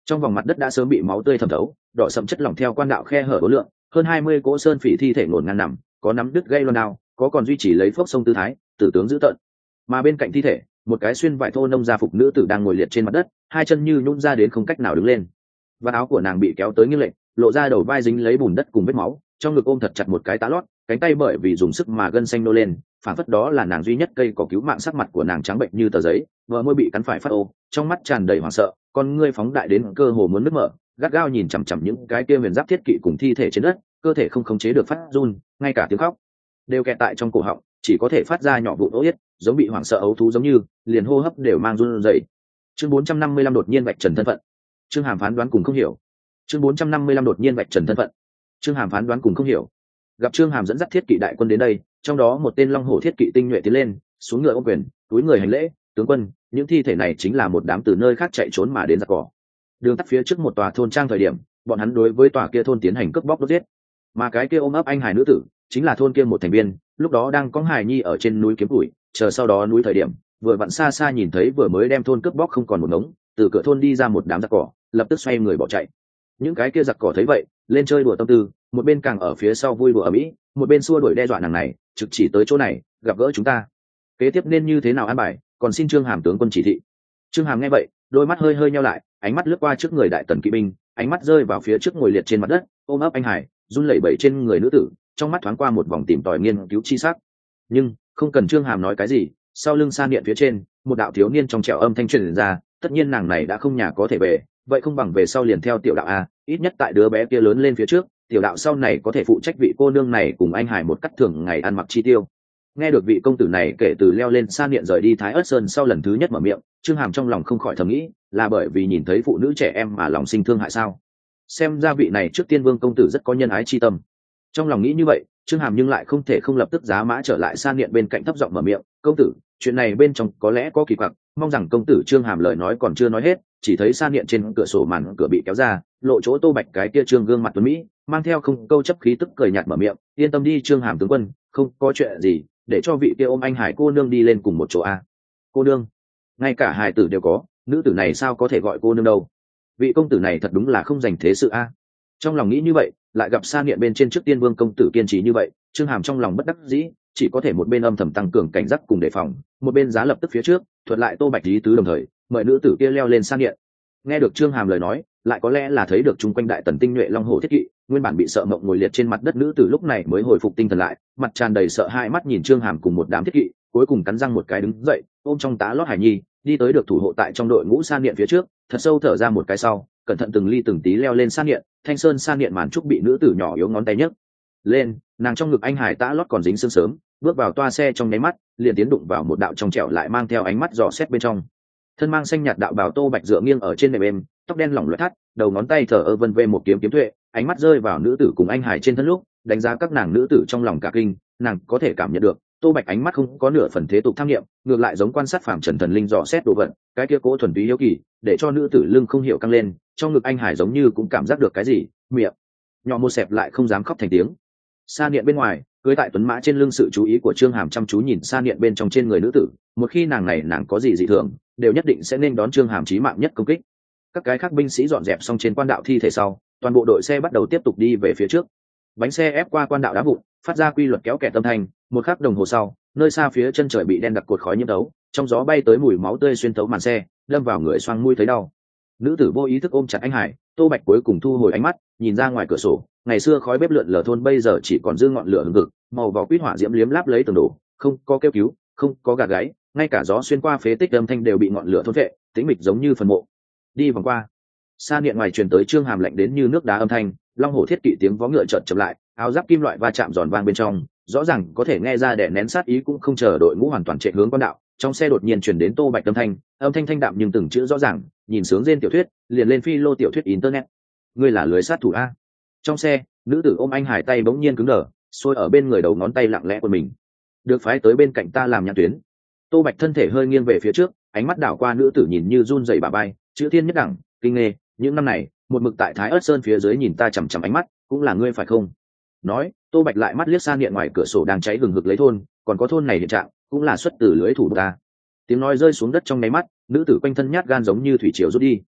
Trong vòng mặt đất đã sớm bị máu tươi thẩm thấu, đỏ sậm chất lỏng theo quan đạo khe hở đối lượng, hơn hai mươi cỗ sơn phỉ thi thể ngổn ngang nằm, có nắm đứt gây loan đao, có còn duy trì lấy phốc sông tư thái, tử tướng dữ tợn. Mà bên cạnh thi thể, một cái xuyên vải thô nông gia phục nữ tử đang ngồi liệt trên mặt đất, hai chân như nhũn ra đến không cách nào đứng lên. Và áo của nàng bị kéo tới nghiêng lệch, lộ ra đầu vai dính lấy bùn đất cùng vết máu, trong ngực ôm thật chặt một cái tá lót, cánh tay bởi vì dùng sức mà gân xanh nô lên, phản phất đó là nàng duy nhất cây có cứu mạng. Sắc mặt của nàng trắng bệnh như tờ giấy, vợ môi bị cắn phải phát ô, trong mắt tràn đầy hoảng sợ, con ngươi phóng đại đến cơ hồ muốn nứt mở, gắt gao nhìn chằm chằm những cái kia huyền giáp thiết kỵ cùng thi thể trên đất, cơ thể không khống chế được phát run, ngay cả tiếng khóc đều kẹt tại trong cổ họng, chỉ có thể phát ra nhỏ vụn ố yết, giống bị hoảng sợ ấu thú giống như, liền hô hấp đều mang run rẩy. Chương bốn trăm năm mươi lăm đột nhiên vạch trần thân phận. Trương Hàm phán đoán cùng không hiểu. Chương bốn trăm năm mươi lăm đột nhiên vạch trần thân phận. Trương Hàm phán đoán cùng không hiểu. Gặp Trương Hàm dẫn dắt thiết kỵ đại quân đến đây, trong đó một tên long hổ thiết kỵ tinh nhuệ tiến lên, xuống ngựa ôm quyền, túi người hành lễ, tướng quân, những thi thể này chính là một đám từ nơi khác chạy trốn mà đến giặc cỏ. Đường tắt phía trước một tòa thôn trang thời điểm, bọn hắn đối với tòa kia thôn tiến hành cướp bóc đốt giết, mà cái kia ôm ấp anh hài nữ tử chính là thôn kia một thành viên, lúc đó đang có hài nhi ở trên núi kiếm củi, chờ sau đó núi thời điểm, vừa vặn xa xa nhìn thấy vừa mới đem thôn cướp bóc không còn một ngống, từ cửa thôn đi ra một đám giặc cỏ, lập tức xoay người bỏ chạy. Những cái kia giặc cỏ thấy vậy, lên chơi đùa tâm tư, một bên càng ở phía sau vui đùa ở mỹ, một bên xua đuổi đe dọa nàng này, trực chỉ tới chỗ này, gặp gỡ chúng ta, kế tiếp nên như thế nào an bài, còn xin Trương Hàm tướng quân chỉ thị. Trương Hàm nghe vậy, đôi mắt hơi hơi nheo lại, ánh mắt lướt qua trước người đại tần kỵ binh, ánh mắt rơi vào phía trước ngồi liệt trên mặt đất, ôm ấp anh hải, run lẩy bẩy trên người nữ tử, trong mắt thoáng qua một vòng tìm tòi nghiên cứu chi sắc. Nhưng không cần Trương Hàm nói cái gì, sau lưng Sa Niệm phía trên, một đạo thiếu niên trong trẻo âm thanh truyền ra, tất nhiên nàng này đã không nhà có thể về, vậy không bằng về sau liền theo tiểu đạo a, ít nhất tại đứa bé kia lớn lên phía trước, tiểu đạo sau này có thể phụ trách vị cô nương này cùng anh hải một cách thường ngày ăn mặc chi tiêu. Nghe được vị công tử này kể từ leo lên Sa Niệm rời đi Thái Ất Sơn sau lần thứ nhất mở miệng, Trương Hàm trong lòng không khỏi thầm nghĩ, là bởi vì nhìn thấy phụ nữ trẻ em mà lòng sinh thương hại sao? Xem ra vị này trước tiên vương công tử rất có nhân ái chi tâm. Trong lòng nghĩ như vậy, Trương Hàm nhưng lại không thể không lập tức giá mã trở lại Sa Niệm bên cạnh thấp giọng mở miệng, công tử, chuyện này bên trong có lẽ có kỳ quặc, mong rằng công tử. Trương Hàm lời nói còn chưa nói hết, chỉ thấy Sa Niệm trên cửa sổ màn cửa bị kéo ra, lộ chỗ Tô Bạch cái kia trương gương mặt tuấn mỹ, mang theo không câu chấp khí tức cười nhạt mở miệng, yên tâm đi Trương Hàm tướng quân, không có chuyện gì, để cho vị kia ôm anh hải cô nương đi lên cùng một chỗ a. Cô nương? Ngay cả hài tử đều có, nữ tử này sao có thể gọi cô nương đâu? Vị công tử này thật đúng là không dành thế sự a. Trong lòng nghĩ như vậy, lại gặp Sa Niệm bên trên trước tiên vương công tử kiên trì như vậy, Trương Hàm trong lòng bất đắc dĩ, chỉ có thể một bên âm thầm tăng cường cảnh giác cùng đề phòng, một bên giá lập tức phía trước thuật lại Tô Bạch lý tứ, đồng thời mời nữ tử kia leo lên Sa Niệm. Nghe được Trương Hàm lời nói, lại có lẽ là thấy được chung quanh đại tần tinh nhuệ long hổ thiết kỵ, nguyên bản bị sợ mộng ngồi liệt trên mặt đất nữ tử lúc này mới hồi phục tinh thần lại, mặt tràn đầy sợ hãi, mắt nhìn Trương Hàm cùng một đám thiết kỵ, cuối cùng cắn răng một cái đứng dậy, ôm trong tá lót hải nhi, đi tới được thủ hộ tại trong đội ngũ Sa Niệm phía trước, thật sâu thở ra một cái sau, cẩn thận từng ly từng tí leo lên Sa Niệm. Thanh sơn Sa Niệm màn trúc bị nữ tử nhỏ yếu ngón tay nhấc lên, nàng trong ngực anh hải tá lót còn dính sương sớm, bước vào toa xe trong nháy mắt, liền tiến đụng vào một đạo trong trẻo lại mang theo ánh mắt dò xét bên trong. Thân mang xanh nhạt đạo bào Tô Bạch dựa nghiêng ở trên nệm êm, tóc đen lỏng loẹt thắt, đầu ngón tay thờ ơ vân vê một kiếm kiếm tuệ, ánh mắt rơi vào nữ tử cùng anh hải trên thân lúc, đánh giá các nàng nữ tử trong lòng cả kinh, nàng có thể cảm nhận được Tô Bạch ánh mắt không có nửa phần thế tục tham nghiệm, ngược lại giống quan sát phàm trần thần linh dò xét đồ vật, cái kia cố thuần túy hiếu kỳ, để cho nữ tử lưng không hiểu căng lên, trong ngực anh hải giống như cũng cảm giác được cái gì, miệng nhỏ một xẹp lại không dám khóc thành tiếng. Sa Niệm bên ngoài, cưới tại tuấn mã trên lưng, sự chú ý của Trương Hàm chăm chú nhìn Sa Niệm bên trong trên người nữ tử, một khi nàng này nàng có gì dị thường, đều nhất định sẽ nên đón Trương Hàm chí mạng nhất công kích. Các cái khác binh sĩ dọn dẹp xong trên quan đạo thi thể sau, toàn bộ đội xe bắt đầu tiếp tục đi về phía trước. Bánh xe ép qua quan đạo đá vụn, phát ra quy luật kéo kẹt âm thanh, một khắc đồng hồ sau, nơi xa phía chân trời bị đen đặc cột khói nhiễm thấu, trong gió bay tới mùi máu tươi xuyên thấu màn xe, đâm vào người xoang mũi thấy đau. Nữ tử vô ý thức ôm chặt anh hải, Tô Bạch cuối cùng thu hồi ánh mắt, nhìn ra ngoài cửa sổ, ngày xưa khói bếp lượn lờ thôn bây giờ chỉ còn dư ngọn lửa hừng hực, màu vỏ quýt hỏa diễm liếm láp lấy tường đổ, không có kêu cứu, không có gạt gáy, ngay cả gió xuyên qua phế tích âm thanh đều bị ngọn lửa thôn vệ, tĩnh mịch giống như phần mộ. Đi vòng qua, Sa Niệm ngoài truyền tới Trương Hàm lạnh đến như nước đá âm thanh, long hổ thiết kỵ tiếng vó ngựa chợt chậm lại, áo giáp kim loại va chạm giòn vang bên trong, rõ ràng có thể nghe ra đè nén sát ý cũng không chờ đội ngũ hoàn toàn chạy hướng quan đạo. Trong xe đột nhiên truyền đến Tô Bạch âm thanh, âm thanh thanh đạm nhưng từng chữ rõ ràng, nhìn sướng rên tiểu thuyết, liền lên phi lô tiểu thuyết internet. Ngươi là lưới sát thủ a? Trong xe, nữ tử ôm anh hải tay bỗng nhiên cứng đờ, xuôi ở bên người đầu ngón tay lặng lẽ của mình. Được phái tới bên cạnh ta làm nhãn tuyến. Tô Bạch thân thể hơi nghiêng về phía trước, ánh mắt đảo qua nữ tử nhìn như run rẩy bà bay, chữ thiên nhất đẳng, kinh nghê, những năm này, một mực tại Thái Ất Sơn phía dưới nhìn ta chằm chằm ánh mắt, cũng là ngươi phải không? Nói, Tô Bạch lại mắt liếc Sa Niệm ngoài cửa sổ đang cháy hừng hực lấy thôn, còn có thôn này hiện trạng, cũng là xuất từ lưới thủ ta. Tiếng nói rơi xuống đất trong nháy mắt, nữ tử quanh thân nhát gan giống như thủy triều rút đi.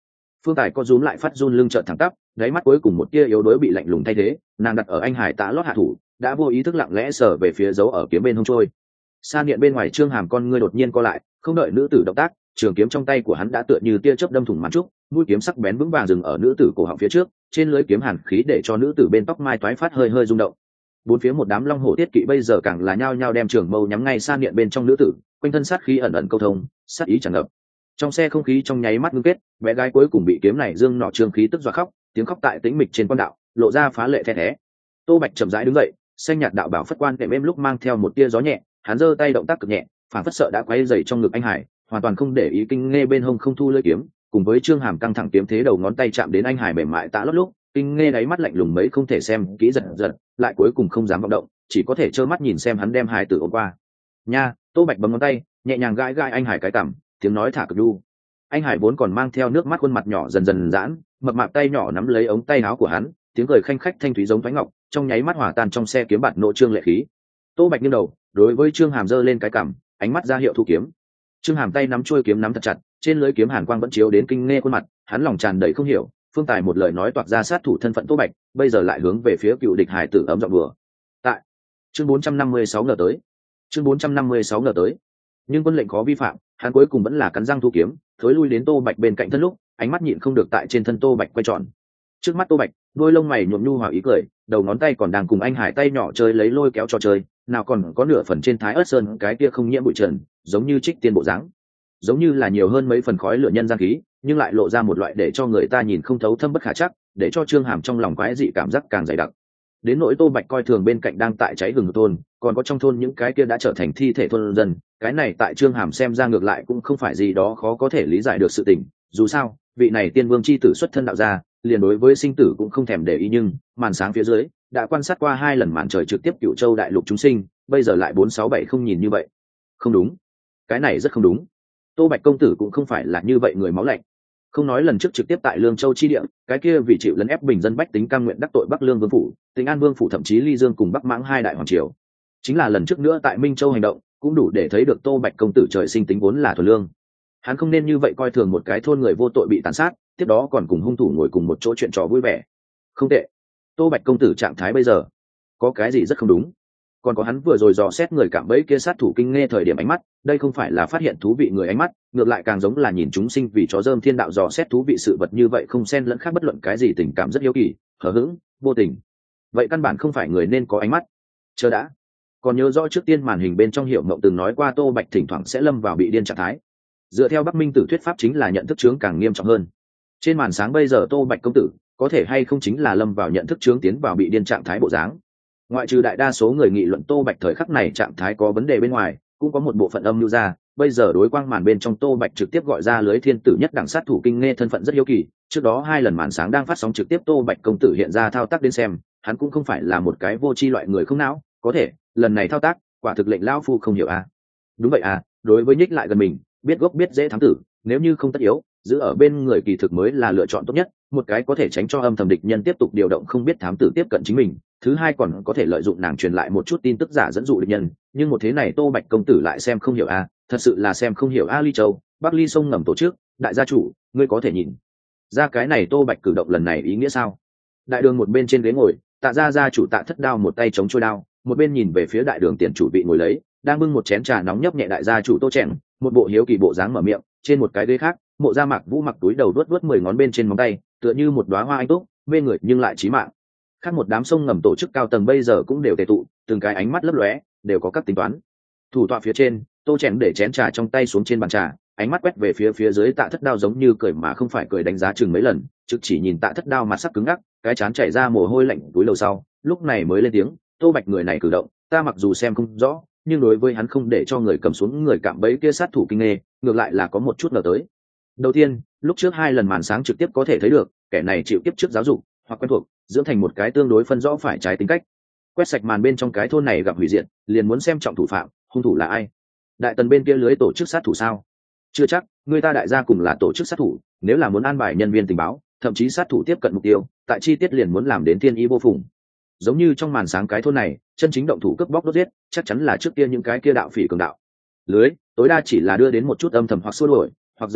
Phương Tài có rúm lại phát run lưng trợn thẳng tắp, đáy mắt cuối cùng một tia yếu đuối bị lạnh lùng thay thế, nàng đặt ở anh hải tạ lót hạ thủ, đã vô ý thức lặng lẽ sờ về phía dấu ở kiếm bên hông trôi. Sa Niệm bên ngoài Trương Hàm con ngươi đột nhiên co lại, không đợi nữ tử động tác, trường kiếm trong tay của hắn đã tựa như tia chớp đâm thủng màn trúc, mũi kiếm sắc bén vững vàng dừng ở nữ tử cổ họng phía trước, trên lưỡi kiếm hàn khí để cho nữ tử bên tóc mai toái phát hơi hơi rung động. Bốn phía một đám long hổ tiết kỵ bây giờ càng là nhao nhao đem trường mâu nhắm ngay Sa Niệm bên trong nữ tử, quanh thân sát khí ẩn ẩn câu thông, sát ý tràn ngập. Trong xe không khí trong nháy mắt ngưng kết, bé gái cuối cùng bị kiếm này dương nọ trương khí tức dọa khóc, tiếng khóc tại tĩnh mịch trên quan đạo lộ ra phá lệ the thé. Tô Bạch chậm rãi đứng dậy, xanh nhạt đạo bảo phất quan kèm êm lúc mang theo một tia gió nhẹ, hắn giơ tay động tác cực nhẹ, phản phất sợ đã quay dày trong ngực anh Hải, hoàn toàn không để ý kinh nghe bên hông không thu lưỡi kiếm, cùng với Trương Hàm căng thẳng kiếm thế đầu ngón tay chạm đến anh Hải mềm mại tạ lót lúc, kinh nghe đáy mắt lạnh lùng mấy không thể xem kỹ giật giật, lại cuối cùng không dám vọng động, chỉ có thể trơ mắt nhìn xem hắn đem Hải tử ôm qua. Nha, Tô Bạch bấm ngón tay, nhẹ nhàng gãi gãi anh Hải cái cằm, tiếng nói thả cực đu. Anh Hải vốn còn mang theo nước mắt, khuôn mặt nhỏ dần dần giãn, mập mạp tay nhỏ nắm lấy ống tay áo của hắn, tiếng cười khanh khách thanh thúy giống thoái ngọc, trong nháy mắt hòa tan trong xe kiếm bạt nộ trương lệ khí. Tô Bạch nghiêng đầu, đối với Trương Hàm giơ lên cái cằm, ánh mắt ra hiệu thu kiếm. Trương Hàm tay nắm chuôi kiếm nắm thật chặt, trên lưỡi kiếm hàn quang vẫn chiếu đến kinh nghe khuôn mặt, hắn lòng tràn đầy không hiểu, Phương Tài một lời nói toạc ra sát thủ thân phận Tô Bạch, bây giờ lại hướng về phía cựu địch Hải tử ấm giọng đùa. Tại chương bốn trăm năm mươi sáu ngờ tới, chương bốn trăm năm mươi sáu ngờ tới, nhưng quân lệnh khó vi phạm, hắn cuối cùng vẫn là cắn răng thu kiếm, thối lui đến Tô Bạch bên cạnh thân lúc, ánh mắt nhịn không được tại trên thân Tô Bạch quay tròn. Trước mắt Tô Bạch, đôi lông mày nhuộm nhu hòa ý cười, đầu ngón tay còn đang cùng anh Hải tay nhỏ chơi lấy lôi kéo trò chơi, nào còn có nửa phần trên thái ớt sơn cái kia không nhiễm bụi trần, giống như trích tiên bộ dáng, giống như là nhiều hơn mấy phần khói lửa nhân gian khí, nhưng lại lộ ra một loại để cho người ta nhìn không thấu thâm bất khả chắc, để cho Trương Hàm trong lòng quái dị cảm giác càng dày đặc. Đến nỗi Tô Bạch coi thường bên cạnh đang tại cháy gừng thôn, còn có trong thôn những cái kia đã trở thành thi thể thôn dân, cái này tại Trương Hàm xem ra ngược lại cũng không phải gì đó khó có thể lý giải được sự tình. Dù sao, vị này tiên vương chi tử xuất thân đạo gia, liền đối với sinh tử cũng không thèm để ý, nhưng màn sáng phía dưới đã quan sát qua hai lần màn trời trực tiếp Cửu Châu đại lục chúng sinh, bây giờ lại bốn sáu bảy không nhìn như vậy. Không đúng, cái này rất không đúng. Tô Bạch công tử cũng không phải là như vậy người máu lạnh. Không nói lần trước trực tiếp tại Lương Châu chi địa, cái kia vì chịu lấn ép bình dân bách tính cam nguyện đắc tội Bắc Lương vương phủ, Tĩnh An vương phủ, thậm chí Ly Dương cùng Bắc Mãng hai đại hoàng triều. Chính là lần trước nữa tại Minh Châu hành động, cũng đủ để thấy được Tô Bạch công tử trời sinh tính vốn là thuần lương. Hắn không nên như vậy coi thường một cái thôn người vô tội bị tàn sát, tiếp đó còn cùng hung thủ ngồi cùng một chỗ chuyện trò vui vẻ. Không tệ. Tô Bạch công tử trạng thái bây giờ có cái gì rất không đúng. Còn có hắn vừa rồi dò xét người cạm bẫy kia sát thủ kinh nghe thời điểm ánh mắt, đây không phải là phát hiện thú vị người ánh mắt, ngược lại càng giống là nhìn chúng sinh vì chó dơm thiên đạo dò xét thú vị sự vật như vậy, không xen lẫn khác bất luận cái gì, tình cảm rất yếu kỳ, hờ hững, vô tình. Vậy căn bản không phải người nên có ánh mắt. Chờ đã. Còn nhớ rõ trước tiên màn hình bên trong Hiểu Mộng từng nói qua Tô Bạch thỉnh thoảng sẽ lâm vào bị điên trạng thái. Dựa theo Bắc Minh Tử thuyết pháp chính là nhận thức chướng càng nghiêm trọng hơn. Trên màn sáng bây giờ Tô Bạch công tử có thể hay không chính là lâm vào nhận thức chướng tiến vào bị điên trạng thái bộ dáng. Ngoại trừ đại đa số người nghị luận Tô Bạch thời khắc này trạng thái có vấn đề bên ngoài, cũng có một bộ phận âm mưu ra, bây giờ đối quang màn bên trong Tô Bạch trực tiếp gọi ra lưới thiên tử nhất đẳng sát thủ kinh nghe thân phận rất hiếu kỳ. Trước đó hai lần màn sáng đang phát sóng trực tiếp Tô Bạch công tử hiện ra thao tác đến xem, hắn cũng không phải là một cái vô tri loại người không não, có thể lần này thao tác quả thực lệnh lão phu không hiểu à. Đúng vậy à, đối với nhích lại gần mình, biết gốc biết dễ thám tử, nếu như không tất yếu, giữ ở bên người kỳ thực mới là lựa chọn tốt nhất, một cái có thể tránh cho âm thầm địch nhân tiếp tục điều động không biết thám tử tiếp cận chính mình, thứ hai còn có thể lợi dụng nàng truyền lại một chút tin tức giả dẫn dụ địch nhân, nhưng một thế này Tô Bạch công tử lại xem không hiểu a, thật sự là xem không hiểu a. Ly Châu, Bắc Ly sông ngầm tổ chức, đại gia chủ, ngươi có thể nhìn ra cái này Tô Bạch cử động lần này ý nghĩa sao? Đại đường một bên trên ghế ngồi, Tạ gia gia chủ Tạ Thất Đao một tay chống trôi đao, một bên nhìn về phía đại đường tiền chủ vị ngồi lấy, đang bưng một chén trà nóng nhấp nhẹ đại gia chủ Tô Trẻn, một bộ hiếu kỳ bộ dáng mở miệng. Trên một cái ghế khác, Mộ Gia Mạc Vũ mặc túi đầu vuốt vuốt mười ngón bên trên móng tay, tựa như một đóa hoa anh túc, mê người nhưng lại chí mạng. Khác một đám sông ngầm tổ chức cao tầng bây giờ cũng đều tề tụ, từng cái ánh mắt lấp lóe, đều có các tính toán. Thủ tọa phía trên, Tô Trẻn để chén trà trong tay xuống trên bàn trà, ánh mắt quét về phía phía dưới Tạ Thất Đao, giống như cười mà không phải cười, đánh giá chừng mấy lần, trực chỉ nhìn Tạ Thất Đao mặt sắc cứng ngắc, cái trán chảy ra mồ hôi lạnh túi lầu sau, lúc này mới lên tiếng, Tô Bạch người này cử động, ta mặc dù xem không rõ, nhưng đối với hắn không để cho người cầm xuống người cạm bẫy kia sát thủ kinh nghê, ngược lại là có một chút ngờ tới. Đầu tiên, lúc trước hai lần màn sáng trực tiếp có thể thấy được, kẻ này chịu kiếp trước giáo dục hoặc quen thuộc, dưỡng thành một cái tương đối phân rõ phải trái tính cách. Quét sạch màn bên trong cái thôn này gặp hủy diệt, liền muốn xem trọng thủ phạm, hung thủ là ai. Đại tần bên kia lưới tổ chức sát thủ sao? Chưa chắc, người ta đại gia cùng là tổ chức sát thủ, nếu là muốn an bài nhân viên tình báo, thậm chí sát thủ tiếp cận mục tiêu, tại chi tiết liền muốn làm đến thiên ý vô phùng. Giống như trong màn sáng cái thôn này, chân chính động thủ cướp bóc đốt giết, chắc chắn là trước kia những cái kia đạo phỉ cường đạo. Lưới tối đa chỉ là đưa đến một chút âm thầm hoặc xua đuổi, hoặc dẫn đạo,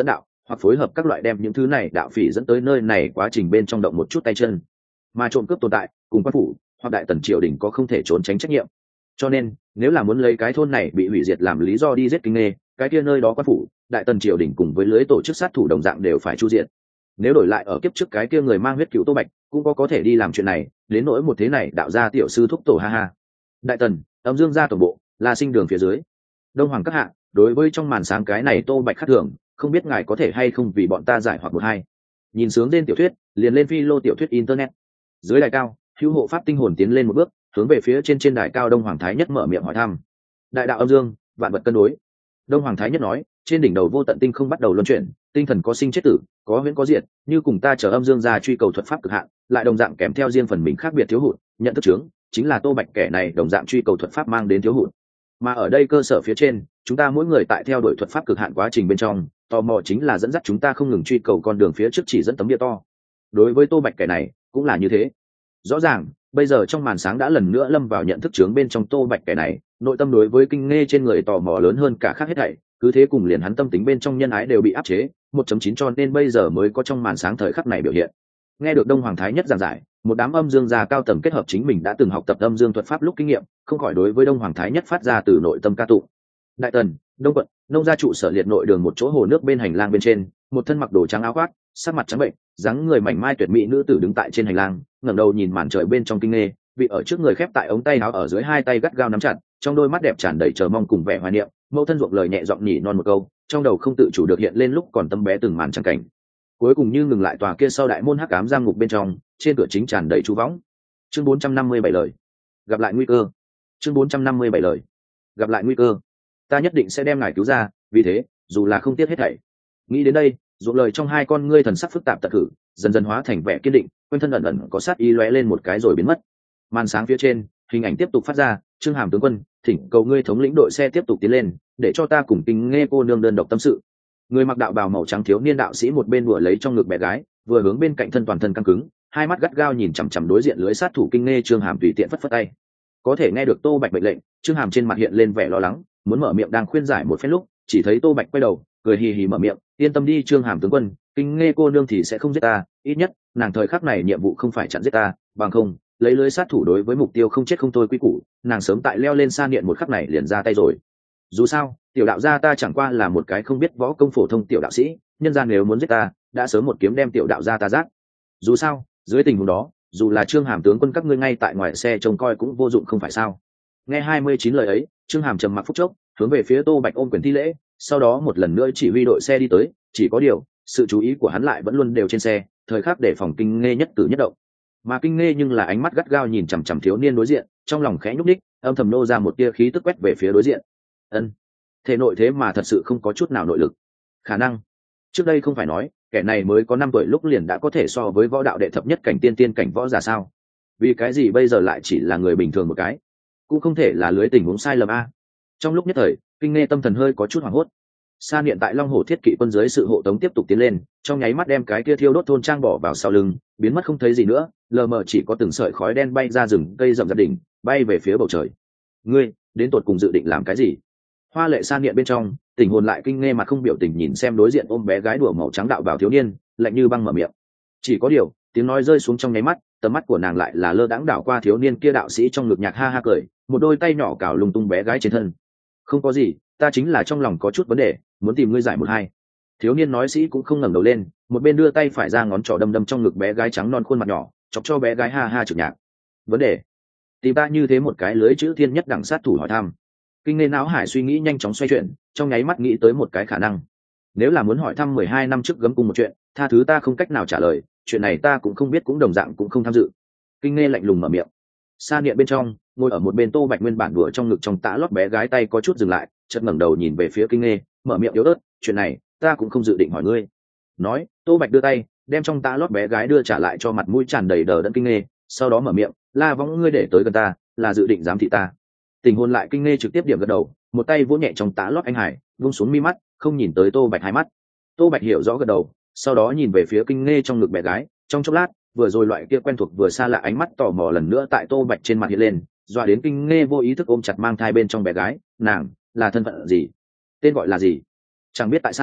hoặc phối hợp các loại đem những thứ này đạo phỉ dẫn tới nơi này quá trình bên trong động một chút tay chân. Mà trộm cướp tồn tại cùng quan phủ hoặc đại tần triều đình có không thể trốn tránh trách nhiệm, cho nên nếu là muốn lấy cái thôn này bị hủy diệt làm lý do đi giết Kinh Nghê, cái kia nơi đó quan phủ đại tần triều đình cùng với lưới tổ chức sát thủ đồng dạng đều phải chu diện. Nếu đổi lại ở kiếp trước cái kia người mang huyết cựu Tô Bạch cũng có có thể đi làm chuyện này, đến nỗi một thế này đạo gia tiểu sư thúc tổ ha ha. Đại tần âm dương gia tổng bộ là sinh đường phía dưới. Đông hoàng các hạ, đối với trong màn sáng cái này Tô Bạch khác thường, không biết ngài có thể hay không vì bọn ta giải hoặc một hai. Nhìn sướng lên tiểu thuyết liền lên phi lô tiểu thuyết internet. Dưới đài cao, hữu hộ pháp tinh hồn tiến lên một bước, hướng về phía trên trên đài cao Đông hoàng thái nhất mở miệng hỏi thăm. Đại đạo âm dương, vạn vật cân đối. Đông hoàng thái nhất nói, trên đỉnh đầu vô tận tinh không bắt đầu luân chuyển, tinh thần có sinh chết tử, có huyễn có diệt, như cùng ta chờ âm dương gia truy cầu thuật pháp cực hạn, lại đồng dạng kèm theo riêng phần mình khác biệt thiếu hụt, nhận thức chướng, chính là Tô Bạch kẻ này đồng dạng truy cầu thuật pháp mang đến thiếu hụt. Mà ở đây cơ sở phía trên, chúng ta mỗi người tại theo đuổi thuật pháp cực hạn quá trình bên trong, tò mò chính là dẫn dắt chúng ta không ngừng truy cầu con đường phía trước chỉ dẫn tấm bia to. Đối với Tô Bạch kẻ này, cũng là như thế. Rõ ràng, bây giờ trong màn sáng đã lần nữa lâm vào nhận thức chướng bên trong Tô Bạch kẻ này, nội tâm đối với Kinh Nghê trên người tò mò lớn hơn cả khác hết thảy, cứ thế cùng liền hắn tâm tính bên trong nhân ái đều bị áp chế, một chấm chín cho nên bây giờ mới có trong màn sáng thời khắc này biểu hiện. Nghe được Đông Hoàng thái nhất giảng giải, một đám âm dương gia cao tầng kết hợp chính mình đã từng học tập âm dương thuật pháp lúc kinh nghiệm, không khỏi đối với Đông Hoàng thái nhất phát ra từ nội tâm ca tụng. Đại tần, Đông quận, nông gia trụ sở liệt nội đường một chỗ hồ nước bên hành lang bên trên, một thân mặc đồ trắng áo khoác, sắc mặt trắng bệnh, dáng người mảnh mai tuyệt mỹ nữ tử đứng tại trên hành lang, ngẩng đầu nhìn màn trời bên trong Kinh Nghê, vị ở trước người khép tại ống tay áo ở dưới hai tay gắt gao nắm chặt, trong đôi mắt đẹp tràn đầy chờ mong cùng vẻ hoài niệm, mẫu thân ruộng lời nhẹ giọng nhỉ non một câu, trong đầu không tự chủ được hiện lên lúc còn tâm bé từng màn chẳng cảnh. Cuối cùng như ngừng lại tòa kia sau đại môn hắc ám giam ngục bên trong, trên cửa chính tràn đầy chú võng. Chương bốn trăm năm mươi bảy lời. Gặp lại nguy cơ. Chương bốn trăm năm mươi bảy lời. Gặp lại nguy cơ. Ta nhất định sẽ đem ngài cứu ra, vì thế, dù là không tiếc hết thảy. Nghĩ đến đây, ruộng lời trong hai con ngươi thần sắc phức tạp tật cử, dần dần hóa thành vẻ kiên định, quanh thân ẩn ẩn có sát ý lóe lên một cái rồi biến mất. Màn sáng phía trên, hình ảnh tiếp tục phát ra, Trương Hàm tướng quân, thỉnh cầu ngươi thống lĩnh đội xe tiếp tục tiến lên, để cho ta cùng Kinh Nghê cô nương đơn độc tâm sự. Người mặc đạo bào màu trắng thiếu niên đạo sĩ một bên đùa lấy trong ngực bé gái, vừa hướng bên cạnh thân toàn thân căng cứng, hai mắt gắt gao nhìn chằm chằm đối diện lưới sát thủ Kinh Nghê. Trương Hàm tùy tiện phất phất tay. Có thể nghe được Tô Bạch mệnh lệnh, Trương Hàm trên mặt hiện lên vẻ lo lắng, muốn mở miệng đang khuyên giải một phen lúc, chỉ thấy Tô Bạch quay đầu, cười hì hì mở miệng, yên tâm đi Trương Hàm tướng quân, Kinh Nghê cô nương thì sẽ không giết ta, ít nhất nàng thời khắc này nhiệm vụ không phải chặn giết ta, bằng không lấy lưới sát thủ đối với mục tiêu không chết không thôi quy củ, nàng sớm tại leo lên sa niệm một khắc này liền ra tay rồi. Dù sao tiểu đạo gia ta chẳng qua là một cái không biết võ công phổ thông tiểu đạo sĩ, nhân gian nếu muốn giết ta đã sớm một kiếm đem tiểu đạo gia ta giác. Dù sao dưới tình huống đó, dù là Trương Hàm tướng quân các ngươi ngay tại ngoài xe trông coi cũng vô dụng không phải sao. Nghe hai mươi chín lời ấy, Trương Hàm trầm mặc phút chốc, hướng về phía Tô Bạch ôm quyền thi lễ, sau đó một lần nữa chỉ huy đội xe đi tới, chỉ có điều sự chú ý của hắn lại vẫn luôn đều trên xe, thời khắc để phòng Kinh Nghê nhất cử nhất động. Mà Kinh Nghê nhưng là ánh mắt gắt gao nhìn chằm chằm thiếu niên đối diện, trong lòng khẽ nhúc đích, âm thầm nô ra một tia khí tức quét về phía đối diện. Ân, thể nội thế mà thật sự không có chút nào nội lực. Khả năng trước đây không phải nói kẻ này mới có năm tuổi lúc liền đã có thể so với võ đạo đệ thập nhất cảnh tiên tiên cảnh võ giả sao? Vì cái gì bây giờ lại chỉ là người bình thường một cái? Cũng không thể là lưới tình huống sai lầm a. Trong lúc nhất thời, Kinh Nghê tâm thần hơi có chút hoảng hốt. Sa niệm tại Long Hổ thiết kỵ quân dưới sự hộ tống tiếp tục tiến lên, trong nháy mắt đem cái kia thiêu đốt thôn trang bỏ vào sau lưng, biến mất không thấy gì nữa, lờ mờ chỉ có từng sợi khói đen bay ra rừng cây rậm rạp đỉnh, bay về phía bầu trời. Ngươi đến tột cùng dự định làm cái gì? Hoa lệ sa niệm bên trong, tình hồn lại Kinh Nghê mặt không biểu tình nhìn xem đối diện ôm bé gái đùa màu trắng đạo bào thiếu niên, lạnh như băng mở miệng. Chỉ có điều, tiếng nói rơi xuống trong nháy mắt, tầm mắt của nàng lại là lơ đãng đảo qua thiếu niên kia đạo sĩ trong ngực nhạc ha ha cười, một đôi tay nhỏ cào lung tung bé gái trên thân. Không có gì, ta chính là trong lòng có chút vấn đề, muốn tìm ngươi giải một hai. Thiếu niên nói sĩ cũng không ngẩng đầu lên, một bên đưa tay phải ra ngón trỏ đâm đâm trong ngực bé gái trắng non khuôn mặt nhỏ, chọc cho bé gái ha ha trực nhạc. Vấn đề? Tìm ta như thế một cái lưới chữ thiên nhất đẳng sát thủ hỏi thăm. Kinh Nghê não hải suy nghĩ nhanh chóng xoay chuyển, trong nháy mắt nghĩ tới một cái khả năng. Nếu là muốn hỏi thăm mười hai năm trước gấm cùng một chuyện, tha thứ ta không cách nào trả lời, chuyện này ta cũng không biết cũng đồng dạng cũng không tham dự. Kinh Nghê lạnh lùng mở miệng. Sa niệm bên trong, ngồi ở một bên Tô Bạch nguyên bản đùa trong ngực trong tã lót bé gái tay có chút dừng lại, chợt ngẩng đầu nhìn về phía Kinh Nghê, mở miệng yếu ớt, chuyện này ta cũng không dự định hỏi ngươi. Nói, Tô Bạch đưa tay đem trong tã lót bé gái đưa trả lại cho mặt mũi tràn đầy đờ đẫn Kinh Nghê, sau đó mở miệng, la võng ngươi để tới gần ta là dự định giám thị ta. Tình hồn lại Kinh Nghê trực tiếp điểm gật đầu, một tay vỗ nhẹ trong tã lót anh hải, vung xuống mi mắt, không nhìn tới Tô Bạch hai mắt. Tô Bạch hiểu rõ gật đầu, sau đó nhìn về phía Kinh Nghê trong ngực bé gái, trong chốc lát, vừa rồi loại kia quen thuộc vừa xa lạ ánh mắt tò mò lần nữa tại Tô Bạch trên mặt hiện lên, dọa đến Kinh Nghê vô ý thức ôm chặt mang thai bên trong bé gái, nàng là thân phận gì, tên gọi là gì? Chẳng biết tại sao,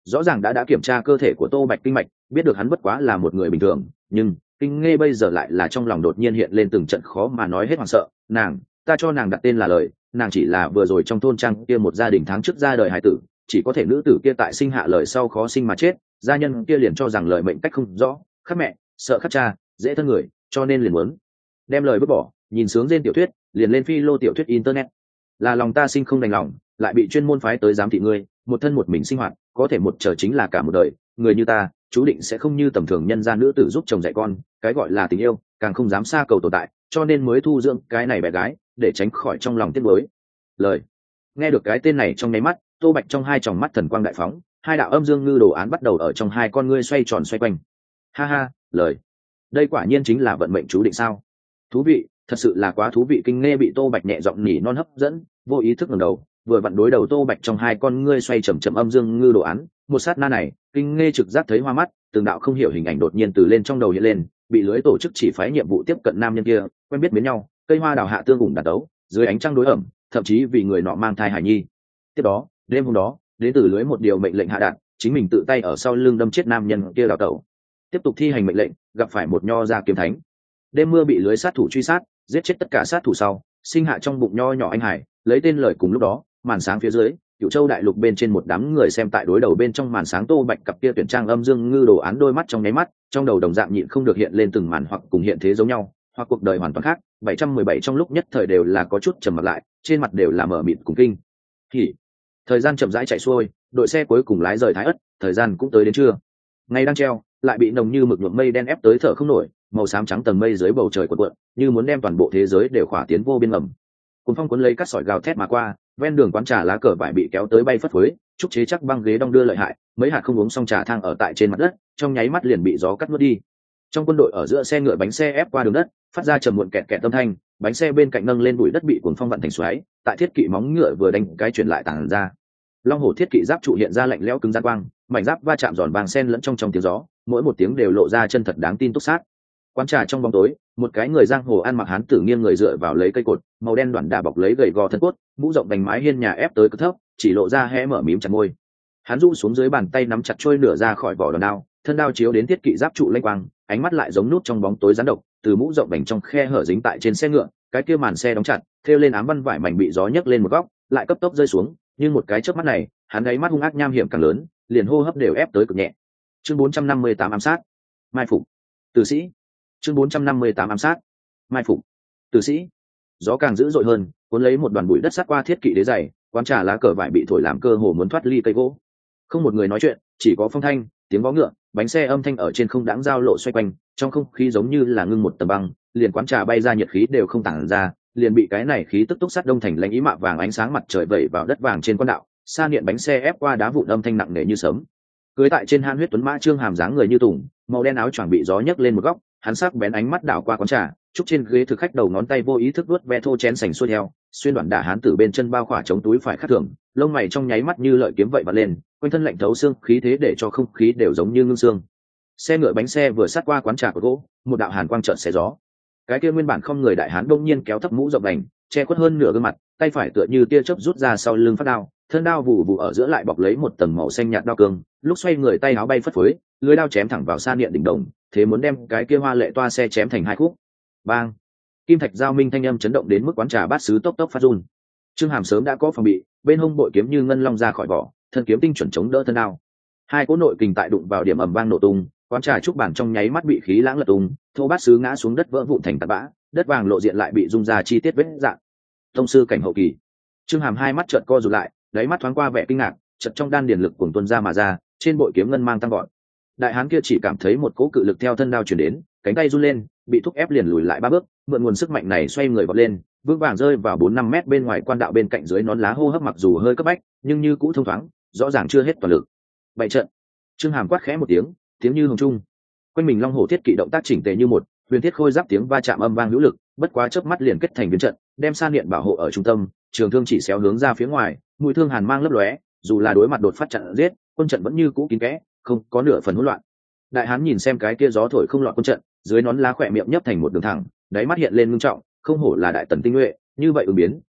rõ ràng đã đã kiểm tra cơ thể của Tô Bạch kinh mạch, biết được hắn bất quá là một người bình thường, nhưng Kinh Nghe bây giờ lại là trong lòng đột nhiên hiện lên từng trận khó mà nói hết hoảng sợ. Nàng, ta cho nàng đặt tên là Lời, nàng chỉ là vừa rồi trong thôn trang kia một gia đình tháng trước ra đời hải tử, chỉ có thể nữ tử kia tại sinh hạ Lời sau khó sinh mà chết, gia nhân kia liền cho rằng Lời mệnh cách không rõ, khắc mẹ, sợ khắc cha, dễ thân người, cho nên liền muốn đem Lời vứt bỏ. Nhìn sướng trên tiểu thuyết, liền lên phi lô tiểu thuyết internet. Là lòng ta sinh không đành lòng, lại bị chuyên môn phái tới giám thị ngươi, một thân một mình sinh hoạt, có thể một chờ chính là cả một đời, người như ta chú định sẽ không như tầm thường nhân gia nữ tử giúp chồng dạy con, cái gọi là tình yêu càng không dám xa cầu tồn tại, cho nên mới thu dưỡng cái này bé gái để tránh khỏi trong lòng tiếc nuối. Lời. Nghe được cái tên này trong nháy mắt, Tô Bạch trong hai tròng mắt thần quang đại phóng, hai đạo âm dương ngư đồ án bắt đầu ở trong hai con ngươi xoay tròn xoay quanh. Ha ha, Lời, đây quả nhiên chính là vận mệnh chú định sao? Thú vị, thật sự là quá thú vị. Kinh Nghe bị Tô Bạch nhẹ giọng nỉ non hấp dẫn, vô ý thức ngẩng đầu, vừa vặn đối đầu Tô Bạch trong hai con ngươi xoay chậm chậm âm dương ngư đồ án. Một sát na này, Kinh Nghe trực giác thấy hoa mắt, từng đạo không hiểu hình ảnh đột nhiên từ lên trong đầu hiện lên, bị lưới tổ chức chỉ phái nhiệm vụ tiếp cận nam nhân kia, quen biết biến nhau, cây hoa đào hạ tương ủng đàn đấu, dưới ánh trăng đối ẩm, thậm chí vì người nọ mang thai hải nhi. Tiếp đó, đêm hôm đó, đến từ lưới một điều mệnh lệnh hạ đạn, chính mình tự tay ở sau lưng đâm chết nam nhân kia đào tẩu. Tiếp tục thi hành mệnh lệnh, gặp phải một nho gia kiếm thánh. Đêm mưa bị lưới sát thủ truy sát, giết chết tất cả sát thủ sau, sinh hạ trong bụng nho nhỏ anh hải, lấy tên Lời. Cùng lúc đó, màn sáng phía dưới, Cửu Châu đại lục bên trên một đám người xem tại đối đầu bên trong màn sáng Tô Bạch cặp kia tuyển trang âm dương ngư đồ án đôi mắt trong nháy mắt, trong đầu đồng dạng nhịn không được hiện lên từng màn hoặc cùng hiện thế giống nhau, hoặc cuộc đời hoàn toàn khác. bảy trăm mười bảy trong lúc nhất thời đều là có chút trầm mặt lại, trên mặt đều là mở mịt cùng kinh. Thì thời gian chậm rãi chạy xuôi, đội xe cuối cùng lái rời Thái Ất, thời gian cũng tới đến trưa. Ngày đang treo, lại bị nồng như mực nhuộm mây đen ép tới thở không nổi, màu xám trắng tầng mây dưới bầu trời cuộn cuộn, như muốn đem toàn bộ thế giới đều khỏa tiến vô biên ngầm. Cuốn phong cuốn lấy cát sỏi gào thét mà qua, ven đường quán trà lá cờ vải bị kéo tới bay phất phới, trúc chế chắc băng ghế đong đưa lợi hại, mấy hạt không uống xong trà thang ở tại trên mặt đất, trong nháy mắt liền bị gió cắt nuốt đi. Trong quân đội ở giữa xe ngựa bánh xe ép qua đường đất, phát ra trầm muộn kẹt kẹt âm thanh, bánh xe bên cạnh nâng lên bụi đất bị cuồng phong vặn thành xoáy, tại thiết kỵ móng ngựa vừa đánh cái chuyển lại tàng ra. Long hổ thiết kỵ giáp trụ hiện ra lạnh lẽo cứng gian quang, mảnh giáp va chạm giòn vàng sen lẫn trong trong tiếng gió, mỗi một tiếng đều lộ ra chân thật đáng tin túc sát. Quán trà trong bóng tối, một cái người giang hồ ăn mặc hán tử nghiêng người dựa vào lấy cây cột màu đen đoạn đà bọc lấy gầy gò thân cốt, mũ rộng đánh mái hiên nhà ép tới cực thấp, chỉ lộ ra hé mở mím chặt môi. Hắn du xuống dưới bàn tay nắm chặt trôi nửa ra khỏi vỏ đòn đao, thân đao chiếu đến thiết kỵ giáp trụ lênh quang, ánh mắt lại giống nút trong bóng tối rắn độc, từ mũ rộng đánh trong khe hở dính tại trên xe ngựa, cái kia màn xe đóng chặt, thêu lên ám văn vải mảnh bị gió nhấc lên một góc, lại cấp tốc rơi xuống, nhưng một cái chớp mắt này, hắn gáy mắt hung ác nham hiểm càng lớn, liền hô hấp đều ép tới cực nhẹ. Chương bốn trăm năm mươi tám ám sát, mai phục, tử sĩ. Chương bốn trăm năm mươi tám ám sát, mai phục, tử sĩ. Gió càng dữ dội hơn, cuốn lấy một đoàn bụi đất sát qua thiết kỵ đế dày, quán trà lá cờ vải bị thổi làm cơ hồ muốn thoát ly cây gỗ. Không một người nói chuyện, chỉ có phong thanh, tiếng vó ngựa, bánh xe âm thanh ở trên không đãng giao lộ xoay quanh, trong không khí giống như là ngưng một tầng băng, liền quán trà bay ra nhiệt khí đều không tản ra, liền bị cái này khí tức túc sát đông thành lãnh ý mạ vàng ánh sáng mặt trời vẩy vào đất vàng trên quan đạo, xa niệm bánh xe ép qua đá vụn âm thanh nặng nề như sấm. Cưới tại trên han huyết tuấn mã trương hàm dáng người như tùng, màu đen áo choàng bị gió nhấc lên một góc, hắn sắc bén ánh mắt đảo qua quán trà, trúc trên ghế thực khách đầu ngón tay vô ý thức vuốt ve thô chén sành xuôi theo, xuyên đoạn đả hán tử bên chân bao khỏa chống túi phải khắc thường, lông mày trong nháy mắt như lợi kiếm vậy vặn lên, quanh thân lạnh thấu xương khí thế để cho không khí đều giống như ngưng xương. Xe ngựa bánh xe vừa sát qua quán trà của gỗ, một đạo hàn quang chợt xé gió. Cái kia nguyên bản không người đại hán đông nhiên kéo thấp mũ rộng đành, che khuất hơn nửa gương mặt, tay phải tựa như tia chớp rút ra sau lưng phát đao, thân đao vụ vụ ở giữa lại bọc lấy một tầng màu xanh nhạt đao cương, lúc xoay người tay áo bay phất phới, lưỡi đao chém thẳng vào sa niệm đỉnh đồng, thế muốn đem cái kia hoa lệ toa xe chém thành hai khúc. Bang! Kim thạch giao minh thanh âm chấn động đến mức quán trà bát sứ tốc tốc phát run. Trương Hàm sớm đã có phòng bị, bên hông bội kiếm như ngân long ra khỏi vỏ, thân kiếm tinh chuẩn chống đỡ thân đao. Hai cỗ nội kình tại đụng vào điểm ầm vang nổ tung, quán trà trúc bản trong nháy mắt bị khí lãng lật tung, thô bát sứ ngã xuống đất vỡ vụn thành tạt bã, đất vàng lộ diện lại bị rung ra chi tiết vết dạng. Tông sư cảnh hậu kỳ. Trương Hàm hai mắt trợn co rụt lại, đáy mắt thoáng qua vẻ kinh ngạc, chợt trong đan điền lực cuồng tuôn ra mà ra, trên bội kiếm ngân mang tăng vọt. Đại hán kia chỉ cảm thấy một cỗ cự lực theo thân đao truyền đến, cánh tay run lên, bị thúc ép liền lùi lại ba bước, mượn nguồn sức mạnh này xoay người vọt lên, vững vàng rơi vào bốn năm mét bên ngoài quan đạo bên cạnh dưới nón lá hô hấp mặc dù hơi cấp bách, nhưng như cũ thông thoáng, rõ ràng chưa hết toàn lực. Bảy trận. Trương Hàm quát khẽ một tiếng, tiếng như hồng trung. Quanh mình long hổ thiết kỵ động tác chỉnh tề như một, huyền thiết khôi giáp tiếng va chạm âm vang hữu lực, bất quá chớp mắt liền kết thành biến trận, đem sa niệm bảo hộ ở trung tâm, trường thương chỉ xéo hướng ra phía ngoài, mũi thương hàn mang lấp lóe, dù là đối mặt đột phát trận giết, quân trận vẫn như cũ kín kẽ, không có nửa phần hỗn loạn. Đại hán nhìn xem cái kia gió thổi không loạn quân trận, dưới nón lá khỏe miệng nhấp thành một đường thẳng, đáy mắt hiện lên ngưng trọng, không hổ là đại tần tinh nhuệ, như vậy ứng biến,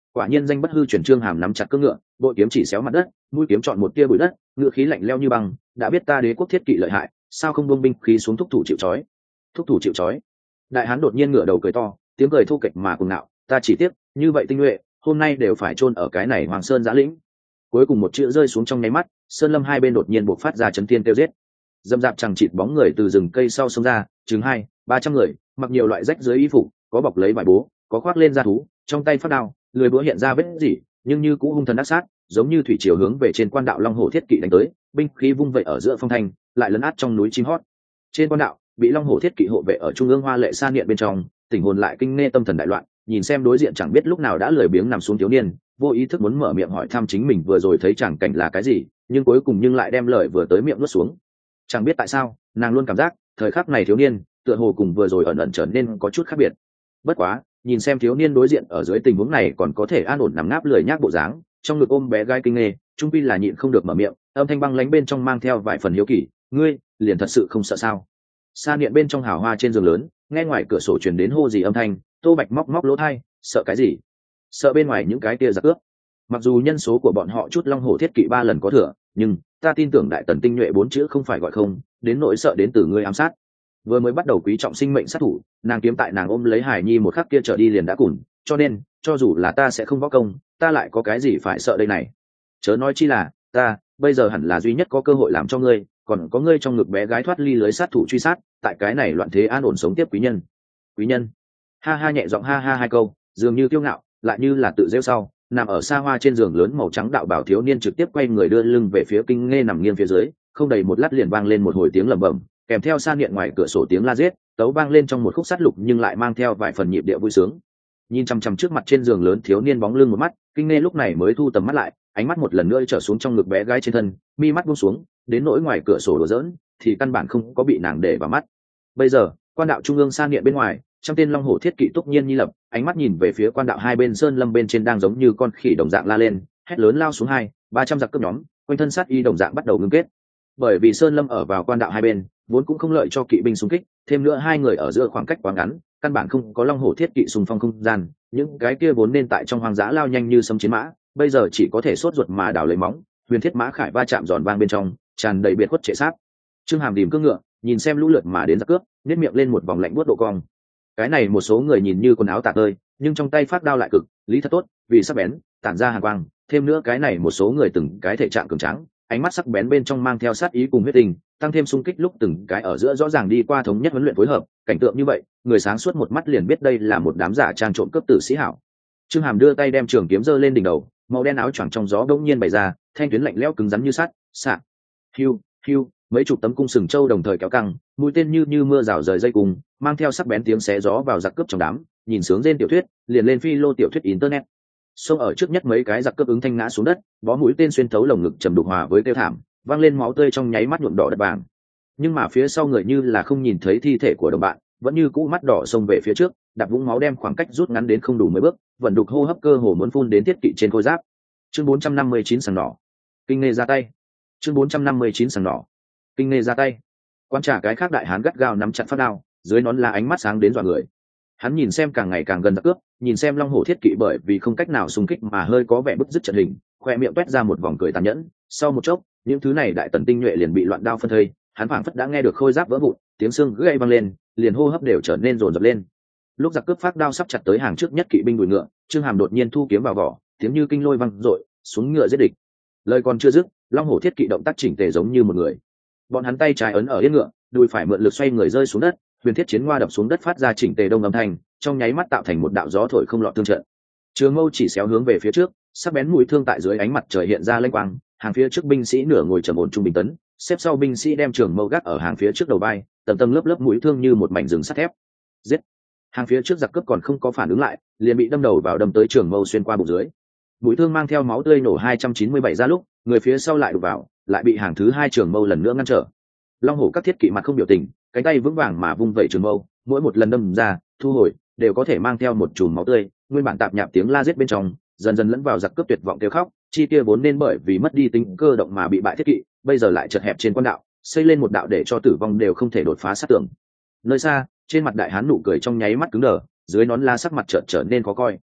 Quả nhiên danh bất hư truyền, Trương Hàm nắm chặt cưỡng ngựa, bội kiếm chỉ xéo mặt đất, mũi kiếm chọn một tia bụi đất, ngựa khí lạnh lẽo như băng. Đã biết ta đế quốc thiết kỵ lợi hại, sao không buông binh khí xuống thúc thủ chịu trói? Thúc thủ chịu trói. Đại hán đột nhiên ngửa đầu cười to, tiếng cười thu kịch mà cuồng ngạo. Ta chỉ tiếc, như vậy tinh nhuệ, hôm nay đều phải chôn ở cái này Hoàng Sơn giã lĩnh. Cuối cùng một chữ rơi xuống trong nháy mắt, sơn lâm hai bên đột nhiên bộc phát ra chấn thiên tiêu giết. Dâm dạp chẳng chịt bóng người từ rừng cây sau sông ra, chừng hai ba trăm người, mặc nhiều loại rách dưới y phục, có bọc lấy vải bố, có khoác lên da thú, trong tay phát đao, lưỡi búa hiện ra vết rỉ, nhưng như cũ hung thần ác sát, giống như thủy triều hướng về trên quan đạo Long Hổ thiết kỵ đánh tới, binh khí vung vậy ở giữa phong thanh, lại lấn át trong núi chim hót. Trên quan đạo, bị Long Hổ thiết kỵ hộ vệ ở trung ương hoa lệ sa niệm bên trong, tình hồn lại kinh nghe tâm thần đại loạn, nhìn xem đối diện chẳng biết lúc nào đã lười biếng nằm xuống thiếu niên, vô ý thức muốn mở miệng hỏi thăm chính mình vừa rồi thấy chẳng cảnh là cái gì, nhưng cuối cùng nhưng lại đem lời vừa tới miệng nuốt xuống. Chẳng biết tại sao, nàng luôn cảm giác thời khắc này thiếu niên tựa hồ cùng vừa rồi ẩn ẩn trở nên có chút khác biệt. Bất quá, nhìn xem thiếu niên đối diện ở dưới tình huống này còn có thể an ổn nằm ngáp lười nhác bộ dáng, trong ngực ôm bé gái kinh nghê, trung pi là nhịn không được mở miệng, âm thanh băng lánh bên trong mang theo vài phần hiếu kỳ. Ngươi liền thật sự không sợ sao? Sa niệm bên trong hào hoa trên giường lớn, nghe ngoài cửa sổ truyền đến hô gì âm thanh, Tô Bạch móc móc lỗ tai, sợ cái gì? Sợ bên ngoài những cái kia giặc cướp. Mặc dù nhân số của bọn họ chút Long Hổ thiết kỵ ba lần có thừa, nhưng ta tin tưởng đại tần tinh nhuệ bốn chữ không phải gọi không, đến nỗi sợ đến từ ngươi ám sát. Vừa mới bắt đầu quý trọng sinh mệnh sát thủ, nàng kiếm tại nàng ôm lấy Hải Nhi một khắc kia trở đi liền đã cùn, cho nên cho dù là ta sẽ không võ công, ta lại có cái gì phải sợ đây này? Chớ nói chi là ta bây giờ hẳn là duy nhất có cơ hội làm cho ngươi, còn có ngươi trong ngực bé gái thoát ly lưới sát thủ truy sát, tại cái này loạn thế an ổn sống tiếp. Quý nhân, quý nhân, ha ha, nhẹ giọng ha ha hai câu, dường như kiêu ngạo, lại như là tự rêu sau. Nằm ở xa hoa trên giường lớn màu trắng đạo bảo thiếu niên trực tiếp quay người đưa lưng về phía kinh nghe nằm nghiêng phía dưới, không đầy một lát liền vang lên một hồi tiếng lẩm bẩm, kèm theo sa niệm ngoài cửa sổ tiếng la giết, tấu vang lên trong một khúc sát lục nhưng lại mang theo vài phần nhịp điệu vui sướng. Nhìn chăm chăm trước mặt trên giường lớn thiếu niên bóng lưng một mắt, kinh nghe lúc này mới thu tầm mắt lại, ánh mắt một lần nữa trở xuống trong ngực bé gái trên thân, mi mắt buông xuống, đến nỗi ngoài cửa sổ đùa giỡn thì căn bản không có bị nàng để vào mắt. Bây giờ, quan đạo trung ương sa niệm bên ngoài, trong tên Long Hổ thiết kỵ túc nhiên nhi lập, ánh mắt nhìn về phía quan đạo hai bên sơn lâm bên trên đang giống như con khỉ đồng dạng la lên, hét lớn lao xuống hai ba trăm giặc cướp nhóm, quanh thân sát y đồng dạng bắt đầu ngưng kết. Bởi vì sơn lâm ở vào quan đạo hai bên, vốn cũng không lợi cho kỵ binh xung kích, thêm nữa hai người ở giữa khoảng cách quá ngắn, căn bản không có Long Hổ thiết kỵ xung phong không gian, những cái kia vốn nên tại trong hoang dã lao nhanh như sấm chiến mã, bây giờ chỉ có thể sốt ruột mà đảo lấy móng, huyền thiết mã khải va chạm giòn vang bên trong, tràn đầy biệt khuất trệ sát. Trương Hàm đìm cưỡng ngựa, nhìn xem lũ lượt mà đến giặc cướp, nhếch miệng lên một vòng lạnh buốt độ cong. Cái này một số người nhìn như quần áo tả tơi, nhưng trong tay phát đao lại cực lý thật tốt, vì sắc bén tản ra hàn quang, thêm nữa cái này một số người từng cái thể trạng cường tráng, ánh mắt sắc bén bên trong mang theo sát ý cùng huyết tình, tăng thêm xung kích lúc từng cái ở giữa rõ ràng đi qua thống nhất huấn luyện phối hợp, cảnh tượng như vậy người sáng suốt một mắt liền biết đây là một đám giả trang trộm cướp tử sĩ hảo. Trương Hàm đưa tay đem trường kiếm giơ lên đỉnh đầu, màu đen áo choàng trong gió đột nhiên bày ra, thanh tuyến lạnh lẽo cứng rắn như sắt, xạ hiu hiu, mấy chục tấm cung sừng châu đồng thời kéo căng, mũi tên như như mưa rào rời dây cùng, mang theo sắc bén tiếng xé gió vào giặc cướp trong đám. Nhìn sướng trên tiểu thuyết liền lên phi lô tiểu thuyết internet, xông ở trước nhất mấy cái giặc cướp ứng thanh ngã xuống đất, bó mũi tên xuyên thấu lồng ngực trầm đục hòa với kêu thảm, vang lên máu tươi trong nháy mắt nhuộm đỏ đất vàng. Nhưng mà phía sau người như là không nhìn thấy thi thể của đồng bạn, vẫn như cũ mắt đỏ xông về phía trước, đạp vũng máu đem khoảng cách rút ngắn đến không đủ mấy bước, vận đục hô hấp cơ hồ muốn phun đến thiết kỵ trên khôi giáp. Chương bốn trăm năm mươi chín sàng nỏ, kinh nghe ra tay. Chương bốn trăm năm mươi chín sàng nỏ, kinh nghe ra tay. Quan trả cái khác đại hán gắt gao nắm chặt phát đao, dưới nón là ánh mắt sáng đến dọa người. Hắn nhìn xem càng ngày càng gần giặc cướp, nhìn xem Long Hổ thiết kỵ bởi vì không cách nào xung kích mà hơi có vẻ bứt rứt trận hình, khoe miệng toét ra một vòng cười tàn nhẫn. Sau một chốc, những thứ này đại tần tinh nhuệ liền bị loạn đao phân thây, hắn phảng phất đã nghe được khôi giáp vỡ vụn, tiếng xương gãy vang lên, liền hô hấp đều trở nên dồn dập lên. Lúc giặc cướp phát đao sắp chặt tới hàng trước nhất kỵ binh đuổi ngựa, Trương Hàm đột nhiên thu kiếm vào vỏ, tiếng như kinh lôi vang dội, xuống ngựa giết địch. Lời còn chưa dứt, Long Hổ thiết kỵ động tác chỉnh tề giống như một người. Bọn hắn tay trái ấn ở yên ngựa, đùi phải mượn lực xoay người rơi xuống đất, huyền thiết chiến hoa đập xuống đất phát ra chỉnh tề đông âm thanh, trong nháy mắt tạo thành một đạo gió thổi không lọt tương trận. Trường mâu chỉ xéo hướng về phía trước, sắc bén mũi thương tại dưới ánh mặt trời hiện ra lênh quang, hàng phía trước binh sĩ nửa ngồi trầm ổn trung bình tấn, xếp sau binh sĩ đem trường mâu gác ở hàng phía trước đầu vai, tầng tầng lớp lớp mũi thương như một mảnh rừng sắt thép. Giết! Hàng phía trước giặc cướp còn không có phản ứng lại, liền bị đâm đầu vào đâm tới trường mâu xuyên qua bụng dưới. Mũi thương mang theo máu tươi nổ hai trăm chín mươi bảy ra lúc, người phía sau lại đụng vào, lại bị hàng thứ hai trường mâu lần nữa ngăn trở. Long Hổ các thiết kỵ mặt không biểu tình, cánh tay vững vàng mà vung vẩy trường mâu, mỗi một lần đâm ra, thu hồi, đều có thể mang theo một chùm máu tươi, nguyên bản tạp nhạp tiếng la giết bên trong, dần dần lẫn vào giặc cướp tuyệt vọng kêu khóc, chi kia vốn nên bởi vì mất đi tính cơ động mà bị bại thiết kỵ, bây giờ lại chật hẹp trên quan đạo, xây lên một đạo để cho tử vong đều không thể đột phá sát tường. Nơi xa, trên mặt đại hán nụ cười trong nháy mắt cứng đờ, dưới nón la sắc mặt chợt trở nên khó coi.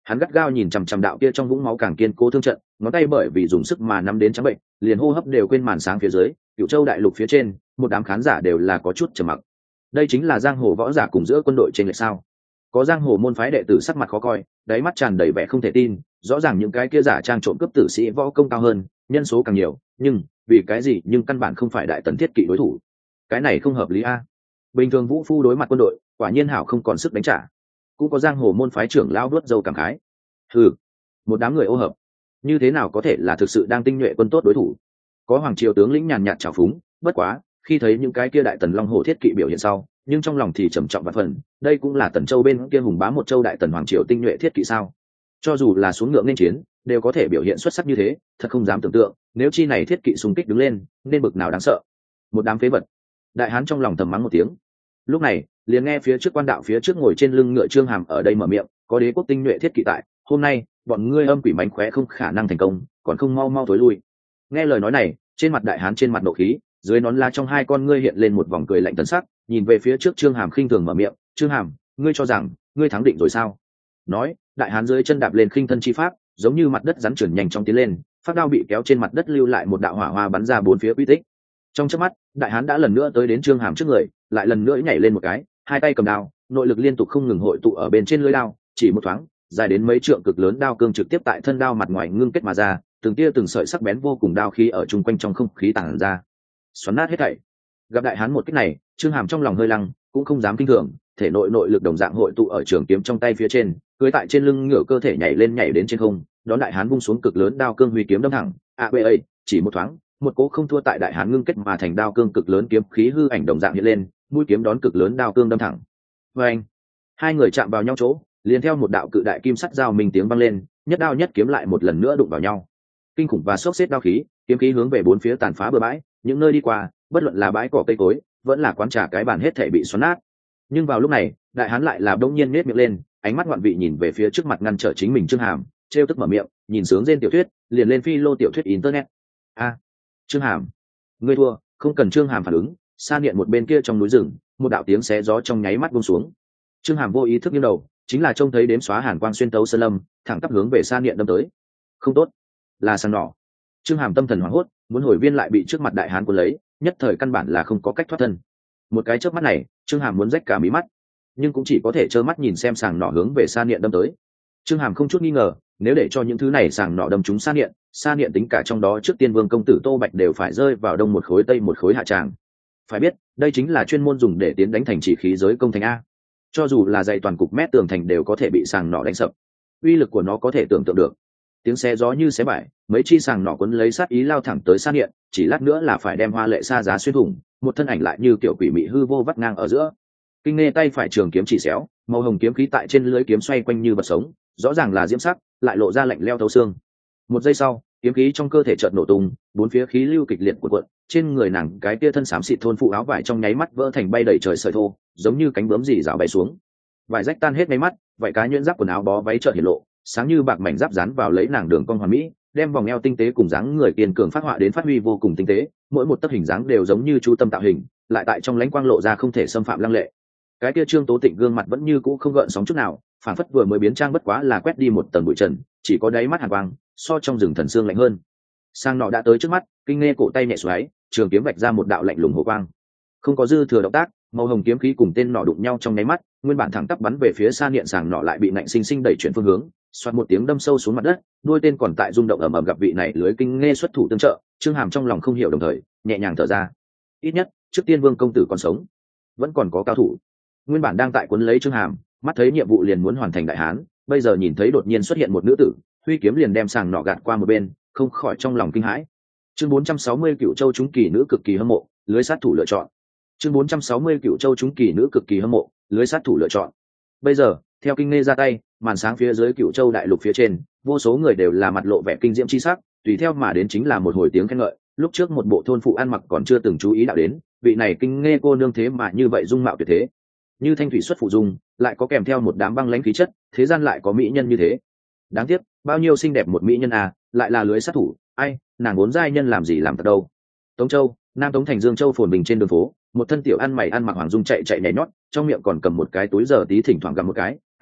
Hắn gắt gao nhìn chằm chằm đạo kia trong vũng máu càng kiên cố thương trận, ngón tay bởi vì dùng sức mà nắm đến trắng bệnh, liền hô hấp đều quên màn sáng phía dưới. Cửu Châu đại lục phía trên, một đám khán giả đều là có chút trầm mặc. Đây chính là giang hồ võ giả cùng giữa quân đội trên lệch sao? Có giang hồ môn phái đệ tử sắc mặt khó coi, đáy mắt tràn đầy vẻ không thể tin, rõ ràng những cái kia giả trang trộm cướp tử sĩ võ công cao hơn, nhân số càng nhiều, nhưng vì cái gì nhưng căn bản không phải đại tần thiết kỵ đối thủ. Cái này không hợp lý a. Bình thường vũ phu đối mặt quân đội, quả nhiên hảo không còn sức đánh trả. Cũng có giang hồ môn phái trưởng lão đuốt dâu cảm khái. Hừ, một đám người ô hợp, như thế nào có thể là thực sự đang tinh nhuệ quân tốt đối thủ? Có hoàng triều tướng lĩnh nhàn nhạt trào phúng, bất quá, khi thấy những cái kia đại tần long hổ thiết kỵ biểu hiện sau, nhưng trong lòng thì trầm trọng và phần, đây cũng là tần châu bên kia hùng bá một châu đại tần hoàng triều tinh nhuệ thiết kỵ sao? Cho dù là xuống ngựa nên chiến, đều có thể biểu hiện xuất sắc như thế, thật không dám tưởng tượng, nếu chi này thiết kỵ xung kích đứng lên, nên bực nào đáng sợ. Một đám phế vật. Đại hán trong lòng thầm mắng một tiếng. Lúc này, liền nghe phía trước quan đạo phía trước ngồi trên lưng ngựa Trương Hàm ở đây mở miệng, có đế quốc tinh nhuệ thiết kỵ tại, hôm nay, bọn ngươi âm quỷ mánh khóe không khả năng thành công, còn không mau mau tối lui. Nghe lời nói này, trên mặt đại hán trên mặt nộ khí, dưới nón lá trong hai con ngươi hiện lên một vòng cười lạnh tấn sắc, nhìn về phía trước Trương Hàm khinh thường mở miệng, "Trương Hàm, ngươi cho rằng ngươi thắng định rồi sao?" Nói, đại hán dưới chân đạp lên khinh thân chi pháp, giống như mặt đất rắn chuyển nhanh chóng tiến lên, phát đao bị kéo trên mặt đất lưu lại một đạo hỏa hoa bắn ra bốn phía quy tích. Trong chớp mắt, đại hán đã lần nữa tới đến Trương Hàm trước người, lại lần nữa nhảy lên một cái, hai tay cầm đao, nội lực liên tục không ngừng hội tụ ở bên trên lưỡi đao, chỉ một thoáng, dài đến mấy trượng cực lớn đao cương trực tiếp tại thân đao mặt ngoài ngưng kết mà ra, từng tia từng sợi sắc bén vô cùng đao khí ở chung quanh trong không khí tản ra, xoắn nát hết thảy. Gặp đại hán một kích này, Trương Hàm trong lòng hơi lăng, cũng không dám kinh thường, thể nội nội lực đồng dạng hội tụ ở trường kiếm trong tay phía trên, cưỡi tại trên lưng ngựa cơ thể nhảy lên nhảy đến trên không, đón đại hán vung xuống cực lớn đao cương huy kiếm đâm thẳng, a bê ây, chỉ một thoáng, một cỗ không thua tại đại hán ngưng kết mà thành đao cương cực lớn kiếm khí hư ảnh đồng dạng hiện lên, mũi kiếm đón cực lớn đao cương đâm thẳng. Và anh, hai người chạm vào nhau chỗ, liền theo một đạo cự đại kim sắt giao minh tiếng vang lên, nhất đao nhất kiếm lại một lần nữa đụng vào nhau. Kinh khủng và xốc xếp đao khí, kiếm khí hướng về bốn phía tàn phá bừa bãi, những nơi đi qua, bất luận là bãi cỏ cây cối, vẫn là quán trà cái bàn hết thảy bị xoắn nát. Nhưng vào lúc này, đại hán lại là bỗng nhiên nhếch miệng lên, ánh mắt ngoạn vị nhìn về phía trước mặt ngăn trở chính mình Trương Hàm, trêu tức mở miệng, nhìn sướng trên tiểu thuyết, liền lên phi lô tiểu thuyết internet. A, Trương Hàm, ngươi thua. Không cần Trương Hàm phản ứng, xa niệm một bên kia trong núi rừng, một đạo tiếng xé gió trong nháy mắt buông xuống. Trương Hàm vô ý thức nghiêng đầu, chính là trông thấy đếm xóa hàn quang xuyên tấu sơn lâm, thẳng tắp hướng về xa niệm đâm tới. Không tốt, là săn nỏ. Trương Hàm tâm thần hoảng hốt, muốn hồi viên lại bị trước mặt đại hán cuốn lấy, nhất thời căn bản là không có cách thoát thân. Một cái chớp mắt này, Trương Hàm muốn rách cả mí mắt, nhưng cũng chỉ có thể trơ mắt nhìn xem sàng nỏ hướng về xa niệm đâm tới. Trương Hàm không chút nghi ngờ, nếu để cho những thứ này sàng nỏ đâm trúng xa niệm, xa niệm tính cả trong đó trước tiên vương công tử Tô Bạch đều phải rơi vào đông một khối tây một khối hạ tràng. Phải biết, đây chính là chuyên môn dùng để tiến đánh thành chỉ khí giới công thành a. Cho dù là dày toàn cục mét tường thành đều có thể bị sàng nỏ đánh sập. Uy lực của nó có thể tưởng tượng được. Tiếng xé gió như xé bại, mấy chi sàng nỏ cuốn lấy sát ý lao thẳng tới xa niệm, chỉ lát nữa là phải đem hoa lệ xa giá xuyên thủng, một thân ảnh lại như kiểu quỷ mị hư vô vắt ngang ở giữa. Kinh nghe tay phải trường kiếm chỉ xéo, màu hồng kiếm khí tại trên lưỡi kiếm xoay quanh như vật sống, rõ ràng là diễm sắc, lại lộ ra lạnh leo thấu xương. Một giây sau, kiếm khí trong cơ thể chợt nổ tung, bốn phía khí lưu kịch liệt cuộn cuộn, trên người nàng cái tia thân xám xịt thôn phụ áo vải trong nháy mắt vỡ thành bay đầy trời sợi thô, giống như cánh bướm rỉ rào bay xuống. Vải rách tan hết mấy mắt, vải cá nhuyễn giáp quần áo bó váy chợt hiện lộ, sáng như bạc mảnh giáp dán vào lấy nàng đường cong hoàn mỹ, đem vòng eo tinh tế cùng dáng người kiên cường phát họa đến phát huy vô cùng tinh tế, mỗi một tấc hình dáng đều giống như chú tâm tạo hình, lại tại trong lãnh quang lộ ra không thể xâm phạm lăng lệ. Cái kia Trương Tố Tịnh gương mặt vẫn như cũ không gợn sóng chút nào, phản phất vừa mới biến trang bất quá là quét đi một tầng bụi trần, chỉ có đáy mắt hàn quang, so trong rừng thần xương lạnh hơn. Sang nọ đã tới trước mắt, kinh nghe cổ tay nhẹ xoáy, trường kiếm vạch ra một đạo lạnh lùng hồ quang. Không có dư thừa động tác, màu hồng kiếm khí cùng tên nọ đụng nhau trong nháy mắt, nguyên bản thẳng tắp bắn về phía xa niệm sàng nọ lại bị nạnh sinh sinh đẩy chuyển phương hướng, xoát một tiếng đâm sâu xuống mặt đất, đuôi tên còn tại rung động ầm ầm gặp vị này lưới kinh nghe xuất thủ tương trợ, Trương Hàm trong lòng không hiểu đồng thời, nhẹ nhàng thở ra. Ít nhất, trước tiên vương công tử còn sống, vẫn còn có cao thủ. Nguyên bản đang tại cuốn lấy Trương Hàm, mắt thấy nhiệm vụ liền muốn hoàn thành đại hán, bây giờ nhìn thấy đột nhiên xuất hiện một nữ tử, huy kiếm liền đem sàng nọ gạt qua một bên, không khỏi trong lòng kinh hãi. Chương bốn trăm sáu mươi Cựu Châu chúng kỳ nữ cực kỳ hâm mộ, lưới sát thủ lựa chọn. Chương bốn trăm sáu mươi Cựu Châu chúng kỳ nữ cực kỳ hâm mộ, lưới sát thủ lựa chọn. Bây giờ, theo kinh nghe ra tay, màn sáng phía dưới Cựu Châu đại lục phía trên, vô số người đều là mặt lộ vẻ kinh diễm chi sắc, tùy theo mà đến chính là một hồi tiếng khen ngợi. Lúc trước một bộ thôn phụ ăn mặc còn chưa từng chú ý đạo đến, vị này kinh nghe cô nương thế mà như vậy dung mạo tuyệt thế, như thanh thủy xuất phụ dung, lại có kèm theo một đám băng lãnh khí chất, thế gian lại có mỹ nhân như thế. Đáng tiếc, bao nhiêu xinh đẹp một mỹ nhân à, lại là lưới sát thủ, ai, nàng vốn giai nhân làm gì làm thật đâu. Tống Châu, Nam Tống thành Dương Châu phồn bình trên đường phố, một thân tiểu ăn mày ăn mặc hoàng dung chạy chạy nhảy nhót, trong miệng còn cầm một cái túi giờ tí thỉnh thoảng gặp một cái,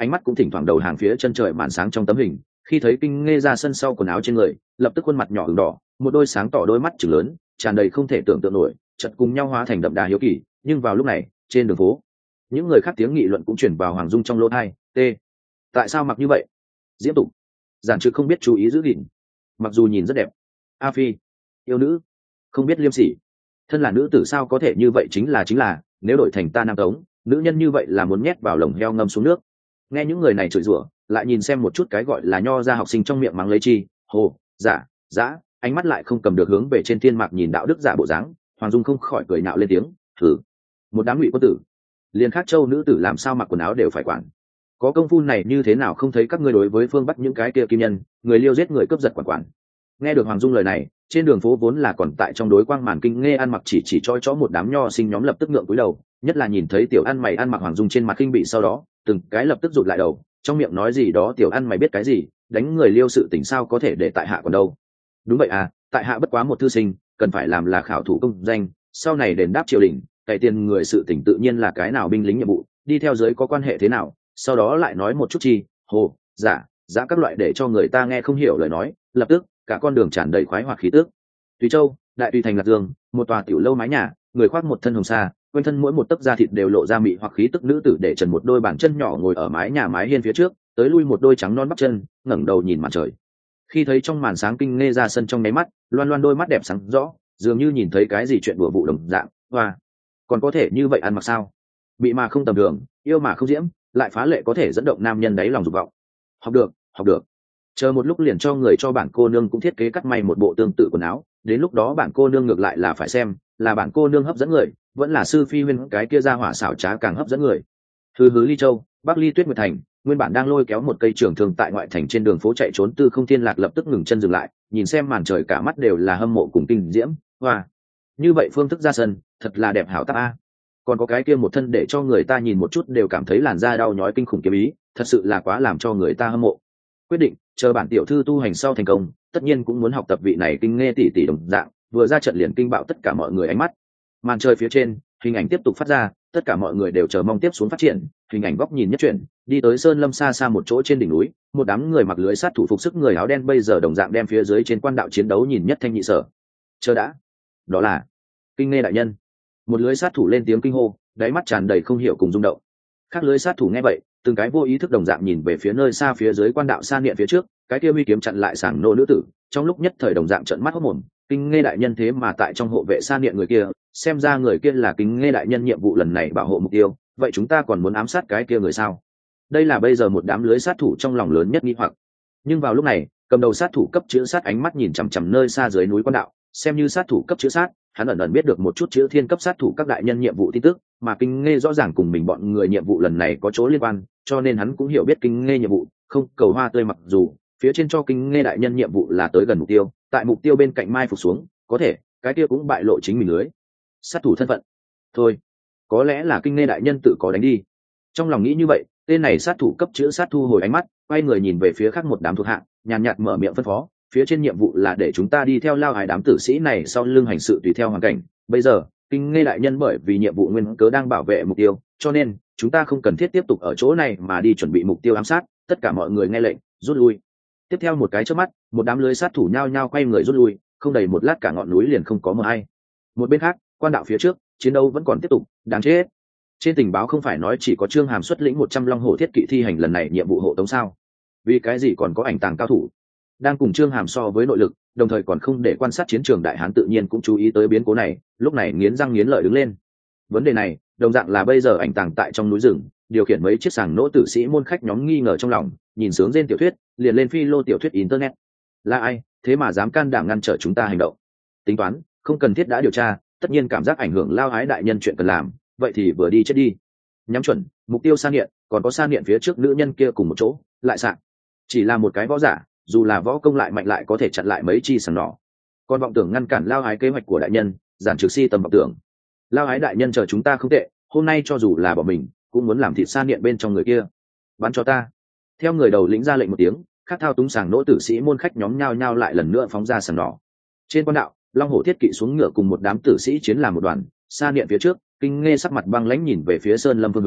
ánh mắt cũng thỉnh thoảng đầu hàng phía chân trời màn sáng trong tấm hình. Khi thấy Kinh Nghê ra sân sau quần áo trên người, lập tức khuôn mặt nhỏ ửng đỏ, một đôi sáng tỏ đôi mắt trừng lớn, tràn đầy không thể tưởng tượng nổi, chợt cùng nhau hóa thành đậm đà hiếu kỳ. Nhưng vào lúc này, trên đường phố, những người khác tiếng nghị luận cũng chuyển vào Hoàng Dung trong lỗ tai. T, tại sao mặc như vậy? Diễm tục, giản trực không biết chú ý giữ gìn. Mặc dù nhìn rất đẹp. A Phi, yêu nữ, không biết liêm sỉ. Thân là nữ tử sao có thể như vậy, chính là chính là, nếu đổi thành ta nam tống, nữ nhân như vậy là muốn nhét vào lồng heo ngâm xuống nước. Nghe những người này chửi rủa, lại nhìn xem một chút cái gọi là nho ra học sinh trong miệng mắng lấy chi, hồ, giả, dã, ánh mắt lại không cầm được hướng về trên thiên mạc nhìn đạo đức giả bộ dáng. Hoàng Dung không khỏi cười nhạo lên tiếng, thử, một đám ngụy quân tử, liền khác châu nữ tử làm sao mặc quần áo đều phải quản, có công phu này như thế nào không thấy các ngươi đối với phương bắc những cái kia kim nhân, người liêu giết người cướp giật quản quản. Nghe được Hoàng Dung lời này, trên đường phố vốn là còn tại trong đối quang màn kinh nghe ăn mặc chỉ chỉ cho chó một đám nho sinh nhóm lập tức ngượng cúi đầu, nhất là nhìn thấy tiểu ăn mày ăn mặc Hoàng Dung trên mặt kinh bị, sau đó từng cái lập tức rụt lại đầu, trong miệng nói gì đó tiểu ăn mày biết cái gì, đánh người liêu sự tình sao có thể để tại hạ còn đâu. Đúng vậy à, tại hạ bất quá một thư sinh, cần phải làm là khảo thủ công danh, sau này đền đáp triều đình, cải tiền người sự tình tự nhiên là cái nào binh lính nhiệm vụ, đi theo dưới có quan hệ thế nào, sau đó lại nói một chút chi, hồ, giả, giả các loại để cho người ta nghe không hiểu lời nói, lập tức cả con đường tràn đầy khoái hoặc khí tước. Tùy Châu, đại tùy thành Lạc Dương, một tòa tiểu lâu mái nhà, người khoác một thân hồng sa, quanh thân mỗi một tấc da thịt đều lộ ra mị hoặc khí tức nữ tử để trần một đôi bàn chân nhỏ ngồi ở mái nhà mái hiên phía trước, tới lui một đôi trắng non bắp chân, ngẩng đầu nhìn mặt trời. Khi thấy trong màn sáng Kinh Nghe ra sân trong nháy mắt, loan loan đôi mắt đẹp sáng rõ, dường như nhìn thấy cái gì chuyện đùa vụ đồng dạng. Hoa, còn có thể như vậy ăn mặc sao? Bị mà không tầm thường, yêu mà không diễm, lại phá lệ có thể dẫn động nam nhân đáy lòng dục vọng. Học được, học được. Chờ một lúc liền cho người cho bản cô nương cũng thiết kế cắt may một bộ tương tự quần áo, đến lúc đó bản cô nương ngược lại là phải xem, là bản cô nương hấp dẫn người, vẫn là sư phi huyên cái kia ra hỏa xảo trá càng hấp dẫn người. Hừ hứ Ly Châu, Bắc Ly Tuyết Nguyệt Thành, nguyên bản đang lôi kéo một cây trường thương tại ngoại thành trên đường phố chạy trốn Tư Không Thiên Lạc lập tức ngừng chân dừng lại, nhìn xem màn trời cả mắt đều là hâm mộ cùng kinh diễm. Hoa, như vậy phương thức ra sân, thật là đẹp hảo tác a. Còn có cái kia một thân để cho người ta nhìn một chút đều cảm thấy làn da đau nhói kinh khủng kiếm ý, thật sự là quá làm cho người ta hâm mộ. Quyết định, chờ bản tiểu thư tu hành sau thành công, tất nhiên cũng muốn học tập vị này Kinh Nghe tỷ tỷ đồng dạng, vừa ra trận liền kinh bạo tất cả mọi người ánh mắt. Màn trời phía trên, hình ảnh tiếp tục phát ra, tất cả mọi người đều chờ mong tiếp xuống phát triển, hình ảnh góc nhìn nhất chuyển, đi tới sơn lâm xa xa một chỗ trên đỉnh núi, một đám người mặc lưới sát thủ phục sức người áo đen bây giờ đồng dạng đem phía dưới trên quan đạo chiến đấu nhìn nhất thanh nhị sở. Chờ đã, đó là Kinh Nghe đại nhân. Một lưới sát thủ lên tiếng kinh hô, đáy mắt tràn đầy không hiểu cùng rung động. Khác lưới sát thủ nghe vậy, từng cái vô ý thức đồng dạng nhìn về phía nơi xa phía dưới quan đạo xa niệm phía trước, cái kia huy kiếm chặn lại sảng nô nữ tử, trong lúc nhất thời đồng dạng trợn mắt hốt mồm. Kinh Nghe đại nhân thế mà tại trong hộ vệ xa niệm người kia, xem ra người kia là Kinh Nghe đại nhân nhiệm vụ lần này bảo hộ mục tiêu, vậy chúng ta còn muốn ám sát cái kia người sao? Đây là bây giờ một đám lưới sát thủ trong lòng lớn nhất nghi hoặc. Nhưng vào lúc này, cầm đầu sát thủ cấp chữ sát ánh mắt nhìn chằm chằm nơi xa dưới núi quan đạo, xem như sát thủ cấp chữ sát, hắn ẩn ẩn biết được một chút chữ thiên cấp sát thủ các đại nhân nhiệm vụ tin tức, mà Kinh Nghe rõ ràng cùng mình bọn người nhiệm vụ lần này có chỗ liên quan, cho nên hắn cũng hiểu biết Kinh Nghe nhiệm vụ, không cầu hoa tươi, mặc dù phía trên cho Kinh Nghe đại nhân nhiệm vụ là tới gần mục tiêu, tại mục tiêu bên cạnh mai phục xuống, có thể cái kia cũng bại lộ chính mình lưới sát thủ thân phận. Thôi, có lẽ là Kinh Nghe đại nhân tự có đánh đi. Trong lòng nghĩ như vậy, tên này sát thủ cấp chữ sát thu hồi ánh mắt, quay người nhìn về phía khác một đám thuộc hạ, nhàn nhạt mở miệng phân phó, phía trên nhiệm vụ là để chúng ta đi theo lao hải đám tử sĩ này sau lưng hành sự tùy theo hoàn cảnh, bây giờ Kinh Nghe đại nhân bởi vì nhiệm vụ nguyên cớ đang bảo vệ mục tiêu, cho nên chúng ta không cần thiết tiếp tục ở chỗ này mà đi chuẩn bị mục tiêu ám sát, tất cả mọi người nghe lệnh rút lui. Tiếp theo một cái chớp mắt, một đám lưới sát thủ nhao nhao quay người rút lui, không đầy một lát cả ngọn núi liền không có mờ hay. Một bên khác, quan đạo phía trước, chiến đấu vẫn còn tiếp tục, đáng chết. Trên tình báo không phải nói chỉ có Trương Hàm xuất lĩnh một trăm long hổ thiết kỵ thi hành lần này nhiệm vụ hộ tống sao? Vì cái gì còn có ảnh tàng cao thủ đang cùng Trương Hàm so với nội lực, đồng thời còn không để quan sát chiến trường đại hán tự nhiên cũng chú ý tới biến cố này, lúc này nghiến răng nghiến lợi đứng lên. Vấn đề này, đồng dạng là bây giờ ảnh tàng tại trong núi rừng, điều khiển mấy chiếc sàng nỗ tử sĩ môn khách nhóm nghi ngờ trong lòng, nhìn sướng trên tiểu thuyết, liền lên phi lô tiểu thuyết internet. Là ai, thế mà dám can đảm ngăn trở chúng ta hành động? Tính toán, không cần thiết đã điều tra, tất nhiên cảm giác ảnh hưởng lao ái đại nhân chuyện cần làm, vậy thì vừa đi chết đi. Nhắm chuẩn, mục tiêu sa nghiện, còn có sa nghiện phía trước nữ nhân kia cùng một chỗ, lại sạc. Chỉ là một cái võ giả, dù là võ công lại mạnh lại có thể chặn lại mấy chi sừng nỏ, còn vọng tưởng ngăn cản lao ái kế hoạch của đại nhân, giản trừ si tầm vọng tưởng. Lao ái đại nhân chờ chúng ta không tệ, hôm nay cho dù là bỏ mình cũng muốn làm thịt sa nghiện bên trong người kia. Bắn cho ta. Theo người đầu lĩnh ra lệnh một tiếng, khác thao túng sàng nỗ tử sĩ môn khách nhóm nhao nhao lại lần nữa phóng ra sừng nỏ. Trên quan đạo, long hổ thiết kỵ xuống ngựa cùng một đám tử sĩ chiến làm một đoàn, sa nghiện phía trước, Kinh Nghe sắc mặt băng lãnh nhìn về phía sơn lâm phương hướng,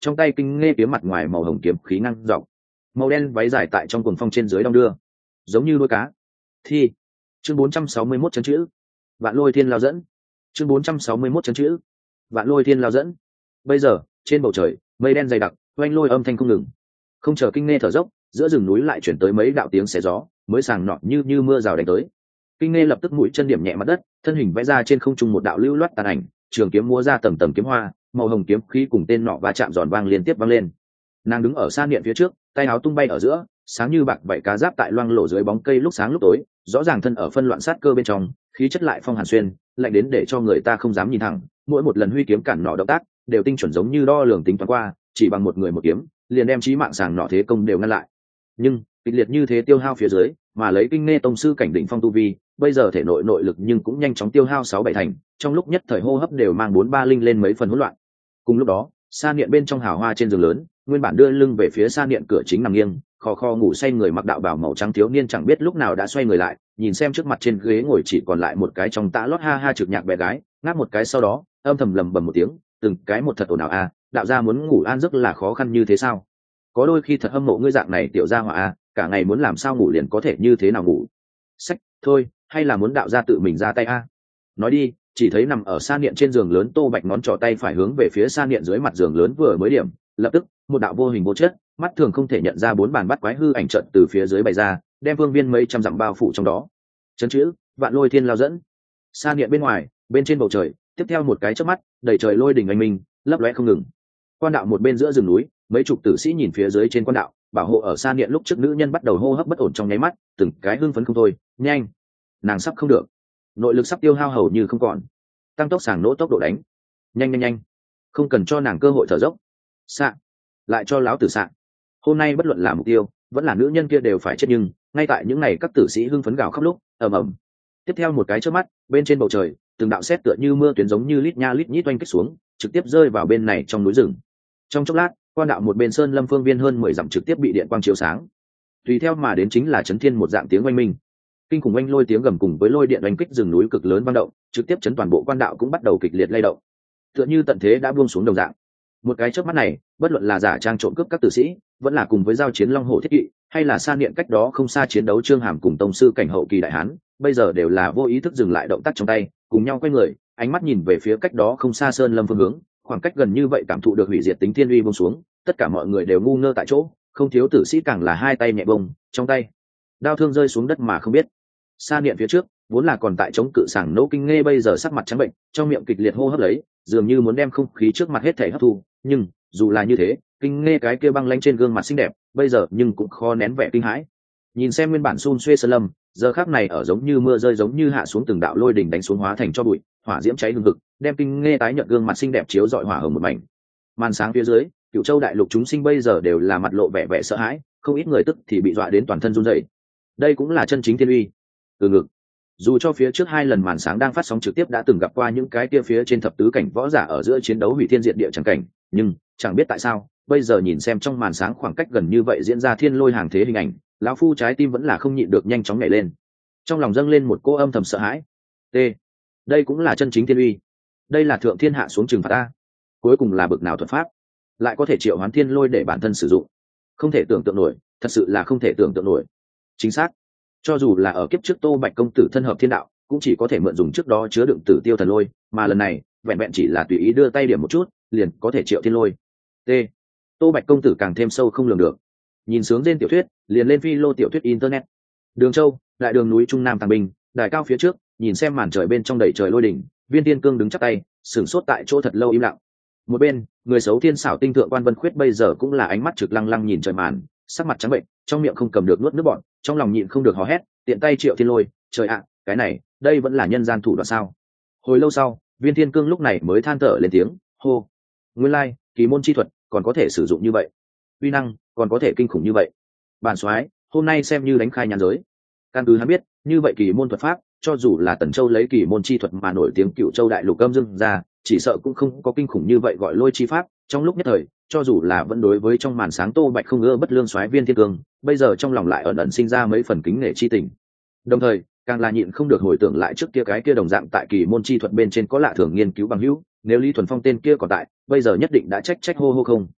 trong tay kinh nghe kiếm mặt ngoài màu hồng kiếm khí ngăn dọc, màu đen váy dài tại trong cuồng phong trên dưới đong đưa giống như đuôi cá. Thi. Chương bốn trăm sáu mươi mốt chấn chữ. Vạn lôi thiên lao dẫn. Chương bốn trăm sáu mươi mốt chấn chữ. Vạn lôi thiên lao dẫn. Bây giờ trên bầu trời mây đen dày đặc, oanh lôi âm thanh không ngừng. Không chờ kinh nghe thở dốc, giữa rừng núi lại chuyển tới mấy đạo tiếng xé gió, mới sàng nọ như như mưa rào đánh tới. Kinh nghe lập tức mũi chân điểm nhẹ mặt đất, thân hình vẽ ra trên không trung một đạo lưu loát tàn ảnh, trường kiếm múa ra tầng tầng kiếm hoa, màu hồng kiếm khí cùng tên nọ va chạm giòn vang liên tiếp vang lên. Nàng đứng ở xa niệm phía trước, tay áo tung bay ở giữa, sáng như bạc vậy cá giáp tại loang lổ dưới bóng cây lúc sáng lúc tối, rõ ràng thân ở phân loạn sát cơ bên trong, khí chất lại phong hàn xuyên, lạnh đến để cho người ta không dám nhìn thẳng. Mỗi một lần huy kiếm cản nọ động tác đều tinh chuẩn giống như đo lường tính toán qua, chỉ bằng một người một kiếm liền đem chí mạng sàng nọ thế công đều ngăn lại. Nhưng kịch liệt như thế tiêu hao phía dưới, mà lấy kinh nghe tông sư cảnh đỉnh phong tu vi, bây giờ thể nội nội lực nhưng cũng nhanh chóng tiêu hao sáu bảy thành, trong lúc nhất thời hô hấp đều mang bốn ba linh lên mấy phần hỗn loạn. Cùng lúc đó, sa niệm bên trong hào hoa trên giường lớn, nguyên bản đưa lưng về phía sa niệm cửa chính nằm nghiêng, khò khò ngủ say người mặc đạo bào màu trắng thiếu niên chẳng biết lúc nào đã xoay người lại, nhìn xem trước mặt trên ghế ngồi chỉ còn lại một cái trong tã lót ha ha trực nhạc bé gái, ngáp một cái sau đó âm thầm lầm bầm một tiếng, từng cái một thật ồn ào a, đạo gia muốn ngủ an giấc là khó khăn như thế sao? Có đôi khi thật hâm mộ ngươi dạng này tiểu gia hỏa a, cả ngày muốn làm sao ngủ liền có thể như thế nào ngủ. Sách, thôi, hay là muốn đạo gia tự mình ra tay a? Nói đi, chỉ thấy nằm ở sa niệm trên giường lớn Tô Bạch ngón trỏ tay phải hướng về phía sa niệm dưới mặt giường lớn vừa mới điểm, lập tức một đạo vô hình vô chất, mắt thường không thể nhận ra bốn bàn bắt quái hư ảnh trận từ phía dưới bày ra, đem vương viên mấy trăm dặm bao phủ trong đó. Chấn chữ vạn lôi thiên lao dẫn. Sa niệm bên ngoài, bên trên bầu trời, tiếp theo một cái chớp mắt, đầy trời lôi đỉnh anh minh, lấp lóe không ngừng. Quan đạo một bên giữa rừng núi, mấy chục tử sĩ nhìn phía dưới trên quan đạo, bảo hộ ở sa niệm lúc trước nữ nhân bắt đầu hô hấp bất ổn trong nháy mắt, từng cái hưng phấn không thôi, nhanh, nàng sắp không được, nội lực sắp tiêu hao hầu như không còn, tăng tốc sàng nỗ tốc độ đánh, nhanh nhanh nhanh, không cần cho nàng cơ hội thở dốc, xạ, lại cho láo tử xạ, hôm nay bất luận là mục tiêu vẫn là nữ nhân kia đều phải chết. Nhưng ngay tại những ngày các tử sĩ hưng phấn gào khóc lúc, ầm ầm, tiếp theo một cái chớp mắt, bên trên bầu trời từng đạo sét tựa như mưa tuyến giống như lít nha lít nhít oanh kích xuống, trực tiếp rơi vào bên này trong núi rừng. Trong chốc lát, quan đạo một bên sơn lâm phương viên hơn mười dặm trực tiếp bị điện quang chiếu sáng, tùy theo mà đến chính là chấn thiên một dạng tiếng oanh minh, kinh khủng oanh lôi tiếng gầm cùng với lôi điện oanh kích rừng núi cực lớn vang động, trực tiếp chấn toàn bộ quan đạo cũng bắt đầu kịch liệt lay động, tựa như tận thế đã buông xuống đồng dạng. Một cái chớp mắt này, bất luận là giả trang trộm cướp các tử sĩ, vẫn là cùng với giao chiến long hổ thiết kỵ, hay là sa niệm cách đó không xa chiến đấu trương hàm cùng tông sư cảnh hậu kỳ đại hán, bây giờ đều là vô ý thức dừng lại động tác trong tay, cùng nhau quay người, ánh mắt nhìn về phía cách đó không xa sơn lâm phương hướng, khoảng cách gần như vậy cảm thụ được hủy diệt tính thiên uy buông xuống, tất cả mọi người đều ngu ngơ tại chỗ, không thiếu tử sĩ càng là hai tay nhẹ bông, trong tay đao thương rơi xuống đất mà không biết. Sa niệm phía trước vốn là còn tại chống cự sảng nỗ kinh nghe bây giờ sắc mặt trắng bệnh, trong miệng kịch liệt hô hấp lấy, dường như muốn đem không khí trước mặt hết thể hấp thu, nhưng dù là như thế, kinh nghe cái kia băng lanh trên gương mặt xinh đẹp bây giờ nhưng cũng khó nén vẻ kinh hãi. Nhìn xem nguyên bản xun xuê sơn lâm, giờ khắc này ở giống như mưa rơi giống như hạ xuống từng đạo lôi đỉnh đánh xuống hóa thành cho bụi, hỏa diễm cháy hừng hực, đem kinh nghe tái nhợt gương mặt xinh đẹp chiếu rọi hỏa hồng một mảnh. Màn sáng phía dưới, Cửu Châu đại lục chúng sinh bây giờ đều là mặt lộ vẻ vẻ sợ hãi, không ít người tức thì bị dọa đến toàn thân run rẩy. Đây cũng là chân chính thiên uy. Từ ngực. Dù cho phía trước hai lần màn sáng đang phát sóng trực tiếp đã từng gặp qua những cái kia phía trên thập tứ cảnh võ giả ở giữa chiến đấu hủy thiên diệt địa chẳng cảnh, nhưng chẳng biết tại sao, bây giờ nhìn xem trong màn sáng khoảng cách gần như vậy diễn ra thiên lôi hàng thế hình ảnh, lão phu trái tim vẫn là không nhịn được nhanh chóng nhảy lên. Trong lòng dâng lên một cô âm thầm sợ hãi. T. Đây cũng là chân chính thiên uy. Đây là thượng thiên hạ xuống trừng phạt ta. Cuối cùng là bực nào thuật pháp, lại có thể triệu hoán thiên lôi để bản thân sử dụng. Không thể tưởng tượng nổi, thật sự là không thể tưởng tượng nổi. Chính xác. Cho dù là ở kiếp trước Tô Bạch công tử thân hợp thiên đạo, cũng chỉ có thể mượn dùng trước đó chứa đựng tử tiêu thần lôi, mà lần này vẹn vẹn chỉ là tùy ý đưa tay điểm một chút, liền có thể triệu thiên lôi. T. Tô Bạch công tử càng thêm sâu không lường được. Nhìn sướng trên tiểu thuyết, liền lên phi lô tiểu thuyết internet. Đường Châu, đại đường núi Trung Nam Tàng Bình, đài cao phía trước, nhìn xem màn trời bên trong đầy trời lôi đỉnh, Viên Tiên Cương đứng chắp tay, sửng sốt tại chỗ thật lâu im lặng. Một bên, người xấu thiên xảo tinh thượng quan Vân Khuyết bây giờ cũng là ánh mắt trực lăng lăng nhìn trời màn, sắc mặt trắng bệnh, trong miệng không cầm được nuốt nước bọt, trong lòng nhịn không được hò hét, tiện tay triệu thiên lôi, trời ạ, cái này, đây vẫn là nhân gian thủ đoạn sao? Hồi lâu sau, Viên Thiên Cương lúc này mới than thở lên tiếng, hô, nguyên lai, kỳ môn chi thuật còn có thể sử dụng như vậy, uy năng còn có thể kinh khủng như vậy. Bản soái, hôm nay xem như đánh khai nhàn giới. Căn cứ hắn biết, như vậy kỳ môn thuật pháp, cho dù là Tần Châu lấy kỳ môn chi thuật mà nổi tiếng Cửu Châu đại lục âm dương ra, chỉ sợ cũng không có kinh khủng như vậy gọi lôi chi pháp. Trong lúc nhất thời, cho dù là vẫn đối với trong màn sáng Tô Bạch không ưa bất lương soái Viên Thiên Cương, bây giờ trong lòng lại ẩn ẩn sinh ra mấy phần kính nể chi tình. Đồng thời, càng là nhịn không được hồi tưởng lại trước kia cái kia đồng dạng tại kỳ môn chi thuật bên trên có lạ thường nghiên cứu bằng hữu, nếu Lý Thuần Phong tên kia còn tại, bây giờ nhất định đã trách trách hô hô không.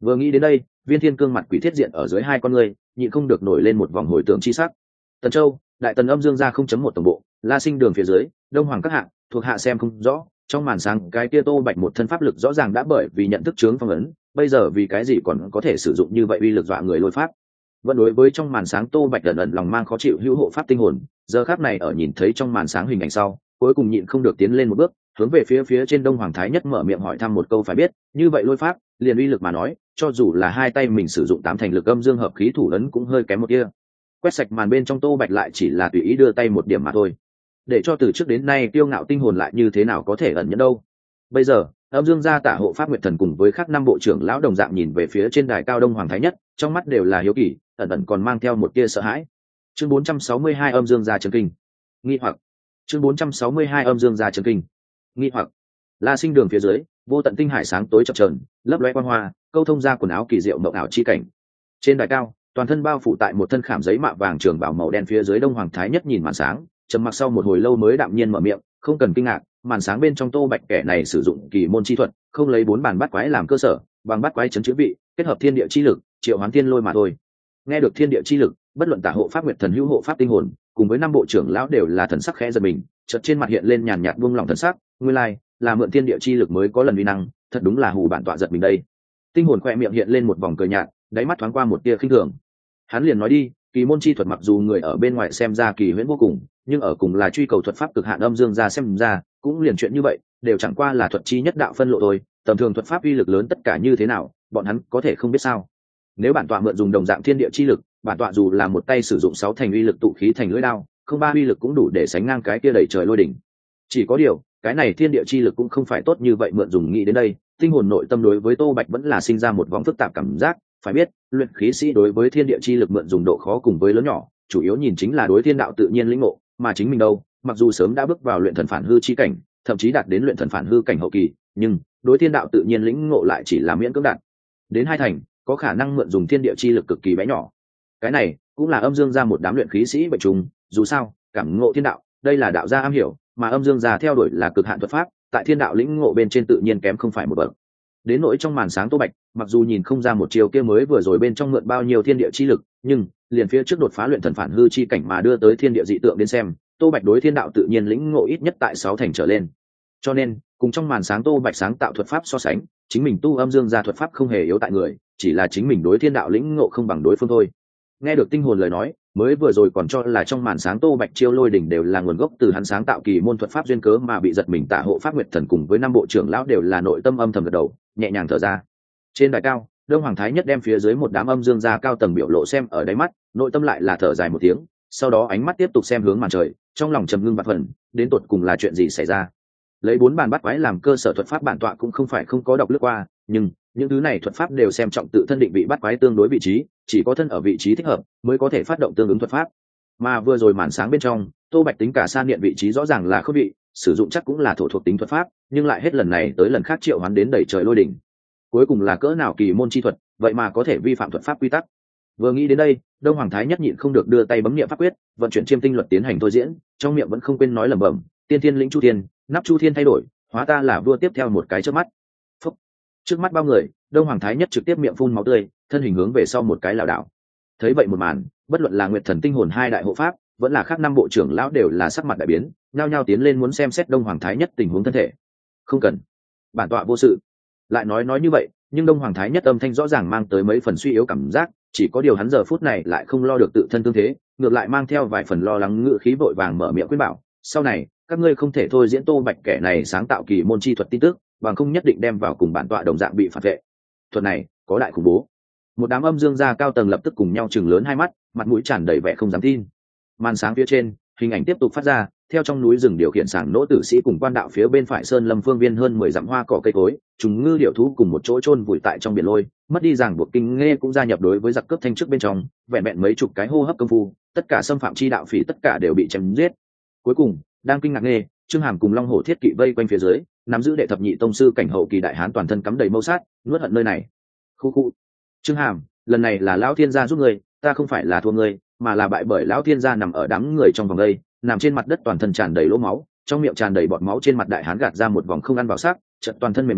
Vừa nghĩ đến đây, Viên Thiên Cương mặt quỷ thiết diện ở dưới hai con người nhịn không được nổi lên một vòng hồi tưởng chi sắc. Tần Châu, đại tần âm dương gia không chấm một tổng bộ, La Sinh đường phía dưới, Đông Hoàng các hạng thuộc hạ xem không rõ, trong màn sáng cái kia Tô Bạch một thân pháp lực rõ ràng đã bởi vì nhận thức chướng phong ấn, bây giờ vì cái gì còn có thể sử dụng như vậy uy lực dọa người lôi pháp. Vẫn đối với trong màn sáng Tô Bạch ẩn ẩn lòng mang khó chịu hữu hộ pháp tinh hồn, giờ khắc này ở nhìn thấy trong màn sáng hình ảnh sau, cuối cùng nhịn không được tiến lên một bước, hướng về phía phía trên Đông Hoàng Thái Nhất mở miệng hỏi thăm một câu phải biết, như vậy lôi pháp, liền uy lực mà nói, cho dù là hai tay mình sử dụng tám thành lực âm dương hợp khí thủ ấn cũng hơi kém một kia. Quét sạch màn bên trong Tô Bạch lại chỉ là tùy ý đưa tay một điểm mà thôi. Để cho từ trước đến nay kiêu ngạo tinh hồn lại như thế nào có thể ẩn nhẫn đâu. Bây giờ, âm dương gia Tả Hộ Pháp Nguyệt Thần cùng với các năm bộ trưởng lão đồng dạng nhìn về phía trên đài cao Đông Hoàng Thái Nhất, trong mắt đều là hiếu kỳ, ẩn ẩn còn mang theo một tia sợ hãi. Chương bốn trăm sáu mươi hai âm dương gia chấn kinh. Nghi hoặc. Chương bốn trăm sáu mươi hai âm dương gia chấn kinh. Nghi hoặc. La Sinh đường phía dưới, vô tận tinh hải sáng tối chập chờn, lấp lóe quang hoa, câu thông ra quần áo kỳ diệu mộng ảo chi cảnh. Trên đài cao, toàn thân bao phủ tại một thân khảm giấy mạ vàng trường bảo màu đen phía dưới Đông Hoàng Thái Nhất nhìn màn sáng, trầm mặc sau một hồi lâu mới đạm nhiên mở miệng, không cần kinh ngạc, màn sáng bên trong Tô Bạch kẻ này sử dụng kỳ môn chi thuật, không lấy bốn bản bát quái làm cơ sở, bằng bát quái chấn chữ vị, kết hợp thiên địa chi lực, triệu hoán thiên lôi mà thôi. Nghe được thiên địa chi lực, bất luận Tả Hộ Pháp Nguyệt Thần hữu hộ pháp tinh hồn, cùng với năm bộ trưởng lão đều là thần sắc khẽ giật mình, chợt trên mặt hiện lên nhàn nhạt buông lỏng thần sắc, nguyên lai là mượn thiên địa chi lực mới có lần uy năng, thật đúng là hù bản tọa giật mình đây. Tinh hồn khoe miệng hiện lên một vòng cười nhạt, đáy mắt thoáng qua một tia khinh thường. Hắn liền nói đi, kỳ môn chi thuật mặc dù người ở bên ngoài xem ra kỳ huyễn vô cùng, nhưng ở cùng là truy cầu thuật pháp cực hạn âm dương ra xem ra, cũng liền chuyện như vậy, đều chẳng qua là thuật chi nhất đạo phân lộ thôi, tầm thường thuật pháp uy lực lớn tất cả như thế nào, bọn hắn có thể không biết sao? Nếu bản tọa mượn dùng đồng dạng thiên địa chi lực, bản tọa dù là một tay sử dụng sáu thành uy lực tụ khí thành lưỡi đao, không ba uy lực cũng đủ để sánh ngang cái kia đẩy trời lôi đỉnh. Chỉ có điều, cái này thiên địa chi lực cũng không phải tốt như vậy mượn dùng. Nghĩ đến đây, tinh hồn nội tâm đối với Tô Bạch vẫn là sinh ra một vòng phức tạp cảm giác. Phải biết, luyện khí sĩ đối với thiên địa chi lực mượn dùng độ khó cùng với lớn nhỏ, chủ yếu nhìn chính là đối thiên đạo tự nhiên lĩnh ngộ, mà chính mình đâu, mặc dù sớm đã bước vào luyện thần phản hư chi cảnh, thậm chí đạt đến luyện thần phản hư cảnh hậu kỳ, nhưng đối thiên đạo tự nhiên lĩnh ngộ lại chỉ là miễn cưỡng đạt đến hai thành, có khả năng mượn dùng thiên địa chi lực cực kỳ bé nhỏ. Cái này cũng là âm dương gia một đám luyện khí sĩ bệnh trùng, dù sao, cảm ngộ thiên đạo, đây là đạo gia am hiểu, mà âm dương gia theo đuổi là cực hạn thuật pháp, tại thiên đạo lĩnh ngộ bên trên tự nhiên kém không phải một bậc. Đến nỗi trong màn sáng Tô Bạch, mặc dù nhìn không ra một chiều kia mới vừa rồi bên trong mượn bao nhiêu thiên địa chi lực, nhưng liền phía trước đột phá luyện thần phản hư chi cảnh mà đưa tới thiên địa dị tượng đến xem, Tô Bạch đối thiên đạo tự nhiên lĩnh ngộ ít nhất tại sáu thành trở lên. Cho nên, cùng trong màn sáng Tô Bạch sáng tạo thuật pháp so sánh, chính mình tu âm dương gia thuật pháp không hề yếu tại người, chỉ là chính mình đối thiên đạo lĩnh ngộ không bằng đối phương thôi. Nghe được tinh hồn lời nói, mới vừa rồi còn cho là trong màn sáng Tô Bạch chiêu lôi đỉnh đều là nguồn gốc từ hắn sáng tạo kỳ môn thuật pháp duyên cớ mà bị giật mình. Tả Hộ Pháp Nguyệt Thần cùng với năm bộ trưởng lão đều là nội tâm âm thầm gật đầu, nhẹ nhàng thở ra. Trên đài cao, Đông Hoàng Thái Nhất đem phía dưới một đám âm dương gia cao tầng biểu lộ xem ở đáy mắt, nội tâm lại là thở dài một tiếng, sau đó ánh mắt tiếp tục xem hướng màn trời, trong lòng trầm ngưng bạt phần, đến tột cùng là chuyện gì xảy ra. Lấy bốn bàn bắt quái làm cơ sở thuật pháp bản tọa cũng không phải không có đọc lướt qua, nhưng những thứ này thuật pháp đều xem trọng tự thân định vị bắt quái tương đối vị trí, chỉ có thân ở vị trí thích hợp mới có thể phát động tương ứng thuật pháp. Mà vừa rồi màn sáng bên trong, Tô Bạch tính cả san điện vị trí rõ ràng là khớp vị, sử dụng chắc cũng là thổ thuộc tính thuật pháp, nhưng lại hết lần này tới lần khác triệu hoán đến đẩy trời lôi đỉnh. Cuối cùng là cỡ nào kỳ môn chi thuật, vậy mà có thể vi phạm thuật pháp quy tắc. Vừa nghĩ đến đây, Đông Hoàng Thái Nhất nhịn không được đưa tay bấm niệm pháp quyết, vận chuyển chiêm tinh luật tiến hành thôi diễn, trong miệng vẫn không quên nói lẩm bẩm, tiên thiên lĩnh chu thiên, nắp chu thiên thay đổi, hóa ta là vua tiếp theo một cái trước mắt. Phúc. Trước mắt bao người, Đông Hoàng Thái Nhất trực tiếp miệng phun máu tươi, thân hình hướng về sau một cái lảo đảo. Thấy vậy một màn, bất luận là Nguyệt Thần tinh hồn hai đại hộ pháp, vẫn là khác năm bộ trưởng lão đều là sắc mặt đại biến, nhao nhao tiến lên muốn xem xét Đông Hoàng Thái Nhất tình huống thân thể. Không cần, bản tọa vô sự. Lại nói nói như vậy, nhưng Đông Hoàng Thái Nhất âm thanh rõ ràng mang tới mấy phần suy yếu cảm giác, chỉ có điều hắn giờ phút này lại không lo được tự thân tương thế, ngược lại mang theo vài phần lo lắng, ngữ khí vội vàng mở miệng khuyên bảo, sau này các ngươi không thể thôi diễn Tô Bạch kẻ này sáng tạo kỳ môn chi thuật tin tức, bằng không nhất định đem vào cùng bản tọa đồng dạng bị phạt vệ. Thuật này có đại khủng bố. Một đám âm dương gia cao tầng lập tức cùng nhau chừng lớn hai mắt, mặt mũi tràn đầy vẻ không dám tin. Màn sáng phía trên, hình ảnh tiếp tục phát ra, theo trong núi rừng điều khiển sảng nỗ tử sĩ cùng quan đạo phía bên phải sơn lâm phương viên hơn mười dặm hoa cỏ cây cối, trùng ngư điểu thú cùng một chỗ chôn vùi tại trong biển lôi, mất đi ràng buộc kinh nghe cũng gia nhập đối với giặc cướp thanh trước bên trong, vẹn vẹn mấy chục cái hô hấp công phu, tất cả xâm phạm chi đạo phỉ tất cả đều bị chém giết. Cuối cùng, đang kinh ngạc nghe, Trương Hàm cùng Long Hổ Thiết Kỵ vây quanh phía dưới, nắm giữ đệ thập nhị tông sư cảnh hậu kỳ đại hán toàn thân cắm đầy mâu sát, nuốt hận nơi này. Khu khu. Trương Hàm, lần này là lão thiên gia giúp ngươi, ta không phải là thua ngươi, mà là bại bởi lão thiên gia nằm ở đám người trong vòng đây, nằm trên mặt đất toàn thân tràn đầy lỗ máu, trong miệng tràn đầy bọt máu, trên mặt đại hán gạt ra một vòng không ăn vào sắc, chợt toàn thân mềm nhũn,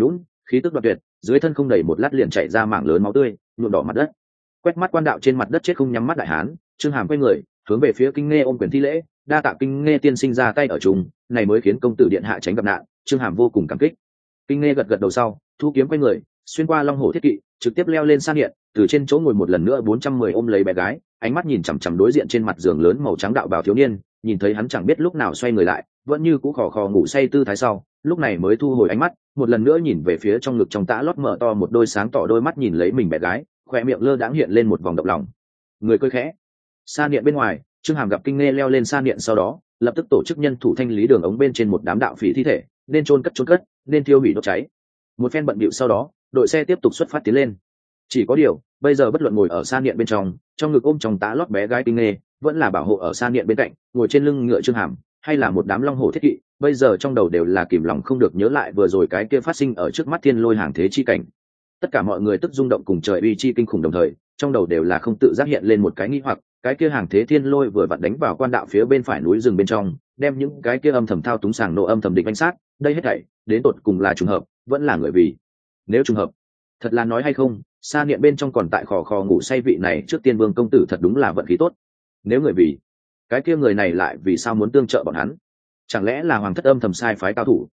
khí tức đoạt tuyệt, dưới thân không đầy một lát liền chảy ra mảng lớn máu tươi nhuộm đỏ mặt đất. Quét mắt quan đạo trên mặt đất chết không nhắm mắt đại hán, Trương Hàm quay người hướng về phía Kinh Nghe ôm quyền thi lễ, đa tạ Kinh Nghe tiên sinh ra tay ở chung, này mới khiến công tử điện hạ tránh gặp nạn. Trương Hàm vô cùng cảm kích. Kinh Nghe gật gật đầu sau, thu kiếm quay người xuyên qua long hổ thiết kỵ, trực tiếp leo lên san điện, từ trên chỗ ngồi một lần nữa bốn trăm mười ôm lấy bé gái, ánh mắt nhìn chằm chằm đối diện trên mặt giường lớn màu trắng đạo bào thiếu niên, nhìn thấy hắn chẳng biết lúc nào xoay người lại, vẫn như cũ khò khò ngủ say tư thái sau, lúc này mới thu hồi ánh mắt, một lần nữa nhìn về phía trong ngực trong tã lót mở to một đôi sáng tỏ đôi mắt nhìn lấy mình bé gái, khoe miệng lơ đãng hiện lên một vòng động lòng. Người cười khẽ. San điện bên ngoài, Trương Hàm gặp Kinh Nghe leo lên san điện sau đó, lập tức tổ chức nhân thủ thanh lý đường ống bên trên một đám đạo phỉ thi thể, nên chôn cất chôn cất, nên tiêu hủy đốt cháy. Một phen bận bịu sau đó, đội xe tiếp tục xuất phát tiến lên. Chỉ có điều, bây giờ bất luận ngồi ở san điện bên trong, trong ngực ôm trong tá lót bé gái Kinh Nghe, vẫn là bảo hộ ở san điện bên cạnh, ngồi trên lưng ngựa Trương Hàm, hay là một đám long hổ thiết kỵ, bây giờ trong đầu đều là kìm lòng không được nhớ lại vừa rồi cái kia phát sinh ở trước mắt thiên lôi hàng thế chi cảnh. Tất cả mọi người tức rung động cùng trời uy chi kinh khủng đồng thời, trong đầu đều là không tự giác hiện lên một cái nghi hoặc, cái kia hàng thế thiên lôi vừa vặn đánh vào quan đạo phía bên phải núi rừng bên trong, đem những cái kia âm thầm thao túng sàng nộ âm thầm định bánh sát, đây hết thảy đến tột cùng là trùng hợp, vẫn là người vì. Nếu trùng hợp, thật là nói hay không, xa niệm bên trong còn tại khò khò ngủ say vị này trước tiên vương công tử thật đúng là vận khí tốt. Nếu người vì, cái kia người này lại vì sao muốn tương trợ bọn hắn? Chẳng lẽ là hoàng thất âm thầm sai phái cao thủ,